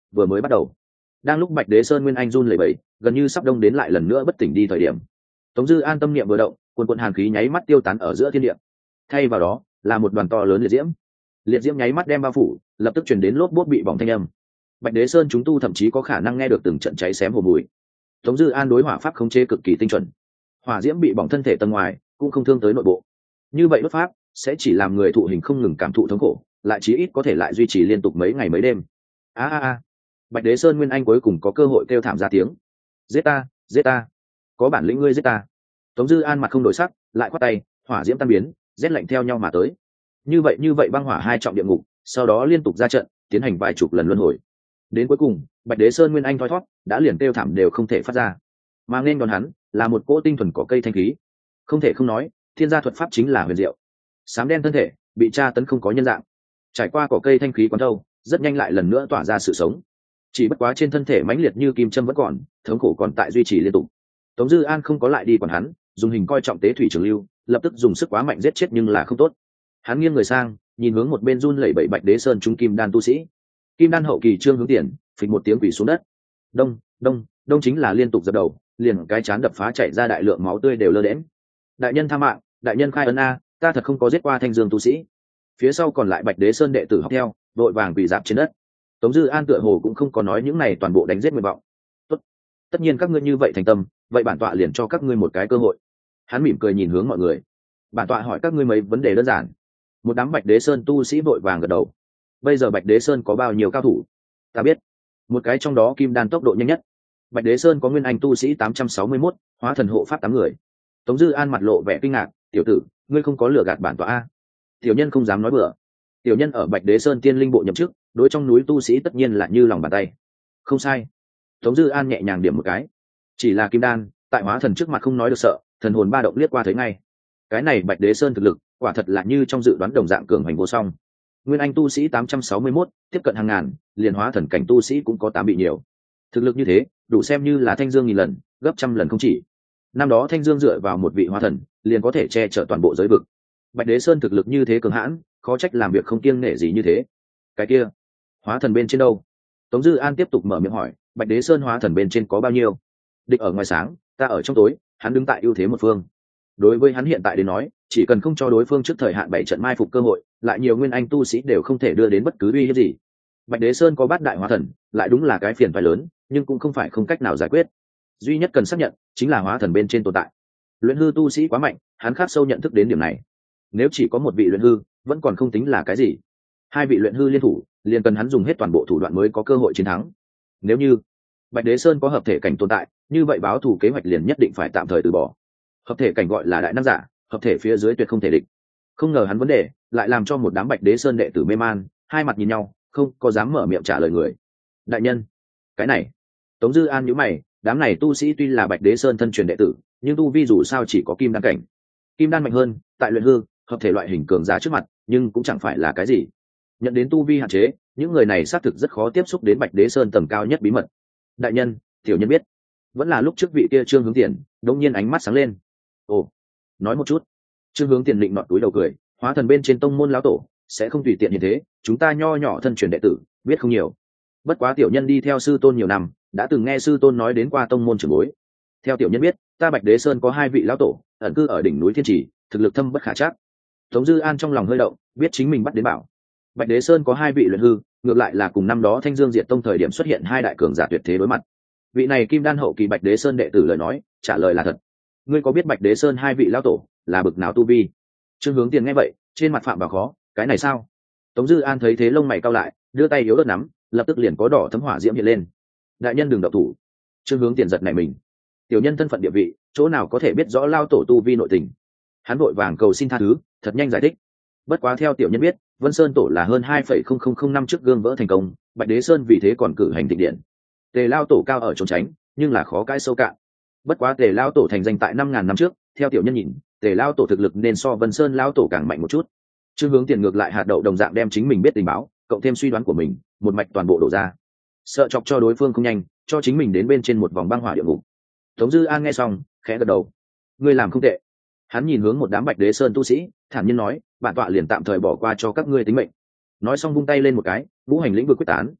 Speaker 1: vừa mới bắt đầu. Đang lúc Bạch Đế Sơn Nguyên Anh run lẩy bẩy, gần như sắp đông đến lại lần nữa bất tỉnh đi thời điểm, Tống Dư An tâm niệm vừa động, cuồn cuộn hàn khí nháy mắt tiêu tán ở giữa thiên địa. Thay vào đó là một đoàn to lớn liệt diễm. Liệt diễm nháy mắt đem bao phủ, lập tức truyền đến lốp bốt bị bỏng thanh âm. Bạch Đế Sơn chúng tu thậm chí có khả năng nghe được từng trận cháy xém hồ mùi. Tống Dư An đối hỏa pháp khống chế cực kỳ tinh chuẩn. Hỏa diễm bị bỏng thân thể tầng ngoài, cũng không thương tới nội bộ. Như vậy đốt pháp sẽ chỉ làm người thụ hình không ngừng cảm thụ thống khổ, lại chí ít có thể lại duy trì liên tục mấy ngày mấy đêm. A a a. Bạch Đế Sơn Nguyên Anh cuối cùng có cơ hội kêu thảm ra tiếng. Giết ta, giết ta. Có bản lĩnh ngươi giết ta. Tống Dư An mặt không đổi sắc, lại quát tay, hỏa diễm tan biến, rét lạnh theo nhau mà tới. Như vậy như vậy băng hỏa hai trọng địa ngục, sau đó liên tục ra trận, tiến hành vài chục lần luân hồi. Đến cuối cùng, Bạch Đế Sơn Nguyên Anh thoi thoát, đã liền kêu thảm đều không thể phát ra. Mà nên đón hắn là một cỗ tinh thuần cỏ cây thanh khí. Không thể không nói, thiên gia thuật pháp chính là huyền diệu. Sám đen thân thể bị tra tấn không có nhân dạng, trải qua cỏ cây thanh khí quán thâu, rất nhanh lại lần nữa tỏa ra sự sống. Chỉ bất quá trên thân thể mãnh liệt như kim châm vẫn còn, thống khổ còn tại duy trì liên tục. Tống Dư An không có lại đi quản hắn, dùng hình coi trọng tế thủy trường lưu, lập tức dùng sức quá mạnh giết chết nhưng là không tốt. Hắn nghiêng người sang, nhìn hướng một bên run lẩy bẩy Bạch Đế Sơn trung kim đan tu sĩ. Kim đan hậu kỳ Trương Hướng Tiền phịch một tiếng quỳ xuống đất. Đông, đông, đông chính là liên tục dập đầu, liền cái chán đập phá chảy ra đại lượng máu tươi đều lơ đễnh. Đại nhân tha mạng, đại nhân khai ân a, ta thật không có giết qua Thanh Dương tu sĩ. Phía sau còn lại Bạch Đế Sơn đệ tử học theo, đội vàng quỳ rạp trên đất. Tống Dư An tựa hồ cũng không có nói những này toàn bộ đánh giết nguyện vọng. Tốt, tất nhiên các ngươi như vậy thành tâm, vậy bản tọa liền cho các ngươi một cái cơ hội. Hắn mỉm cười nhìn hướng mọi người. Bản tọa hỏi các ngươi mấy vấn đề đơn giản. Một đám Bạch Đế Sơn tu sĩ vội vàng gật đầu. Bây giờ Bạch Đế Sơn có bao nhiêu cao thủ? Ta biết. Một cái trong đó kim đan tốc độ nhanh nhất. Bạch Đế Sơn có nguyên anh tu sĩ tám trăm sáu mươi mốt, hóa thần hộ pháp tám người. Tống Dư An mặt lộ vẻ kinh ngạc, "Tiểu tử, ngươi không có lừa gạt bản tọa a?" Tiểu nhân không dám nói bừa. Tiểu nhân ở Bạch Đế Sơn Tiên Linh bộ nhậm chức, đối trong núi tu sĩ tất nhiên là như lòng bàn tay. Không sai. Tống Dư An nhẹ nhàng điểm một cái. Chỉ là kim đan, tại hóa thần trước mặt không nói được sợ, thần hồn ba động liếc qua thấy ngay. Cái này Bạch Đế Sơn thực lực, quả thật là như trong dự đoán đồng dạng cường hành vô song. Nguyên anh tu sĩ tám trăm sáu mươi mốt, tiếp cận hàng ngàn, liền hóa thần cảnh tu sĩ cũng có tám bị nhiều. Thực lực như thế, đủ xem như là Thanh Dương nghìn lần, gấp trăm lần không chỉ. Năm đó Thanh Dương dựa vào một vị hóa thần, liền có thể che chở toàn bộ giới vực. Bạch Đế Sơn thực lực như thế cường hãn, khó trách làm việc không kiêng nể gì như thế. Cái kia, hóa thần bên trên đâu? Tống Dư An tiếp tục mở miệng hỏi, Bạch Đế Sơn hóa thần bên trên có bao nhiêu? Địch ở ngoài sáng, ta ở trong tối, hắn đứng tại ưu thế một phương. Đối với hắn hiện tại đến nói, chỉ cần không cho đối phương trước thời hạn bảy trận mai phục cơ hội, lại nhiều nguyên anh tu sĩ đều không thể đưa đến bất cứ uy hiếp gì. Bạch Đế Sơn có bát đại hóa thần, lại đúng là cái phiền phải lớn, nhưng cũng không phải không cách nào giải quyết. Duy nhất cần xác nhận chính là hóa thần bên trên tồn tại. Luyện hư tu sĩ quá mạnh, hắn khắc sâu nhận thức đến điểm này. Nếu chỉ có một vị luyện hư, vẫn còn không tính là cái gì. Hai vị luyện hư liên thủ, liền cần hắn dùng hết toàn bộ thủ đoạn mới có cơ hội chiến thắng. Nếu như Bạch Đế Sơn có hợp thể cảnh tồn tại, như vậy báo thù kế hoạch liền nhất định phải tạm thời từ bỏ. Hợp thể cảnh gọi là đại năng giả, hợp thể phía dưới tuyệt không thể địch. Không ngờ hắn vấn đề lại làm cho một đám Bạch Đế Sơn đệ tử mê man, hai mặt nhìn nhau, không có dám mở miệng trả lời người. Đại nhân, cái này. Tống Dư An nhíu mày, đám này tu sĩ tuy là Bạch Đế Sơn thân truyền đệ tử, nhưng tu vi dù sao chỉ có kim đan cảnh. Kim đan mạnh hơn, tại luyện hư, hợp thể loại hình cường giá trước mặt, nhưng cũng chẳng phải là cái gì. Nhận đến tu vi hạn chế, những người này xác thực rất khó tiếp xúc đến Bạch Đế Sơn tầm cao nhất bí mật. Đại nhân, tiểu nhân biết. Vẫn là lúc trước vị kia Trương Hướng Tiền, đột nhiên ánh mắt sáng lên. Ồ, nói một chút. Trương Hướng Tiền định nọt túi đầu cười, hóa thần bên trên tông môn lão tổ sẽ không tùy tiện như thế, chúng ta nho nhỏ thân truyền đệ tử, biết không nhiều. Bất quá tiểu nhân đi theo sư tôn nhiều năm, đã từng nghe sư tôn nói đến qua tông môn trưởng bối. Theo tiểu nhân biết, ta Bạch Đế Sơn có hai vị lão tổ, ẩn cư ở đỉnh núi Thiên Trì, thực lực thâm bất khả trắc. Tống Dư An trong lòng hơi động, biết chính mình bắt đến bảo. Bạch Đế Sơn có hai vị luyện hư, ngược lại là cùng năm đó Thanh Dương Diệt Tông thời điểm xuất hiện hai đại cường giả tuyệt thế đối mặt. Vị này kim đan hậu kỳ Bạch Đế Sơn đệ tử lời nói, trả lời là thật. Ngươi có biết Bạch Đế Sơn hai vị lão tổ là bực nào tu vi? Trương Hướng Tiền nghe vậy, trên mặt phạm vào khó, cái này sao? Tống Dư An thấy thế lông mày cau lại, đưa tay yếu ớt nắm, lập tức liền có đỏ thấm hỏa diễm hiện lên. Đại nhân đừng động thủ. Trương Hướng Tiền giật nảy mình. Tiểu nhân thân phận địa vị, chỗ nào có thể biết rõ lao tổ tu vi nội tình? Hắn vội vàng cầu xin tha thứ, thật nhanh giải thích. Bất quá theo tiểu nhân biết, Vân Sơn tổ là hơn hai phẩy không không không năm trước gương vỡ thành công, Bạch Đế Sơn vì thế còn cử hành tịnh điện. Tề lao tổ cao ở trốn tránh, nhưng là khó cãi sâu cạn. Bất quá Tề lao tổ thành danh tại năm ngàn năm trước, theo tiểu nhân nhìn, Tề lao tổ thực lực nên so Vân Sơn lao tổ càng mạnh một chút. Trương Hướng Tiền ngược lại hạt đậu đồng dạng đem chính mình biết tình báo, cộng thêm suy đoán của mình, một mạch toàn bộ đổ ra. Sợ chọc cho đối phương không nhanh, cho chính mình đến bên trên một vòng băng hỏa địa ngục. Tống Dư An nghe xong, khẽ gật đầu. Ngươi làm không tệ. Hắn nhìn hướng một đám Bạch Đế Sơn tu sĩ, thản nhiên nói, bản tọa liền tạm thời bỏ qua cho các ngươi tính mệnh. Nói xong vung tay lên một cái, ngũ hành lĩnh vực quyết tán.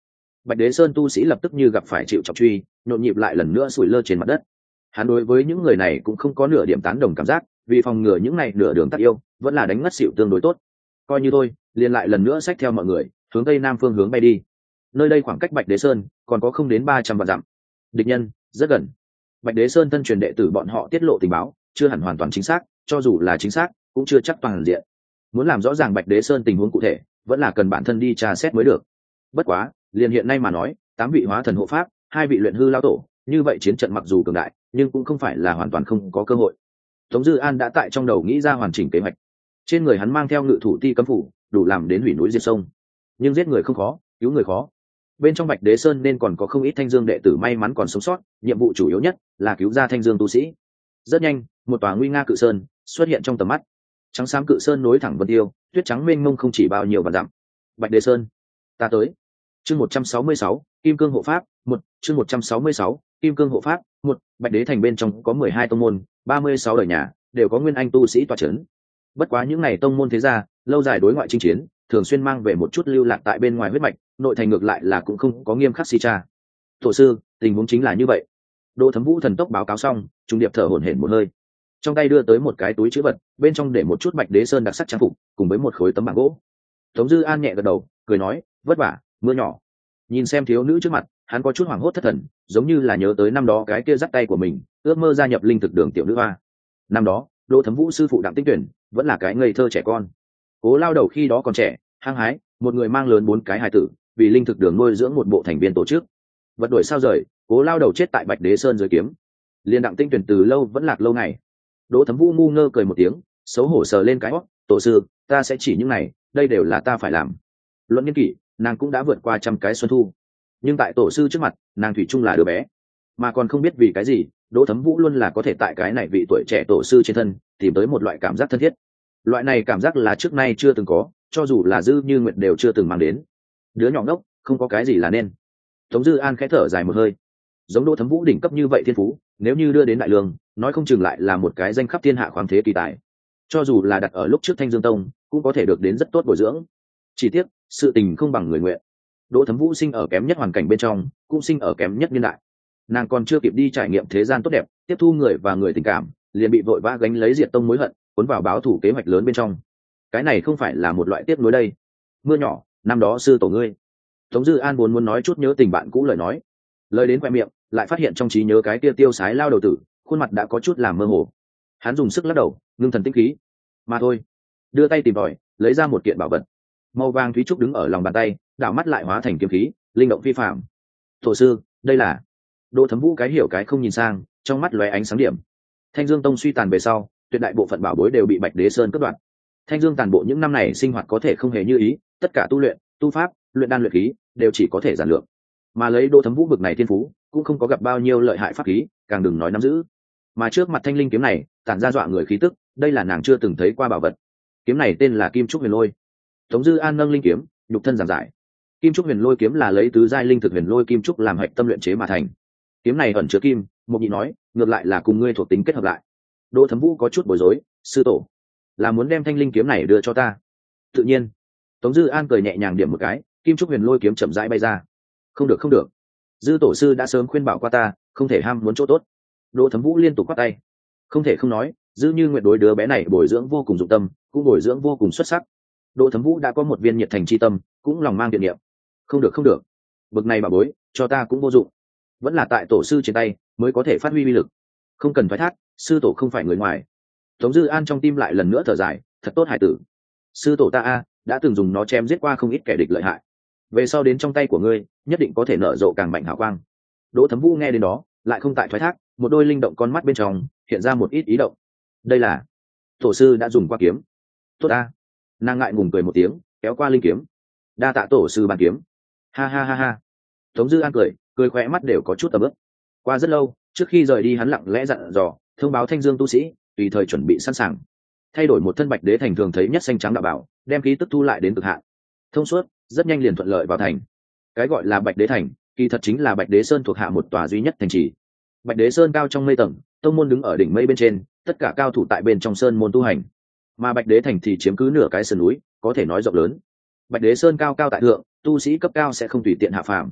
Speaker 1: Bạch Đế Sơn tu sĩ lập tức như gặp phải chịu trọng truy, nhộn nhịp lại lần nữa sủi lơ trên mặt đất. Hắn đối với những người này cũng không có nửa điểm tán đồng cảm giác, vì phòng ngừa những này nửa đường tắc yêu, vẫn là đánh ngất xỉu tương đối tốt. Coi như thôi, liền lại lần nữa xách theo mọi người, hướng tây nam phương hướng bay đi. Nơi đây khoảng cách Bạch Đế Sơn còn có không đến ba trăm vạn dặm. Địch nhân rất gần. Bạch Đế Sơn thân truyền đệ tử bọn họ tiết lộ tình báo, chưa hẳn hoàn toàn chính xác, cho dù là chính xác, cũng chưa chắc toàn diện. Muốn làm rõ ràng Bạch Đế Sơn tình huống cụ thể, vẫn là cần bản thân đi tra xét mới được. Bất quá, liền hiện nay mà nói, tám vị hóa thần hộ pháp, hai vị luyện hư lão tổ, như vậy chiến trận mặc dù cường đại, nhưng cũng không phải là hoàn toàn không có cơ hội. Tống Dư An đã tại trong đầu nghĩ ra hoàn chỉnh kế hoạch. Trên người hắn mang theo ngự thủ ti cấm phủ, đủ làm đến hủy núi diệt sông. Nhưng giết người không khó, cứu người khó. Bên trong Bạch Đế Sơn nên còn có không ít Thanh Dương đệ tử may mắn còn sống sót, nhiệm vụ chủ yếu nhất là cứu ra Thanh Dương tu sĩ. Rất nhanh, một tòa nguy nga cự sơn xuất hiện trong tầm mắt. Trắng xám cự sơn nối thẳng vân tiêu, tuyết trắng mênh mông không chỉ bao nhiêu vạn dặm. Bạch Đế Sơn, ta tới. Chương một trăm sáu mươi sáu, Kim Cương hộ pháp, một, chương một trăm sáu mươi sáu, Kim Cương hộ pháp, một. Bạch Đế thành bên trong có mười hai tông môn, ba mươi sáu đời nhà, đều có nguyên anh tu sĩ tọa trấn. Bất quá những này tông môn thế gia, lâu dài đối ngoại chinh chiến, thường xuyên mang về một chút lưu lạc tại bên ngoài huyết mạch, nội thành ngược lại là cũng không có nghiêm khắc si tra. Tổ sư, tình huống chính là như vậy. Đỗ Thấm Vũ thần tốc báo cáo xong, trung điệp thở hổn hển một hơi. Trong tay đưa tới một cái túi trữ vật, bên trong để một chút Bạch Đế Sơn đặc sắc trang phục, cùng với một khối tấm bảng gỗ. Tống Dư An nhẹ gật đầu, cười nói, vất vả, mưa nhỏ. Nhìn xem thiếu nữ trước mặt, hắn có chút hoảng hốt thất thần, giống như là nhớ tới năm đó cái kia dắt tay của mình, ước mơ gia nhập linh thực đường tiểu nữ hoa. Năm đó, Đỗ Thấm Vũ sư phụ Đặng Tinh Tuyển, vẫn là cái ngây thơ trẻ con. Cố Lao Đầu khi đó còn trẻ, hăng hái, một người mang lớn bốn cái hài tử, vì linh thực đường nuôi dưỡng một bộ thành viên tổ chức. Vật đuổi sao rời, Cố Lao Đầu chết tại Bạch Đế Sơn dưới kiếm. Liên Đặng Tinh Tuyển từ lâu vẫn lạc lâu ngày. Đỗ Thấm Vũ ngu ngơ cười một tiếng, xấu hổ sờ lên cái hót, tổ sư, ta sẽ chỉ những này, đây đều là ta phải làm. Luận niên kỷ, nàng cũng đã vượt qua trăm cái xuân thu, nhưng tại tổ sư trước mặt, nàng thủy chung là đứa bé, mà còn không biết vì cái gì, Đỗ Thấm Vũ luôn là có thể tại cái này vị tuổi trẻ tổ sư trên thân tìm tới một loại cảm giác thân thiết. Loại này cảm giác là trước nay chưa từng có, cho dù là Dư Như Nguyệt đều chưa từng mang đến. Đứa nhỏ ngốc, không có cái gì là nên. Tống Dư An khẽ thở dài một hơi. Giống Đỗ Thấm Vũ đỉnh cấp như vậy thiên phú, nếu như đưa đến đại lương, nói không chừng lại là một cái danh khắp thiên hạ khoáng thế kỳ tài. Cho dù là đặt ở lúc trước Thanh Dương Tông, cũng có thể được đến rất tốt bồi dưỡng. Chỉ tiếc, sự tình không bằng người nguyện. Đỗ Thấm Vũ sinh ở kém nhất hoàn cảnh bên trong, cũng sinh ở kém nhất niên đại. Nàng còn chưa kịp đi trải nghiệm thế gian tốt đẹp, tiếp thu người và người tình cảm, liền bị vội vã gánh lấy diệt tông mối hận, cuốn vào báo thủ kế hoạch lớn bên trong. Cái này không phải là một loại tiếp nối đây. Mưa nhỏ, năm đó sư tổ ngươi. Tống Dư An muốn muốn nói chút nhớ tình bạn cũ lời nói, lời đến khoe miệng, lại phát hiện trong trí nhớ cái kia tiêu sái lao đầu tử, khuôn mặt đã có chút làm mơ hồ. Hắn dùng sức lắc đầu, ngưng thần tĩnh khí. Mà thôi, đưa tay tìm tòi, lấy ra một kiện bảo vật. Màu vàng thúy trúc đứng ở lòng bàn tay, đảo mắt lại hóa thành kiếm khí, linh động phi phàm. Tổ sư, đây là... Đỗ Thấm Vũ cái hiểu cái không nhìn sang, trong mắt lóe ánh sáng điểm. Thanh Dương Tông suy tàn về sau, tuyệt đại bộ phận bảo bối đều bị Bạch Đế Sơn cướp đoạt. Thanh Dương tàn bộ những năm này sinh hoạt có thể không hề như ý, tất cả tu luyện, tu pháp, luyện đan luyện khí đều chỉ có thể giản lược. Mà lấy Đỗ Thấm Vũ vực này thiên phú, cũng không có gặp bao nhiêu lợi hại pháp khí, càng đừng nói nắm giữ. Mà trước mặt thanh linh kiếm này, tản ra dọa người khí tức, đây là nàng chưa từng thấy qua bảo vật. Kiếm này tên là Kim Trúc Huyền Lôi. Tống Dư An nâng linh kiếm, nhục thân giảng giải. Kim Trúc Huyền Lôi kiếm là lấy tứ giai linh thực huyền lôi kim trúc làm hạch tâm luyện chế mà thành. Kiếm này ẩn chứa kim, Mộc Nhị nói, ngược lại là cùng ngươi thuộc tính kết hợp lại. Đỗ Thấm Vũ có chút bối rối, sư tổ, là muốn đem thanh linh kiếm này đưa cho ta? Tự nhiên. Tống Dư An cười nhẹ nhàng điểm một cái, Kim Trúc Huyền Lôi kiếm chậm rãi bay ra. Không được không được, Dư tổ sư đã sớm khuyên bảo qua ta, không thể ham muốn chỗ tốt. Đỗ Thấm Vũ liên tục quát tay. Không thể không nói, Dư Như Nguyệt đối đứa bé này bồi dưỡng vô cùng dụng tâm, cũng bồi dưỡng vô cùng xuất sắc. Đỗ Thấm Vũ đã có một viên nhiệt thành chi tâm, cũng lòng mang thiện niệm. Không được không được, bực này bà bối, cho ta cũng vô dụng. Vẫn là tại tổ sư trên tay mới có thể phát huy uy lực. Không cần phái thác, sư tổ không phải người ngoài. Tống Dư An trong tim lại lần nữa thở dài, thật tốt hải tử. Sư tổ ta a, đã từng dùng nó chém giết qua không ít kẻ địch lợi hại. Về sau đến trong tay của ngươi, nhất định có thể nở rộ càng mạnh hào quang. Đỗ Thấm Vũ nghe đến đó, lại không tại thoái thác, một đôi linh động con mắt bên trong hiện ra một ít ý động. Đây là tổ sư đã dùng qua kiếm. Tốt a. Nàng ngại ngùng cười một tiếng, kéo qua linh kiếm. Đa tạ tổ sư bàn kiếm. Ha ha ha ha. Tống Dư An cười, cười khỏe mắt đều có chút tầm ướp. Qua rất lâu, trước khi rời đi hắn lặng lẽ dặn dò, thông báo Thanh Dương tu sĩ, tùy thời chuẩn bị sẵn sàng. Thay đổi một thân Bạch Đế thành thường thấy nhất xanh trắng đạo bảo, đem khí tức thu lại đến cực hạn. Thông suốt, rất nhanh liền thuận lợi vào thành. Cái gọi là Bạch Đế thành, kỳ thật chính là Bạch Đế Sơn thuộc hạ một tòa duy nhất thành trì. Bạch Đế Sơn cao trong mây tầng, tông môn đứng ở đỉnh mây bên trên, tất cả cao thủ tại bên trong sơn môn tu hành. Mà Bạch Đế thành thì chiếm cứ nửa cái sườn núi, có thể nói rộng lớn. Bạch Đế Sơn cao cao tại thượng, tu sĩ cấp cao sẽ không tùy tiện hạ phàm.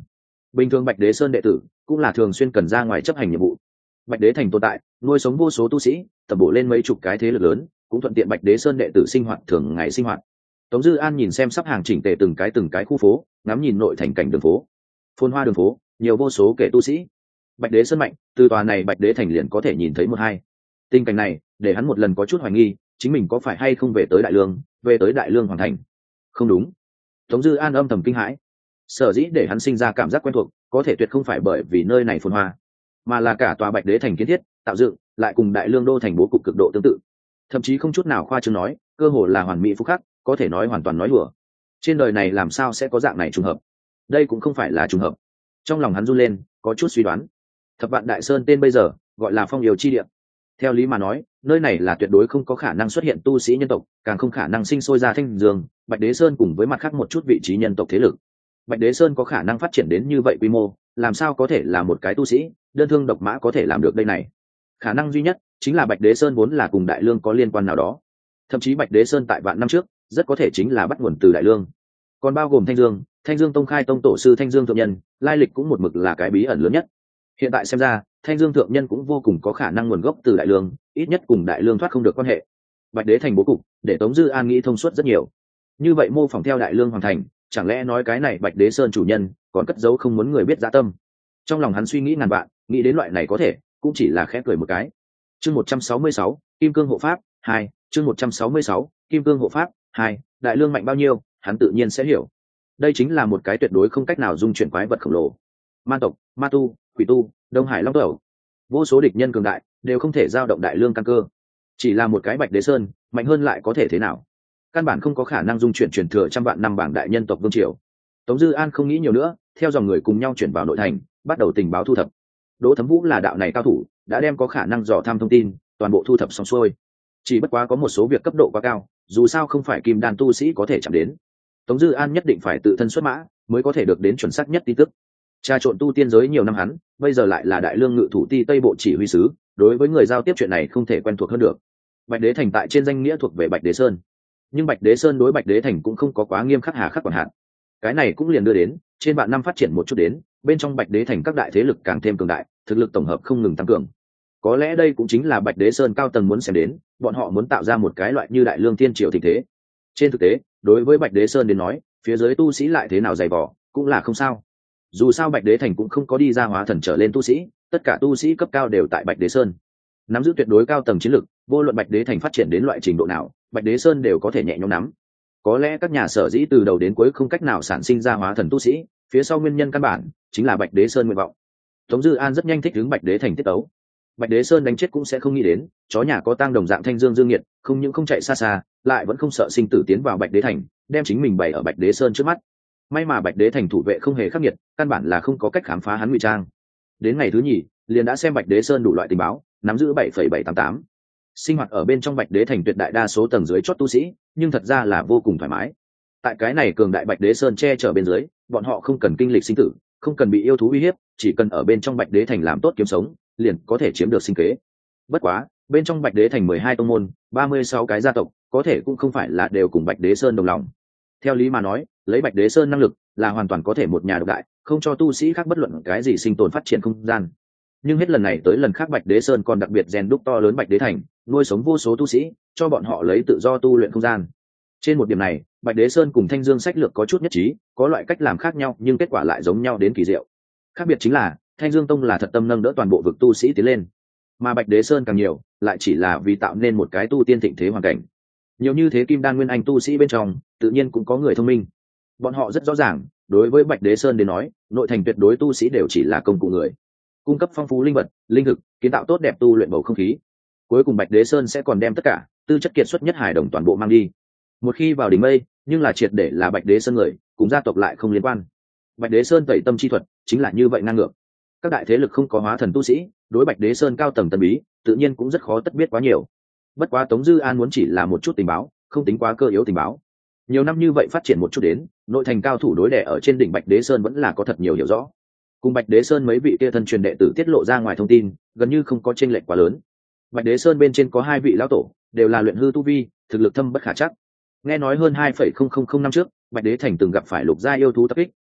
Speaker 1: bình thường bạch đế sơn đệ tử cũng là thường xuyên cần ra ngoài chấp hành nhiệm vụ. Bạch đế thành tồn tại nuôi sống vô số tu sĩ, tập bổ lên mấy chục cái thế lực lớn, cũng thuận tiện bạch đế sơn đệ tử sinh hoạt thường ngày sinh hoạt. Tống Dư An nhìn xem sắp hàng chỉnh tề từng cái từng cái khu phố, ngắm nhìn nội thành cảnh đường phố, phồn hoa đường phố, nhiều vô số kẻ tu sĩ. Bạch đế sơn mạnh, từ tòa này bạch đế thành liền có thể nhìn thấy một hai. Tình cảnh này để hắn một lần có chút hoài nghi chính mình có phải hay không về tới đại lương, về tới đại lương hoàng thành. Không đúng. Tống Dư An âm thầm kinh hãi. Sở dĩ để hắn sinh ra cảm giác quen thuộc, có thể tuyệt không phải bởi vì nơi này phồn hoa, mà là cả tòa bạch đế thành kiến thiết tạo dựng lại cùng đại lương đô thành bố cục cực độ tương tự, thậm chí không chút nào khoa trương nói, cơ hồ là hoàn mỹ phúc khắc, có thể nói hoàn toàn nói đùa. Trên đời này làm sao sẽ có dạng này trùng hợp? Đây cũng không phải là trùng hợp. Trong lòng hắn run lên, có chút suy đoán. Thập Vạn Đại Sơn tên bây giờ gọi là Phong Yêu chi địa. Theo lý mà nói, nơi này là tuyệt đối không có khả năng xuất hiện tu sĩ nhân tộc, càng không khả năng sinh sôi ra Thanh Dương, Bạch Đế Sơn cùng với mặt khác một chút vị trí nhân tộc thế lực. Bạch Đế Sơn có khả năng phát triển đến như vậy quy mô, làm sao có thể là một cái tu sĩ đơn thương độc mã có thể làm được đây này? Khả năng duy nhất chính là Bạch Đế Sơn vốn là cùng Đại Lương có liên quan nào đó. Thậm chí Bạch Đế Sơn tại vạn năm trước rất có thể chính là bắt nguồn từ Đại Lương. Còn bao gồm Thanh Dương, Thanh Dương Tông khai tông tổ sư Thanh Dương thượng nhân, lai lịch cũng một mực là cái bí ẩn lớn nhất. Hiện tại xem ra, Thanh Dương thượng nhân cũng vô cùng có khả năng nguồn gốc từ Đại Lương, ít nhất cùng Đại Lương thoát không được quan hệ. Bạch Đế thành bố cục, để Tống Dư An nghĩ thông suốt rất nhiều. Như vậy mô phỏng theo Đại Lương hoàn thành, chẳng lẽ nói cái này Bạch Đế Sơn chủ nhân còn cất giấu không muốn người biết dã tâm? Trong lòng hắn suy nghĩ ngàn vạn, nghĩ đến loại này có thể, cũng chỉ là khẽ cười một cái. Chương một trăm sáu mươi sáu, Kim Cương hộ pháp hai, chương một trăm sáu mươi sáu, Kim Cương hộ pháp hai, Đại Lương mạnh bao nhiêu, hắn tự nhiên sẽ hiểu. Đây chính là một cái tuyệt đối không cách nào dung chuyển quái vật khổng lồ. Man tộc, Ma tu, Quỷ tu, Đông Hải Long Tẩu, vô số địch nhân cường đại đều không thể giao động Đại Lương căn cơ. Chỉ là một cái Bạch Đế Sơn, mạnh hơn lại có thể thế nào? Căn bản không có khả năng dung chuyển truyền thừa trăm vạn năm bảng đại nhân tộc vương triều. Tống Dư An không nghĩ nhiều nữa, theo dòng người cùng nhau chuyển vào nội thành, bắt đầu tình báo thu thập. Đỗ Thấm Vũ là đạo này cao thủ, đã đem có khả năng dò tham thông tin toàn bộ thu thập xong xuôi. Chỉ bất quá có một số việc cấp độ quá cao, dù sao không phải kim đan tu sĩ có thể chạm đến. Tống Dư An nhất định phải tự thân xuất mã mới có thể được đến chuẩn xác nhất tin tức. Tra trộn tu tiên giới nhiều năm hắn, bây giờ lại là Đại Lương ngự thủ ti Tây bộ chỉ huy sứ, đối với người giao tiếp chuyện này không thể quen thuộc hơn được. Bạch Đế thành tại trên danh nghĩa thuộc về Bạch Đế Sơn, nhưng Bạch Đế Sơn đối Bạch Đế thành cũng không có quá nghiêm khắc hà khắc quản hạn. Cái này cũng liền đưa đến trên vạn năm phát triển một chút đến, bên trong Bạch Đế thành các đại thế lực càng thêm cường đại, thực lực tổng hợp không ngừng tăng cường. Có lẽ đây cũng chính là Bạch Đế Sơn cao tầng muốn xem đến, bọn họ muốn tạo ra một cái loại như Đại Lương thiên triều thịnh thế. Trên thực tế, đối với Bạch Đế Sơn đến nói, phía dưới tu sĩ lại thế nào dày vò, cũng là không sao. Dù sao Bạch Đế thành cũng không có đi ra hóa thần trở lên tu sĩ, tất cả tu sĩ cấp cao đều tại Bạch Đế Sơn, nắm giữ tuyệt đối cao tầng chiến lực, vô luận Bạch Đế thành phát triển đến loại trình độ nào, Bạch Đế Sơn đều có thể nhẹ nhõm nắm. Có lẽ các nhà sở dĩ từ đầu đến cuối không cách nào sản sinh ra hóa thần tu sĩ, phía sau nguyên nhân căn bản chính là Bạch Đế Sơn nguyện vọng. Tống Dư An rất nhanh thích ứng Bạch Đế thành tiết tấu. Bạch Đế Sơn đánh chết cũng sẽ không nghĩ đến, chó nhà có tang đồng dạng Thanh Dương Dương Nghiệt, không những không chạy xa xa, lại vẫn không sợ sinh tử tiến vào Bạch Đế thành, đem chính mình bày ở Bạch Đế Sơn trước mắt. May mà Bạch Đế thành thủ vệ không hề khắc nghiệt, căn bản là không có cách khám phá hắn ngụy trang. Đến ngày thứ nhì, liền đã xem Bạch Đế Sơn đủ loại tình báo, nắm giữ bảy phẩy bảy tám tám. Sinh hoạt ở bên trong Bạch Đế thành tuyệt đại đa số tầng dưới chót tu sĩ, nhưng thật ra là vô cùng thoải mái. Tại cái này cường đại Bạch Đế Sơn che chở bên dưới, bọn họ không cần kinh lịch sinh tử, không cần bị yêu thú uy hiếp, chỉ cần ở bên trong Bạch Đế thành làm tốt kiếm sống, liền có thể chiếm được sinh kế. Bất quá, bên trong Bạch Đế thành mười hai tông môn, ba mươi sáu cái gia tộc, có thể cũng không phải là đều cùng Bạch Đế Sơn đồng lòng. Theo lý mà nói, lấy Bạch Đế Sơn năng lực, là hoàn toàn có thể một nhà độc đại, không cho tu sĩ khác bất luận cái gì sinh tồn phát triển không gian. Nhưng hết lần này tới lần khác Bạch Đế Sơn còn đặc biệt rèn đúc to lớn Bạch Đế thành, nuôi sống vô số tu sĩ, cho bọn họ lấy tự do tu luyện không gian. Trên một điểm này, Bạch Đế Sơn cùng Thanh Dương sách lược có chút nhất trí, có loại cách làm khác nhau nhưng kết quả lại giống nhau đến kỳ diệu. Khác biệt chính là, Thanh Dương Tông là thật tâm nâng đỡ toàn bộ vực tu sĩ tiến lên, mà Bạch Đế Sơn càng nhiều, lại chỉ là vì tạo nên một cái tu tiên thịnh thế hoàn cảnh. Nhiều như thế kim đan nguyên anh tu sĩ bên trong, tự nhiên cũng có người thông minh. Bọn họ rất rõ ràng, đối với Bạch Đế Sơn đến nói, nội thành tuyệt đối tu sĩ đều chỉ là công cụ người, cung cấp phong phú linh vật, linh thực, kiến tạo tốt đẹp tu luyện bầu không khí. Cuối cùng Bạch Đế Sơn sẽ còn đem tất cả tư chất kiệt xuất nhất hải đồng toàn bộ mang đi. Một khi vào đỉnh mây, nhưng là triệt để là Bạch Đế Sơn người, cùng gia tộc lại không liên quan. Bạch Đế Sơn tẩy tâm chi thuật chính là như vậy ngang ngược. Các đại thế lực không có hóa thần tu sĩ, đối Bạch Đế Sơn cao tầng tân bí, tự nhiên cũng rất khó tất biết quá nhiều. Bất quá Tống Dư An muốn chỉ là một chút tình báo, không tính quá cơ yếu tình báo. Nhiều năm như vậy phát triển một chút đến, nội thành cao thủ đối đẻ ở trên đỉnh Bạch Đế Sơn vẫn là có thật nhiều hiểu rõ. Cùng Bạch Đế Sơn mấy vị kia thân truyền đệ tử tiết lộ ra ngoài thông tin, gần như không có chênh lệch quá lớn. Bạch Đế Sơn bên trên có hai vị lão tổ, đều là luyện hư tu vi, thực lực thâm bất khả trắc. Nghe nói hơn hai phẩy không không không năm trước, Bạch Đế thành từng gặp phải lục gia yêu thú tập kích,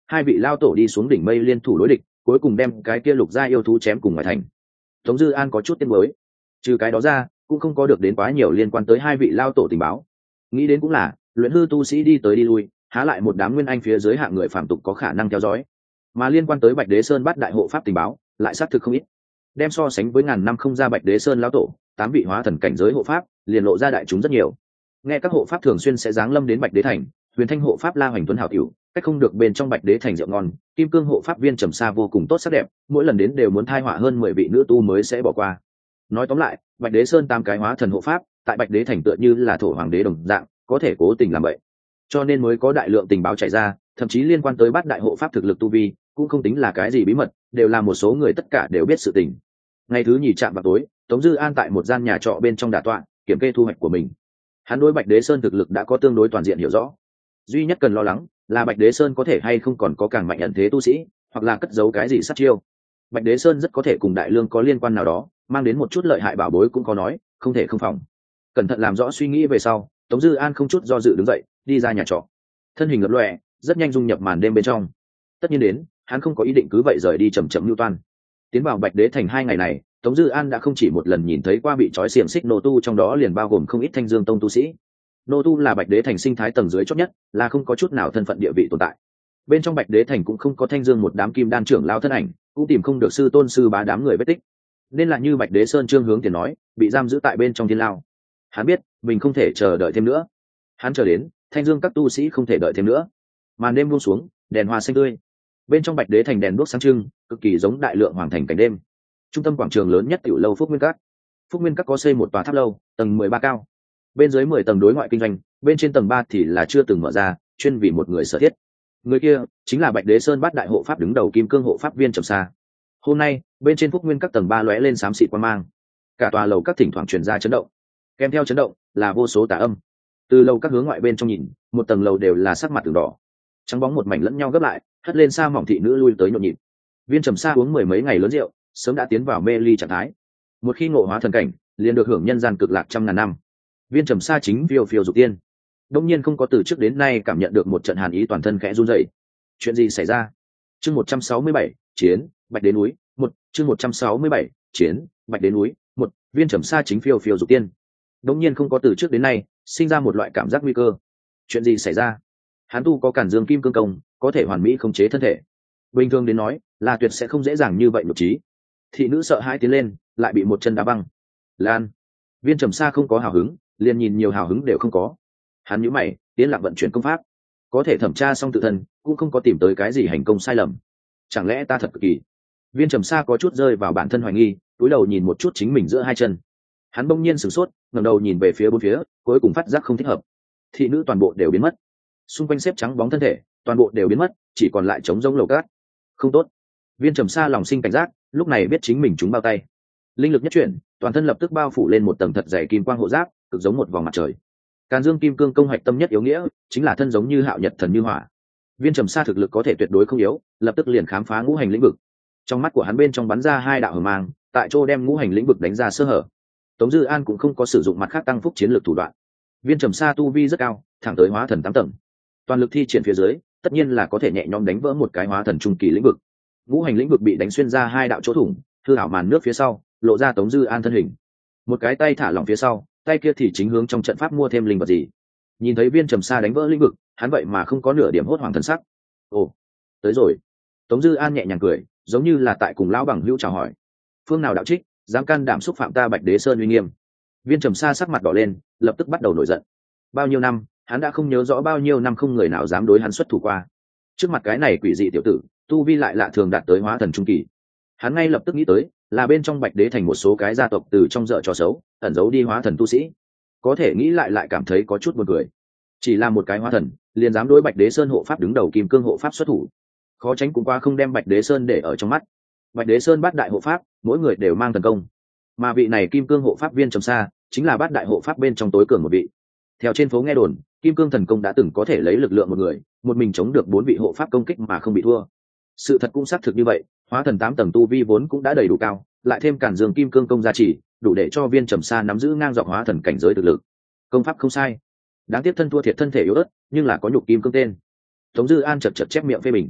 Speaker 1: hai vị lao tổ đi xuống đỉnh mây liên thủ đối địch, cuối cùng đem cái kia lục gia yêu thú chém cùng ngoài thành. Tống Dư An có chút tiếc nuối, trừ cái đó ra cũng không có được đến quá nhiều liên quan tới hai vị lao tổ tình báo. Nghĩ đến cũng là luyện hư tu sĩ đi tới đi lui, há lại một đám nguyên anh phía dưới hạng người phàm tục có khả năng theo dõi. Mà liên quan tới Bạch Đế Sơn bát đại hộ pháp tình báo lại xác thực không ít, đem so sánh với ngàn năm không ra Bạch Đế Sơn lão tổ, tám vị hóa thần cảnh giới hộ pháp liền lộ ra đại chúng rất nhiều. Nghe các hộ pháp thường xuyên sẽ giáng lâm đến Bạch Đế thành, Huyền Thanh hộ pháp La Hoành Tuấn hảo tiểu, cách không được bên trong Bạch Đế thành rượu ngon, Kim Cương hộ pháp Viên Trầm Sa vô cùng tốt sắc đẹp, mỗi lần đến đều muốn thai họa hơn mười vị nữ tu mới sẽ bỏ qua. Nói tóm lại, Bạch Đế Sơn tam cái hóa thần hộ pháp, tại Bạch Đế thành tựa như là thổ hoàng đế đồng dạng, có thể cố tình làm vậy. Cho nên mới có đại lượng tình báo chạy ra, thậm chí liên quan tới bát đại hộ pháp thực lực tu vi, cũng không tính là cái gì bí mật, đều là một số người tất cả đều biết sự tình. Ngày thứ nhì chạm vào tối, Tống Dư An tại một gian nhà trọ bên trong đả tọa, kiểm kê thu hoạch của mình. Hắn đối Bạch Đế Sơn thực lực đã có tương đối toàn diện hiểu rõ, duy nhất cần lo lắng là Bạch Đế Sơn có thể hay không còn có càng mạnh ẩn thế tu sĩ, hoặc là cất giấu cái gì sát chiêu. Bạch Đế Sơn rất có thể cùng Đại Lương có liên quan nào đó, mang đến một chút lợi hại bảo bối cũng có nói, không thể không phòng. Cẩn thận làm rõ suy nghĩ về sau, Tống Dư An không chút do dự đứng dậy, đi ra nhà trọ. Thân hình lập lòe, rất nhanh dung nhập màn đêm bên trong. Tất nhiên đến, hắn không có ý định cứ vậy rời đi chậm chậm lưu toan. Tiến vào Bạch Đế thành hai ngày này, Tống Dư An đã không chỉ một lần nhìn thấy qua bị trói xiềng xích nô tu, trong đó liền bao gồm không ít Thanh Dương tông tu sĩ. Nô tu là Bạch Đế thành sinh thái tầng dưới chót nhất, là không có chút nào thân phận địa vị tồn tại. Bên trong Bạch Đế thành cũng không có Thanh Dương một đám kim đan trưởng lao thân ảnh, cũng tìm không được sư tôn sư bá đám người vết tích. Nên là như Bạch Đế Sơn Trương Hướng Tiền nói, bị giam giữ tại bên trong thiên lao. Hắn biết mình không thể chờ đợi thêm nữa. Hắn chờ đến, Thanh Dương các tu sĩ không thể đợi thêm nữa. Màn đêm buông xuống, đèn hoa xanh tươi. Bên trong Bạch Đế thành đèn đuốc sáng trưng, cực kỳ giống đại lượng hoàng thành cảnh đêm. Trung tâm quảng trường lớn nhất tiểu lâu Phúc Nguyên Các. Phúc Nguyên Các có xây một tòa tháp lâu, tầng mười ba cao. Bên dưới mười tầng đối ngoại kinh doanh, bên trên tầng ba thì là chưa từng mở ra, chuyên vì một người sở thiết. Người kia chính là Bạch Đế Sơn bát đại hộ pháp đứng đầu Kim Cương hộ pháp Viên Trầm Sa. Hôm nay, bên trên Phúc Nguyên Các tầng ba lóe lên xám xịt quang mang. Cả tòa lầu các thỉnh thoảng truyền ra chấn động. Kèm theo chấn động là vô số tà âm. Từ lầu các hướng ngoại bên trong nhìn, một tầng lầu đều là sắc mặt từng đỏ, trắng bóng một mảnh lẫn nhau gấp lại, hất lên xa mỏng thị nữ lui tới nhộn nhịp. Viên Trầm Sa uống mười mấy ngày lớn rượu, sớm đã tiến vào mê ly trạng thái. Một khi ngộ hóa thần cảnh, liền được hưởng nhân gian cực lạc trăm ngàn năm. Viên Trầm Sa chính phiêu phiêu dục tiên, đông nhiên không có từ trước đến nay cảm nhận được một trận hàn ý toàn thân khẽ run rẩy. Chuyện gì xảy ra? Chương một trăm sáu mươi bảy, chiến Bạch Đế núi, một, chương một trăm sáu mươi bảy, chiến Bạch Đế núi, một. Viên Trầm Sa chính phiêu phiêu dục tiên, đông nhiên không có từ trước đến nay sinh ra một loại cảm giác nguy cơ. Chuyện gì xảy ra? Hắn tu có Càn Dương Kim Cương công, có thể hoàn mỹ khống chế thân thể. Bình thường đến nói, là tuyệt sẽ không dễ dàng như vậy nhục trí. Thị nữ sợ hãi tiến lên, lại bị một chân đá băng. Lan. Viên Trầm Sa không có hào hứng, liền nhìn nhiều hào hứng đều không có. Hắn nhíu mày, tiến lặng vận chuyển công pháp, có thể thẩm tra xong tự thân, cũng không có tìm tới cái gì hành công sai lầm. Chẳng lẽ ta thật cực kỳ? Viên Trầm Sa có chút rơi vào bản thân hoài nghi, cúi đầu nhìn một chút chính mình giữa hai chân. Hắn bỗng nhiên sửng sốt, ngẩng đầu nhìn về phía bốn phía, cuối cùng phát giác không thích hợp. Thị nữ toàn bộ đều biến mất, xung quanh xếp trắng bóng thân thể toàn bộ đều biến mất, chỉ còn lại trống rỗng lầu cát. Không tốt. Viên Trầm Sa lòng sinh cảnh giác, lúc này biết chính mình trúng bao tay. Linh lực nhất chuyển, toàn thân lập tức bao phủ lên một tầng thật dày kim quang hộ giáp, cực giống một vòng mặt trời. Càn Dương Kim Cương công hoạch tâm nhất yếu nghĩa chính là thân giống như hạo nhật thần như hỏa. Viên Trầm Sa thực lực có thể tuyệt đối không yếu, lập tức liền khám phá ngũ hành lĩnh vực. Trong mắt của hắn bên trong bắn ra hai đạo hờ mang, tại chỗ đem ngũ hành lĩnh vực đánh ra sơ hở. Tống Dư An cũng không có sử dụng mặt khác tăng phúc chiến lược thủ đoạn. Viên Trầm Sa tu vi rất cao, thẳng tới hóa thần tám tầng. Toàn lực thi triển phía dưới, tất nhiên là có thể nhẹ nhõm đánh vỡ một cái hóa thần trung kỳ lĩnh vực. Ngũ hành lĩnh vực bị đánh xuyên ra hai đạo chỗ thủng, hư ảo màn nước phía sau, lộ ra Tống Dư An thân hình. Một cái tay thả lỏng phía sau, tay kia thì chính hướng trong trận pháp mua thêm linh vật gì. Nhìn thấy Viên Trầm Sa đánh vỡ lĩnh vực, hắn vậy mà không có nửa điểm hốt hoảng thần sắc. Ồ, tới rồi. Tống Dư An nhẹ nhàng cười, giống như là tại cùng lão bằng hữu chào hỏi. Phương nào đạo trích, dám can đảm xúc phạm ta Bạch Đế Sơn uy nghiêm. Viên Trầm Sa sắc mặt đỏ lên, lập tức bắt đầu nổi giận. Bao nhiêu năm, hắn đã không nhớ rõ bao nhiêu năm không người nào dám đối hắn xuất thủ qua. Trước mặt cái này quỷ dị tiểu tử, tu vi lại lạ thường đạt tới hóa thần trung kỳ. Hắn ngay lập tức nghĩ tới, là bên trong Bạch Đế thành một số cái gia tộc từ trong dợ trò xấu, ẩn giấu đi hóa thần tu sĩ. Có thể nghĩ lại lại cảm thấy có chút buồn cười. Chỉ là một cái hóa thần, liền dám đối Bạch Đế Sơn hộ pháp đứng đầu Kim Cương hộ pháp xuất thủ. Khó tránh cũng qua không đem Bạch Đế Sơn để ở trong mắt. Bạch Đế Sơn bát đại hộ pháp, mỗi người đều mang thần công. Mà vị này Kim Cương hộ pháp Viên Trầm Sa, chính là bát đại hộ pháp bên trong tối cường một vị. Theo trên phố nghe đồn, Kim Cương thần công đã từng có thể lấy lực lượng một người, một mình chống được bốn vị hộ pháp công kích mà không bị thua. Sự thật cũng xác thực như vậy, hóa thần tám tầng tu vi vốn cũng đã đầy đủ cao, lại thêm Càn Dương Kim Cương công gia trì, đủ để cho Viên Trầm Sa nắm giữ ngang dọc hóa thần cảnh giới thực lực. Công pháp không sai, đáng tiếc thân thua thiệt thân thể yếu ớt, nhưng là có nhục kim cương tên. Tống Dư An chật chật chép miệng phê bình.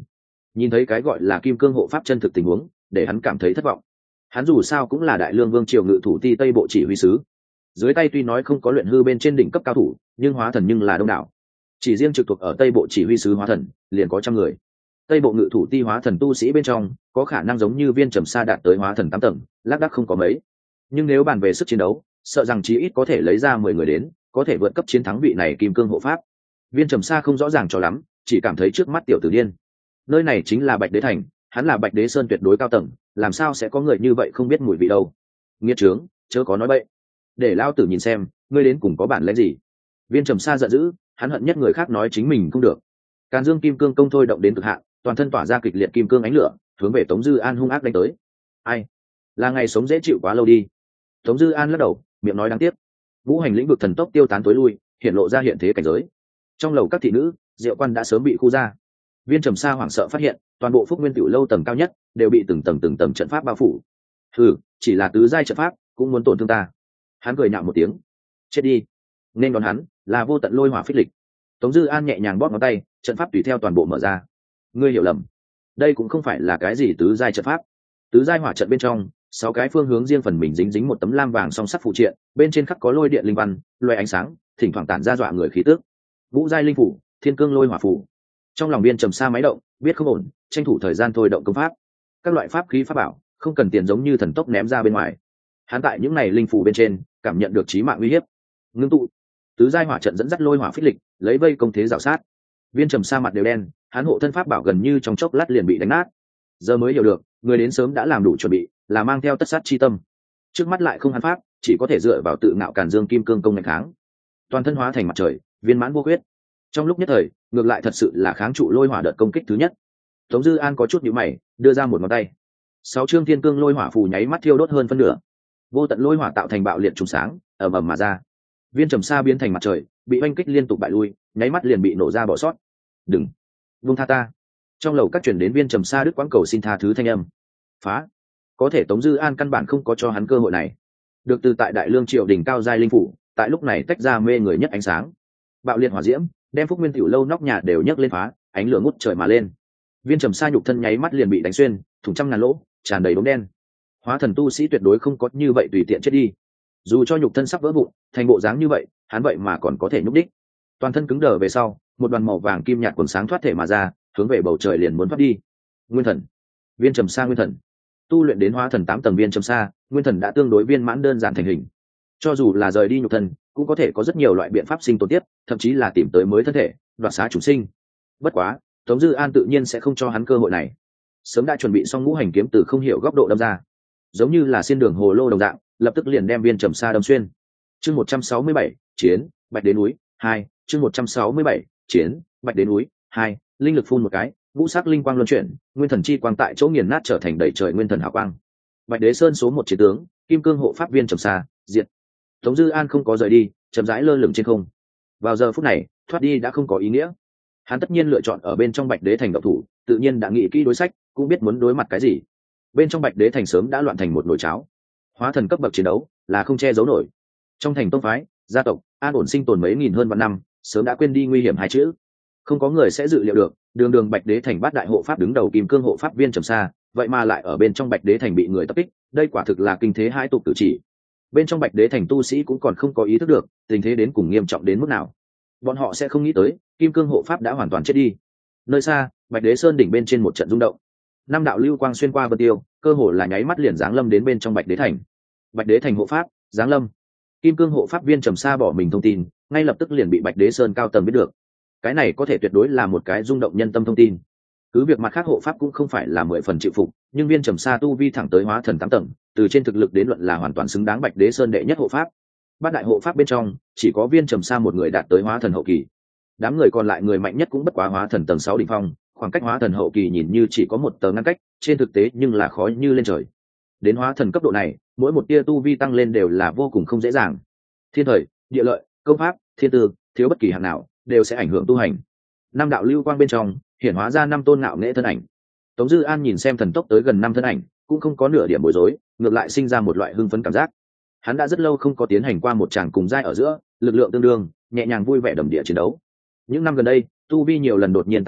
Speaker 1: Nhìn thấy cái gọi là kim cương hộ pháp chân thực tình huống, để hắn cảm thấy thất vọng. Hắn dù sao cũng là đại lương vương triều ngự thủ ti tây bộ chỉ huy sứ, dưới tay tuy nói không có luyện hư bên trên đỉnh cấp cao thủ, nhưng hóa thần nhưng là đông đảo. Chỉ riêng trực thuộc ở tây bộ chỉ huy sứ hóa thần liền có trăm người. Tây bộ ngự thủ ti hóa thần tu sĩ bên trong có khả năng giống như Viên Trầm Sa đạt tới hóa thần tám tầng, lác đác không có mấy. Nhưng nếu bàn về sức chiến đấu, sợ rằng chí ít có thể lấy ra mười người đến, có thể vượt cấp chiến thắng vị này kim cương hộ pháp. Viên Trầm Sa không rõ ràng cho lắm, chỉ cảm thấy trước mắt tiểu tử điên. Nơi này chính là Bạch Đế thành, hắn là Bạch Đế Sơn tuyệt đối cao tầng, làm sao sẽ có người như vậy không biết mùi vị đâu. Nghiệt trướng, chớ có nói bậy. Để lao tử nhìn xem, ngươi đến cùng có bản lĩnh gì. Viên Trầm Sa giận dữ, hắn hận nhất người khác nói chính mình không được. Càn Dương Kim Cương công thôi động đến cực hạn, toàn thân tỏa ra kịch liệt kim cương ánh lửa, hướng về Tống Dư An hung ác đánh tới. Ai? Là ngày sống dễ chịu quá lâu đi. Tống Dư An lắc đầu, miệng nói đáng tiếc. Ngũ hành lĩnh vực thần tốc tiêu tán tối lui, hiện lộ ra hiện thế cảnh giới. Trong lầu các thị nữ, Diệu Quan đã sớm bị khu ra. Viên Trầm Sa hoảng sợ phát hiện, toàn bộ Phúc Nguyên Tiểu lâu tầng cao nhất đều bị từng tầng từng tầng trận pháp bao phủ. Hừ, chỉ là tứ giai trận pháp, cũng muốn tổn thương ta. Hắn cười nhạo một tiếng. Chết đi. Nên đón hắn là vô tận lôi hỏa phích lịch. Tống Dư An nhẹ nhàng bóp ngón tay, trận pháp tùy theo toàn bộ mở ra. Ngươi hiểu lầm, đây cũng không phải là cái gì tứ giai trận pháp. Tứ giai hỏa trận bên trong, sáu cái phương hướng riêng phần mình dính dính một tấm lam vàng song sắc phụ triện, bên trên khắc có lôi điện linh văn, loé ánh sáng, thỉnh thoảng tản ra dọa người khí tức. Ngũ giai linh phủ, thiên cương lôi hỏa phủ. Trong lòng Viên Trầm Sa máy động, biết không ổn, tranh thủ thời gian thôi động công pháp. Các loại pháp khí pháp bảo, không cần tiền giống như thần tốc ném ra bên ngoài. Hắn tại những này linh phủ bên trên, cảm nhận được chí mạng uy hiếp. Ngưng tụ, tứ giai hỏa trận dẫn dắt lôi hỏa phích lịch, lấy vây công thế rào sát. Viên Trầm Sa mặt đều đen, hắn hộ thân pháp bảo gần như trong chốc lát liền bị đánh nát. Giờ mới hiểu được, người đến sớm đã làm đủ chuẩn bị, là mang theo tất sát chi tâm. Trước mắt lại không hắn pháp, chỉ có thể dựa vào tự ngạo Càn Dương Kim Cương công ngày kháng. Toàn thân hóa thành mặt trời, viên mãn vô huyết. Trong lúc nhất thời, ngược lại thật sự là kháng trụ lôi hỏa đợt công kích thứ nhất. Tống Dư An có chút nhíu mày, đưa ra một ngón tay. Sáu chương thiên cương lôi hỏa phù nháy mắt thiêu đốt hơn phân nửa. Vô tận lôi hỏa tạo thành bạo liệt trùng sáng, ầm ầm mà ra. Viên Trầm Sa biến thành mặt trời, bị oanh kích liên tục bại lui, nháy mắt liền bị nổ ra bỏ sót. Đừng, buông tha ta. Trong lầu các truyền đến Viên Trầm Sa đứt quãng cầu xin tha thứ thanh âm. Phá. Có thể Tống Dư An căn bản không có cho hắn cơ hội này. Được từ tại Đại Lương triều đỉnh cao giai linh phủ, tại lúc này tách ra mê người nhất ánh sáng. Bạo liệt hỏa diễm, đem Phúc Nguyên tiểu lâu nóc nhà đều nhấc lên phá, ánh lửa ngút trời mà lên. Viên Trầm Sa nhục thân nháy mắt liền bị đánh xuyên, thủng trăm ngàn lỗ, tràn đầy đốm đen. Hóa thần tu sĩ tuyệt đối không có như vậy tùy tiện chết đi. Dù cho nhục thân sắp vỡ vụn, thành bộ dáng như vậy, hắn vậy mà còn có thể nhúc đích. Toàn thân cứng đờ về sau, một đoàn màu vàng kim nhạt quần sáng thoát thể mà ra, hướng về bầu trời liền muốn thoát đi. Nguyên thần, Viên Trầm Sa nguyên thần. Tu luyện đến hóa thần tám tầng Viên Trầm Sa, nguyên thần đã tương đối viên mãn đơn giản thành hình. Cho dù là rời đi nhục thân, cũng có thể có rất nhiều loại biện pháp sinh tồn tiếp, thậm chí là tìm tới mới thân thể, đoạt xá chủ sinh. Bất quá, Tống Dư An tự nhiên sẽ không cho hắn cơ hội này. Sớm đã chuẩn bị xong ngũ hành kiếm từ không hiểu góc độ đâm ra, giống như là xiên đường hồ lô đồng dạng, lập tức liền đem Viên Trầm Sa đâm xuyên. Chương một trăm sáu mươi bảy, chiến, Bạch Đế núi, hai, chương một trăm sáu mươi bảy, chiến, Bạch Đế núi, hai, linh lực phun một cái, ngũ sắc linh quang luân chuyển, nguyên thần chi quang tại chỗ nghiền nát trở thành đầy trời nguyên thần hào quang. Bạch Đế Sơn số một chiến tướng, Kim Cương hộ pháp Viên Trầm Sa, diệt. Tống Dư An không có rời đi, chậm rãi lơ lửng trên không. Vào giờ phút này, thoát đi đã không có ý nghĩa. Hắn tất nhiên lựa chọn ở bên trong Bạch Đế thành động thủ, tự nhiên đã nghĩ kỹ đối sách, cũng biết muốn đối mặt cái gì. Bên trong Bạch Đế thành sớm đã loạn thành một nồi cháo. Hóa thần cấp bậc chiến đấu là không che giấu nổi. Trong thành tông phái, gia tộc, an ổn sinh tồn mấy nghìn hơn vạn năm, sớm đã quên đi nguy hiểm hai chữ. Không có người sẽ dự liệu được, đường đường Bạch Đế thành bát đại hộ pháp đứng đầu Kim Cương hộ pháp Viên Trầm Sa, vậy mà lại ở bên trong Bạch Đế thành bị người tập kích, đây quả thực là kinh thế hai tục tự chỉ. Bên trong Bạch Đế thành tu sĩ cũng còn không có ý thức được tình thế đến cùng nghiêm trọng đến mức nào. Bọn họ sẽ không nghĩ tới Kim Cương hộ pháp đã hoàn toàn chết đi. Nơi xa, Bạch Đế Sơn đỉnh bên trên một trận rung động, năm đạo lưu quang xuyên qua vân tiêu, cơ hồ là nháy mắt liền giáng lâm đến bên trong Bạch Đế thành. Bạch Đế thành hộ pháp giáng lâm. Kim Cương hộ pháp Viên Trầm Sa bỏ mình thông tin, ngay lập tức liền bị Bạch Đế Sơn cao tầng biết được. Cái này có thể tuyệt đối là một cái rung động nhân tâm thông tin. Cứ việc mặt khác hộ pháp cũng không phải là mười phần chịu phục, nhưng Viên Trầm Sa tu vi thẳng tới hóa thần tám tầng, từ trên thực lực đến luận là hoàn toàn xứng đáng Bạch Đế Sơn đệ nhất hộ pháp. Bát đại hộ pháp bên trong, chỉ có Viên Trầm Sa một người đạt tới hóa thần hậu kỳ. Đám người còn lại người mạnh nhất cũng bất quá hóa thần tầng sáu đỉnh phong, khoảng cách hóa thần hậu kỳ nhìn như chỉ có một tầng ngăn cách, trên thực tế nhưng là khó như lên trời. Đến hóa thần cấp độ này, mỗi một tia tu vi tăng lên đều là vô cùng không dễ dàng. Thiên thời, địa lợi, công pháp, thiên tư, thiếu bất kỳ hạng nào đều sẽ ảnh hưởng tu hành. Năm đạo lưu quang bên trong hiển hóa ra năm tôn ngạo nghệ thân ảnh. Tống Dư An nhìn xem thần tốc tới gần năm thân ảnh, cũng không có nửa điểm bối rối, ngược lại sinh ra một loại hưng phấn cảm giác. Hắn đã rất lâu không có tiến hành qua một tràng cùng giai ở giữa, lực lượng tương đương, nhẹ nhàng vui vẻ đầm địa chiến đấu. Những năm gần đây, tu vi nhiều lần đột nhiên tăng mạnh,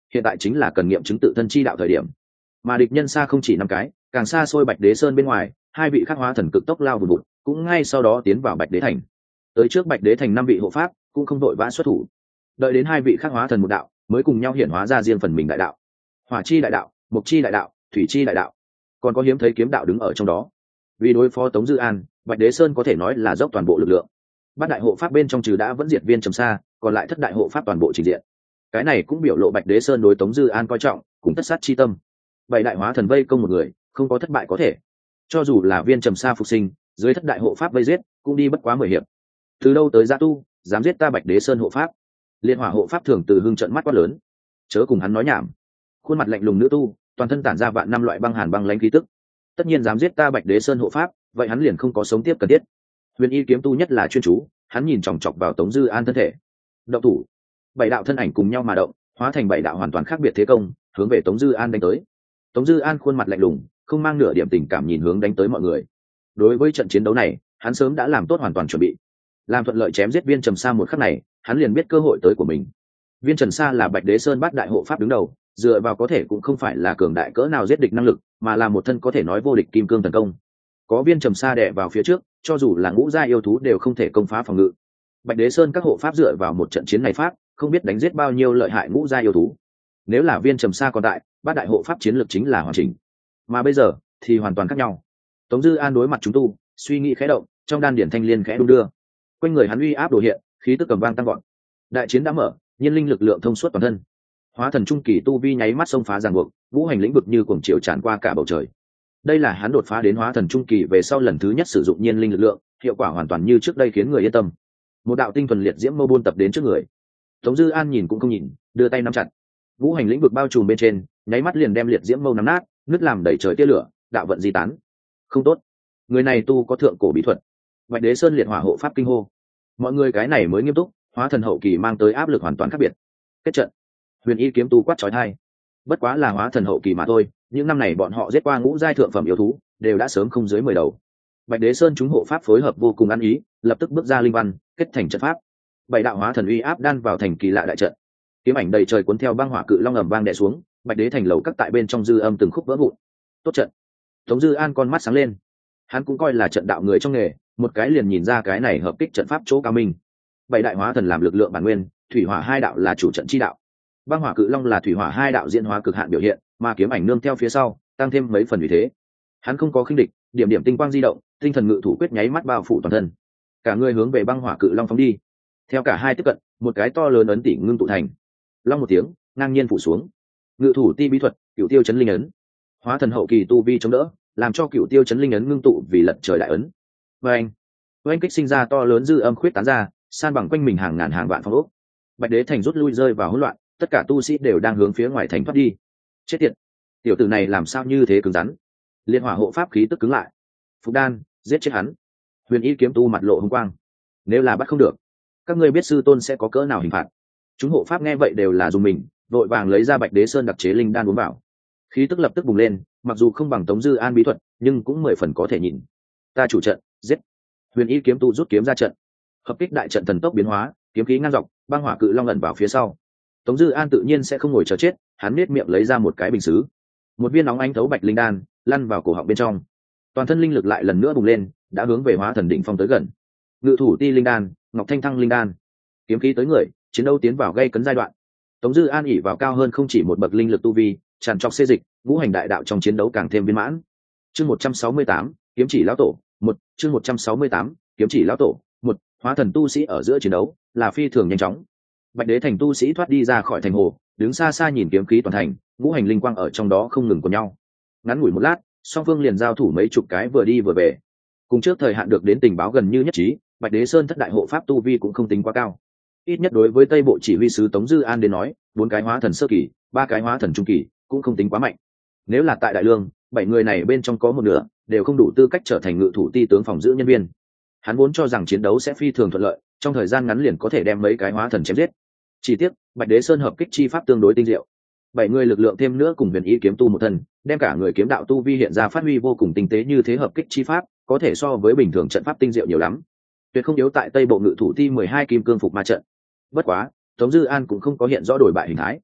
Speaker 1: hiện tại chính là cần nghiệm chứng tự thân chi đạo thời điểm. Mà địch nhân xa không chỉ năm cái, càng xa xôi Bạch Đế Sơn bên ngoài, hai vị khắc hóa thần cực tốc lao vùn vụt, cũng ngay sau đó tiến vào Bạch Đế thành. Tới trước Bạch Đế thành năm vị hộ pháp cũng không đội vã xuất thủ, đợi đến hai vị khắc hóa thần một đạo mới cùng nhau hiển hóa ra riêng phần mình đại đạo. Hỏa chi đại đạo, mộc chi đại đạo, thủy chi đại đạo, còn có hiếm thấy kiếm đạo đứng ở trong đó. Vì đối phó Tống Dư An, Bạch Đế Sơn có thể nói là dốc toàn bộ lực lượng. Bát đại hộ pháp bên trong trừ đã vẫn diệt Viên Trầm Sa, còn lại thất đại hộ pháp toàn bộ trình diện. Cái này cũng biểu lộ Bạch Đế Sơn đối Tống Dư An coi trọng, cùng tất sát chi tâm. Bảy đại hóa thần vây công một người, không có thất bại có thể. Cho dù là Viên Trầm Sa phục sinh, dưới thất đại hộ pháp vây giết, cũng đi bất quá mười hiệp. Từ đâu tới Gia Tu, dám giết ta Bạch Đế Sơn hộ pháp? Liên Hỏa hộ pháp thường từ hưng trận mắt quát lớn. Chớ cùng hắn nói nhảm. Khuôn mặt lạnh lùng nữ tu, toàn thân tản ra vạn năm loại băng hàn băng lãnh khí tức. Tất nhiên dám giết ta Bạch Đế Sơn hộ pháp, vậy hắn liền không có sống tiếp cần thiết. Huyền Y kiếm tu nhất là chuyên chú, hắn nhìn chòng chọc vào Tống Dư An thân thể. Động thủ. Bảy đạo thân ảnh cùng nhau mà động, hóa thành bảy đạo hoàn toàn khác biệt thế công, hướng về Tống Dư An đánh tới. Tống Dư An khuôn mặt lạnh lùng, không mang nửa điểm tình cảm nhìn hướng đánh tới mọi người. Đối với trận chiến đấu này, hắn sớm đã làm tốt hoàn toàn chuẩn bị. Làm thuận lợi chém giết Viên Trầm Sa một khắc này, hắn liền biết cơ hội tới của mình. Viên Trầm Sa là Bạch Đế Sơn bát đại hộ pháp đứng đầu, dựa vào có thể cũng không phải là cường đại cỡ nào giết địch năng lực, mà là một thân có thể nói vô địch kim cương thần công. Có Viên Trầm Sa đè vào phía trước, cho dù là ngũ gia yêu thú đều không thể công phá phòng ngự. Bạch Đế Sơn các hộ pháp dựa vào một trận chiến này pháp, không biết đánh giết bao nhiêu lợi hại ngũ gia yêu thú. Nếu là Viên Trầm Sa còn tại, bát đại hộ pháp chiến lược chính là hoàn chỉnh. Mà bây giờ thì hoàn toàn khác nhau. Tống Dư An đối mặt chúng tu, suy nghĩ khẽ động, trong đan điển thanh liên khẽ đung đưa. Quanh người hắn uy áp đồ hiện, khí tức cầm vang tăng vọt. Đại chiến đã mở, nhiên linh lực lượng thông suốt toàn thân. Hóa thần trung kỳ tu vi nháy mắt xông phá ràng buộc, ngũ hành lĩnh vực như cuồng chiều tràn qua cả bầu trời. Đây là hắn đột phá đến hóa thần trung kỳ về sau lần thứ nhất sử dụng nhiên linh lực lượng, hiệu quả hoàn toàn như trước đây khiến người yên tâm. Một đạo tinh thuần liệt diễm mâu buôn tập đến trước người. Tống Dư An nhìn cũng không nhìn, đưa tay nắm chặt. Ngũ hành lĩnh vực bao trùm bên trên, nháy mắt liền đem liệt diễm mâu nắm nát, nứt làm đầy trời tia lửa, đạo vận di tán. Không tốt, người này tu có thượng cổ bí thuật. Bạch Đế Sơn liệt hỏa hộ pháp kinh hô. Mọi người cái này mới nghiêm túc, hóa thần hậu kỳ mang tới áp lực hoàn toàn khác biệt. Kết trận. Huyền Y kiếm tu quát chói tai. Bất quá là hóa thần hậu kỳ mà thôi, những năm này bọn họ giết qua ngũ giai thượng phẩm yêu thú, đều đã sớm không dưới mười đầu. Bạch Đế Sơn chúng hộ pháp phối hợp vô cùng ăn ý, lập tức bước ra linh văn, kết thành trận pháp. Bảy đạo hóa thần uy áp đan vào thành kỳ lạ đại trận. Kiếm ảnh đầy trời cuốn theo băng hỏa cự long ầm vang đè xuống, Bạch Đế thành lầu các tại bên trong dư âm từng khúc vỡ vụn. Tốt trận. Tống Dư An con mắt sáng lên. Hắn cũng coi là trận đạo người trong nghề, một cái liền nhìn ra cái này hợp kích trận pháp chỗ cao minh. Bảy đại hóa thần làm lực lượng bản nguyên, thủy hỏa hai đạo là chủ trận chi đạo. Băng hỏa cự long là thủy hỏa hai đạo diễn hóa cực hạn biểu hiện, mà kiếm ảnh nương theo phía sau, tăng thêm mấy phần uy thế. Hắn không có khinh địch, điểm điểm tinh quang di động, tinh thần ngự thủ quyết nháy mắt bao phủ toàn thân. Cả người hướng về băng hỏa cự long phóng đi. Theo cả hai tiếp cận, một cái to lớn ấn tỷ ngưng tụ thành. Long một tiếng, ngang nhiên phủ xuống. Ngự thủ ti bí thuật, cửu tiêu chấn linh ấn. Hóa thần hậu kỳ tu vi chống đỡ, làm cho cửu tiêu chấn linh ấn ngưng tụ vì lật trời đại ấn. Và anh, oanh kích sinh ra to lớn dư âm khuyết tán ra, san bằng quanh mình hàng ngàn hàng vạn phong ốc. Bạch Đế thành rút lui rơi vào hỗn loạn, tất cả tu sĩ đều đang hướng phía ngoài thành thoát đi. Chết tiệt, tiểu tử này làm sao như thế cứng rắn? Liên hỏa hộ pháp khí tức cứng lại. Phục đan, giết chết hắn. Huyền Y kiếm tu mặt lộ hung quang. Nếu là bắt không được, các ngươi biết sư tôn sẽ có cỡ nào hình phạt? Chúng hộ pháp nghe vậy đều là dùng mình, vội vàng lấy ra Bạch Đế Sơn đặc chế linh đan uống vào. Khí tức lập tức bùng lên, mặc dù không bằng Tống Dư An bí thuật, nhưng cũng mười phần có thể nhìn. Ta chủ trận, giết. Huyền Y kiếm tu rút kiếm ra trận. Hợp kích đại trận thần tốc biến hóa, kiếm khí ngang dọc, băng hỏa cự long ẩn vào phía sau. Tống Dư An tự nhiên sẽ không ngồi chờ chết, hắn nết miệng lấy ra một cái bình sứ, một viên nóng ánh thấu bạch linh đan lăn vào cổ họng bên trong. Toàn thân linh lực lại lần nữa bùng lên, đã hướng về hóa thần đỉnh phong tới gần. Ngự thủ ti linh đan, ngọc thanh thăng linh đan, kiếm khí tới người, chiến đấu tiến vào gây cấn giai đoạn. Tống Dư An ỉ vào cao hơn không chỉ một bậc linh lực tu vi, tràn trọc xê dịch, ngũ hành đại đạo trong chiến đấu càng thêm viên mãn. Chương một trăm sáu mươi tám, kiếm chỉ lão tổ, một, chương một trăm sáu mươi tám, kiếm chỉ lão tổ, một, hóa thần tu sĩ ở giữa chiến đấu là phi thường nhanh chóng. Bạch Đế thành tu sĩ thoát đi ra khỏi thành hồ, đứng xa xa nhìn kiếm khí toàn thành, ngũ hành linh quang ở trong đó không ngừng của nhau. Ngắn ngủi một lát, song phương liền giao thủ mấy chục cái vừa đi vừa về. Cùng trước thời hạn được đến tình báo gần như nhất trí, Bạch Đế Sơn thất đại hộ pháp tu vi cũng không tính quá cao. Ít nhất đối với Tây Bộ chỉ huy sứ Tống Dư An đến nói, bốn cái hóa thần sơ kỳ, ba cái hóa thần trung kỳ, cũng không tính quá mạnh. Nếu là tại Đại Lương, bảy người này bên trong có một nửa đều không đủ tư cách trở thành ngự thủ ti tướng phòng giữ nhân viên. Hắn vốn cho rằng chiến đấu sẽ phi thường thuận lợi, trong thời gian ngắn liền có thể đem mấy cái hóa thần chém giết. Chỉ tiếc, Bạch Đế Sơn hợp kích chi pháp tương đối tinh diệu. Bảy người lực lượng thêm nữa cùng Huyền Y kiếm tu một thân, đem cả người kiếm đạo tu vi hiện ra phát huy vô cùng tinh tế như thế hợp kích chi pháp, có thể so với bình thường trận pháp tinh diệu nhiều lắm. Tuyệt không yếu tại Tây Bộ ngự thủ ti mười hai kim cương phục ma trận. Bất quá, Tống Dư An cũng không có hiện rõ đổi bại hình thái.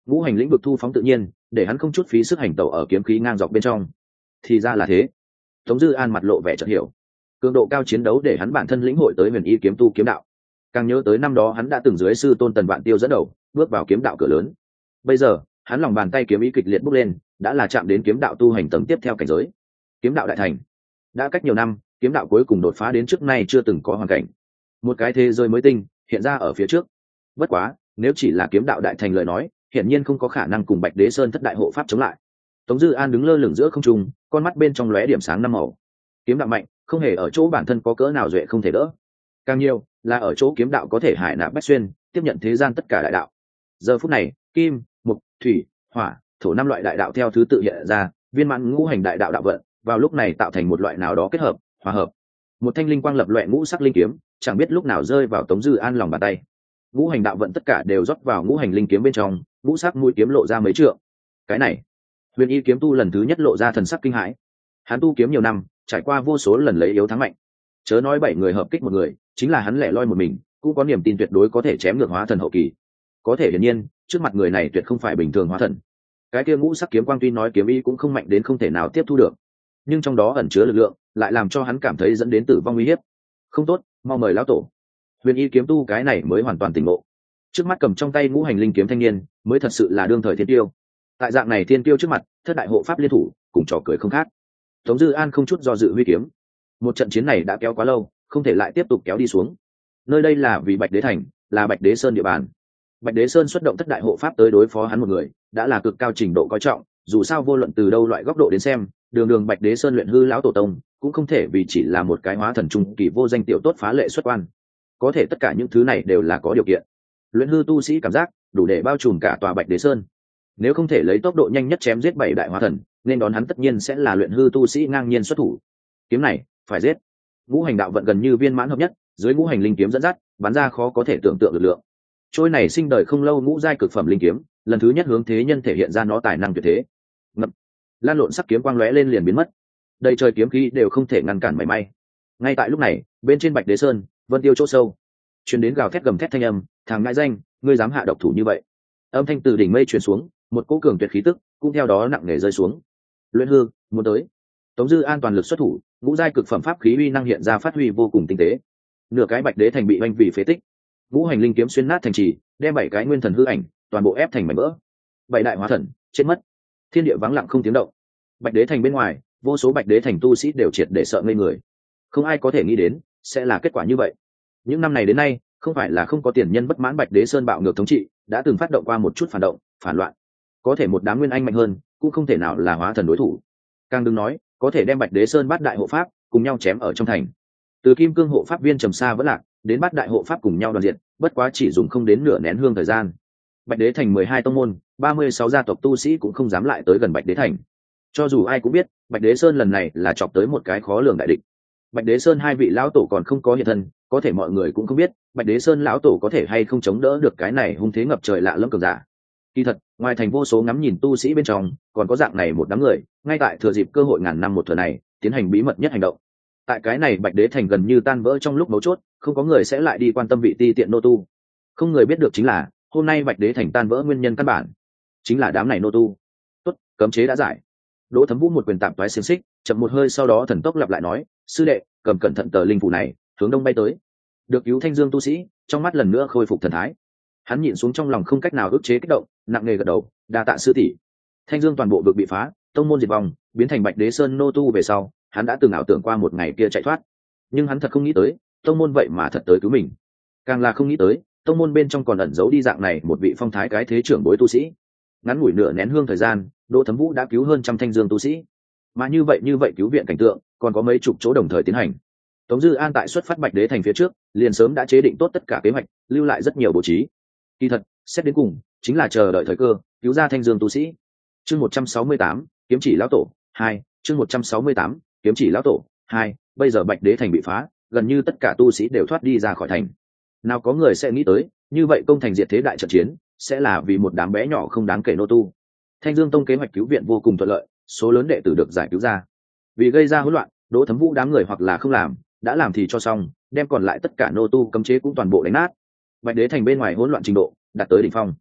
Speaker 1: ngũ hành lĩnh vực thu phóng tự nhiên, để hắn không chút phí sức hành tẩu ở kiếm khí ngang dọc bên trong. Thì ra là thế. Tống Dư An mặt lộ vẻ chợt hiểu. Cường độ cao chiến đấu để hắn bản thân lĩnh hội tới huyền y kiếm tu kiếm đạo. Càng nhớ tới năm đó hắn đã từng dưới sư tôn Tần Vạn Tiêu dẫn đầu, bước vào kiếm đạo cửa lớn. Bây giờ, hắn lòng bàn tay kiếm ý kịch liệt bốc lên, đã là chạm đến kiếm đạo tu hành tầng tiếp theo cảnh giới. Kiếm đạo đại thành. Đã cách nhiều năm, kiếm đạo cuối cùng đột phá đến trước nay chưa từng có hoàn cảnh. Một cái thế giới mới tinh hiện ra ở phía trước. Bất quá, nếu chỉ là kiếm đạo đại thành lời nói, hiển nhiên không có khả năng cùng Bạch Đế Sơn thất đại hộ pháp chống lại. Tống Dư An đứng lơ lửng giữa không trung, con mắt bên trong lóe điểm sáng năm màu. Kiếm đạo mạnh, không hề ở chỗ bản thân có cỡ nào duệ không thể đỡ. Càng nhiều, là ở chỗ kiếm đạo có thể hải nạp bách xuyên, tiếp nhận thế gian tất cả đại đạo. Giờ phút này, kim, mộc, thủy, hỏa, thổ năm loại đại đạo theo thứ tự hiện ra, viên mãn ngũ hành đại đạo đạo vận, vào lúc này tạo thành một loại nào đó kết hợp, hòa hợp. Một thanh linh quang lập loè ngũ sắc linh kiếm, chẳng biết lúc nào rơi vào Tống Dư An lòng bàn tay. Ngũ hành đạo vận tất cả đều rót vào ngũ hành linh kiếm bên trong, ngũ sắc mũi kiếm lộ ra mấy trượng. Cái này, huyền y kiếm tu lần thứ nhất lộ ra thần sắc kinh hãi. Hắn tu kiếm nhiều năm, trải qua vô số lần lấy yếu thắng mạnh. Chớ nói bảy người hợp kích một người, chính là hắn lẻ loi một mình, cũng có niềm tin tuyệt đối có thể chém ngược hóa thần hậu kỳ. Có thể hiển nhiên, trước mặt người này tuyệt không phải bình thường hóa thần. Cái kia ngũ sắc kiếm quang tuy nói kiếm ý cũng không mạnh đến không thể nào tiếp thu được, nhưng trong đó ẩn chứa lực lượng, lại làm cho hắn cảm thấy dẫn đến tử vong nguy hiểm. Không tốt, mau mời lão tổ. Huyền y kiếm tu cái này mới hoàn toàn tỉnh ngộ. Trước mắt cầm trong tay ngũ hành linh kiếm thanh niên, mới thật sự là đương thời thiên tiêu. Tại dạng này thiên tiêu trước mặt, thất đại hộ pháp liên thủ, cùng trò cười không khác. Tống Dư An không chút do dự huy kiếm. Một trận chiến này đã kéo quá lâu, không thể lại tiếp tục kéo đi xuống. Nơi đây là vì Bạch Đế thành, là Bạch Đế Sơn địa bàn. Bạch Đế Sơn xuất động thất đại hộ pháp tới đối phó hắn một người, đã là cực cao trình độ coi trọng, dù sao vô luận từ đâu loại góc độ đến xem, đường đường Bạch Đế Sơn luyện hư lão tổ tông, cũng không thể vì chỉ là một cái hóa thần trung kỳ vô danh tiểu tốt phá lệ xuất quan. Có thể tất cả những thứ này đều là có điều kiện. Luyện hư tu sĩ cảm giác đủ để bao trùm cả tòa Bạch Đế Sơn. Nếu không thể lấy tốc độ nhanh nhất chém giết bảy đại hóa thần, nên đón hắn tất nhiên sẽ là luyện hư tu sĩ ngang nhiên xuất thủ. Kiếm này, phải giết. Ngũ hành đạo vận gần như viên mãn hợp nhất, dưới ngũ hành linh kiếm dẫn dắt, bắn ra khó có thể tưởng tượng lực lượng. Trôi này sinh đời không lâu ngũ giai cực phẩm linh kiếm, lần thứ nhất hướng thế nhân thể hiện ra nó tài năng tuyệt thế. Ngập. Lan lộn sắc kiếm quang lóe lên liền biến mất. Đầy trời kiếm khí đều không thể ngăn cản mảy may. Ngay tại lúc này, bên trên Bạch Đế Sơn, Vân Tiêu chỗ sâu, truyền đến gào thét gầm thét thanh âm, thằng ngại danh, ngươi dám hạ độc thủ như vậy. Âm thanh từ đỉnh mây truyền xuống, một cỗ cường tuyệt khí tức cũng theo đó nặng nề rơi xuống. Luyện hư muốn tới. Tống Dư An toàn lực xuất thủ, ngũ giai cực phẩm pháp khí uy năng hiện ra phát huy vô cùng tinh tế. Nửa cái Bạch Đế thành bị oanh vì phế tích, ngũ hành linh kiếm xuyên nát thành trì, đem bảy cái nguyên thần hư ảnh toàn bộ ép thành mảnh vỡ. Bảy đại hóa thần chết mất, thiên địa vắng lặng không tiếng động. Bạch Đế thành bên ngoài, vô số Bạch Đế thành tu sĩ đều triệt để sợ ngây người. Không ai có thể nghĩ đến sẽ là kết quả như vậy. Những năm này đến nay, không phải là không có tiền nhân bất mãn Bạch Đế Sơn bạo ngược thống trị, đã từng phát động qua một chút phản động, phản loạn. Có thể một đám nguyên anh mạnh hơn, cũng không thể nào là hóa thần đối thủ. Càng đừng nói, có thể đem Bạch Đế Sơn bát đại hộ pháp cùng nhau chém ở trong thành. Từ Kim Cương hộ pháp viên trầm xa vẫn lạc, đến bát đại hộ pháp cùng nhau đoàn diện, bất quá chỉ dùng không đến nửa nén hương thời gian. Bạch Đế thành mười hai tông môn, ba mươi sáu gia tộc tu sĩ cũng không dám lại tới gần Bạch Đế thành. Cho dù ai cũng biết, Bạch Đế Sơn lần này là chọc tới một cái khó lường đại địch. Bạch Đế Sơn hai vị lão tổ còn không có hiện thân, có thể mọi người cũng không biết, Bạch Đế Sơn lão tổ có thể hay không chống đỡ được cái này hung thế ngập trời lạ lẫm cường giả. Kỳ thật, ngoài thành vô số ngắm nhìn tu sĩ bên trong, còn có dạng này một đám người, ngay tại thừa dịp cơ hội ngàn năm một thừa này, tiến hành bí mật nhất hành động. Tại cái này Bạch Đế thành gần như tan vỡ trong lúc mấu chốt, không có người sẽ lại đi quan tâm vị ti tiện nô tu. Không người biết được chính là, hôm nay Bạch Đế thành tan vỡ nguyên nhân căn bản, chính là đám này nô tu. Tốt, cấm chế đã giải. Đỗ Thấm Vũ một quyền tạm toái xiềng xích, chậm một hơi sau đó thần tốc lặp lại nói, sư đệ, cầm cẩn thận tờ linh phủ này, hướng đông bay tới. Được cứu Thanh Dương tu sĩ, trong mắt lần nữa khôi phục thần thái. Hắn nhịn xuống trong lòng không cách nào ức chế kích động, nặng nề gật đầu, đa tạ sư tỷ. Thanh Dương toàn bộ vực bị phá, tông môn diệt vong, biến thành Bạch Đế Sơn nô tu về sau, hắn đã từng ảo tưởng qua một ngày kia chạy thoát, nhưng hắn thật không nghĩ tới, tông môn vậy mà thật tới cứu mình. Càng là không nghĩ tới, tông môn bên trong còn ẩn giấu đi dạng này một vị phong thái cái thế trưởng bối tu sĩ. Ngắn ngủi nửa nén hương thời gian, Đỗ Thấm Vũ đã cứu hơn trăm Thanh Dương tu sĩ, mà như vậy như vậy cứu viện cảnh tượng, còn có mấy chục chỗ đồng thời tiến hành. Tống Dư An tại xuất phát Bạch Đế thành phía trước, liền sớm đã chế định tốt tất cả kế hoạch, lưu lại rất nhiều bố trí. Kỳ thật, xét đến cùng, chính là chờ đợi thời cơ, cứu ra Thanh Dương tu sĩ. Chương một trăm sáu mươi tám, kiếm chỉ lão tổ hai, chương một trăm sáu mươi tám, kiếm chỉ lão tổ hai. Bây giờ Bạch Đế thành bị phá, gần như tất cả tu sĩ đều thoát đi ra khỏi thành. Nào có người sẽ nghĩ tới, như vậy công thành diệt thế đại trận chiến, sẽ là vì một đám bé nhỏ không đáng kể nô tu. Thanh Dương tông kế hoạch cứu viện vô cùng thuận lợi, số lớn đệ tử được giải cứu ra. Vì gây ra hỗn loạn, Đỗ Thấm Vũ đám người hoặc là không làm, đã làm thì cho xong, đem còn lại tất cả nô tu cấm chế cũng toàn bộ đánh nát. Bạch Đế thành bên ngoài hỗn loạn trình độ đạt tới đỉnh phong.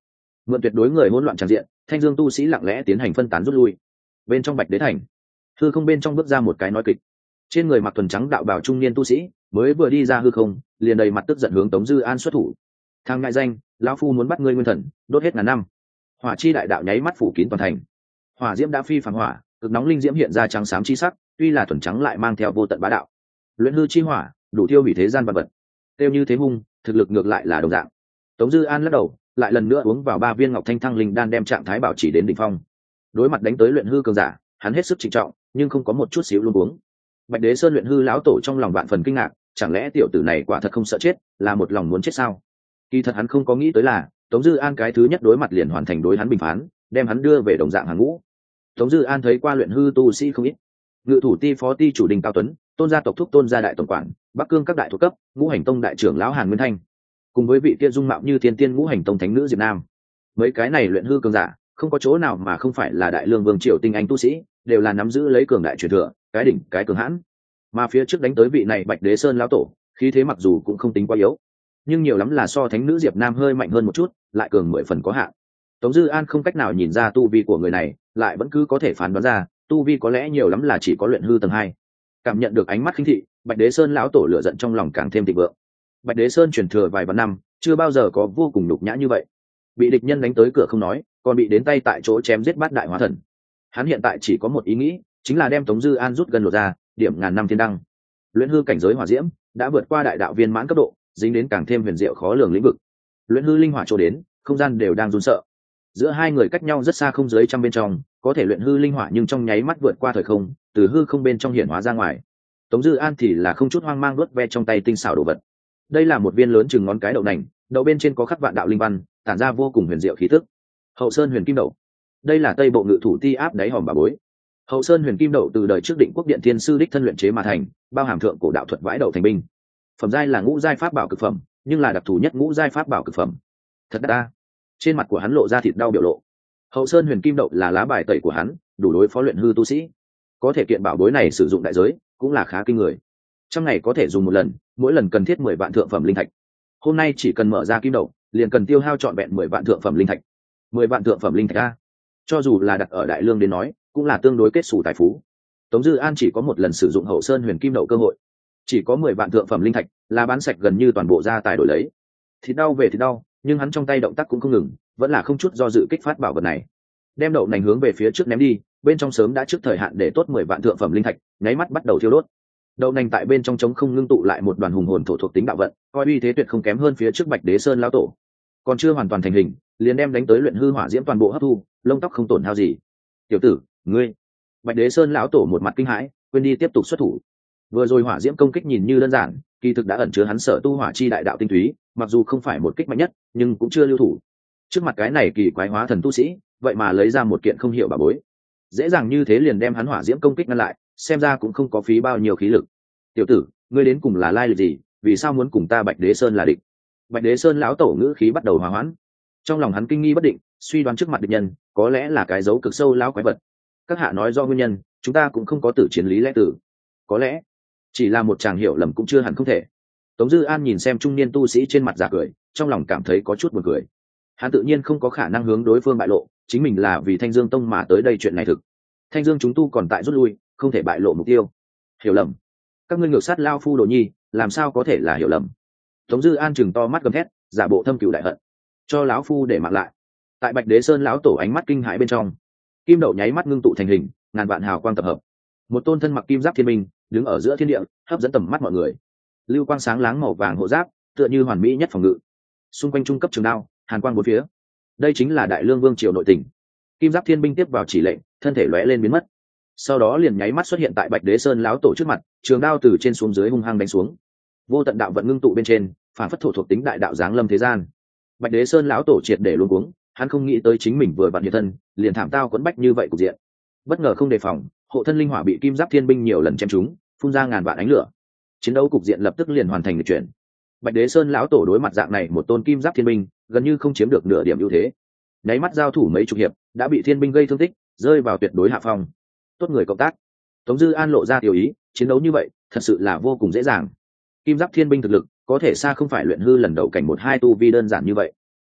Speaker 1: mượn tuyệt đối người hỗn loạn tràn diện, Thanh Dương tu sĩ lặng lẽ tiến hành phân tán rút lui. Bên trong Bạch Đế thành, hư không bên trong bước ra một cái nói kịch. Trên người mặc thuần trắng đạo bào trung niên tu sĩ, mới vừa đi ra hư không, liền đầy mặt tức giận hướng Tống Dư An xuất thủ. Thằng ngại danh, lão phu muốn bắt ngươi nguyên thần, đốt hết ngàn năm. Hỏa chi đại đạo nháy mắt phủ kín toàn thành. Hỏa diễm đã phi phàm hỏa, cực nóng linh diễm hiện ra trắng xám chi sắc, tuy là thuần trắng lại mang theo vô tận bá đạo. Luyện hư chi hỏa, đủ tiêu hủy thế gian vật vật. Tiêu như thế hung, thực lực ngược lại là đồng dạng. Tống Dư An lắc đầu, lại lần nữa uống vào ba viên ngọc thanh thăng linh đan đem trạng thái bảo trì đến đỉnh phong. Đối mặt đánh tới luyện hư cường giả, hắn hết sức trịnh trọng, nhưng không có một chút xíu luống cuống. Bạch Đế Sơn luyện hư lão tổ trong lòng vạn phần kinh ngạc, chẳng lẽ tiểu tử này quả thật không sợ chết, là một lòng muốn chết sao? Kỳ thật hắn không có nghĩ tới là, Tống Dư An cái thứ nhất đối mặt liền hoàn thành đối hắn bình phán, đem hắn đưa về đồng dạng hàng ngũ. Tống Dư An thấy qua luyện hư tu sĩ không ít, ngự thủ ti phó ti chủ Đình Cao Tuấn, tôn gia tộc thúc tôn gia đại tổng quản, Bắc Cương các đại thuộc cấp, ngũ hành tông đại trưởng lão Hàn Nguyên Thanh, cùng với vị kia dung mạo như thiên tiên ngũ hành tông thánh nữ Diệp Nam. Mấy cái này luyện hư cường giả, không có chỗ nào mà không phải là đại lương vương triều tinh anh tu sĩ, đều là nắm giữ lấy cường đại truyền thừa, cái đỉnh cái cường hãn. Mà phía trước đánh tới vị này Bạch Đế Sơn lão tổ, khí thế mặc dù cũng không tính quá yếu, nhưng nhiều lắm là so thánh nữ Diệp Nam hơi mạnh hơn một chút, lại cường mười phần có hạn. Tống Dư An không cách nào nhìn ra tu vi của người này, lại vẫn cứ có thể phán đoán ra, tu vi có lẽ nhiều lắm là chỉ có luyện hư tầng hai. Cảm nhận được ánh mắt khinh thị, Bạch Đế Sơn lão tổ lửa giận trong lòng càng thêm thịnh vượng. Bạch Đế Sơn truyền thừa vài vạn năm, chưa bao giờ có vô cùng nhục nhã như vậy. Bị địch nhân đánh tới cửa không nói, còn bị đến tay tại chỗ chém giết bát đại hóa thần. Hắn hiện tại chỉ có một ý nghĩ, chính là đem Tống Dư An rút gần lột ra, điểm ngàn năm thiên đăng. Luyện hư cảnh giới hỏa diễm đã vượt qua đại đạo viên mãn cấp độ, dính đến càng thêm huyền diệu khó lường lĩnh vực. Luyện hư linh hỏa chỗ đến, không gian đều đang run sợ. Giữa hai người cách nhau rất xa không dưới trăm bên trong, có thể luyện hư linh hỏa nhưng trong nháy mắt vượt qua thời không, từ hư không bên trong hiện hóa ra ngoài. Tống Dư An thì là không chút hoang mang vớt ve trong tay tinh xảo đồ vật. Đây là một viên lớn chừng ngón cái đậu nành, đậu bên trên có khắc vạn đạo linh văn, tản ra vô cùng huyền diệu khí tức. Hậu Sơn Huyền Kim Đậu. Đây là Tây Bộ Ngự Thủ Ti áp đáy hòm bà bối. Hậu Sơn Huyền Kim Đậu từ đời trước Định Quốc Điện Thiên sư đích thân luyện chế mà thành, bao hàm thượng cổ đạo thuật vãi đậu thành binh. Phẩm giai là ngũ giai pháp bảo cực phẩm, nhưng là đặc thù nhất ngũ giai pháp bảo cực phẩm. Thật đắt ta. Trên mặt của hắn lộ ra thịt đau biểu lộ. Hậu Sơn Huyền Kim Đậu là lá bài tẩy của hắn, đủ đối phó luyện hư tu sĩ. Có thể kiện bảo bối này sử dụng đại giới, cũng là khá kinh người. Trong ngày có thể dùng một lần, mỗi lần cần thiết mười vạn thượng phẩm linh thạch. Hôm nay chỉ cần mở ra kim đậu, liền cần tiêu hao trọn vẹn mười vạn thượng phẩm linh thạch. Mười vạn thượng phẩm linh thạch a. Cho dù là đặt ở đại lương đến nói, cũng là tương đối kết xù tài phú. Tống Dư An chỉ có một lần sử dụng Hậu Sơn Huyền Kim Đậu cơ hội, chỉ có mười vạn thượng phẩm linh thạch, là bán sạch gần như toàn bộ gia tài đổi lấy. Thịt đau về thịt đau, nhưng hắn trong tay động tác cũng không ngừng, vẫn là không chút do dự kích phát bảo vật này. Đem đậu nành hướng về phía trước ném đi, bên trong sớm đã trước thời hạn để tốt mười vạn thượng phẩm linh thạch, nháy mắt bắt đầu thiêu đốt. Đậu nành tại bên trong trống không ngưng tụ lại một đoàn hùng hồn thổ thuộc tính đạo vận, coi uy thế tuyệt không kém hơn phía trước Bạch Đế Sơn lão tổ. Còn chưa hoàn toàn thành hình, liền đem đánh tới luyện hư hỏa diễm toàn bộ hấp thu, lông tóc không tổn hao gì. Tiểu tử, ngươi! Bạch Đế Sơn lão tổ một mặt kinh hãi, quên đi tiếp tục xuất thủ. Vừa rồi hỏa diễm công kích nhìn như đơn giản, kỳ thực đã ẩn chứa hắn sở tu hỏa chi đại đạo tinh túy, mặc dù không phải một kích mạnh nhất, nhưng cũng chưa lưu thủ. Trước mặt cái này kỳ quái hóa thần tu sĩ, vậy mà lấy ra một kiện không hiểu bảo bối, dễ dàng như thế liền đem hắn hỏa diễm công kích ngăn lại, xem ra cũng không có phí bao nhiêu khí lực. Tiểu tử, ngươi đến cùng là lai lịch gì, vì sao muốn cùng ta Bạch Đế Sơn là địch? Bạch Đế Sơn lão tổ ngữ khí bắt đầu hòa hoãn, trong lòng hắn kinh nghi bất định, suy đoán trước mặt địch nhân có lẽ là cái dấu cực sâu lão quái vật. Các hạ nói do nguyên nhân, chúng ta cũng không có tử chiến lý lẽ tử, có lẽ chỉ là một chàng hiểu lầm cũng chưa hẳn không thể. Tống Dư An nhìn xem trung niên tu sĩ trên mặt giả cười, trong lòng cảm thấy có chút buồn cười. Hắn tự nhiên không có khả năng hướng đối phương bại lộ, chính mình là vì Thanh Dương Tông mà tới đây, chuyện này thực. Thanh Dương chúng tu còn tại rút lui, không thể bại lộ mục tiêu. Hiểu lầm? Các ngươi ngược sát lao phu đồ nhi, làm sao có thể là hiểu lầm? Tống Dư An chừng to mắt gầm thét, giả bộ thâm cừu đại hận, cho lão phu để mạng lại. Tại Bạch Đế Sơn lão tổ ánh mắt kinh hãi bên trong, kim đậu nháy mắt ngưng tụ thành hình, ngàn vạn hào quang tập hợp. Một tôn thân mặc kim giáp thiên minh, đứng ở giữa thiên địa, hấp dẫn tầm mắt mọi người. Lưu quang sáng láng màu vàng hộ giáp, tựa như hoàn mỹ nhất phòng ngự. Xung quanh trung cấp trường đao, hàn quang bốn phía. Đây chính là Đại Lương Vương triều nội tình. Kim giáp thiên binh tiếp vào chỉ lệnh, thân thể lóe lên biến mất. Sau đó liền nháy mắt xuất hiện tại Bạch Đế Sơn lão tổ trước mặt, trường đao từ trên xuống dưới hung hăng đánh xuống. Vô tận đạo vận ngưng tụ bên trên, phản phất thổ thuộc tính đại đạo giáng lâm thế gian. Bạch Đế Sơn lão tổ triệt để luống cuống, hắn không nghĩ tới chính mình vừa vặn hiện thân, liền thảm tao quấn bách như vậy cục diện. Bất ngờ không đề phòng, hộ thân linh hỏa bị kim giáp thiên binh nhiều lần chém trúng, phun ra ngàn vạn ánh lửa. Chiến đấu cục diện lập tức liền hoàn thành lịch chuyển. Bạch Đế Sơn lão tổ đối mặt dạng này một tôn kim giáp thiên binh, gần như không chiếm được nửa điểm ưu thế. Nháy mắt giao thủ mấy chục hiệp, đã bị thiên binh gây thương tích, rơi vào tuyệt đối hạ phong. Tốt người cộng tác. Tống Dư An lộ ra tiểu ý, chiến đấu như vậy, thật sự là vô cùng dễ dàng. Kim giáp thiên binh thực lực, có thể xa không phải luyện hư lần đầu cảnh một hai tu vi đơn giản như vậy.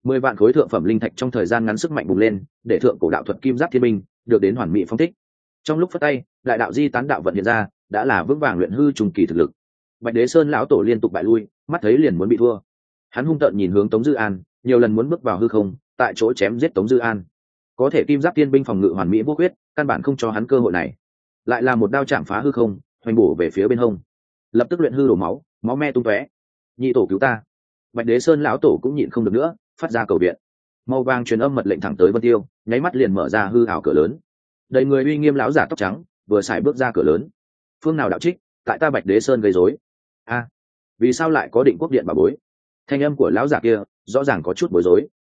Speaker 1: mười vạn khối thượng phẩm linh thạch trong thời gian ngắn sức mạnh bùng lên, để thượng cổ đạo thuật kim giáp thiên binh được đến hoàn mỹ phong thích. Trong lúc phất tay, đại đạo di tán đạo vận hiện ra, đã là vững vàng luyện hư trùng kỳ thực lực. Bạch Đế Sơn lão tổ liên tục bại lui, mắt thấy liền muốn bị thua. Hắn hung tợn nhìn hướng Tống Dư An, nhiều lần muốn bước vào hư không, tại chỗ chém giết Tống Dư An. Có thể kim giáp thiên binh phòng ngự hoàn mỹ vô quyết, căn bản không cho hắn cơ hội này. Lại là một đao chạm phá hư không, hoành bổ về phía bên hông. Lập tức luyện hư đổ máu, máu me tung tóe. Nhị tổ cứu ta! Bạch Đế Sơn lão tổ cũng nhịn không được nữa, phát ra cầu viện. Màu vàng truyền âm mật lệnh thẳng tới Vân Tiêu, nháy mắt liền mở ra hư ảo cửa lớn. Đầy người uy nghiêm lão giả tóc trắng, vừa xài bước ra cửa lớn. Phương nào đạo trích, tại ta Bạch Đế Sơn gây rối. A, vì sao lại có Định Quốc điện bảo bối? Thanh âm của lão giả kia rõ ràng có chút bối rối.